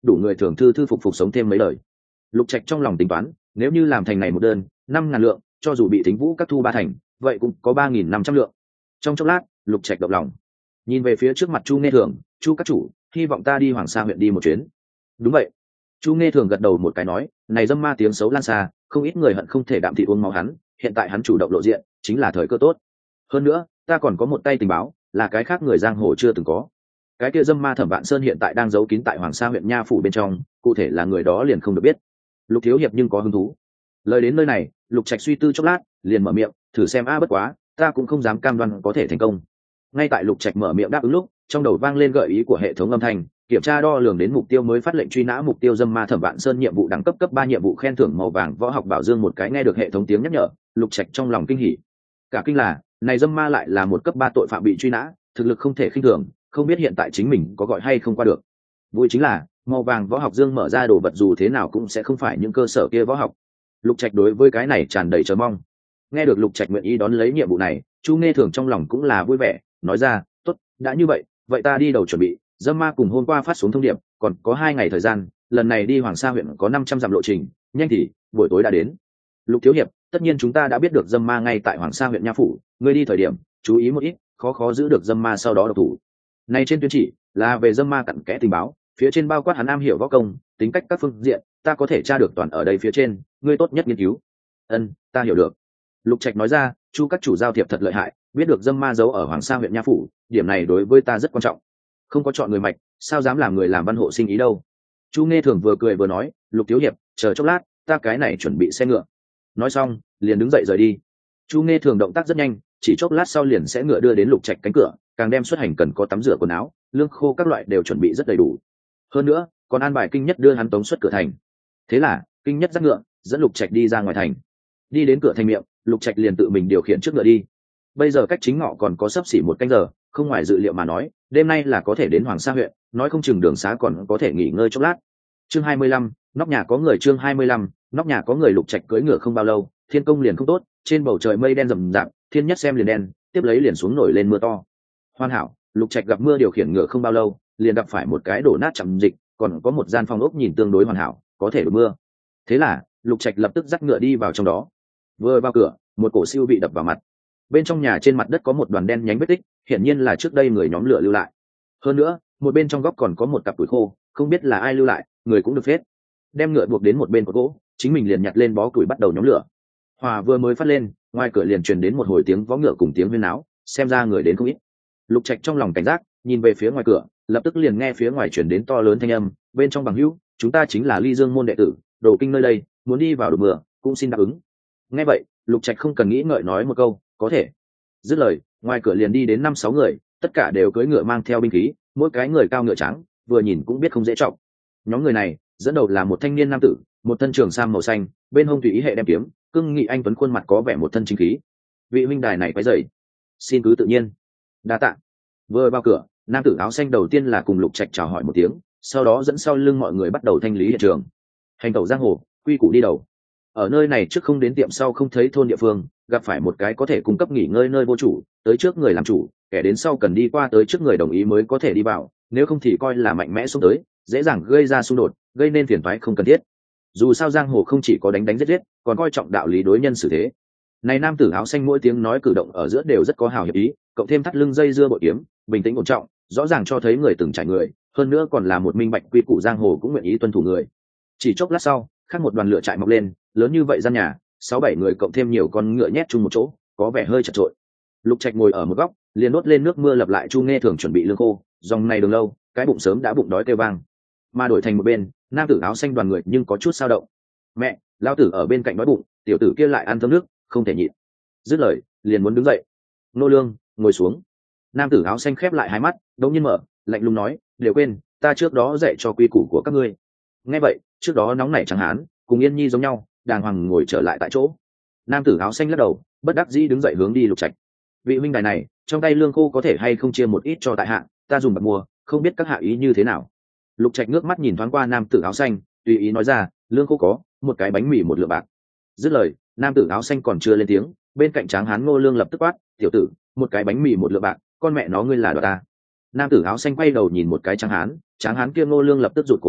đủ người thường thư thư phục phục sống thêm mấy lời. Lục Trạch trong lòng tính toán, nếu như làm thành này một đơn năm ngàn lượng, cho dù bị Thính Vũ các thu ba thành, vậy cũng có ba nghìn năm trăm lượng. Trong chốc lát, Lục Trạch động lòng, nhìn về phía trước mặt Chu Nghe Thường, Chu các chủ, hy vọng ta đi Hoàng Sa huyện đi một chuyến. Đúng vậy. Chu Nghe Thường gật đầu một cái nói, này dâm ma tiếng xấu lan xa, không ít người hận không thể đạm thị uống máu hắn, hiện tại hắn chủ động lộ diện, chính là thời cơ tốt. Hơn nữa, ta còn có một tay tình báo, là cái khác người giang hồ chưa từng có. Cái kia dâm ma Thẩm Vạn Sơn hiện tại đang giấu kín tại Hoàng Sa huyện nha phủ bên trong, cụ thể là người đó liền không được biết. Lục thiếu hiệp nhưng có hứng thú. Lời đến nơi này, Lục Trạch suy tư chốc lát, liền mở miệng, thử xem a bất quá, ta cũng không dám cam đoan có thể thành công. Ngay tại Lục Trạch mở miệng đáp ứng lúc, trong đầu vang lên gợi ý của hệ thống âm thanh, kiểm tra đo lường đến mục tiêu mới phát lệnh truy nã mục tiêu dâm ma Thẩm Vạn Sơn nhiệm vụ đẳng cấp cấp ba nhiệm vụ khen thưởng màu vàng võ học bảo dương một cái. Nghe được hệ thống tiếng nhắc nhở, Lục Trạch trong lòng kinh hỉ. Cả kinh là, này dâm ma lại là một cấp ba tội phạm bị truy nã, thực lực không thể khinh thường, không biết hiện tại chính mình có gọi hay không qua được. Vui chính là, màu vàng võ học dương mở ra đồ vật dù thế nào cũng sẽ không phải những cơ sở kia võ học. Lục Trạch đối với cái này tràn đầy chờ mong. Nghe được Lục Trạch nguyện ý đón lấy nhiệm vụ này, Chu Nghe Thường trong lòng cũng là vui vẻ, nói ra, tốt, đã như vậy, vậy ta đi đầu chuẩn bị. Dâm ma cùng hôm qua phát xuống thông điệp, còn có hai ngày thời gian, lần này đi Hoàng Sa huyện có năm trăm dặm lộ trình, nhanh thì buổi tối đã đến. Lục thiếu hiệp, tất nhiên chúng ta đã biết được dâm ma ngay tại Hoàng Sa huyện nha phủ, ngươi đi thời điểm chú ý một ít, khó khó giữ được dâm ma sau đó độc thủ. Này trên tuyên chỉ là về dâm ma cặn kẽ tình báo, phía trên bao quát hắn am hiểu võ công, tính cách các phương diện, ta có thể tra được toàn ở đây phía trên, ngươi tốt nhất nghiên cứu. Ân, ta hiểu được. Lục Trạch nói ra, Chu các chủ giao thiệp thật lợi hại, biết được dâm ma giấu ở Hoàng Sa huyện nha phủ, điểm này đối với ta rất quan trọng. Không có chọn người mạch, sao dám làm người làm văn hộ sinh ý đâu. Chu Nghe Thường vừa cười vừa nói, Lục thiếu hiệp, chờ chốc lát, ta cái này chuẩn bị xe ngựa. Nói xong, liền đứng dậy rời đi. Chu Nghe Thường động tác rất nhanh, chỉ chốc lát sau liền sẽ ngựa đưa đến Lục Trạch cánh cửa, càng đem xuất hành cần có tắm rửa quần áo, lương khô các loại đều chuẩn bị rất đầy đủ. Hơn nữa, còn an bài Kinh Nhất đưa hắn tống xuất cửa thành. Thế là, Kinh Nhất dắt ngựa, dẫn Lục Trạch đi ra ngoài thành. Đi đến cửa thành miệng, Lục Trạch liền tự mình điều khiển trước ngựa đi. Bây giờ cách chính ngọ còn có sấp xỉ một canh giờ, không ngoài dự liệu mà nói, đêm nay là có thể đến Hoàng Sa huyện, nói không chừng đường xá còn có thể nghỉ ngơi chốc lát. Chương hai mươi lăm, nóc nhà có người. Chương hai mươi lăm, nóc nhà có người. Lục Trạch cưỡi ngựa không bao lâu, thiên công liền không tốt, trên bầu trời mây đen rậm rạp, thiên nhất xem liền đen, tiếp lấy liền xuống nổi lên mưa to. Hoàn hảo, Lục Trạch gặp mưa điều khiển ngựa không bao lâu, liền gặp phải một cái đổ nát chậm dịch, còn có một gian phòng ốc nhìn tương đối hoàn hảo, có thể đổ mưa. Thế là, Lục Trạch lập tức dắt ngựa đi vào trong đó. Vừa vào cửa, một cổ siêu bị đập vào mặt. Bên trong nhà trên mặt đất có một đoàn đen nhánh vết tích, hiển nhiên là trước đây người nhóm lửa lưu lại. Hơn nữa, một bên trong góc còn có một cặp củi khô, không biết là ai lưu lại, người cũng được phết. Đem ngựa buộc đến một bên cột gỗ, chính mình liền nhặt lên bó củi bắt đầu nhóm lửa. Hỏa vừa mới phát lên, ngoài cửa liền truyền đến một hồi tiếng vó ngựa cùng tiếng huyên náo, xem ra người đến không ít. Lục Trạch trong lòng cảnh giác, nhìn về phía ngoài cửa, lập tức liền nghe phía ngoài truyền đến to lớn thanh âm, bên trong bằng hữu, chúng ta chính là Ly Dương môn đệ tử, đồ kinh nơi đây, muốn đi vào đổ mưa, cũng xin đáp ứng. Nghe vậy, Lục Trạch không cần nghĩ ngợi nói một câu, có thể. Dứt lời, ngoài cửa liền đi đến năm sáu người, tất cả đều cưỡi ngựa mang theo binh khí, mỗi cái người cao ngựa trắng, vừa nhìn cũng biết không dễ trọng. Nhóm người này, dẫn đầu là một thanh niên nam tử, một thân trường sam màu xanh, bên hông tùy ý hệ đem kiếm, cương nghị anh tuấn khuôn mặt có vẻ một thân chính khí. Vị huynh đài này quấy rầy, xin cứ tự nhiên. Đa tạ. Vừa vào cửa, nam tử áo xanh đầu tiên là cùng Lục Trạch chào hỏi một tiếng, sau đó dẫn sau lưng mọi người bắt đầu thanh lý hiện trường. Hành tẩu giang hồ, quy củ đi đầu. Ở nơi này trước không đến tiệm sau không thấy thôn địa phương, gặp phải một cái có thể cung cấp nghỉ ngơi nơi vô chủ, tới trước người làm chủ, kẻ đến sau cần đi qua tới trước người đồng ý mới có thể đi vào, nếu không thì coi là mạnh mẽ xuống tới, dễ dàng gây ra xung đột, gây nên phiền toái không cần thiết. Dù sao giang hồ không chỉ có đánh đánh giết giết, còn coi trọng đạo lý đối nhân xử thế. Này nam tử áo xanh mỗi tiếng nói cử động ở giữa đều rất có hào hiệp ý, cộng thêm thắt lưng dây dưa bội kiếm, bình tĩnh ổn trọng, rõ ràng cho thấy người từng trải người, hơn nữa còn là một minh bạch quy củ giang hồ cũng nguyện ý tuân thủ người. Chỉ chốc lát sau, khác một đoàn lửa trại mọc lên, lớn như vậy gian nhà, sáu bảy người cộng thêm nhiều con ngựa nhét chung một chỗ, có vẻ hơi chật chội. Lục Trạch ngồi ở một góc, liền đốt lên nước mưa lập lại Chu Nghe Thường chuẩn bị lương khô, dòng này đường lâu, cái bụng sớm đã bụng đói kêu vang. Mà đổi thành một bên, nam tử áo xanh đoàn người nhưng có chút sao động. Mẹ, lão tử ở bên cạnh đói bụng, tiểu tử kia lại ăn thơm nước, không thể nhịn. Dứt lời, liền muốn đứng dậy. Nô Lương, ngồi xuống. Nam tử áo xanh khép lại hai mắt, đột nhiên mở, lạnh lùng nói, đều quên, ta trước đó dạy cho quy củ của các ngươi. Nghe vậy, trước đó nóng nảy chẳng hán, cùng Yên Nhi giống nhau, đàng hoàng ngồi trở lại tại chỗ. Nam tử áo xanh lắc đầu, bất đắc dĩ đứng dậy hướng đi Lục Trạch. Vị huynh đài này, trong tay lương khô có thể hay không chia một ít cho tại hạ, ta dùng bạc mua, không biết các hạ ý như thế nào. Lục Trạch ngước mắt nhìn thoáng qua nam tử áo xanh, tùy ý nói ra, lương khô có, một cái bánh mì một lượng bạc. Dứt lời, nam tử áo xanh còn chưa lên tiếng, bên cạnh tráng hán Ngô Lương lập tức quát, tiểu tử, một cái bánh mì một lượng bạc, con mẹ nó ngươi là đoạt ta. Nam tử áo xanh quay đầu nhìn một cái tráng hán, tráng hán kia Ngô Lương lập tức rụt cổ lại,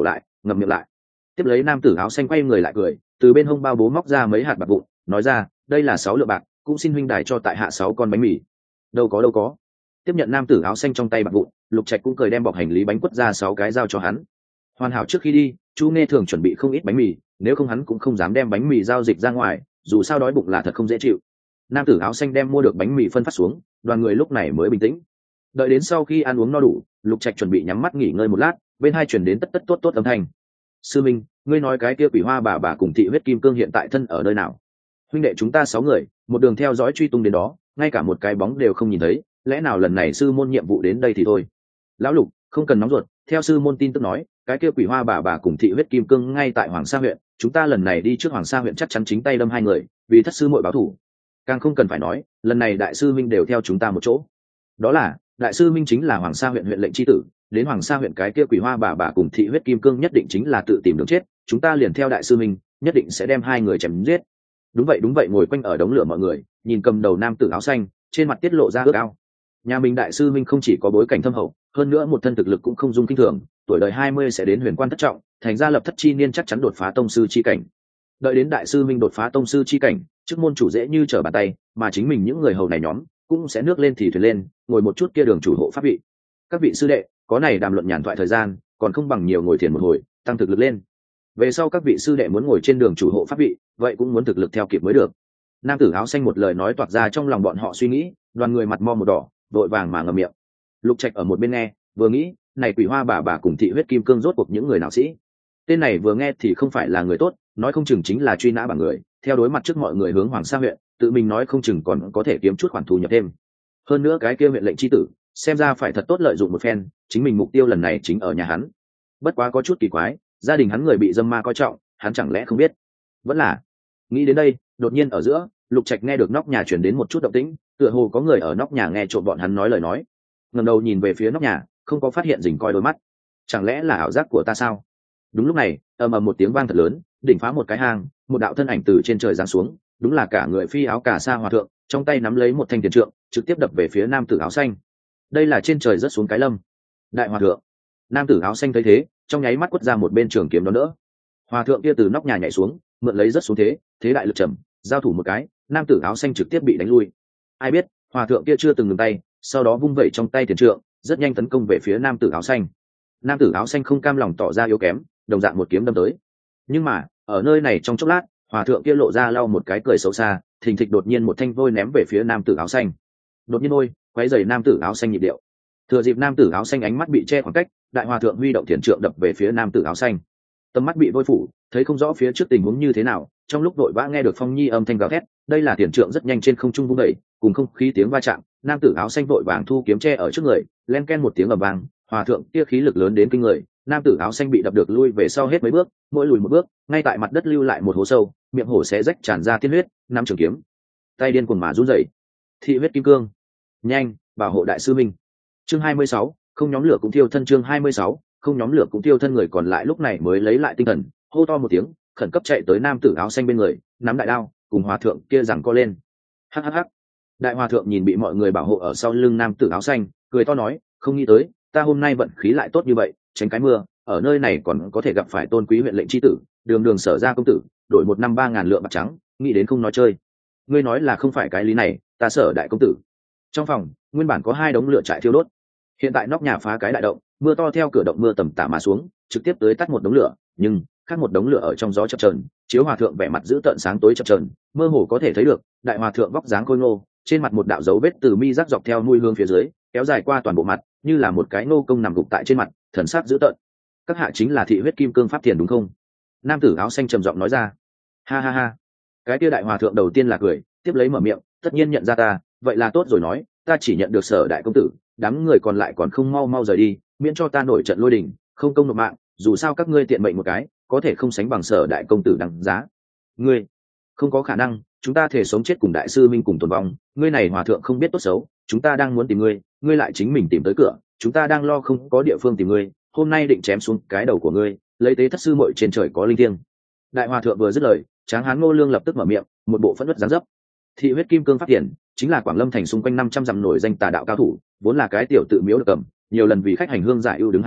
ngậm miệng lại. Tiếp lấy nam tử áo xanh quay người lại cười, từ bên hông bao bố móc ra mấy hạt bạc vụn, nói ra, đây là sáu lượng bạc, cũng xin huynh đài cho tại hạ sáu con bánh mì. Đâu có đâu có. Tiếp nhận nam tử áo xanh trong tay bạc vụn, Lục Trạch cũng cười đem bọc hành lý bánh quất ra sáu cái giao cho hắn. Hoàn hảo trước khi đi, Chu Nghe thường chuẩn bị không ít bánh mì, nếu không hắn cũng không dám đem bánh mì giao dịch ra ngoài, dù sao đói bụng là thật không dễ chịu. Nam tử áo xanh đem mua được bánh mì phân phát xuống, đoàn người lúc này mới bình tĩnh. Đợi đến sau khi ăn uống no đủ, Lục Trạch chuẩn bị nhắm mắt nghỉ ngơi một lát, bên hai truyền đến tất tất tốt tốt âm thanh. Sư minh, ngươi nói cái kia quỷ hoa bà bà cùng thị huyết kim cương hiện tại thân ở nơi nào? Huynh đệ chúng ta sáu người, một đường theo dõi truy tung đến đó, ngay cả một cái bóng đều không nhìn thấy, lẽ nào lần này sư môn nhiệm vụ đến đây thì thôi. Lão Lục, không cần nóng ruột, theo sư môn tin tức nói, cái kia quỷ hoa bà bà cùng thị huyết kim cương ngay tại Hoàng Sa huyện, chúng ta lần này đi trước Hoàng Sa huyện chắc chắn chính tay đâm hai người, vì thất sư muội báo thù. Càng không cần phải nói, lần này đại sư minh đều theo chúng ta một chỗ. Đó là, đại sư minh chính là Hoàng Sa huyện huyện lệnh chi tử, đến Hoàng Sa huyện cái kia quỷ hoa bà bà cùng thị huyết kim cương nhất định chính là tự tìm đường chết, chúng ta liền theo đại sư minh, nhất định sẽ đem hai người chém giết. Đúng vậy đúng vậy, ngồi quanh ở đống lửa mọi người, nhìn cầm đầu nam tử áo xanh, trên mặt tiết lộ ra ước ao. Nhà mình đại sư minh không chỉ có bối cảnh thâm hậu, hơn nữa một thân thực lực cũng không dung kinh thường, tuổi đời hai mươi sẽ đến huyền quan thất trọng, thành ra lập thất chi niên chắc chắn đột phá tông sư chi cảnh. Đợi đến đại sư minh đột phá tông sư chi cảnh, chức môn chủ dễ như trở bàn tay, mà chính mình những người hầu này nhóm cũng sẽ nước lên thì thuyền lên, ngồi một chút kia đường chủ hộ pháp vị. Các vị sư đệ, có này đàm luận nhàn thoại thời gian, còn không bằng nhiều ngồi thiền một hồi, tăng thực lực lên. Về sau các vị sư đệ muốn ngồi trên đường chủ hộ pháp vị, vậy cũng muốn thực lực theo kịp mới được. Nam tử áo xanh một lời nói toạc ra trong lòng bọn họ suy nghĩ, đoàn người mặt mo một đỏ, vội vàng mà ngậm miệng. Lục Trạch ở một bên nghe, vừa nghĩ, này quỷ hoa bà bà cùng thị huyết kim cương rốt cuộc những người nào sĩ? Tên này vừa nghe thì không phải là người tốt, nói không chừng chính là truy nã bảng người, theo đối mặt trước mọi người hướng Hoàng Sa huyện, tự mình nói không chừng còn có thể kiếm chút khoản thu nhập thêm. Hơn nữa cái kia huyện lệnh chi tử, xem ra phải thật tốt lợi dụng một phen, chính mình mục tiêu lần này chính ở nhà hắn. Bất quá có chút kỳ quái, gia đình hắn người bị dâm ma coi trọng, hắn chẳng lẽ không biết? Vẫn là. Nghĩ đến đây, đột nhiên ở giữa, Lục Trạch nghe được nóc nhà truyền đến một chút động tĩnh, tựa hồ có người ở nóc nhà nghe trộm bọn hắn nói lời nói. Ngẩng đầu nhìn về phía nóc nhà, không có phát hiện rình coi đôi mắt. Chẳng lẽ là ảo giác của ta sao? Đúng lúc này, ầm ầm một tiếng vang thật lớn, đỉnh phá một cái hang, một đạo thân ảnh từ trên trời giáng xuống, đúng là cả người phi áo cà sa hòa thượng, trong tay nắm lấy một thanh tiền trượng, trực tiếp đập về phía nam tử áo xanh. Đây là trên trời rớt xuống cái lâm. Đại hòa thượng. Nam tử áo xanh thấy thế, trong nháy mắt quất ra một bên trường kiếm đó nữa. Hòa thượng kia từ nóc nhà nhảy xuống, mượn lấy rớt xuống thế, thế đại lực trầm, giao thủ một cái, nam tử áo xanh trực tiếp bị đánh lui. Ai biết, hòa thượng kia chưa từng ngừng tay, sau đó vung vẩy trong tay tiền trượng, rất nhanh tấn công về phía nam tử áo xanh. Nam tử áo xanh không cam lòng tỏ ra yếu kém, đồng dạng một kiếm đâm tới. Nhưng mà, ở nơi này trong chốc lát, hòa thượng kia lộ ra lau một cái cười xấu xa, thình thịch đột nhiên một thanh vôi ném về phía nam tử áo xanh. Đột nhiên ôi, quấy rầy nam tử áo xanh nhịp điệu. Thừa dịp nam tử áo xanh ánh mắt bị che khoảng cách, đại hòa thượng huy động thiền trượng đập về phía nam tử áo xanh. Tầm mắt bị vôi phủ, thấy không rõ phía trước tình huống như thế nào, trong lúc vội vã nghe được phong nhi âm thanh gào thét, đây là thiền trượng rất nhanh trên không trung vung đẩy, cùng không khí tiếng va chạm, nam tử áo xanh vội vàng thu kiếm che ở trước người, len ken một tiếng ầm vang, hòa thượng kia khí lực lớn đến kinh người, nam tử áo xanh bị đập được lui về sau hết mấy bước, mỗi lùi một bước, ngay tại mặt đất lưu lại một hố sâu, miệng hổ xé rách tràn ra tiên huyết, nắm trường kiếm, tay điên cuồng mà run rẩy. Thị huyết kim cương, nhanh, bảo hộ đại sư minh. Chương hai mươi sáu, không nhóm lửa cũng thiêu thân. Chương hai mươi sáu, không nhóm lửa cũng thiêu thân. Người còn lại lúc này mới lấy lại tinh thần, hô to một tiếng, khẩn cấp chạy tới nam tử áo xanh bên người, nắm đại đao, cùng hòa thượng kia giằng co lên. Hắc hắc hắc. Đại hòa thượng nhìn bị mọi người bảo hộ ở sau lưng nam tử áo xanh, cười to nói, không nghĩ tới, ta hôm nay vận khí lại tốt như vậy, tránh cái mưa, ở nơi này còn có thể gặp phải tôn quý huyện lệnh chi tử, đường đường sở ra công tử, đổi một năm ba ngàn lượng bạc trắng, nghĩ đến không nói chơi. Ngươi nói là không phải cái lý này, ta sở đại công tử. Trong phòng, nguyên bản có hai đống lửa trại thiêu đốt, hiện tại nóc nhà phá cái đại động, mưa to theo cửa động mưa tầm tả mà xuống, trực tiếp tới tắt một đống lửa, nhưng khác một đống lửa ở trong gió chập chờn, chiếu hòa thượng vẻ mặt dữ tợn sáng tối chập chờn, mơ hồ có thể thấy được, đại hòa thượng vóc dáng khôi ngô, trên mặt một đạo dấu vết từ mi rắc dọc theo nuôi hương phía dưới, kéo dài qua toàn bộ mặt, như là một cái nô công nằm gục tại trên mặt, thần sắc dữ tợn. Các hạ chính là thị huyết kim cương pháp thiền đúng không? Nam tử áo xanh trầm giọng nói ra. Ha ha ha. Cái kia đại hòa thượng đầu tiên là cười, tiếp lấy mở miệng, tất nhiên nhận ra ta, vậy là tốt rồi, nói, ta chỉ nhận được sở đại công tử, đám người còn lại còn không mau mau rời đi, miễn cho ta nổi trận lôi đình, không công nộp mạng, dù sao các ngươi tiện mệnh một cái, có thể không sánh bằng sở đại công tử đằng giá. Ngươi, không có khả năng, chúng ta thể sống chết cùng đại sư minh cùng tồn vong, ngươi này hòa thượng không biết tốt xấu, chúng ta đang muốn tìm ngươi, ngươi lại chính mình tìm tới cửa, chúng ta đang lo không có địa phương tìm ngươi, hôm nay định chém xuống cái đầu của ngươi, lấy tế thất sư muội trên trời có linh thiêng. Đại hòa thượng vừa dứt lời, tráng hán Ngô Lương lập tức mở miệng, một bộ phẫn nộ dáng dấp. Thị huyết kim cương pháp tiền chính là Quảng Lâm thành xung quanh năm trăm dặm nổi danh tà đạo cao thủ, vốn là cái tiểu tự miếu được cầm, nhiều lần vì khách hành hương giải ưu đứng hàng khó,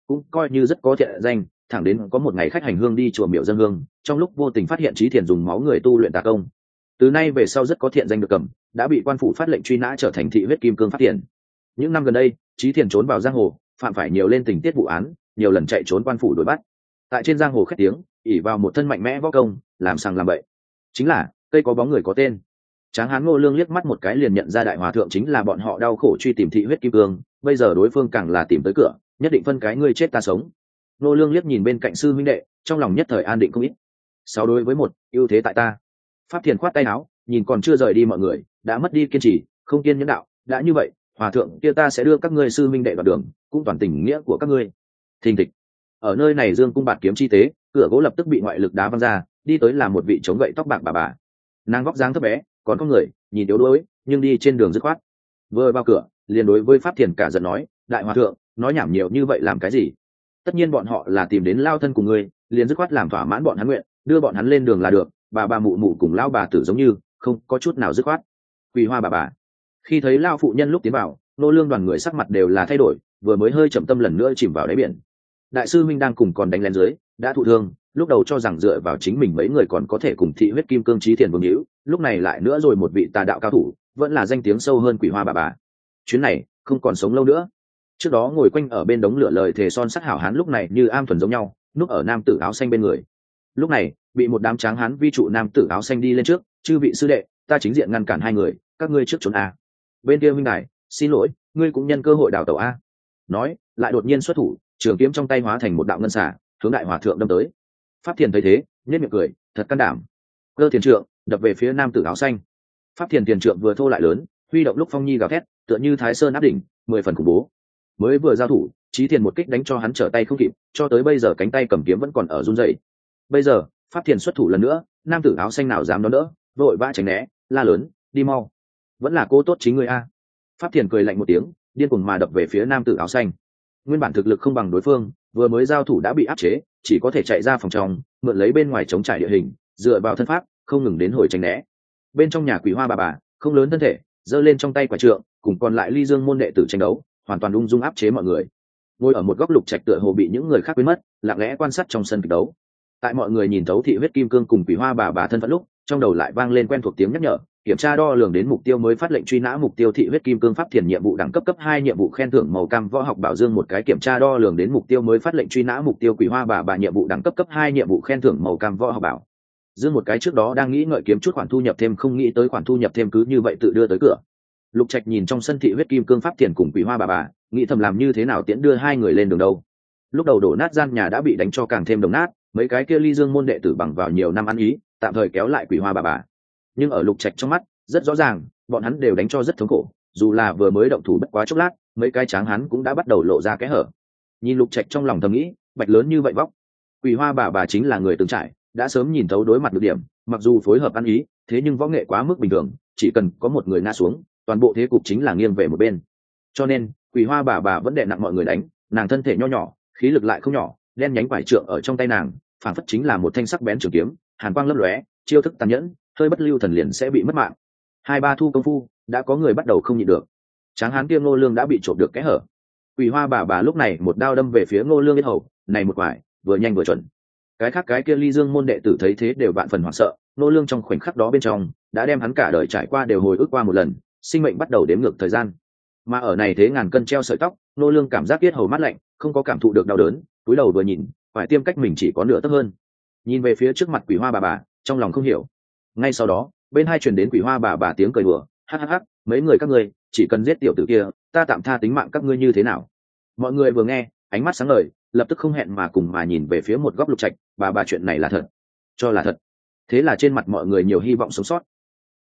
cũng coi như rất có thiện danh. Thẳng đến có một ngày khách hành hương đi chùa miệu dân hương, trong lúc vô tình phát hiện Trí Thiền dùng máu người tu luyện tà công. Từ nay về sau rất có thiện danh được cầm, đã bị quan phủ phát lệnh truy nã trở thành thị huyết kim cương Pháp Thiền. Những năm gần đây, Trí Thiền trốn vào giang hồ, phạm phải nhiều lên tình tiết vụ án, nhiều lần chạy trốn quan phủ đuổi bắt. Tại trên giang hồ khét tiếng, ỷ vào một thân mạnh mẽ võ công, làm sằng làm bậy. Chính là cây có bóng người có tên. Tráng hán Ngô Lương liếc mắt một cái liền nhận ra đại hòa thượng chính là bọn họ đau khổ truy tìm thị huyết kim cương, bây giờ đối phương càng là tìm tới cửa, nhất định phân cái ngươi chết ta sống. Ngô Lương liếc nhìn bên cạnh sư huynh đệ, trong lòng nhất thời an định không ít. Sáu đối với một, ưu thế tại ta. Pháp Thiền khoát tay áo, nhìn còn chưa rời đi mọi người, đã mất đi kiên trì, không kiên nhẫn đạo, đã như vậy, hòa thượng kia ta sẽ đưa các ngươi sư huynh đệ vào đường, cũng toàn tình nghĩa của các ngươi. Thình thịch. Ở nơi này dương cung bạt kiếm chi tế, cửa gỗ lập tức bị ngoại lực đá văng ra, đi tới là một vị chống gậy tóc bạc bà bà. Nàng vóc dáng thấp bé, còn có người nhìn yếu đuối, nhưng đi trên đường dứt khoát. Vừa vào cửa, liền đối với Pháp Thiền cả giận nói, đại hòa thượng, nói nhảm nhiều như vậy làm cái gì? Tất nhiên bọn họ là tìm đến lao thân cùng ngươi, liền dứt khoát làm thỏa mãn bọn hắn nguyện, đưa bọn hắn lên đường là được. Bà bà mụ mụ cùng lao bà tử giống như, không có chút nào dứt khoát. Quỳ hoa bà bà. Khi thấy lao phụ nhân lúc tiến vào, Nô Lương đoàn người sắc mặt đều là thay đổi, vừa mới hơi chậm tâm lần nữa chìm vào đáy biển. Đại sư minh đang cùng còn đánh lén dưới, đã thụ thương, lúc đầu cho rằng dựa vào chính mình mấy người còn có thể cùng thị huyết kim cương Trí Thiền vương hữu, lúc này lại nữa rồi một vị tà đạo cao thủ, vẫn là danh tiếng sâu hơn quỷ hoa bà bà. Chuyến này không còn sống lâu nữa. Trước đó ngồi quanh ở bên đống lửa lời thề son sắt hảo hán lúc này như am thuần giống nhau, núp ở nam tử áo xanh bên người. Lúc này bị một đám tráng hán vi trụ nam tử áo xanh đi lên trước, chư vị sư đệ, ta chính diện ngăn cản hai người, các ngươi trước trốn a. Bên kia huynh đài, xin lỗi, ngươi cũng nhân cơ hội đào tẩu a. Nói lại đột nhiên xuất thủ, trường kiếm trong tay hóa thành một đạo ngân xả, hướng đại hòa thượng đâm tới. Pháp Thiền thấy thế, nhếch miệng cười, thật can đảm. Cơ thiền trượng đập về phía nam tử áo xanh. Pháp Thiền tiền trượng vừa thô lại lớn, huy động lúc phong nhi gào thét, tựa như thái sơn áp đỉnh, mười phần khủng bố. Mới vừa giao thủ, Trí Thiền một kích đánh cho hắn trở tay không kịp, cho tới bây giờ cánh tay cầm kiếm vẫn còn ở run rẩy. Bây giờ Pháp Thiền xuất thủ lần nữa, nam tử áo xanh nào dám đón đỡ, vội vã tránh né, la lớn, đi mau, vẫn là cô tốt chính ngươi a. Pháp Thiền cười lạnh một tiếng, điên cuồng mà đập về phía nam tử áo xanh. Nguyên bản thực lực không bằng đối phương, vừa mới giao thủ đã bị áp chế, chỉ có thể chạy ra phòng trong, mượn lấy bên ngoài chống trải địa hình, dựa vào thân pháp, không ngừng đến hồi tránh né. Bên trong nhà quỷ hoa bà bà, không lớn thân thể, giơ lên trong tay quả trượng, cùng còn lại ly dương môn đệ tử tranh đấu, hoàn toàn ung dung áp chế mọi người. Ngồi ở một góc Lục Trạch tựa hồ bị những người khác quên mất, lặng lẽ quan sát trong sân kịch đấu. Tại mọi người nhìn thấu thị huyết kim cương cùng quỷ hoa bà bà thân phận lúc, trong đầu lại vang lên quen thuộc tiếng nhắc nhở, kiểm tra đo lường đến mục tiêu mới phát lệnh truy nã mục tiêu thị huyết kim cương Pháp Thiền nhiệm vụ đẳng cấp cấp hai nhiệm vụ khen thưởng màu cam võ học bảo dương một cái kiểm tra đo lường đến mục tiêu mới phát lệnh truy nã mục tiêu quỷ hoa bà bà nhiệm vụ đẳng cấp cấp hai nhiệm vụ khen thưởng màu cam võ học bảo dương một cái trước đó đang nghĩ ngợi kiếm chút khoản thu nhập thêm không nghĩ tới khoản thu nhập thêm cứ như vậy tự đưa tới cửa. Lục Trạch nhìn trong sân thị huyết kim cương Pháp Thiền cùng quỷ hoa bà bà, nghĩ thầm làm như thế nào tiễn đưa hai người lên đường đâu. Lúc đầu đổ nát gian nhà đã bị đánh cho càng thêm đồng nát, mấy cái kia ly dương môn đệ tử bằng vào nhiều năm ăn ý, tạm thời kéo lại quỷ hoa bà bà. Nhưng ở Lục Trạch trong mắt, rất rõ ràng, bọn hắn đều đánh cho rất thống khổ, dù là vừa mới động thủ bất quá chốc lát, mấy cái tráng hắn cũng đã bắt đầu lộ ra kẽ hở. Nhìn Lục Trạch trong lòng thầm nghĩ, bạch lớn như vậy vóc, quỷ hoa bà bà chính là người từng trải, đã sớm nhìn thấu đối mặt được điểm, mặc dù phối hợp ăn ý, thế nhưng võ nghệ quá mức bình thường, chỉ cần có một người ngã xuống, toàn bộ thế cục chính là nghiêng về một bên. Cho nên, quỷ hoa bà bà vẫn đè nặng mọi người đánh, nàng thân thể nho nhỏ, khí lực lại không nhỏ, đen nhánh quải trượng ở trong tay nàng, phản phất chính là một thanh sắc bén trường kiếm, hàn quang lấp lóe, chiêu thức tàn nhẫn, hơi bất lưu thần liền sẽ bị mất mạng. Hai ba thu công phu, đã có người bắt đầu không nhịn được. Tráng hán kia Ngô Lương đã bị trộm được kẽ hở. Quỷ hoa bà bà lúc này một đao đâm về phía Ngô Lương yết hầu, này một quải, vừa nhanh vừa chuẩn. Cái khác cái kia ly dương môn đệ tử thấy thế đều vạn phần hoảng sợ, Ngô Lương trong khoảnh khắc đó bên trong, đã đem hắn cả đời trải qua đều hồi ức qua một lần, sinh mệnh bắt đầu đếm ngược thời gian. Mà ở này thế ngàn cân treo sợi tóc, Ngô Lương cảm giác yết hầu mát lạnh, không có cảm thụ được đau đớn, cúi đầu vừa nhìn, phải tiêm cách mình chỉ có nửa tấc hơn. Nhìn về phía trước mặt quỷ hoa bà bà, trong lòng không hiểu. Ngay sau đó, bên hai truyền đến quỷ hoa bà bà tiếng cười đùa, hắc hắc hắc, mấy người các ngươi chỉ cần giết tiểu tử kia, ta tạm tha tính mạng các ngươi như thế nào? Mọi người vừa nghe, ánh mắt sáng ngời, lập tức không hẹn mà cùng mà nhìn về phía một góc Lục Trạch, bà bà chuyện này là thật, cho là thật. Thế là trên mặt mọi người nhiều hy vọng sống sót,